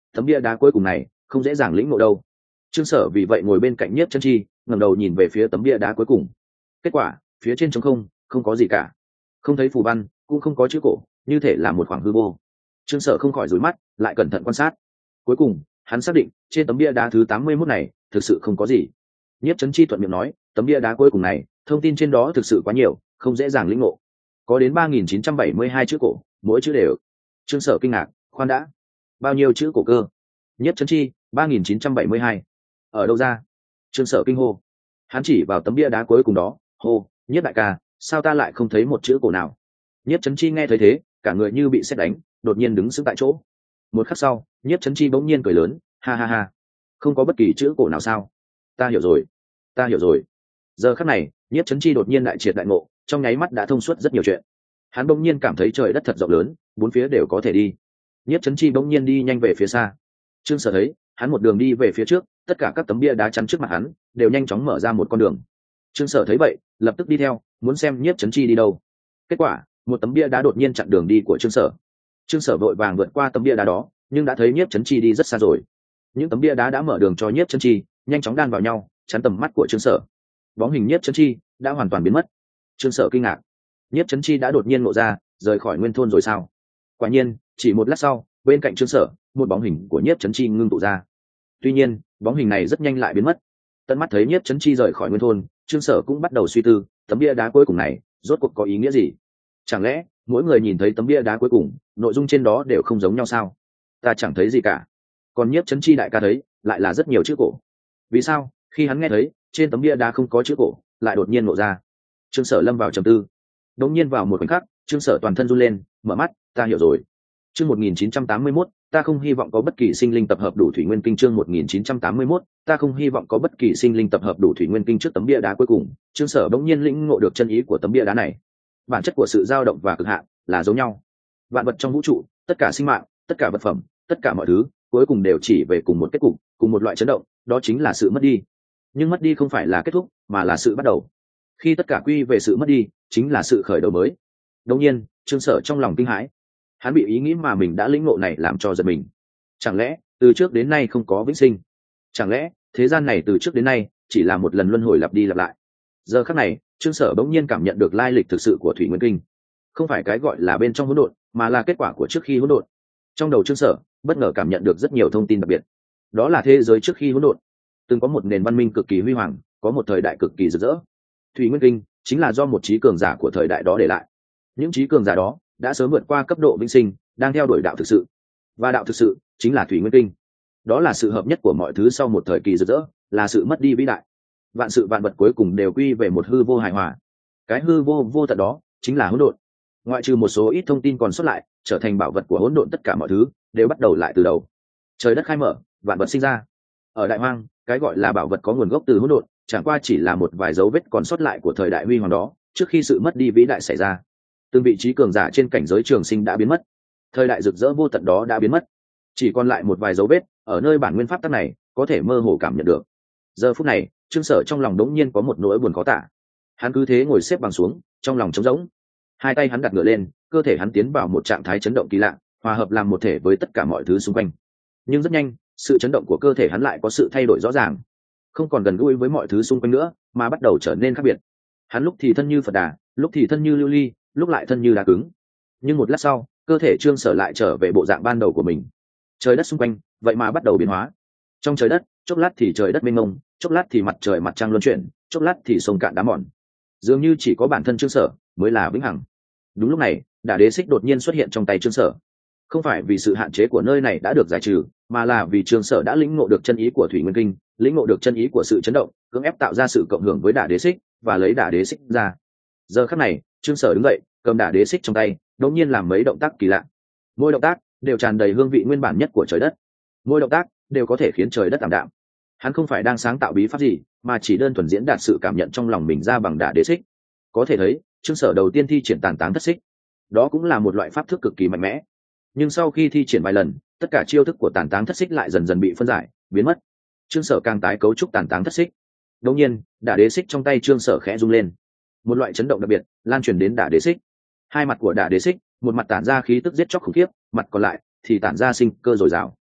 tấm bia đá cuối cùng này không dễ dàng lĩnh ngộ đâu. Trương Sở vì vậy ngồi bên cạnh Nhiếp Chấn Chi, ngẩng đầu nhìn về phía tấm bia đá cuối cùng. Kết quả, phía trên trống không, không có gì cả, không thấy phù văn, cũng không có chữ cổ, như thể là một khoảng hư vô. Trương Sở không khỏi rủi mắt, lại cẩn thận quan sát. Cuối cùng, hắn xác định, trên tấm bia đá thứ tám mươi mốt này, thực sự không có gì. Nhiếp Chấn Chi thuận miệng nói, tấm bia đá cuối cùng này, thông tin trên đó thực sự quá nhiều, không dễ dàng lĩnh ngộ. Có đến ba nghìn chín trăm bảy mươi hai chữ cổ, mỗi chữ đều. Trương Sở kinh ngạc, khoan đã, bao nhiêu chữ cổ cơ? Nhiếp Chấn Chi, ba nghìn chín trăm bảy mươi hai. Ở đâu ra? Trương Sở kinh hô. Hắn chỉ vào tấm bia đá cuối cùng đó, hô, Nhiếp đại ca, sao ta lại không thấy một chữ cổ nào? Nhiếp Chấn Chi nghe thấy thế, cả người như bị sét đánh, đột nhiên đứng sững tại chỗ. Một khắc sau, Nhiếp Chấn Chi bỗng nhiên cười lớn, ha ha ha, không có bất kỳ chữ cổ nào sao? Ta hiểu rồi, ta hiểu rồi. Giờ khắc này, Nhiếp Chấn Chi đột nhiên đại triệt đại ngộ, trong nháy mắt đã thông suốt rất nhiều chuyện. Hắn bỗng nhiên cảm thấy trời đất thật rộng lớn, bốn phía đều có thể đi. Nhiếp Chấn Chi bỗng nhiên đi nhanh về phía xa. Trương Sở thấy, hắn một đường đi về phía trước, tất cả các tấm bia đá chắn trước mặt hắn đều nhanh chóng mở ra một con đường. Trương Sở thấy vậy, lập tức đi theo, muốn xem Nhiếp Chấn Chi đi đâu. Kết quả, một tấm bia đá đột nhiên chặn đường đi của Trương Sở. Trương Sở vội vàng vượt qua tấm bia đá đó, nhưng đã thấy Nhiếp Chấn Chi đi rất xa rồi. Những tấm bia đá đã mở đường cho Nhiếp Chấn Chi, nhanh chóng đan vào nhau, chắn tầm mắt của Trương Sở. Bóng hình Nhiếp Chấn Chi đã hoàn toàn biến mất. Trương Sở kinh ngạc, Nhiếp Chấn Chi đã đột nhiên ngộ ra, rời khỏi nguyên thôn rồi sao? Quả nhiên, chỉ một lát sau, bên cạnh Trương Sở, một bóng hình của Nhiếp Chấn Chi ngưng tụ ra. Tuy nhiên, bóng hình này rất nhanh lại biến mất. Tận mắt thấy Nhiếp Chấn Chi rời khỏi nguyên thôn, Trương Sở cũng bắt đầu suy tư, tấm bia đá cuối cùng này rốt cuộc có ý nghĩa gì? Chẳng lẽ mỗi người nhìn thấy tấm bia đá cuối cùng, nội dung trên đó đều không giống nhau sao? Ta chẳng thấy gì cả. Còn Nhiếp Chấn Chi đại ca thấy, lại là rất nhiều chữ cổ. Vì sao, khi hắn nghe thấy trên tấm bia đá không có chữ cổ, lại đột nhiên ngộ ra? Trương Sở lâm vào trầm tư. Đột nhiên vào một khoảnh khắc, Trương Sở toàn thân run lên, mở mắt, ta hiểu rồi. Chương một nghìn chín trăm tám mươi mốt, ta không hy vọng có bất kỳ sinh linh tập hợp đủ thủy nguyên kinh. Chương một nghìn chín trăm tám mươi mốt, ta không hy vọng có bất kỳ sinh linh tập hợp đủ thủy nguyên kinh. Trước tấm bia đá cuối cùng, Trương Sở bỗng nhiên lĩnh ngộ được chân ý của tấm bia đá này. Bản chất của sự dao động và cực hạn là giống nhau. Vạn vật trong vũ trụ, tất cả sinh mạng, tất cả vật phẩm, tất cả mọi thứ, cuối cùng đều chỉ về cùng một kết cục, cùng một loại chấn động, đó chính là sự mất đi. Nhưng mất đi không phải là kết thúc, mà là sự bắt đầu. Khi tất cả quy về sự mất đi, chính là sự khởi đầu mới. Đột nhiên, Trương Sở trong lòng kinh hãi. Hắn bị ý nghĩ mà mình đã lĩnh ngộ này làm cho giật mình. Chẳng lẽ từ trước đến nay không có vĩnh sinh? Chẳng lẽ thế gian này từ trước đến nay chỉ là một lần luân hồi lặp đi lặp lại? Giờ khắc này, Trương Sở bỗng nhiên cảm nhận được lai lịch thực sự của thủy nguyên kinh. Không phải cái gọi là bên trong hỗn độn, mà là kết quả của trước khi hỗn độn. Trong đầu Trương Sở bất ngờ cảm nhận được rất nhiều thông tin đặc biệt. Đó là thế giới trước khi hỗn độn từng có một nền văn minh cực kỳ huy hoàng, có một thời đại cực kỳ rực rỡ. Thủy nguyên kinh chính là do một trí cường giả của thời đại đó để lại. Những trí cường giả đó đã sớm vượt qua cấp độ vĩnh sinh, đang theo đuổi đạo thực sự, và đạo thực sự chính là thủy nguyên kinh. Đó là sự hợp nhất của mọi thứ sau một thời kỳ rực rỡ, là sự mất đi vĩ đại. Vạn sự vạn vật cuối cùng đều quy về một hư vô hài hòa. Cái hư vô vô tận đó chính là hỗn độn. Ngoại trừ một số ít thông tin còn sót lại, trở thành bảo vật của hỗn độn, tất cả mọi thứ đều bắt đầu lại từ đầu. Trời đất khai mở, vạn vật sinh ra. Ở đại hoang, cái gọi là bảo vật có nguồn gốc từ hỗn độn, chẳng qua chỉ là một vài dấu vết còn sót lại của thời đại huy hoàng đó, trước khi sự mất đi vĩ đại xảy ra. Từng vị trí cường giả trên cảnh giới trường sinh đã biến mất, thời đại rực rỡ vô tận đó đã biến mất, chỉ còn lại một vài dấu vết ở nơi bản nguyên pháp tắc này có thể mơ hồ cảm nhận được. Giờ phút này, Trương Sở trong lòng đống nhiên có một nỗi buồn khó tả. Hắn cứ thế ngồi xếp bằng xuống, trong lòng trống rỗng. Hai tay hắn đặt ngửa lên, cơ thể hắn tiến vào một trạng thái chấn động kỳ lạ, hòa hợp làm một thể với tất cả mọi thứ xung quanh. Nhưng rất nhanh, sự chấn động của cơ thể hắn lại có sự thay đổi rõ ràng, không còn gần gũi với mọi thứ xung quanh nữa, mà bắt đầu trở nên khác biệt. Hắn lúc thì thân như Phật Đà, lúc thì thân như lưu ly, lúc lại thân như đá cứng. Nhưng một lát sau, cơ thể Trương Sở lại trở về bộ dạng ban đầu của mình. Trời đất xung quanh vậy mà bắt đầu biến hóa. Trong trời đất, chốc lát thì trời đất mênh mông, chốc lát thì mặt trời mặt trăng luân chuyển, chốc lát thì sông cạn đá mòn. Dường như chỉ có bản thân Trương Sở mới là vĩnh hằng. Đúng lúc này, Đả Đế Xích đột nhiên xuất hiện trong tay Trương Sở. Không phải vì sự hạn chế của nơi này đã được giải trừ, mà là vì Trương Sở đã lĩnh ngộ được chân ý của thủy nguyên kinh, lĩnh ngộ được chân ý của sự chấn động, cưỡng ép tạo ra sự cộng hưởng với Đả Đế Xích và lấy Đả Đế Xích ra. Giờ khắc này, Trương Sở đứng dậy, cầm Đả Đế Xích trong tay, đột nhiên làm mấy động tác kỳ lạ. Mỗi động tác đều tràn đầy hương vị nguyên bản nhất của trời đất. Mỗi động tác đều có thể khiến trời đất ảm đạm. Hắn không phải đang sáng tạo bí pháp gì, mà chỉ đơn thuần diễn đạt sự cảm nhận trong lòng mình ra bằng Đả Đế Xích. Có thể thấy, Trương Sở đầu tiên thi triển Tàn Táng Thất Xích. Đó cũng là một loại pháp thức cực kỳ mạnh mẽ. Nhưng sau khi thi triển vài lần, tất cả chiêu thức của Tàn Táng Thất Xích lại dần dần bị phân giải, biến mất. Trương Sở càng tái cấu trúc Tàn Táng Thất Xích. Đột nhiên, Đả Đế Xích trong tay Trương Sở khẽ rung lên. Một loại chấn động đặc biệt lan truyền đến Đả Đế Xích. Hai mặt của Đả Đế Xích, một mặt tản ra khí tức giết chóc khủng khiếp, mặt còn lại thì tản ra sinh cơ dồi dào.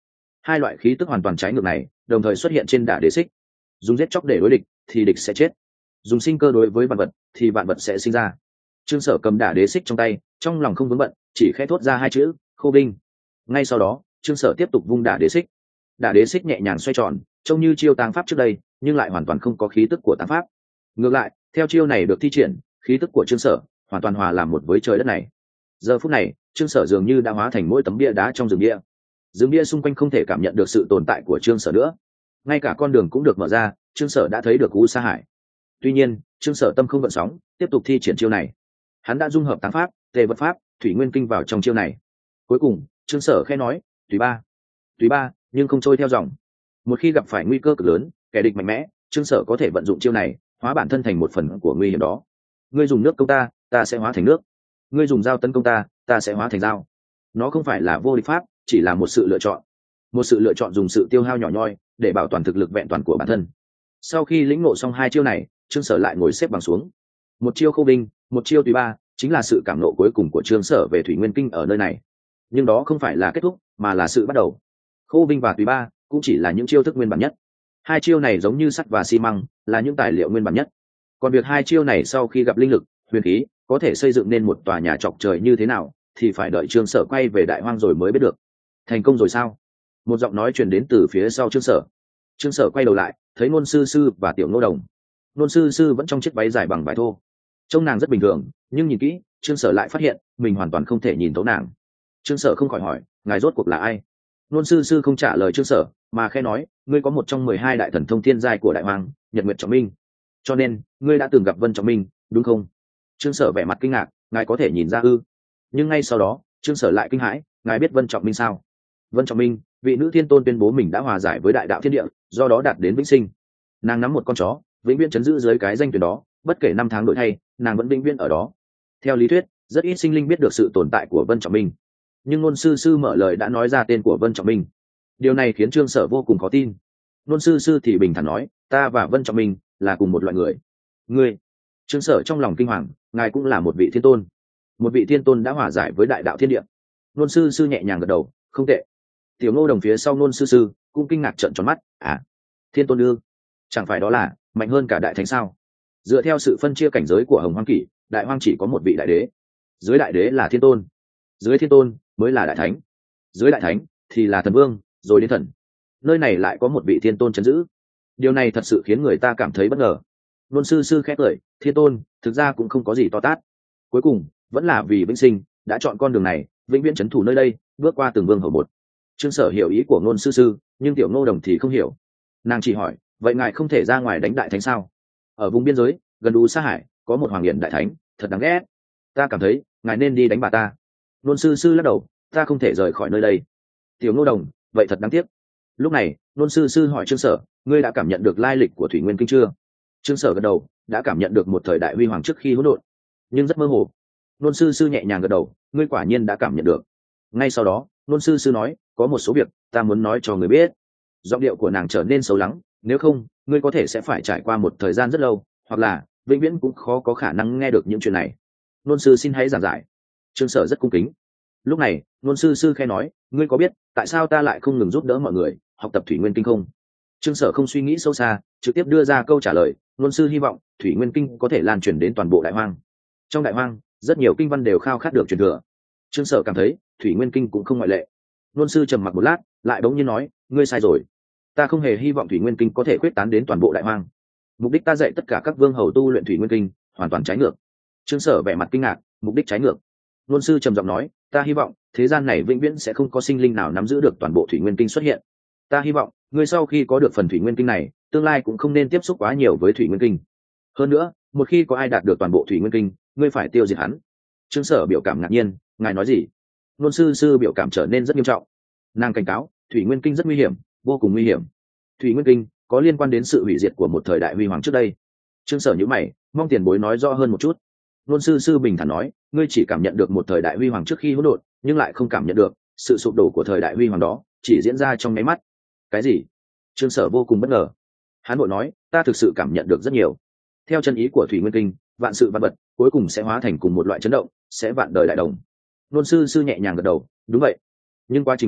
hai loại khí tức hoàn toàn trái ngược này đồng thời xuất hiện trên đả đế xích. Dùng giết chóc để đối địch thì địch sẽ chết, dùng sinh cơ đối với vạn vật thì vạn vật sẽ sinh ra. Trương Sở cầm đả đế xích trong tay, trong lòng không vướng bận, chỉ khẽ thốt ra hai chữ Khô Vinh. Ngay sau đó Trương Sở tiếp tục vung đả đế xích. Đả đế xích nhẹ nhàng xoay tròn, trông như chiêu táng pháp trước đây, nhưng lại hoàn toàn không có khí tức của táng pháp. Ngược lại, theo chiêu này được thi triển, khí tức của Trương Sở hoàn toàn hòa làm một với trời đất này. Giờ phút này, Trương Sở dường như đã hóa thành mỗi tấm bia đá trong rừng bia. Rừng bia xung quanh không thể cảm nhận được sự tồn tại của Trương Sở nữa. Ngay cả con đường cũng được mở ra, Trương Sở đã thấy được U Sa Hải. Tuy nhiên, Trương Sở tâm không gợn sóng, tiếp tục thi triển chiêu này. Hắn đã dung hợp táng pháp, tề vật pháp, thủy nguyên kinh vào trong chiêu này. Cuối cùng, Trương Sở khẽ nói, "Tùy ba." Tùy ba, nhưng không trôi theo dòng. Một khi gặp phải nguy cơ cực lớn, kẻ địch mạnh mẽ, Trương Sở có thể vận dụng chiêu này, hóa bản thân thành một phần của nguy hiểm đó. Ngươi dùng nước công ta, ta sẽ hóa thành nước. Ngươi dùng dao tấn công ta, ta sẽ hóa thành dao. Nó không phải là vô địch pháp, chỉ là một sự lựa chọn. Một sự lựa chọn dùng sự tiêu hao nhỏ nhoi để bảo toàn thực lực vẹn toàn của bản thân. Sau khi lĩnh ngộ xong hai chiêu này, Trương Sở lại ngồi xếp bằng xuống. Một chiêu Khô Vinh, một chiêu Tùy ba, chính là sự cảm ngộ cuối cùng của Trương Sở về thủy nguyên kinh ở nơi này. Nhưng đó không phải là kết thúc, mà là sự bắt đầu. Khô Vinh và Tùy ba cũng chỉ là những chiêu thức nguyên bản nhất. Hai chiêu này giống như sắt và xi măng, là những tài liệu nguyên bản nhất. Còn việc hai chiêu này sau khi gặp linh lực, huyền khí, có thể xây dựng nên một tòa nhà chọc trời như thế nào, thì phải đợi Trương Sở quay về Đại Hoang rồi mới biết được. Thành công rồi sao? Một giọng nói truyền đến từ phía sau Trương Sở. Trương Sở quay đầu lại, thấy Nôn Sư Sư và Tiểu Ngô Đồng. Nôn Sư Sư vẫn trong chiếc váy dài bằng vải thô, trông nàng rất bình thường, nhưng nhìn kỹ, Trương Sở lại phát hiện mình hoàn toàn không thể nhìn thấu nàng. Trương Sở không khỏi hỏi, ngài rốt cuộc là ai? Nôn Sư Sư không trả lời Trương Sở, mà khẽ nói, ngươi có một trong mười hai đại thần thông thiên giai của Đại Hoang, Nhật Nguyệt Trọng Minh, cho nên ngươi đã từng gặp Vân Trọng Minh, đúng không? Trương Sở vẻ mặt kinh ngạc, ngài có thể nhìn ra ư? Nhưng ngay sau đó, Trương Sở lại kinh hãi, ngài biết Vân Trọng Minh sao? Vân Trọng Minh, vị nữ thiên tôn tuyên bố mình đã hòa giải với đại đạo thiên địa, do đó đạt đến vĩnh sinh. Nàng nắm một con chó, vĩnh viễn chấn giữ dưới cái danh tuyển đó, bất kể năm tháng đổi thay, nàng vẫn vĩnh viễn ở đó. Theo lý thuyết, rất ít sinh linh biết được sự tồn tại của Vân Trọng Minh, nhưng Nôn Sư Sư mở lời đã nói ra tên của Vân Trọng Minh. Điều này khiến Trương Sở vô cùng khó tin. Nôn Sư Sư thì bình thản nói, ta và Vân Trọng Minh là cùng một loại người. Ngươi? Trương Sở trong lòng kinh hoàng, ngài cũng là một vị thiên tôn, một vị thiên tôn đã hòa giải với đại đạo thiên địa. Nôn Sư Sư nhẹ nhàng gật đầu, không tệ. Tiểu Ngô Đồng phía sau Nôn Sư Sư cũng kinh ngạc trợn tròn mắt, à, thiên tôn ư? Chẳng phải đó là mạnh hơn cả đại thánh sao? Dựa theo sự phân chia cảnh giới của Hồng Hoang Kỷ, Đại Hoang chỉ có một vị đại đế, dưới đại đế là thiên tôn, dưới thiên tôn mới là đại thánh, dưới đại thánh thì là thần vương, rồi đến thần. Nơi này lại có một vị thiên tôn trấn giữ. Điều này thật sự khiến người ta cảm thấy bất ngờ. Nôn Sư Sư khẽ cười, thiên tôn thực ra cũng không có gì to tát, cuối cùng vẫn là vì vĩnh sinh đã chọn con đường này, vĩnh viễn trấn thủ nơi đây, bước qua từng vương hầu một. Trương Sở hiểu ý của Nôn Sư Sư, nhưng Tiểu Ngô Đồng thì không hiểu. Nàng chỉ hỏi, vậy ngài không thể ra ngoài đánh đại thánh sao? Ở vùng biên giới gần U Sa Hải có một hoàng hiển đại thánh, thật đáng ghét. Ta cảm thấy ngài nên đi đánh bà ta. Nôn Sư Sư lắc đầu, ta không thể rời khỏi nơi đây. Tiểu Ngô Đồng, vậy thật đáng tiếc. Lúc này Nôn Sư Sư hỏi Trương Sở, ngươi đã cảm nhận được lai lịch của thủy nguyên kinh chưa? Trương Sở gật đầu, đã cảm nhận được một thời đại huy hoàng trước khi hỗn độn, nhưng rất mơ hồ. Nôn Sư Sư nhẹ nhàng gật đầu, ngươi quả nhiên đã cảm nhận được. Ngay sau đó Nôn Sư Sư nói, có một số việc ta muốn nói cho người biết. Giọng điệu của nàng trở nên sâu lắng, nếu không ngươi có thể sẽ phải trải qua một thời gian rất lâu, hoặc là vĩnh viễn cũng khó có khả năng nghe được những chuyện này. Nôn Sư xin hãy giảng giải. Trương Sở rất cung kính. Lúc này Nôn Sư Sư khẽ nói, ngươi có biết tại sao ta lại không ngừng giúp đỡ mọi người học tập thủy nguyên kinh không? Trương Sở không suy nghĩ sâu xa, trực tiếp đưa ra câu trả lời, Nôn Sư hy vọng thủy nguyên kinh có thể lan truyền đến toàn bộ Đại Hoang. Trong Đại Hoang rất nhiều kinh văn đều khao khát được truyền thừa. Trương Sở cảm thấy thủy nguyên kinh cũng không ngoại lệ. Nôn Sư trầm mặc một lát, lại bỗng nhiên nói, ngươi sai rồi. Ta không hề hy vọng thủy nguyên kinh có thể quyết tán đến toàn bộ Đại Hoang. Mục đích ta dạy tất cả các vương hầu tu luyện thủy nguyên kinh hoàn toàn trái ngược. Trương Sở vẻ mặt kinh ngạc, mục đích trái ngược? Nôn Sư trầm giọng nói, ta hy vọng thế gian này vĩnh viễn sẽ không có sinh linh nào nắm giữ được toàn bộ thủy nguyên kinh xuất hiện. Ta hy vọng ngươi sau khi có được phần thủy nguyên kinh này, tương lai cũng không nên tiếp xúc quá nhiều với thủy nguyên kinh. Hơn nữa, một khi có ai đạt được toàn bộ thủy nguyên kinh, ngươi phải tiêu diệt hắn. Trương Sở biểu cảm ngạc nhiên, ngài nói gì? Nôn Sư Sư biểu cảm trở nên rất nghiêm trọng. Nàng cảnh cáo, thủy nguyên kinh rất nguy hiểm, vô cùng nguy hiểm. Thủy nguyên kinh có liên quan đến sự hủy diệt của một thời đại huy hoàng trước đây. Trương Sở nhíu mày, mong tiền bối nói rõ hơn một chút. Nôn Sư Sư bình thản nói, ngươi chỉ cảm nhận được một thời đại huy hoàng trước khi hỗn độn, nhưng lại không cảm nhận được sự sụp đổ của thời đại huy hoàng đó chỉ diễn ra trong nháy mắt. Cái gì? Trương Sở vô cùng bất ngờ. Hắn vội nói, ta thực sự cảm nhận được rất nhiều. Theo chân ý của thủy nguyên kinh, vạn sự vạn vật cuối cùng sẽ hóa thành cùng một loại chấn động, sẽ vạn đời đại đồng. Nôn Sư Sư nhẹ nhàng gật đầu, đúng vậy. Nhưng quá trình đó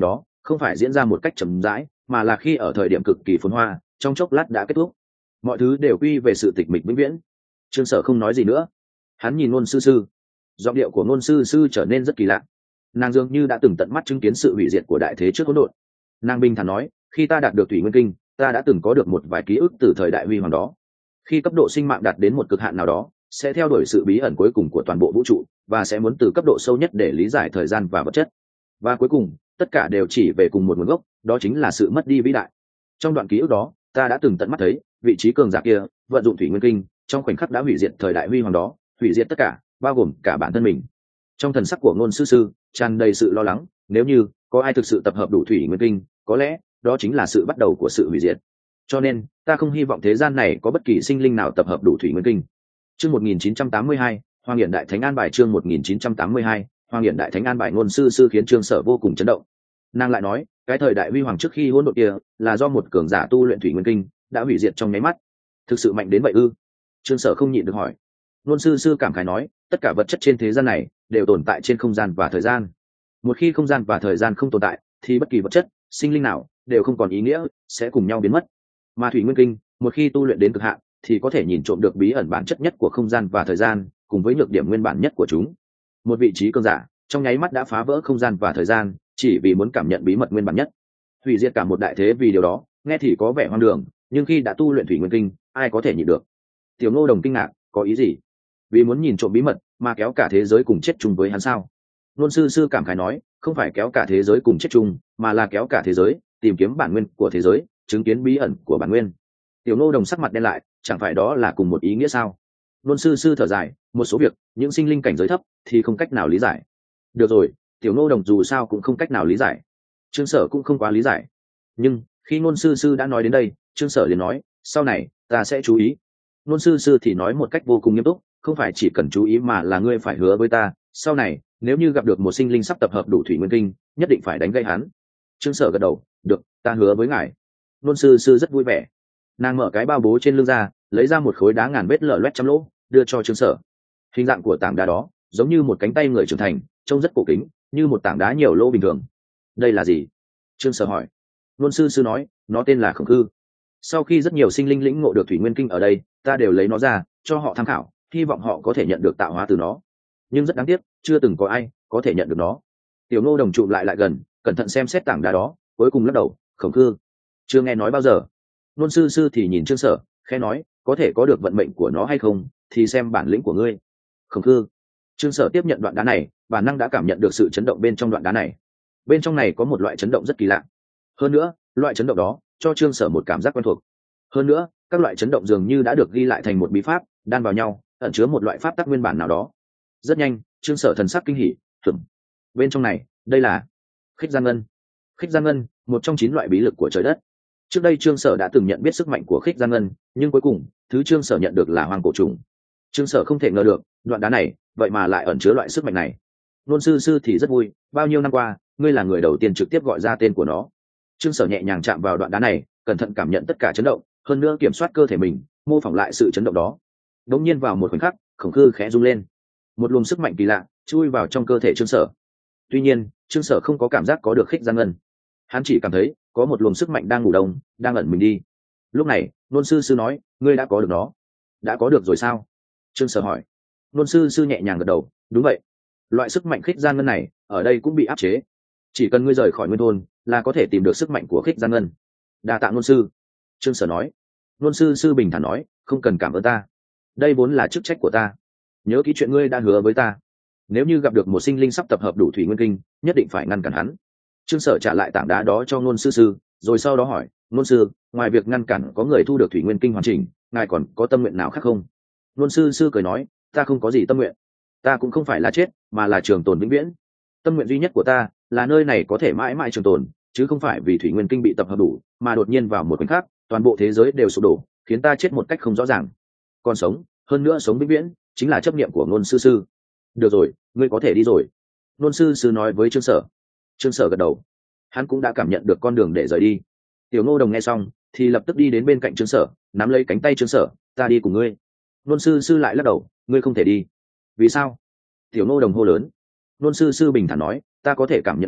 không phải diễn ra một cách chậm rãi, mà là khi ở thời điểm cực kỳ phồn hoa, trong chốc lát đã kết thúc. Mọi thứ đều quy về sự tịch mịch vĩnh viễn. Trương Sở không nói gì nữa, hắn nhìn Nôn sư sư, giọng điệu của Nôn sư sư trở nên rất kỳ lạ. Nàng dường như đã từng tận mắt chứng kiến sự hủy diệt của đại thế trước hỗn độn. Nàng bình thản nói, khi ta đạt được thủy nguyên kinh, ta đã từng có được một vài ký ức từ thời đại huy hoàng đó. Khi cấp độ sinh mạng đạt đến một cực hạn nào đó, sẽ theo đuổi sự bí ẩn cuối cùng của toàn bộ vũ trụ, và sẽ muốn từ cấp độ sâu nhất để lý giải thời gian và vật chất. Và cuối cùng, tất cả đều chỉ về cùng một nguồn gốc, đó chính là sự mất đi vĩ đại. Trong đoạn ký ức đó, ta đã từng tận mắt thấy vị trí cường giả kia vận dụng thủy nguyên kinh, trong khoảnh khắc đã hủy diệt thời đại huy hoàng đó, hủy diệt tất cả, bao gồm cả bản thân mình. Trong thần sắc của Nôn sư sư tràn đầy sự lo lắng, nếu như có ai thực sự tập hợp đủ thủy nguyên kinh, có lẽ đó chính là sự bắt đầu của sự hủy diệt. Cho nên ta không hy vọng thế gian này có bất kỳ sinh linh nào tập hợp đủ thủy nguyên kinh. Chương một nghìn chín trăm tám mươi hai, Hoàng Hiển Đại Thánh an bài. Chương một nghìn chín trăm tám mươi hai, Hoàng Hiển Đại Thánh an bài. Nôn sư sư khiến Trương Sở vô cùng chấn động. Nàng lại nói, cái thời đại huy hoàng trước khi hỗn độn kia là do một cường giả tu luyện thủy nguyên kinh đã hủy diệt trong nháy mắt. Thực sự mạnh đến vậy ư? Trương Sở không nhịn được hỏi. Nôn sư sư cảm khái nói, tất cả vật chất trên thế gian này đều tồn tại trên không gian và thời gian. Một khi không gian và thời gian không tồn tại, thì bất kỳ vật chất, sinh linh nào đều không còn ý nghĩa, sẽ cùng nhau biến mất. Mà thủy nguyên kinh, một khi tu luyện đến cực hạn, thì có thể nhìn trộm được bí ẩn bản chất nhất của không gian và thời gian, cùng với nhược điểm nguyên bản nhất của chúng. Một vị trí cường giả trong nháy mắt đã phá vỡ không gian và thời gian, chỉ vì muốn cảm nhận bí mật nguyên bản nhất, hủy diệt cả một đại thế vì điều đó. Nghe thì có vẻ hoang đường, nhưng khi đã tu luyện thủy nguyên kinh, ai có thể nhịn được? Tiểu Ngô Đồng kinh ngạc, có ý gì? Vì muốn nhìn trộm bí mật mà kéo cả thế giới cùng chết chung với hắn sao? Nôn sư sư cảm khái nói, không phải kéo cả thế giới cùng chết chung, mà là kéo cả thế giới tìm kiếm bản nguyên của thế giới, chứng kiến bí ẩn của bản nguyên. Tiểu Ngô Đồng sắc mặt đen lại, chẳng phải đó là cùng một ý nghĩa sao? Nôn sư sư thở dài, một số việc những sinh linh cảnh giới thấp thì không cách nào lý giải. Được rồi, Tiểu Ngô Đồng dù sao cũng không cách nào lý giải, Trương Sở cũng không quá lý giải. Nhưng khi Nôn sư sư đã nói đến đây, Trương Sở liền nói, sau này ta sẽ chú ý. Nôn sư sư thì nói một cách vô cùng nghiêm túc, không phải chỉ cần chú ý mà là ngươi phải hứa với ta, sau này nếu như gặp được một sinh linh sắp tập hợp đủ thủy nguyên kinh, nhất định phải đánh gây hắn. Trương Sở gật đầu, được, ta hứa với ngài. Nôn sư sư rất vui vẻ, nàng mở cái bao bố trên lưng ra, lấy ra một khối đá ngàn vết lở loét trăm lỗ, đưa cho Trương Sở. Hình dạng của tảng đá đó giống như một cánh tay người trưởng thành, trông rất cổ kính, như một tảng đá nhiều lỗ bình thường. Đây là gì? Trương Sở hỏi. Nôn sư sư nói, nó tên là Khổng Khư. Sau khi rất nhiều sinh linh lĩnh ngộ được thủy nguyên kinh ở đây, ta đều lấy nó ra cho họ tham khảo, hy vọng họ có thể nhận được tạo hóa từ nó. Nhưng rất đáng tiếc, chưa từng có ai có thể nhận được nó. Tiểu Ngô Đồng trụ lại lại gần, cẩn thận xem xét tảng đá đó, cuối cùng lắc đầu, Khổng Khư, chưa nghe nói bao giờ. Nôn sư sư thì nhìn Trương Sở, khẽ nói, có thể có được vận mệnh của nó hay không, thì xem bản lĩnh của ngươi. Khổng Khư. Trương Sở tiếp nhận đoạn đá này, bản năng đã cảm nhận được sự chấn động bên trong đoạn đá này. Bên trong này có một loại chấn động rất kỳ lạ. Hơn nữa, loại chấn động đó cho Trương Sở một cảm giác quen thuộc. Hơn nữa, các loại chấn động dường như đã được ghi lại thành một bí pháp, đan vào nhau, ẩn chứa một loại pháp tắc nguyên bản nào đó. Rất nhanh, Trương Sở thần sắc kinh hỉ, thầm. Bên trong này, đây là Khích Gian Ngân. Khích Gian Ngân, một trong chín loại bí lực của trời đất. Trước đây Trương Sở đã từng nhận biết sức mạnh của Khích Gian Ngân, nhưng cuối cùng, thứ Trương Sở nhận được là hoang cổ trùng. Trương Sở không thể ngờ được, đoạn đá này, vậy mà lại ẩn chứa loại sức mạnh này. Nôn sư sư thì rất vui, bao nhiêu năm qua, ngươi là người đầu tiên trực tiếp gọi ra tên của nó. Trương Sở nhẹ nhàng chạm vào đoạn đá này, cẩn thận cảm nhận tất cả chấn động, hơn nữa kiểm soát cơ thể mình, mô phỏng lại sự chấn động đó. Đống nhiên vào một khoảnh khắc, Khổng Khư khẽ rung lên, một luồng sức mạnh kỳ lạ chui vào trong cơ thể Trương Sở. Tuy nhiên, Trương Sở không có cảm giác có được Khích Gian Ngân, hắn chỉ cảm thấy có một luồng sức mạnh đang ngủ đông, đang ẩn mình đi. Lúc này, Nôn sư sư nói, ngươi đã có được nó. Đã có được rồi sao? Trương Sở hỏi. Nôn sư sư nhẹ nhàng gật đầu, đúng vậy. Loại sức mạnh Khích Gian Ngân này ở đây cũng bị áp chế, chỉ cần ngươi rời khỏi nguyên thôn là có thể tìm được sức mạnh của Khích Gian Ngân. Đa tạ Nôn sư. Trương Sở nói. Nôn sư sư bình thản nói, không cần cảm ơn ta, đây vốn là chức trách của ta. Nhớ kỹ chuyện ngươi đã hứa với ta, nếu như gặp được một sinh linh sắp tập hợp đủ thủy nguyên kinh, nhất định phải ngăn cản hắn. Trương Sở trả lại tảng đá đó cho Nôn sư sư, rồi sau đó hỏi, Nôn sư, ngoài việc ngăn cản có người thu được thủy nguyên kinh hoàn chỉnh, ngài còn có tâm nguyện nào khác không? Nôn sư sư cười nói, ta không có gì tâm nguyện, ta cũng không phải là chết, mà là trường tồn vĩnh viễn. Tâm nguyện duy nhất của ta là nơi này có thể mãi mãi trường tồn, chứ không phải vì thủy nguyên kinh bị tập hợp đủ mà đột nhiên vào một khoảnh khắc toàn bộ thế giới đều sụp đổ, khiến ta chết một cách không rõ ràng. Còn sống, hơn nữa sống vĩnh viễn, chính là chấp niệm của Nôn sư sư. Được rồi, ngươi có thể đi rồi. Nôn sư sư nói với Trương Sở. Trương Sở gật đầu, hắn cũng đã cảm nhận được con đường để rời đi. Tiểu Ngô Đồng nghe xong thì lập tức đi đến bên cạnh Trương Sở, nắm lấy cánh tay Trương Sở, ta đi cùng ngươi. Nôn sư sư lại lắc đầu, ngươi không thể đi. Vì sao? Tiểu Ngô Đồng hô lớn. Nôn sư sư bình thản nói, ta có thể cảm nhận được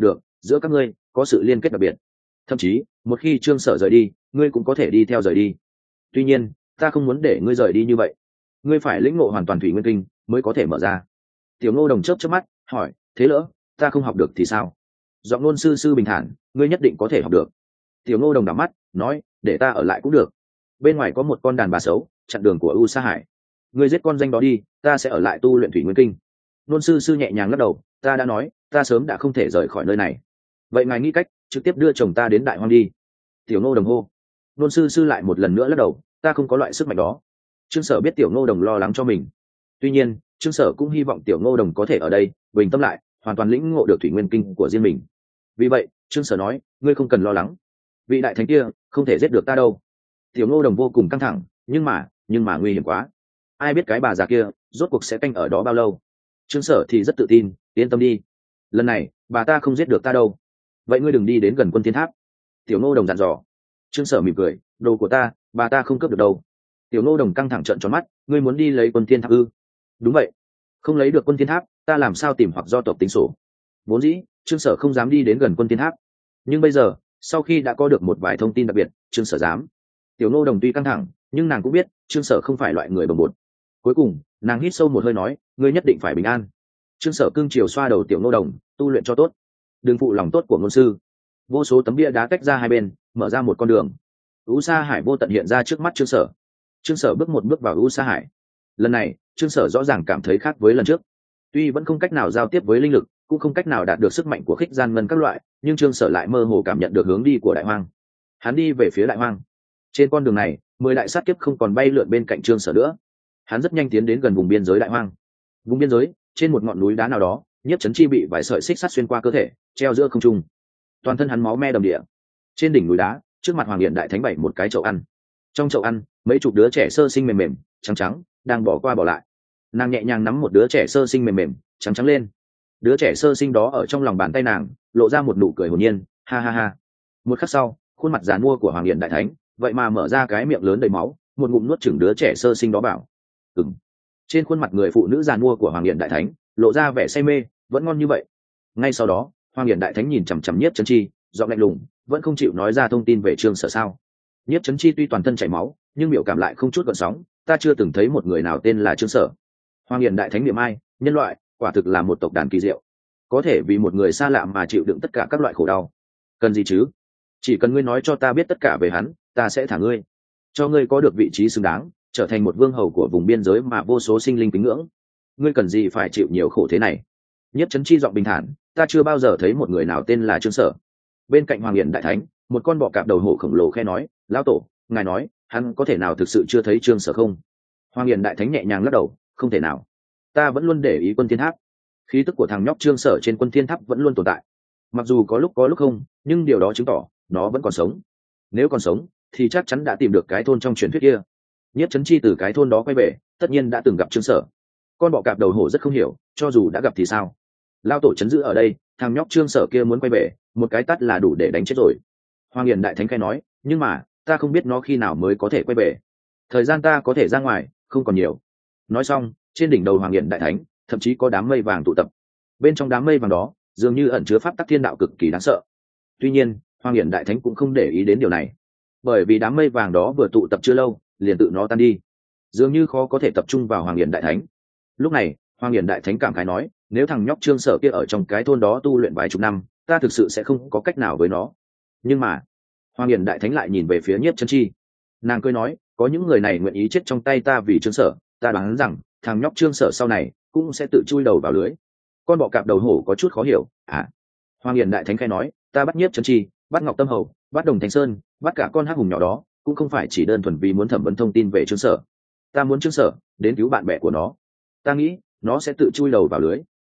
giữa các ngươi có sự liên kết đặc biệt, thậm chí một khi trương sở rời đi ngươi cũng có thể đi theo rời đi. Tuy nhiên ta không muốn để ngươi rời đi như vậy, ngươi phải lĩnh ngộ hoàn toàn thủy nguyên kinh mới có thể mở ra. Tiểu Ngô Đồng chớp chớp mắt hỏi, thế lỡ ta không học được thì sao? Giọng Nôn sư sư bình thản, ngươi nhất định có thể học được. Tiểu Ngô Đồng đảo mắt nói, để ta ở lại cũng được, bên ngoài có một con đàn bà xấu chặn đường của U Sa Hải, ngươi giết con danh đó đi, ta sẽ ở lại tu luyện thủy nguyên kinh. Nôn sư sư nhẹ nhàng lắc đầu, ta đã nói ta sớm đã không thể rời khỏi nơi này. Vậy ngài nghĩ cách trực tiếp đưa chồng ta đến Đại Hoang đi. Tiểu Ngô Đồng hô. Nôn sư sư lại một lần nữa lắc đầu, ta không có loại sức mạnh đó. Trương Sở biết Tiểu Ngô Đồng lo lắng cho mình, tuy nhiên Trương Sở cũng hy vọng Tiểu Ngô Đồng có thể ở đây bình tâm lại, hoàn toàn lĩnh ngộ được thủy nguyên kinh của riêng mình. Vì vậy Trương Sở nói, ngươi không cần lo lắng, vị đại thánh kia không thể giết được ta đâu. Tiểu Ngô Đồng vô cùng căng thẳng, nhưng mà nhưng mà nguy hiểm quá, ai biết cái bà già kia rốt cuộc sẽ canh ở đó bao lâu. Trương Sở thì rất tự tin, yên tâm đi, lần này bà ta không giết được ta đâu. Vậy ngươi đừng đi đến gần Quân Thiên Tháp. Tiểu Ngô Đồng dặn dò. Trương Sở mỉm cười, đồ của ta bà ta không cướp được đâu. Tiểu Ngô Đồng căng thẳng trợn tròn mắt, ngươi muốn đi lấy Quân Thiên Tháp ư? Đúng vậy, không lấy được Quân Thiên Tháp ta làm sao tìm hoặc do tộc tính sổ. Vốn dĩ Trương Sở không dám đi đến gần Quân Thiên Tháp, nhưng bây giờ sau khi đã có được một vài thông tin đặc biệt, Trương Sở dám. Tiểu Ngô Đồng tuy căng thẳng nhưng nàng cũng biết Trương Sở không phải loại người bồng bột. Cuối cùng nàng hít sâu một hơi nói, ngươi nhất định phải bình an. Trương Sở cương chiều xoa đầu Tiểu Ngô Đồng, tu luyện cho tốt, đừng phụ lòng tốt của ngôn sư. Vô số tấm bia đá tách ra hai bên, mở ra một con đường. U Sa Hải vô tận hiện ra trước mắt Trương Sở. Trương Sở bước một bước vào U Sa Hải. Lần này Trương Sở rõ ràng cảm thấy khác với lần trước, tuy vẫn không cách nào giao tiếp với linh lực, cũng không cách nào đạt được sức mạnh của khích gian ngân các loại, nhưng Trương Sở lại mơ hồ cảm nhận được hướng đi của Đại Hoang. Hắn đi về phía Đại Hoang. Trên con đường này mười đại sát kiếp không còn bay lượn bên cạnh Trương Sở nữa. Hắn rất nhanh tiến đến gần vùng biên giới Đại Hoang. Vùng biên giới, trên một ngọn núi đá nào đó, Nhiếp Chấn Chi bị vài sợi xích sắt xuyên qua cơ thể, treo giữa không trung. Toàn thân hắn máu me đầm địa. Trên đỉnh núi đá, trước mặt Hoàng Điện Đại Thánh bày một cái chậu ăn. Trong chậu ăn, mấy chục đứa trẻ sơ sinh mềm mềm, trắng trắng, đang bỏ qua bỏ lại. Nàng nhẹ nhàng nắm một đứa trẻ sơ sinh mềm mềm, trắng trắng lên. Đứa trẻ sơ sinh đó ở trong lòng bàn tay nàng, lộ ra một nụ cười hồn nhiên, ha ha ha. Một khắc sau, khuôn mặt giàn mua của Hoàng Điện Đại Thánh, vậy mà mở ra cái miệng lớn đầy máu, một ngụm nuốt chửng đứa trẻ sơ sinh đó bảo. Ừm. Trên khuôn mặt người phụ nữ giàn mua của Hoàng Điện Đại Thánh, lộ ra vẻ say mê, vẫn ngon như vậy. Ngay sau đó, Hoàng Điện Đại Thánh nhìn chằm chằm Nhiếp Chấn Chi, giọng lạnh lùng, vẫn không chịu nói ra thông tin về Trương Sở sao? Nhiếp Chấn Chi tuy toàn thân chảy máu, nhưng biểu cảm lại không chút gợn sóng, ta chưa từng thấy một người nào tên là Trương Sở. Hoàng Điện Đại Thánh niệm ai, nhân loại, quả thực là một tộc đàn kỳ diệu, có thể vì một người xa lạ mà chịu đựng tất cả các loại khổ đau. Cần gì chứ? Chỉ cần ngươi nói cho ta biết tất cả về hắn, ta sẽ thả ngươi, cho ngươi có được vị trí xứng đáng, trở thành một vương hầu của vùng biên giới mà vô số sinh linh kính ngưỡng. Ngươi cần gì phải chịu nhiều khổ thế này? Nhiếp Chấn Chi giọng bình thản, ta chưa bao giờ thấy một người nào tên là Trương Sở. Bên cạnh Hoàng Điện Đại Thánh, một con bọ cạp đầu hổ khổng lồ khe nói, lão tổ, ngài nói hắn có thể nào thực sự chưa thấy Trương Sở không? Hoàng Điện Đại Thánh nhẹ nhàng lắc đầu, không thể nào, ta vẫn luôn để ý Quân Thiên Tháp, khí tức của thằng nhóc Trương Sở trên Quân Thiên Tháp vẫn luôn tồn tại, mặc dù có lúc có lúc không, nhưng điều đó chứng tỏ nó vẫn còn sống. Nếu còn sống thì chắc chắn đã tìm được cái thôn trong truyền thuyết kia. Nhiếp Chấn Chi từ cái thôn đó quay về, tất nhiên đã từng gặp Trương Sở. Con bọ cạp đầu hổ rất không hiểu, cho dù đã gặp thì sao? Lao tổ chấn giữ ở đây, thằng nhóc Trương Sở kia muốn quay về, một cái tát là đủ để đánh chết rồi. Hoàng Điện Đại Thánh khai nói, nhưng mà ta không biết nó khi nào mới có thể quay về. Thời gian ta có thể ra ngoài không còn nhiều. Nói xong, trên đỉnh đầu Hoàng Điện Đại Thánh thậm chí có đám mây vàng tụ tập. Bên trong đám mây vàng đó dường như ẩn chứa pháp tắc thiên đạo cực kỳ đáng sợ. Tuy nhiên Hoàng Điện Đại Thánh cũng không để ý đến điều này, bởi vì đám mây vàng đó vừa tụ tập chưa lâu liền tự nó tan đi, dường như khó có thể tập trung vào Hoàng Điện Đại Thánh. Lúc này Hoàng Điện Đại Thánh cảm khái nói, nếu thằng nhóc Trương Sở kia ở trong cái thôn đó tu luyện vài chục năm, ta thực sự sẽ không có cách nào với nó. Nhưng mà Hoàng Điện Đại Thánh lại nhìn về phía Nhiếp Chấn Chi, nàng cười nói, có những người này nguyện ý chết trong tay ta vì Trương Sở, ta đoán rằng thằng nhóc Trương Sở sau này cũng sẽ tự chui đầu vào lưới. Con bọ cạp đầu hổ có chút khó hiểu, à? Hoàng Điện Đại Thánh khai nói, ta bắt Nhiếp Chấn Chi, bắt Ngọc Tâm Hầu, bắt Đồng Thanh Sơn, bắt cả con hắc hùng nhỏ đó, cũng không phải chỉ đơn thuần vì muốn thẩm vấn thông tin về Trương Sở. Ta muốn Trương Sở đến cứu bạn bè của nó, ta nghĩ nó sẽ tự chui đầu vào lưới.